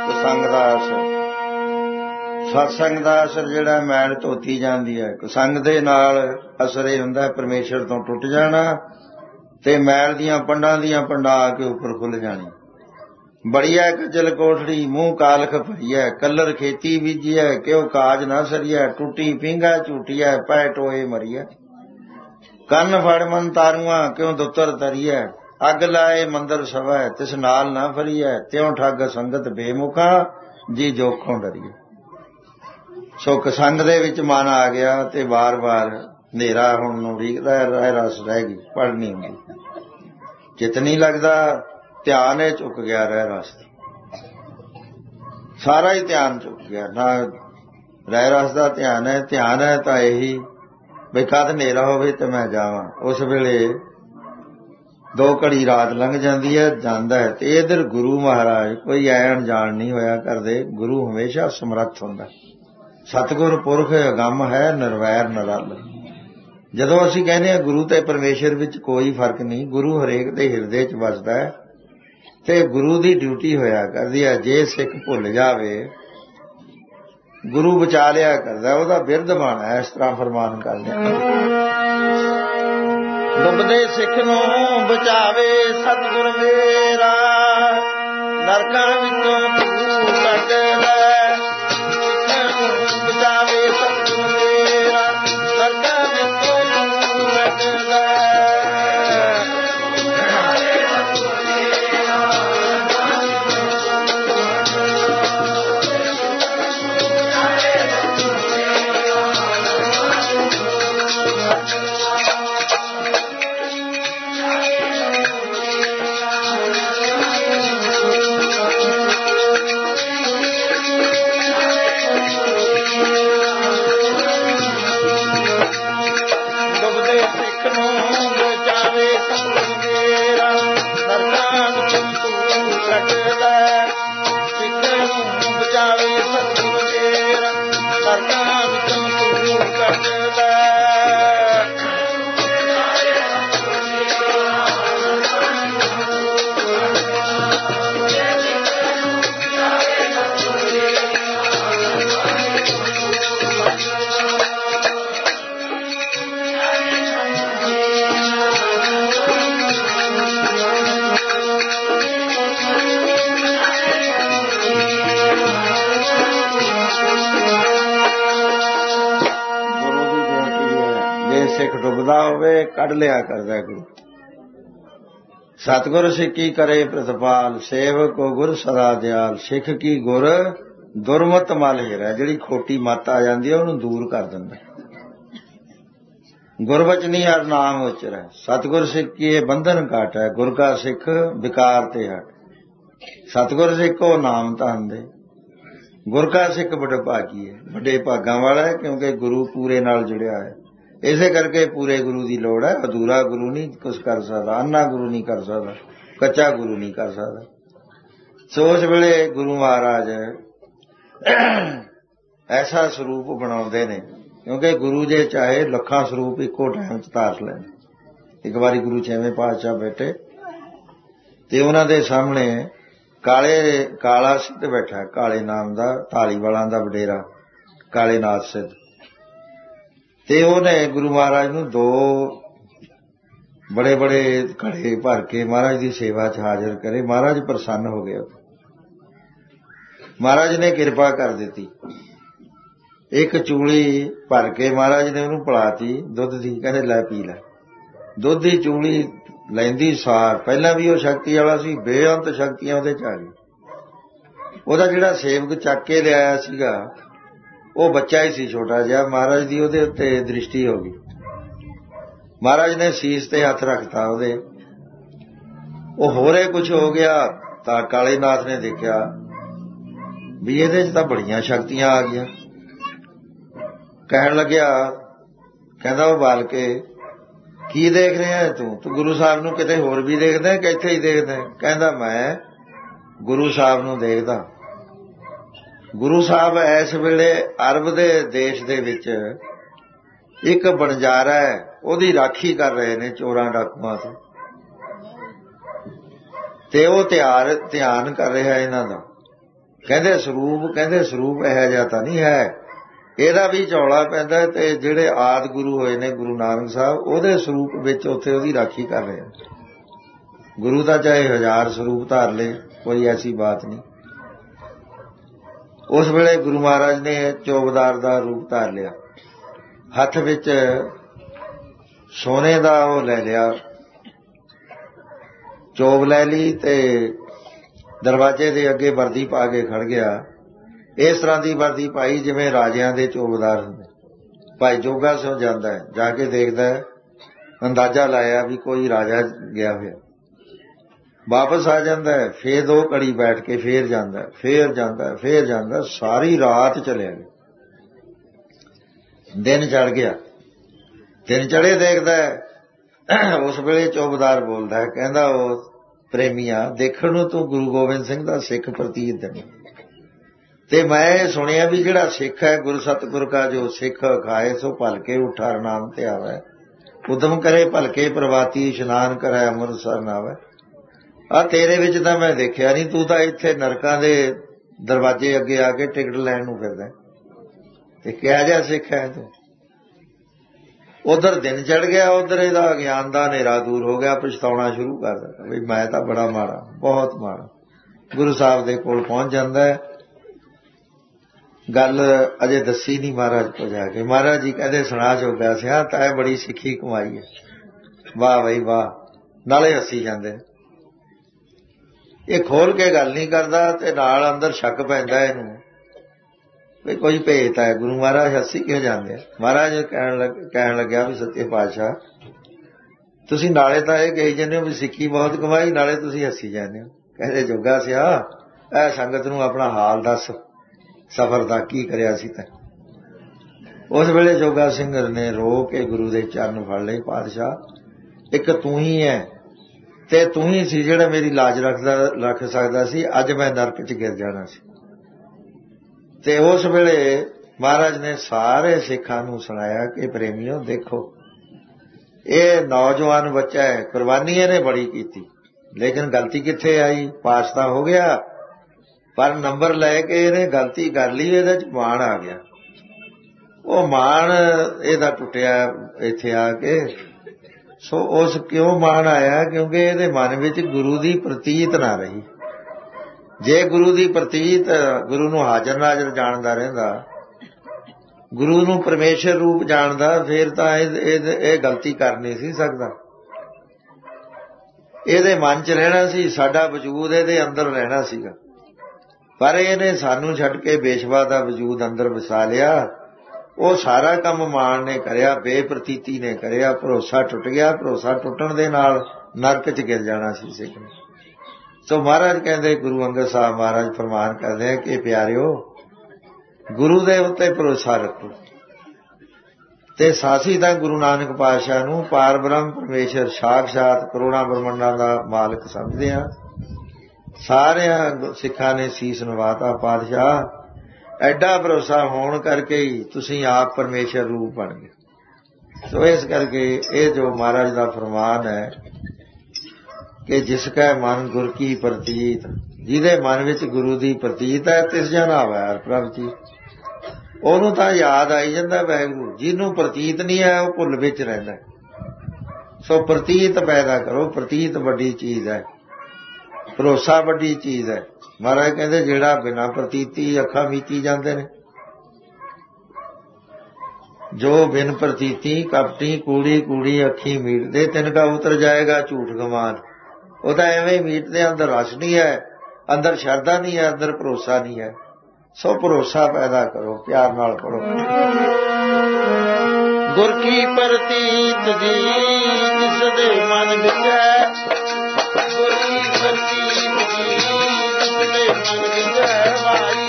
ਕੁਸੰਗ ਦਾ ਅਸਰ। ਸਤਸੰਗ ਦਾ ਅਸਰ ਜਿਹੜਾ ਮੈਲ ਧੋਤੀ ਜਾਂਦੀ ਹੈ, ਕੁਸੰਗ ਦੇ ਨਾਲ ਅਸਰ ਇਹ ਹੁੰਦਾ ਪਰਮੇਸ਼ਰ ਤੋਂ ਟੁੱਟ ਜਾਣਾ ਤੇ ਮੈਲ ਦੀਆਂ ਪੰਡਾਂ ਦੀਆਂ ਪੰਡਾਂ ਆ ਕੇ ਉੱਪਰ ਖੁੱਲ ਜਾਣੀ। ਬੜੀਐ ਕੱਜਲ ਕੋਠੜੀ ਮੂੰਹ ਕਾਲਖ ਭਰੀਐ, ਕੱਲਰ ਖੇਤੀ ਬੀਜੀਐ ਕਿਉ ਕਾਜ ਨਾ ਸਰੀਐ, ਟੁੱਟੀ ਪੀਂਘਾ ਝੂਟੀਐ ਪੈ ਟੋਏ ਮਰੀਐ, ਕੰਨ ਫੜ ਮਨ ਤਾਰੂਆਂ ਕਿਉਂ ਦੁੱਤਰ ਤਰੀਐ, ਅੱਗ ਲਾਏ ਮੰਦਰ ਸਵੈ ਤਿਸ ਨਾਲ ਨਾ ਫਰੀਐ, ਤਿਉ ਠੱਗ ਸੰਗਤ ਬੇਮੁਖਾ ਜੀ ਜੋਖੋਂ ਡਰੀਏ। ਸੋ ਕਸੰਗ ਦੇ ਵਿੱਚ ਮਨ ਆ ਗਿਆ ਤੇ ਵਾਰ-ਵਾਰ ਹਨੇਰਾ ਹੁਣ ਨੂੰ ਰੀਕਦਾ ਰਹਿ ਰਸ ਰਹਿ ਗਈ, ਪੜ ਨਹੀਂ ਹੁੰਦੀ, ਚਿੱਤ ਨਹੀਂ ਲੱਗਦਾ, ਧਿਆਨ ਇਹ ਚੁੱਕ ਗਿਆ ਰਹਿ ਰਸ, ਸਾਰਾ ਹੀ ਧਿਆਨ ਚੁੱਕ ਗਿਆ। ਨਾ ਰਹਿ ਰਸ ਦਾ ਧਿਆਨ ਹੈ, ਧਿਆਨ ਹੈ ਤਾਂ ਇਹੀ ਬਈ ਕਦ ਹਨੇਰਾ ਹੋਵੇ ਤੇ ਮੈਂ ਜਾਵਾਂ। ਉਸ ਵੇਲੇ ਦੋ ਘੜੀ ਰਾਤ ਲੰਘ ਜਾਂਦੀ ਹੈ, ਜਾਂਦਾ ਹੈ। ਤੇ ਇਧਰ ਗੁਰੂ ਮਹਾਰਾਜ ਕੋਈ ਐ ਅਣਜਾਣ ਨਹੀਂ ਹੋਇਆ ਕਰਦੇ, ਗੁਰੂ ਹਮੇਸ਼ਾ ਸਮਰੱਥ ਹੁੰਦਾ। ਸਤਿਗੁਰ ਪੁਰਖ ਅਗੰਮ ਹੈ ਨਿਰਵੈਰ ਨਿਰਲ। ਜਦੋਂ ਅਸੀਂ ਕਹਿੰਦੇ ਹਾਂ ਗੁਰੂ ਤੇ ਪਰਮੇਸ਼ਰ ਵਿੱਚ ਕੋਈ ਫਰਕ ਨਹੀਂ, ਗੁਰੂ ਹਰੇਕ ਦੇ ਹਿਰਦੇ 'ਚ ਵਸਦਾ ਹੈ ਤੇ ਗੁਰੂ ਦੀ ਡਿਊਟੀ ਹੋਇਆ ਕਰਦੀ ਹੈ। ਜੇ ਸਿੱਖ ਭੁੱਲ ਜਾਵੇ ਗੁਰੂ ਬਚਾ ਲਿਆ ਕਰਦਾ, ਉਹਦਾ ਬਿਰਧ ਬਾਣਾ ਇਸ ਤਰ੍ਹਾਂ ਫਰਮਾਨ ਕਰਦੇ ਡੁੱਬਦੇ ਸਿੱਖ ਨੂੰ ਬਚਾਵੇ ਸਤਿਗੁਰ ਮੇਰਾ, ਨਰਕਾਂ ਵਿੱਚੋਂ ਤੂੰ ਕੱਢਦਾ, ਸਿੱਖ ਨੂੰ ਬਚਾਵੇ ਸਤਿਗੁਰ ਮੇਰਾ, ਨਰਕਾਂ ਵਿੱਚੋਂ ਤੂੰ ਕੱਢਦਾ। ਸਿੱਖ ਡੁੱਬਦਾ ਹੋਵੇ ਕੱਢ ਲਿਆ ਕਰਦਾ ਗੁਰੂ। ਸਤਿਗੁਰ ਸਿੱਖੀ ਕਰੇ ਪ੍ਰਤਪਾਲ, ਸੇਵਕ ਕੋ ਗੁਰ ਸਦਾ ਦਿਆਲ, ਸਿੱਖ ਕੀ ਗੁਰ ਦੁਰਮਤ ਮਲ ਹੀਰਾ। ਜਿਹੜੀ ਖੋਟੀ ਮੱਤ ਆ ਜਾਂਦੀ ਹੈ ਉਹਨੂੰ ਦੂਰ ਕਰ ਦਿੰਦਾ। ਗੁਰਬਚਨੀ ਹਰ ਨਾਮ ਉਚਰੈ, ਸਤਿਗੁਰ ਸਿੱਖੀਏ ਬੰਧਨ ਕਾਟੈ, ਗੁਰ ਕਾ ਸਿੱਖ ਵਿਕਾਰ ਤੇ ਹਟ। ਸਤਿਗੁਰ ਸਿੱਖੋ ਨਾਮ ਧਨ ਦੇ, ਗੁਰ ਕਾ ਸਿੱਖ ਬੜਾ ਭਾਗੀ ਹੈ, ਵੱਡੇ ਭਾਗਾਂ ਵਾਲਾ ਹੈ, ਕਿਉਂਕਿ ਗੁਰੂ ਪੂਰੇ ਨਾਲ ਜੁੜਿਆ ਹੈ। ਇਸੇ ਕਰਕੇ ਪੂਰੇ ਗੁਰੂ ਦੀ ਲੋੜ ਹੈ। ਅਧੂਰਾ ਗੁਰੂ ਨਹੀਂ ਕੁਛ ਕਰ ਸਕਦਾ, ਅੰਨਾ ਗੁਰੂ ਨਹੀਂ ਕਰ ਸਕਦਾ, ਕੱਚਾ ਗੁਰੂ ਨਹੀਂ ਕਰ ਸਕਦਾ। ਸੋ ਉਸ ਵੇਲੇ ਗੁਰੂ ਮਹਾਰਾਜ ਐਸਾ ਸਰੂਪ ਬਣਾਉਂਦੇ ਨੇ, ਕਿਉਂਕਿ ਗੁਰੂ ਜੇ ਚਾਹੇ ਲੱਖਾਂ ਸਰੂਪ ਇੱਕੋ ਟਾਈਮ 'ਚ ਧਾਰ ਲੈਣ। ਇੱਕ ਵਾਰੀ ਗੁਰੂ ਛੇਵੇਂ ਪਾਤਸ਼ਾਹ ਬੈਠੇ ਤੇ ਉਹਨਾਂ ਦੇ ਸਾਹਮਣੇ ਕਾਲੇ ਕਾਲਾ ਸਿੱਧ ਬੈਠਾ, ਕਾਲੇ ਨਾਮ ਦਾ, ਧਾਲੀਵਾਲਾਂ ਦਾ ਵਡੇਰਾ ਕਾਲੇ ਨਾਥ ਸਿੱਧ। ਤੇ ਉਹਨੇ ਗੁਰੂ ਮਹਾਰਾਜ ਨੂੰ ਦੋ ਬੜੇ ਬੜੇ ਘੜੇ ਭਰ ਕੇ ਮਹਾਰਾਜ ਦੀ ਸੇਵਾ 'ਚ ਹਾਜ਼ਰ ਕਰੇ। ਮਹਾਰਾਜ ਪ੍ਰਸੰਨ ਹੋ ਗਏ। ਮਹਾਰਾਜ ਨੇ ਕਿਰਪਾ ਕਰ ਦਿੱਤੀ। ਇੱਕ ਚੂਲੀ ਭਰ ਕੇ ਮਹਾਰਾਜ ਨੇ ਉਹਨੂੰ ਪਿਲਾਤੀ ਦੁੱਧ ਦੀ, ਕਹਿੰਦੇ ਲੈ ਪੀ ਲੈ। ਦੁੱਧ ਦੀ ਚੂਲੀ ਲੈਂਦੀ ਸਾਰ ਪਹਿਲਾਂ ਵੀ ਉਹ ਸ਼ਕਤੀ ਵਾਲਾ ਸੀ, ਬੇਅੰਤ ਸ਼ਕਤੀਆਂ ਉਹਦੇ 'ਚ ਆ ਗਈ। ਉਹਦਾ ਜਿਹੜਾ ਸੇਵਕ ਚੱਕ ਕੇ ਲਿਆਇਆ ਸੀਗਾ ਉਹ ਬੱਚਾ ਹੀ ਸੀ ਛੋਟਾ ਜਿਹਾ। ਮਹਾਰਾਜ ਦੀ ਉਹਦੇ ਉੱਤੇ ਦ੍ਰਿਸ਼ਟੀ ਹੋ ਗਈ। ਮਹਾਰਾਜ ਨੇ ਸੀਸ ਤੇ ਹੱਥ ਰੱਖਤਾ ਉਹਦੇ, ਉਹ ਹੋਰੇ ਕੁਝ ਹੋ ਗਿਆ। ਤਾਂ ਕਾਲੇ ਨਾਥ ਨੇ ਦੇਖਿਆ ਵੀ ਇਹਦੇ 'ਚ ਤਾਂ ਬੜੀਆਂ ਸ਼ਕਤੀਆਂ ਆ ਗਈਆਂ। ਕਹਿਣ ਲੱਗਿਆ, ਕਹਿੰਦਾ ਉਹ ਬਾਲ ਕੇ ਕੀ ਦੇਖ ਰਿਹਾ ਤੂੰ? ਤੂੰ ਗੁਰੂ ਸਾਹਿਬ ਨੂੰ ਕਿਤੇ ਹੋਰ ਵੀ ਦੇਖਦਾ ਕਿ ਇੱਥੇ ਹੀ ਦੇਖਦਾ? ਕਹਿੰਦਾ ਮੈਂ ਗੁਰੂ ਸਾਹਿਬ ਨੂੰ ਦੇਖਦਾ। ਗੁਰੂ ਸਾਹਿਬ ਇਸ ਵੇਲੇ ਅਰਬ ਦੇ ਦੇਸ਼ ਦੇ ਵਿੱਚ ਇੱਕ ਬਣਜਾਰਾ ਹੈ, ਉਹਦੀ ਰਾਖੀ ਕਰ ਰਹੇ ਨੇ ਚੋਰਾਂ ਡਾਕੂਆਂ ਤੋਂ, ਤੇ ਉਹ ਤਿਆਰ ਧਿਆਨ ਕਰ ਰਿਹਾ ਇਹਨਾਂ ਦਾ। ਕਹਿੰਦੇ ਸਰੂਪ ਕਹਿੰਦੇ ਸਰੂਪ ਇਹੋ ਜਿਹਾ ਤਾਂ ਨਹੀਂ ਹੈ, ਇਹਦਾ ਵੀ ਝੌਲਾ ਪੈਂਦਾ। ਤੇ ਜਿਹੜੇ ਆਦਿ ਗੁਰੂ ਹੋਏ ਨੇ ਗੁਰੂ ਨਾਨਕ ਸਾਹਿਬ, ਉਹਦੇ ਸਰੂਪ ਵਿੱਚ ਉੱਥੇ ਉਹਦੀ ਰਾਖੀ ਕਰ ਰਹੇ ਹਨ। ਗੁਰੂ ਤਾਂ ਚਾਹੇ ਹਜ਼ਾਰ ਸਰੂਪ ਧਾਰ ਲਏ, ਕੋਈ ਐਸੀ ਬਾਤ ਨਹੀਂ। ਉਸ ਵੇਲੇ ਗੁਰੂ ਮਹਾਰਾਜ ਨੇ ਚੌਬਦਾਰ ਦਾ ਰੂਪ ਧਾਰ ਲਿਆ, ਹੱਥ ਵਿੱਚ ਸੋਨੇ ਦਾ ਉਹ ਲੈ ਲਿਆ, ਚੋਬ ਲੈ ਲਈ ਤੇ ਦਰਵਾਜ਼ੇ ਦੇ ਅੱਗੇ ਵਰਦੀ ਪਾ ਕੇ ਖੜ ਗਿਆ। ਇਸ ਤਰ੍ਹਾਂ ਦੀ ਵਰਦੀ ਪਾਈ ਜਿਵੇਂ ਰਾਜਿਆਂ ਦੇ ਚੌਬਦਾਰ ਹੁੰਦੇ। ਭਾਈ ਜੋਗਾ ਸਿੰਘ ਜਾਂਦਾ ਹੈ, ਜਾ ਕੇ ਦੇਖਦਾ, ਅੰਦਾਜ਼ਾ ਲਾਇਆ ਵੀ ਕੋਈ ਰਾਜਾ ਗਿਆ ਹੋਇਆ, ਵਾਪਸ ਆ ਜਾਂਦਾ ਹੈ। ਫੇਰ ਦੋ ਘੜੀ ਬੈਠ ਕੇ ਫੇਰ ਜਾਂਦਾ, ਫੇਰ ਜਾਂਦਾ, ਫੇਰ ਜਾਂਦਾ, ਸਾਰੀ ਰਾਤ ਚਲਿਆ ਗਿਆ। ਦਿਨ ਚੜ ਗਿਆ, ਦਿਨ ਚੜੇ ਦੇਖਦਾ, ਉਸ ਵੇਲੇ ਚੌਬਦਾਰ ਬੋਲਦਾ, ਕਹਿੰਦਾ ਉਹ ਪ੍ਰੇਮੀਆ, ਦੇਖਣ ਨੂੰ ਤੂੰ ਗੁਰੂ ਗੋਬਿੰਦ ਸਿੰਘ ਦਾ ਸਿੱਖ ਪ੍ਰਤੀਤ ਹੈ, ਤੇ ਮੈਂ ਸੁਣਿਆ ਵੀ ਜਿਹੜਾ ਸਿੱਖ ਹੈ, ਗੁਰ ਸਤਿਗੁਰ ਕਾ ਜੋ ਸਿੱਖ ਖਾਏ ਸੋ ਭਲਕੇ ਉਠਾ ਨਾਮ ਤੇ ਆਵੇ, ਉਦਮ ਕਰੇ ਭਲਕੇ ਪ੍ਰਵਾਤੀ ਇਸ਼ਨਾਨ ਕਰੇ ਅੰਮ੍ਰਿਤਸਰ ਨਾਵੇ। ਆ ਤੇਰੇ ਵਿੱਚ ਤਾਂ ਮੈਂ ਦੇਖਿਆ ਨਹੀਂ, ਤੂੰ ਤਾਂ ਇੱਥੇ ਨਰਕਾਂ ਦੇ ਦਰਵਾਜ਼ੇ ਅੱਗੇ ਆ ਕੇ ਟਿਕਟ ਲੈਣ ਨੂੰ ਫਿਰਦਾ, ਤੇ ਕਿਹਾ ਜਿਹਾ ਸਿੱਖ ਹੈ ਤੂੰ। ਉਧਰ ਦਿਨ ਚੜ ਗਿਆ, ਉਧਰ ਇਹਦਾ ਗਿਆਨ ਦਾ ਹਨੇਰਾ ਦੂਰ ਹੋ ਗਿਆ, ਪਛਤਾਉਣਾ ਸ਼ੁਰੂ ਕਰ ਦਿੱਤਾ ਵੀ ਮੈਂ ਤਾਂ ਬੜਾ ਮਾੜਾ, ਬਹੁਤ ਮਾੜਾ। ਗੁਰੂ ਸਾਹਿਬ ਦੇ ਕੋਲ ਪਹੁੰਚ ਜਾਂਦਾ ਹੈ, ਗੱਲ ਅਜੇ ਦੱਸੀ ਨਹੀਂ ਮਹਾਰਾਜ ਕੋਲ ਜਾ ਕੇ। ਮਹਾਰਾਜ ਜੀ ਕਹਿੰਦੇ ਸੁਣਾ ਜੋਗਾ ਸਿਆ, ਤਾਂ ਬੜੀ ਸਿੱਖੀ ਕਮਾਈ ਹੈ, ਵਾਹ ਬਈ ਵਾਹ, ਨਾਲੇ ਹੱਸੀ ਜਾਂਦੇ। ਇਹ ਖੋਲ ਕੇ ਗੱਲ ਨਹੀਂ ਕਰਦਾ ਤੇ ਨਾਲ ਅੰਦਰ ਸ਼ੱਕ ਪੈਂਦਾ ਇਹਨੂੰ ਵੀ ਕੋਈ ਭੇਤ ਹੈ। ਗੁਰੂ ਮਹਾਰਾਜ ਹੱਸੀ ਕਿਉਂ ਜਾਂਦੇ ਆ? ਮਹਾਰਾਜ ਕਹਿਣ ਲੱਗ ਕਹਿਣ ਲੱਗਿਆ ਵੀ ਸੱਚੇ ਪਾਤਸ਼ਾਹ, ਤੁਸੀਂ ਨਾਲੇ ਤਾਂ ਇਹ ਕਹੀ ਜਾਂਦੇ ਹੋ ਵੀ ਸਿੱਖੀ ਬਹੁਤ ਕਮਾਈ, ਨਾਲੇ ਤੁਸੀਂ ਹੱਸੀ ਜਾਂਦੇ ਹੋ। ਕਹਿੰਦੇ ਜੋਗਾ ਸਿਆ, ਇਹ ਸੰਗਤ ਨੂੰ ਆਪਣਾ ਹਾਲ ਦੱਸ, ਸਫ਼ਰ ਦਾ ਕੀ ਕਰਿਆ ਸੀ ਤੈਂ? ਉਸ ਵੇਲੇ ਜੋਗਾ ਸਿੰਘ ਨੇ ਰੋ ਕੇ ਗੁਰੂ ਦੇ ਚਰਨ ਫੜ ਲਏ, ਪਾਤਸ਼ਾਹ ਇੱਕ ਤੂੰ ਹੀ ਹੈ, ਤੇ ਤੂੰ ਹੀ ਸੀ ਜਿਹੜਾ ਮੇਰੀ ਲਾਜ ਰੱਖਦਾ ਰੱਖ ਸਕਦਾ ਸੀ, ਅੱਜ ਮੈਂ ਨਰਕ 'ਚ ਗਿਰ ਜਾਣਾ ਸੀ। ਤੇ ਉਸ ਵੇਲੇ ਮਹਾਰਾਜ ਨੇ ਸਾਰੇ ਸਿੱਖਾਂ ਨੂੰ ਸੁਣਾਇਆ ਕਿ ਪ੍ਰੇਮੀਓ ਦੇਖੋ, ਇਹ ਨੌਜਵਾਨ ਬੱਚਾ ਹੈ, ਕੁਰਬਾਨੀ ਇਹਨੇ ਬੜੀ ਕੀਤੀ, ਲੇਕਿਨ ਗਲਤੀ ਕਿੱਥੇ ਆਈ? ਪਾਸ ਤਾਂ ਹੋ ਗਿਆ, ਪਰ ਨੰਬਰ ਲੈ ਕੇ ਇਹਨੇ ਗਲਤੀ ਕਰ ਲਈ, ਇਹਦੇ 'ਚ ਮਾਣ ਆ ਗਿਆ। ਉਹ ਮਾਣ ਇਹਦਾ ਟੁੱਟਿਆ ਇੱਥੇ ਆ ਕੇ। ਸੋ ਉਸ ਕਿਉਂ ਮਾਣ ਆਇਆ? ਕਿਉਂਕਿ ਇਹਦੇ ਮਨ ਵਿੱਚ ਗੁਰੂ ਦੀ ਪ੍ਰਤੀਤ ਨਾ ਰਹੀ। ਜੇ ਗੁਰੂ ਦੀ ਪ੍ਰਤੀਤ, ਗੁਰੂ ਨੂੰ ਹਾਜ਼ਰ ਨਾਜ਼ਰ ਜਾਣਦਾ ਰਹਿੰਦਾ, ਗੁਰੂ ਨੂੰ ਪਰਮੇਸ਼ਰ ਰੂਪ ਜਾਣਦਾ, ਫਿਰ ਤਾਂ ਇਹ ਇਹ ਗਲਤੀ ਕਰ ਨਹੀਂ ਸੀ ਸਕਦਾ। ਇਹਦੇ ਮਨ 'ਚ ਰਹਿਣਾ ਸੀ, ਸਾਡਾ ਵਜੂਦ ਇਹਦੇ ਅੰਦਰ ਰਹਿਣਾ ਸੀਗਾ, ਪਰ ਇਹਨੇ ਸਾਨੂੰ ਛੱਡ ਕੇ ਬੇਸ਼ਵਾ ਦਾ ਵਜੂਦ ਅੰਦਰ ਵਸਾ ਲਿਆ। ਉਹ ਸਾਰਾ ਕੰਮ ਮਾਣ ਨੇ ਕਰਿਆ, ਬੇਪ੍ਰਤੀਤੀ ਨੇ ਕਰਿਆ, ਭਰੋਸਾ ਟੁੱਟ ਗਿਆ। ਭਰੋਸਾ ਟੁੱਟਣ ਦੇ ਨਾਲ ਨਰਕ 'ਚ ਗਿਰ ਜਾਣਾ ਸੀ ਸਿੱਖ ਨੇ। ਸੋ ਮਹਾਰਾਜ ਕਹਿੰਦੇ, ਗੁਰੂ ਅੰਗਦ ਸਾਹਿਬ ਮਹਾਰਾਜ ਫਰਮਾਨ ਕਰਦੇ ਆ ਕਿ ਪਿਆਰਿਓ, ਗੁਰੂ ਦੇ ਉੱਤੇ ਭਰੋਸਾ ਰੱਖੋ। ਤੇ ਸਾਸੀ ਤਾਂ ਗੁਰੂ ਨਾਨਕ ਪਾਤਸ਼ਾਹ ਨੂੰ ਪਾਰ ਬ੍ਰਹਮ ਪਰਮੇਸ਼ਰ ਸਾਖਸ਼ਾਤ ਕਰੋੜਾਂ ਬ੍ਰਹਮੰਡਾਂ ਦਾ ਮਾਲਕ ਸਮਝਦੇ ਆ। ਸਾਰਿਆਂ ਸਿੱਖਾਂ ਨੇ ਸੀਸ ਨਵਾਤਾ, ਪਾਤਸ਼ਾਹ ਐਡਾ ਭਰੋਸਾ ਹੋਣ ਕਰਕੇ ਹੀ ਤੁਸੀਂ ਆਪ ਪਰਮੇਸ਼ਰ ਰੂਪ ਬਣ ਗਏ। ਸੋ ਇਸ ਕਰਕੇ ਇਹ ਜੋ ਮਹਾਰਾਜ ਦਾ ਫਰਮਾਨ ਹੈ ਕਿ ਜਿਸ ਕੈ ਮਨ ਗੁਰ ਕੀ ਪ੍ਰਤੀਤ, ਜਿਹਦੇ ਮਨ ਵਿੱਚ ਗੁਰੂ ਦੀ ਪ੍ਰਤੀਤ ਹੈ, ਤਿਸ ਜਨ ਆਵੈ ਪ੍ਰਭ ਜੀ, ਉਹਨੂੰ ਤਾਂ ਯਾਦ ਆਈ ਜਾਂਦਾ ਵਾਹਿਗੁਰੂ। ਜਿਹਨੂੰ ਪ੍ਰਤੀਤ ਨਹੀਂ ਹੈ ਉਹ ਭੁੱਲ ਵਿੱਚ ਰਹਿੰਦਾ। ਸੋ ਪ੍ਰਤੀਤ ਪੈਦਾ ਕਰੋ, ਪ੍ਰਤੀਤ ਵੱਡੀ ਚੀਜ਼ ਹੈ, ਭਰੋਸਾ ਵੱਡੀ ਚੀਜ਼ ਹੈ। ਮਹਾਰਾਜ ਕਹਿੰਦੇ ਜਿਹੜਾ ਬਿਨਾਂ ਪ੍ਰਤੀਤੀ ਅੱਖਾਂ ਮੀਚੀ ਜਾਂਦੇ ਨੇ, ਜੋ ਬਿਨ ਪ੍ਰਤੀਤੀ ਕਪਟੀ ਕੂੜੀ ਕੂੜੀ ਅੱਖੀ ਮੀਟਦੇ, ਤਿੰਨ ਕਾ ਉਤਰ ਜਾਏਗਾ ਝੂਠ ਗਮਾਨ। ਉਹ ਤਾਂ ਐਵੇਂ ਮੀਟਦੇ, ਅੰਦਰ ਰਸ ਨਹੀਂ ਹੈ, ਅੰਦਰ ਸ਼ਰਧਾ ਨਹੀਂ ਹੈ, ਅੰਦਰ ਭਰੋਸਾ ਨਹੀਂ ਹੈ। ਸੋ ਭਰੋਸਾ ਪੈਦਾ ਕਰੋ, ਪਿਆਰ ਨਾਲ ਪੜੋ। ਗੁਰ ਕੀ ਪ੍ਰਤੀਤ ਜੀ ਜਿਸ ਦੇ ਮਨ ਵਿੱਚ ਹੈ, ਗੁਰ ਕੀ ਪ੍ਰਤੀਤ ਜੀ ਜਿਸ ਦੇ ਮਨ ਵਿੱਚ ਹੈ ਵਾਈ।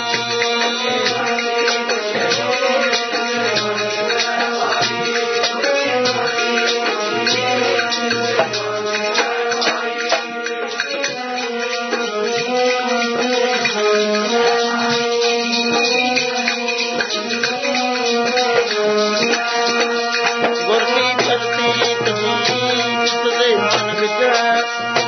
ਗੁਰ ਕੀ ਪ੍ਰਤੀਤ ਜੀ ਜਿਸ ਦੇ ਮਨ ਵਿੱਚ ਹੈ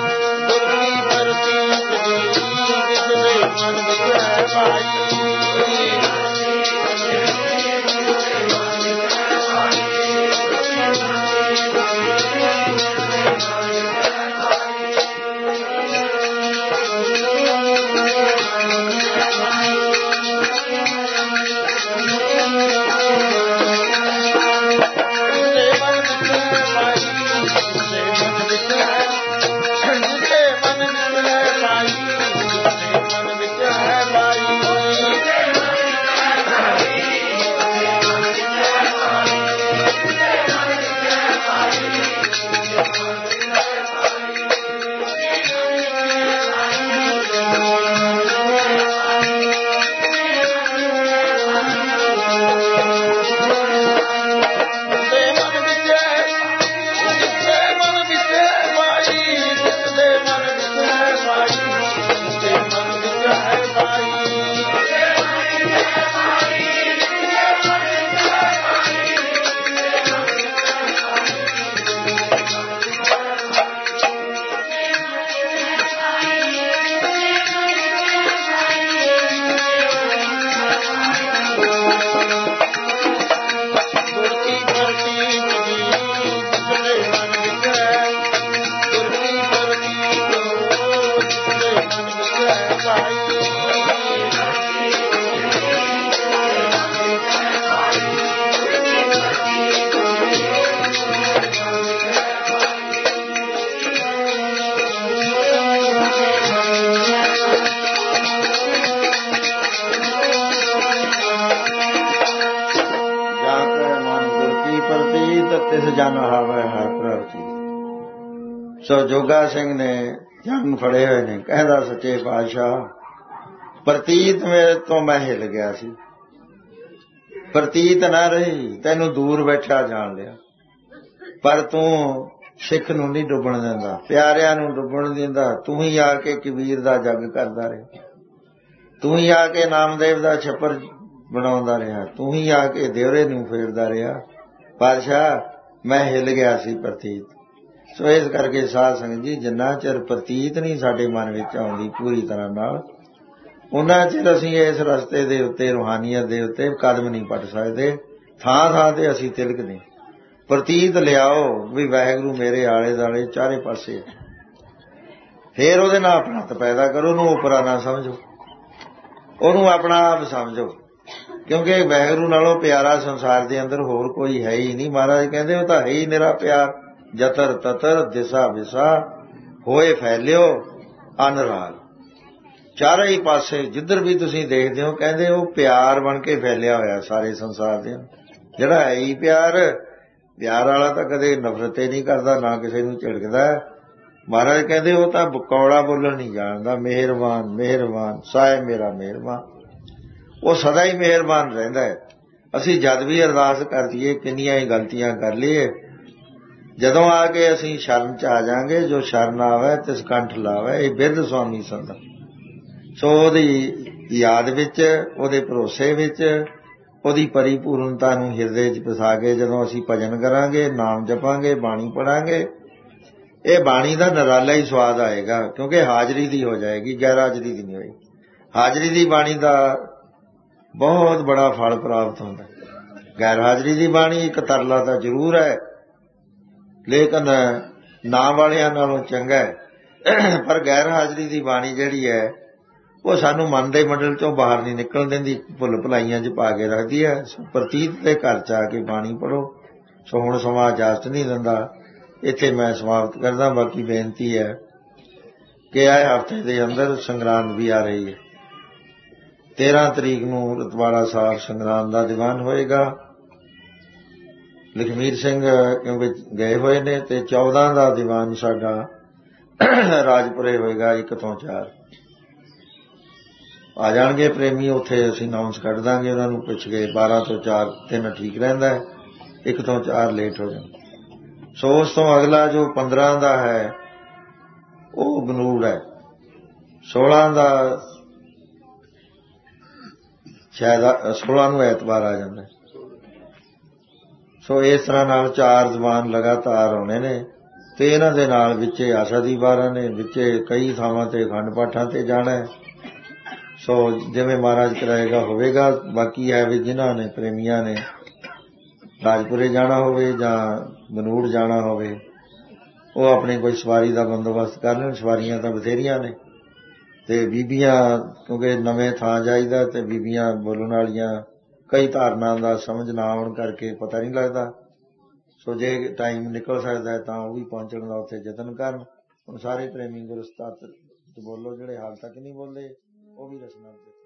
ਤਿਸ ਜਨ ਹਾਵੈ ਹਰ ਪ੍ਰਭ ਚੀਤ। ਸੋ ਜੋਗਾ ਸਿੰਘ ਨੇ ਜਨ ਫੜੇ ਹੋਏ ਨੇ, ਕਹਿੰਦਾ ਸੱਚੇ ਪਾਤਸ਼ਾਹ ਪ੍ਰਤੀਤ ਮੇਰੇ ਤੋਂ ਮੈਂ ਹਿੱਲ ਗਿਆ ਸੀ, ਪ੍ਰਤੀਤ ਨਾ ਰਹੀ, ਤੈਨੂੰ ਦੂਰ ਬੈਠਾ ਜਾਣ ਲਿਆ, ਪਰ ਤੂੰ ਸਿੱਖ ਨੂੰ ਨਹੀਂ ਡੁੱਬਣ ਦਿੰਦਾ, ਪਿਆਰਿਆਂ ਨੂੰ ਡੁੱਬਣ ਦਿੰਦਾ। ਤੂੰ ਹੀ ਆ ਕੇ ਕਬੀਰ ਦਾ ਜੱਗ ਕਰਦਾ ਰਿਹਾ, ਤੂੰ ਹੀ ਆ ਕੇ ਨਾਮਦੇਵ ਦਾ ਛੱਪਰ ਬਣਾਉਂਦਾ ਰਿਹਾ, ਤੂੰ ਹੀ ਆ ਕੇ ਦਿਉਰੇ ਨੂੰ ਫੇਰਦਾ ਰਿਹਾ। ਪਾਤਸ਼ਾਹ ਮੈਂ ਹਿੱਲ ਗਿਆ ਸੀ ਪ੍ਰਤੀਤ। ਸੋ ਇਸ ਕਰਕੇ ਸਾਧ ਸੰਗਤ ਜੀ, ਜਿੰਨਾ ਚਿਰ ਪ੍ਰਤੀਤ ਨਹੀਂ ਸਾਡੇ ਮਨ ਵਿੱਚ ਆਉਂਦੀ ਪੂਰੀ ਤਰ੍ਹਾਂ ਨਾਲ, ਉਹਨਾਂ ਚਿਰ ਅਸੀਂ ਇਸ ਰਸਤੇ ਦੇ ਉੱਤੇ, ਰੂਹਾਨੀਅਤ ਦੇ ਉੱਤੇ ਕਦਮ ਨਹੀਂ ਪੱਟ ਸਕਦੇ। ਥਾਂ ਥਾਂ ਤੇ ਅਸੀਂ ਤਿਲਕਦੇ। ਪ੍ਰਤੀਤ ਲਿਆਓ ਵੀ ਵਾਹਿਗੁਰੂ ਮੇਰੇ ਆਲੇ ਦੁਆਲੇ ਚਾਰੇ ਪਾਸੇ, ਫੇਰ ਉਹਦੇ ਨਾਲ ਆਪਣਤ ਪੈਦਾ ਕਰੋ, ਉਹਨੂੰ ਉਪਰਾ ਨਾ ਸਮਝੋ, ਉਹਨੂੰ ਆਪਣਾ ਆਪ ਸਮਝੋ, ਕਿਉਂਕਿ ਵਾਹਿਗੁਰੂ ਨਾਲੋਂ ਪਿਆਰਾ ਸੰਸਾਰ ਦੇ ਅੰਦਰ ਹੋਰ ਕੋਈ ਹੈ ਹੀ ਨਹੀਂ। ਮਹਾਰਾਜ ਕਹਿੰਦੇ ਉਹ ਤਾਂ ਹੈ ਹੀ ਮੇਰਾ ਪਿਆਰ, ਜਤਰ ਤਤਰ ਦਿਸਾ ਵਿਸਾ ਹੋਏ ਫੈਲਿਓ ਅਨਰਾਗ। ਚਾਰੇ ਹੀ ਪਾਸੇ ਜਿੱਧਰ ਵੀ ਤੁਸੀਂ ਦੇਖਦੇ ਹੋ, ਕਹਿੰਦੇ ਉਹ ਪਿਆਰ ਬਣ ਕੇ ਫੈਲਿਆ ਹੋਇਆ ਸਾਰੇ ਸੰਸਾਰ ਦੇ। ਜਿਹੜਾ ਹੈ ਹੀ ਪਿਆਰ, ਪਿਆਰ ਵਾਲਾ ਤਾਂ ਕਦੇ ਨਫ਼ਰਤ ਨਹੀਂ ਕਰਦਾ, ਨਾ ਕਿਸੇ ਨੂੰ ਝਿੜਕਦਾ। ਮਹਾਰਾਜ ਕਹਿੰਦੇ ਉਹ ਤਾਂ ਕੌੜਾ ਬੋਲਣ ਨਹੀਂ ਜਾਣਦਾ, ਮਿਹਰਬਾਨ ਮਿਹਰਬਾਨ ਸਾਹਿਬ ਮੇਰਾ ਮਿਹਰਬਾਨ, ਉਹ ਸਦਾ ਹੀ ਮਿਹਰਬਾਨ ਰਹਿੰਦਾ ਹੈ। ਅਸੀਂ ਜਦ ਵੀ ਅਰਦਾਸ ਕਰ ਦਈਏ, ਕਿੰਨੀਆਂ ਹੀ ਗਲਤੀਆਂ ਕਰ ਲਈਏ, ਜਦੋਂ ਆ ਕੇ ਅਸੀਂ ਸ਼ਰਨ ਚ ਆ ਜਾਾਂਗੇ, ਜੋ ਸ਼ਰਨ ਆਵੇ ਤਿਸ ਕੰਠ ਲਾਵੇ, ਇਹ ਬਿਰਧ ਸੁਆਮੀ ਸੰਦਾ। ਸੋ ਉਹਦੀ ਯਾਦ ਵਿੱਚ, ਉਹਦੇ ਭਰੋਸੇ ਵਿੱਚ, ਉਹਦੀ ਪਰਿਪੂਰਨਤਾ ਨੂੰ ਹਿਰਦੇ 'ਚ ਵਸਾ ਕੇ ਜਦੋਂ ਅਸੀਂ ਭਜਨ ਕਰਾਂਗੇ, ਨਾਮ ਜਪਾਂਗੇ, ਬਾਣੀ ਪੜਾਂਗੇ, ਇਹ ਬਾਣੀ ਦਾ ਨਿਰਾਲਾ ਹੀ ਸਵਾਦ ਆਏਗਾ, ਕਿਉਂਕਿ ਹਾਜ਼ਰੀ ਦੀ ਹੋ ਜਾਏਗੀ, ਗੈਰ ਹਾਜ਼ਰੀ ਦੀ ਨਹੀਂ ਹੋਏਗੀ। ਹਾਜ਼ਰੀ ਦੀ ਬਾਣੀ ਦਾ ਬਹੁਤ ਬੜਾ ਫਲ ਪ੍ਰਾਪਤ ਹੁੰਦਾ। ਗੈਰ ਹਾਜ਼ਰੀ ਦੀ ਬਾਣੀ ਇੱਕ ਤਰਲਾ ਤਾਂ ਜ਼ਰੂਰ ਹੈ, ਲੇਕਿਨ ਨਾਮ ਵਾਲਿਆਂ ਨਾਲੋਂ ਚੰਗਾ ਹੈ। ਪਰ ਗੈਰ ਹਾਜ਼ਰੀ ਦੀ ਬਾਣੀ ਜਿਹੜੀ ਹੈ, ਉਹ ਸਾਨੂੰ ਮਨ ਦੇ ਮੰਡਲ ਚੋਂ ਬਾਹਰ ਨਹੀਂ ਨਿਕਲਣ ਦਿੰਦੀ, ਭੁੱਲ ਭੁਲਾਈਆਂ 'ਚ ਪਾ ਕੇ ਰੱਖਦੀ ਹੈ। ਪ੍ਰਤੀਤ ਦੇ ਘਰ 'ਚ ਆ ਕੇ ਬਾਣੀ ਪੜ੍ਹੋ। ਸੋ ਹੁਣ ਸਮਾਂ ਇਜਾਜ਼ਤ ਨਹੀਂ ਦਿੰਦਾ, ਇੱਥੇ ਮੈਂ ਸਮਾਪਤ ਕਰਦਾ। ਬਾਕੀ ਬੇਨਤੀ ਹੈ ਕਿ ਇਹ ਹਫ਼ਤੇ ਦੇ ਅੰਦਰ ਸੰਗਰਾਂਦ ਵੀ ਆ ਰਹੀ ਹੈ। ਤੇਰਾਂ ਤਰੀਕ ਨੂੰ ਰਤਵਾੜਾ ਸਾਹਿਬ ਸੰਗਰਾਂਦ ਦਾ ਦੀਵਾਨ ਹੋਏਗਾ। ਲਖਮੀਰ ਸਿੰਘ ਕਿਉਂਕਿ ਗਏ ਹੋਏ ਨੇ, ਤੇ ਚੌਦਾਂ ਦਾ ਦੀਵਾਨ ਸਾਡਾ ਰਾਜਪੁਰੇ ਹੋਏਗਾ, ਇੱਕ ਤੋਂ ਚਾਰ ਆ ਜਾਣਗੇ ਪ੍ਰੇਮੀ। ਉੱਥੇ ਅਸੀਂ ਅਨਾਉਂਸ ਕੱਢ ਦਾਂਗੇ ਉਹਨਾਂ ਨੂੰ, ਪੁੱਛ ਗਏ ਬਾਰਾਂ ਤੋਂ ਚਾਰ ਤਿੰਨ ਠੀਕ ਰਹਿੰਦਾ, ਇੱਕ ਤੋਂ ਚਾਰ ਲੇਟ ਹੋ ਜਾਂਦਾ। ਸੋ ਉਸ ਤੋਂ ਅਗਲਾ ਜੋ ਪੰਦਰਾਂ ਦਾ ਹੈ ਉਹ ਬਨੂੜ ਹੈ, ਸੋਲਾਂ ਦਾ ਸ਼ਾਇਦ ਸੋਲਾਂ ਨੂੰ ਐਤਵਾਰ ਆ ਜਾਂਦਾ। ਸੋ ਇਸ ਤਰ੍ਹਾਂ ਨਾਲ ਚਾਰ ਦੀਵਾਨ ਲਗਾਤਾਰ ਆਉਣੇ ਨੇ, ਤੇ ਇਹਨਾਂ ਦੇ ਨਾਲ ਵਿੱਚੇ ਆਸਾ ਦੀ ਬਾਰਾਂ ਨੇ, ਵਿੱਚੇ ਕਈ ਥਾਵਾਂ ਤੇ ਅਖੰਡ ਪਾਠਾਂ ਤੇ ਜਾਣਾ। ਸੋ ਜਿਵੇਂ ਮਹਾਰਾਜ ਕਰਾਏਗਾ ਹੋਵੇਗਾ। ਬਾਕੀ ਹੈ ਵੀ ਜਿਨ੍ਹਾਂ ਨੇ ਪ੍ਰੇਮੀਆਂ ਨੇ ਰਾਜਪੁਰੇ ਜਾਣਾ ਹੋਵੇ ਜਾਂ ਬਨੂੜ ਜਾਣਾ ਹੋਵੇ, ਉਹ ਆਪਣੀ ਕੋਈ ਸਵਾਰੀ ਦਾ ਬੰਦੋਬਸਤ ਕਰ ਲੈਣ। ਸਵਾਰੀਆਂ ਤਾਂ ਬਥੇਰੀਆਂ ਨੇ, ਤੇ ਬੀਬੀਆਂ ਕਿਉਂਕਿ ਨਵੇਂ ਥਾਂ ਜਾਈਦਾ, ਤੇ ਬੀਬੀਆਂ ਬੋਲਣ ਵਾਲੀਆਂ ਕਈ ਧਾਰਨਾ ਦਾ ਸਮਝ ਨਾ ਆਉਣ ਕਰਕੇ ਪਤਾ ਨਹੀਂ ਲੱਗਦਾ। ਸੋ ਜੇ ਟਾਈਮ ਨਿਕਲ ਸਕਦਾ ਤਾਂ ਉਹ ਵੀ ਪਹੁੰਚਣ ਦਾ ਉੱਥੇ ਯਤਨ ਕਰਨ। ਹੁਣ ਸਾਰੇ ਪ੍ਰੇਮੀ ਗੁਰੂ ਉਸਤਾਦ ਬੋਲੋ, ਜਿਹੜੇ ਹਾਲ ਤੱਕ ਨਹੀਂ ਬੋਲੇ ਉਹ ਵੀ ਰਸਨਾ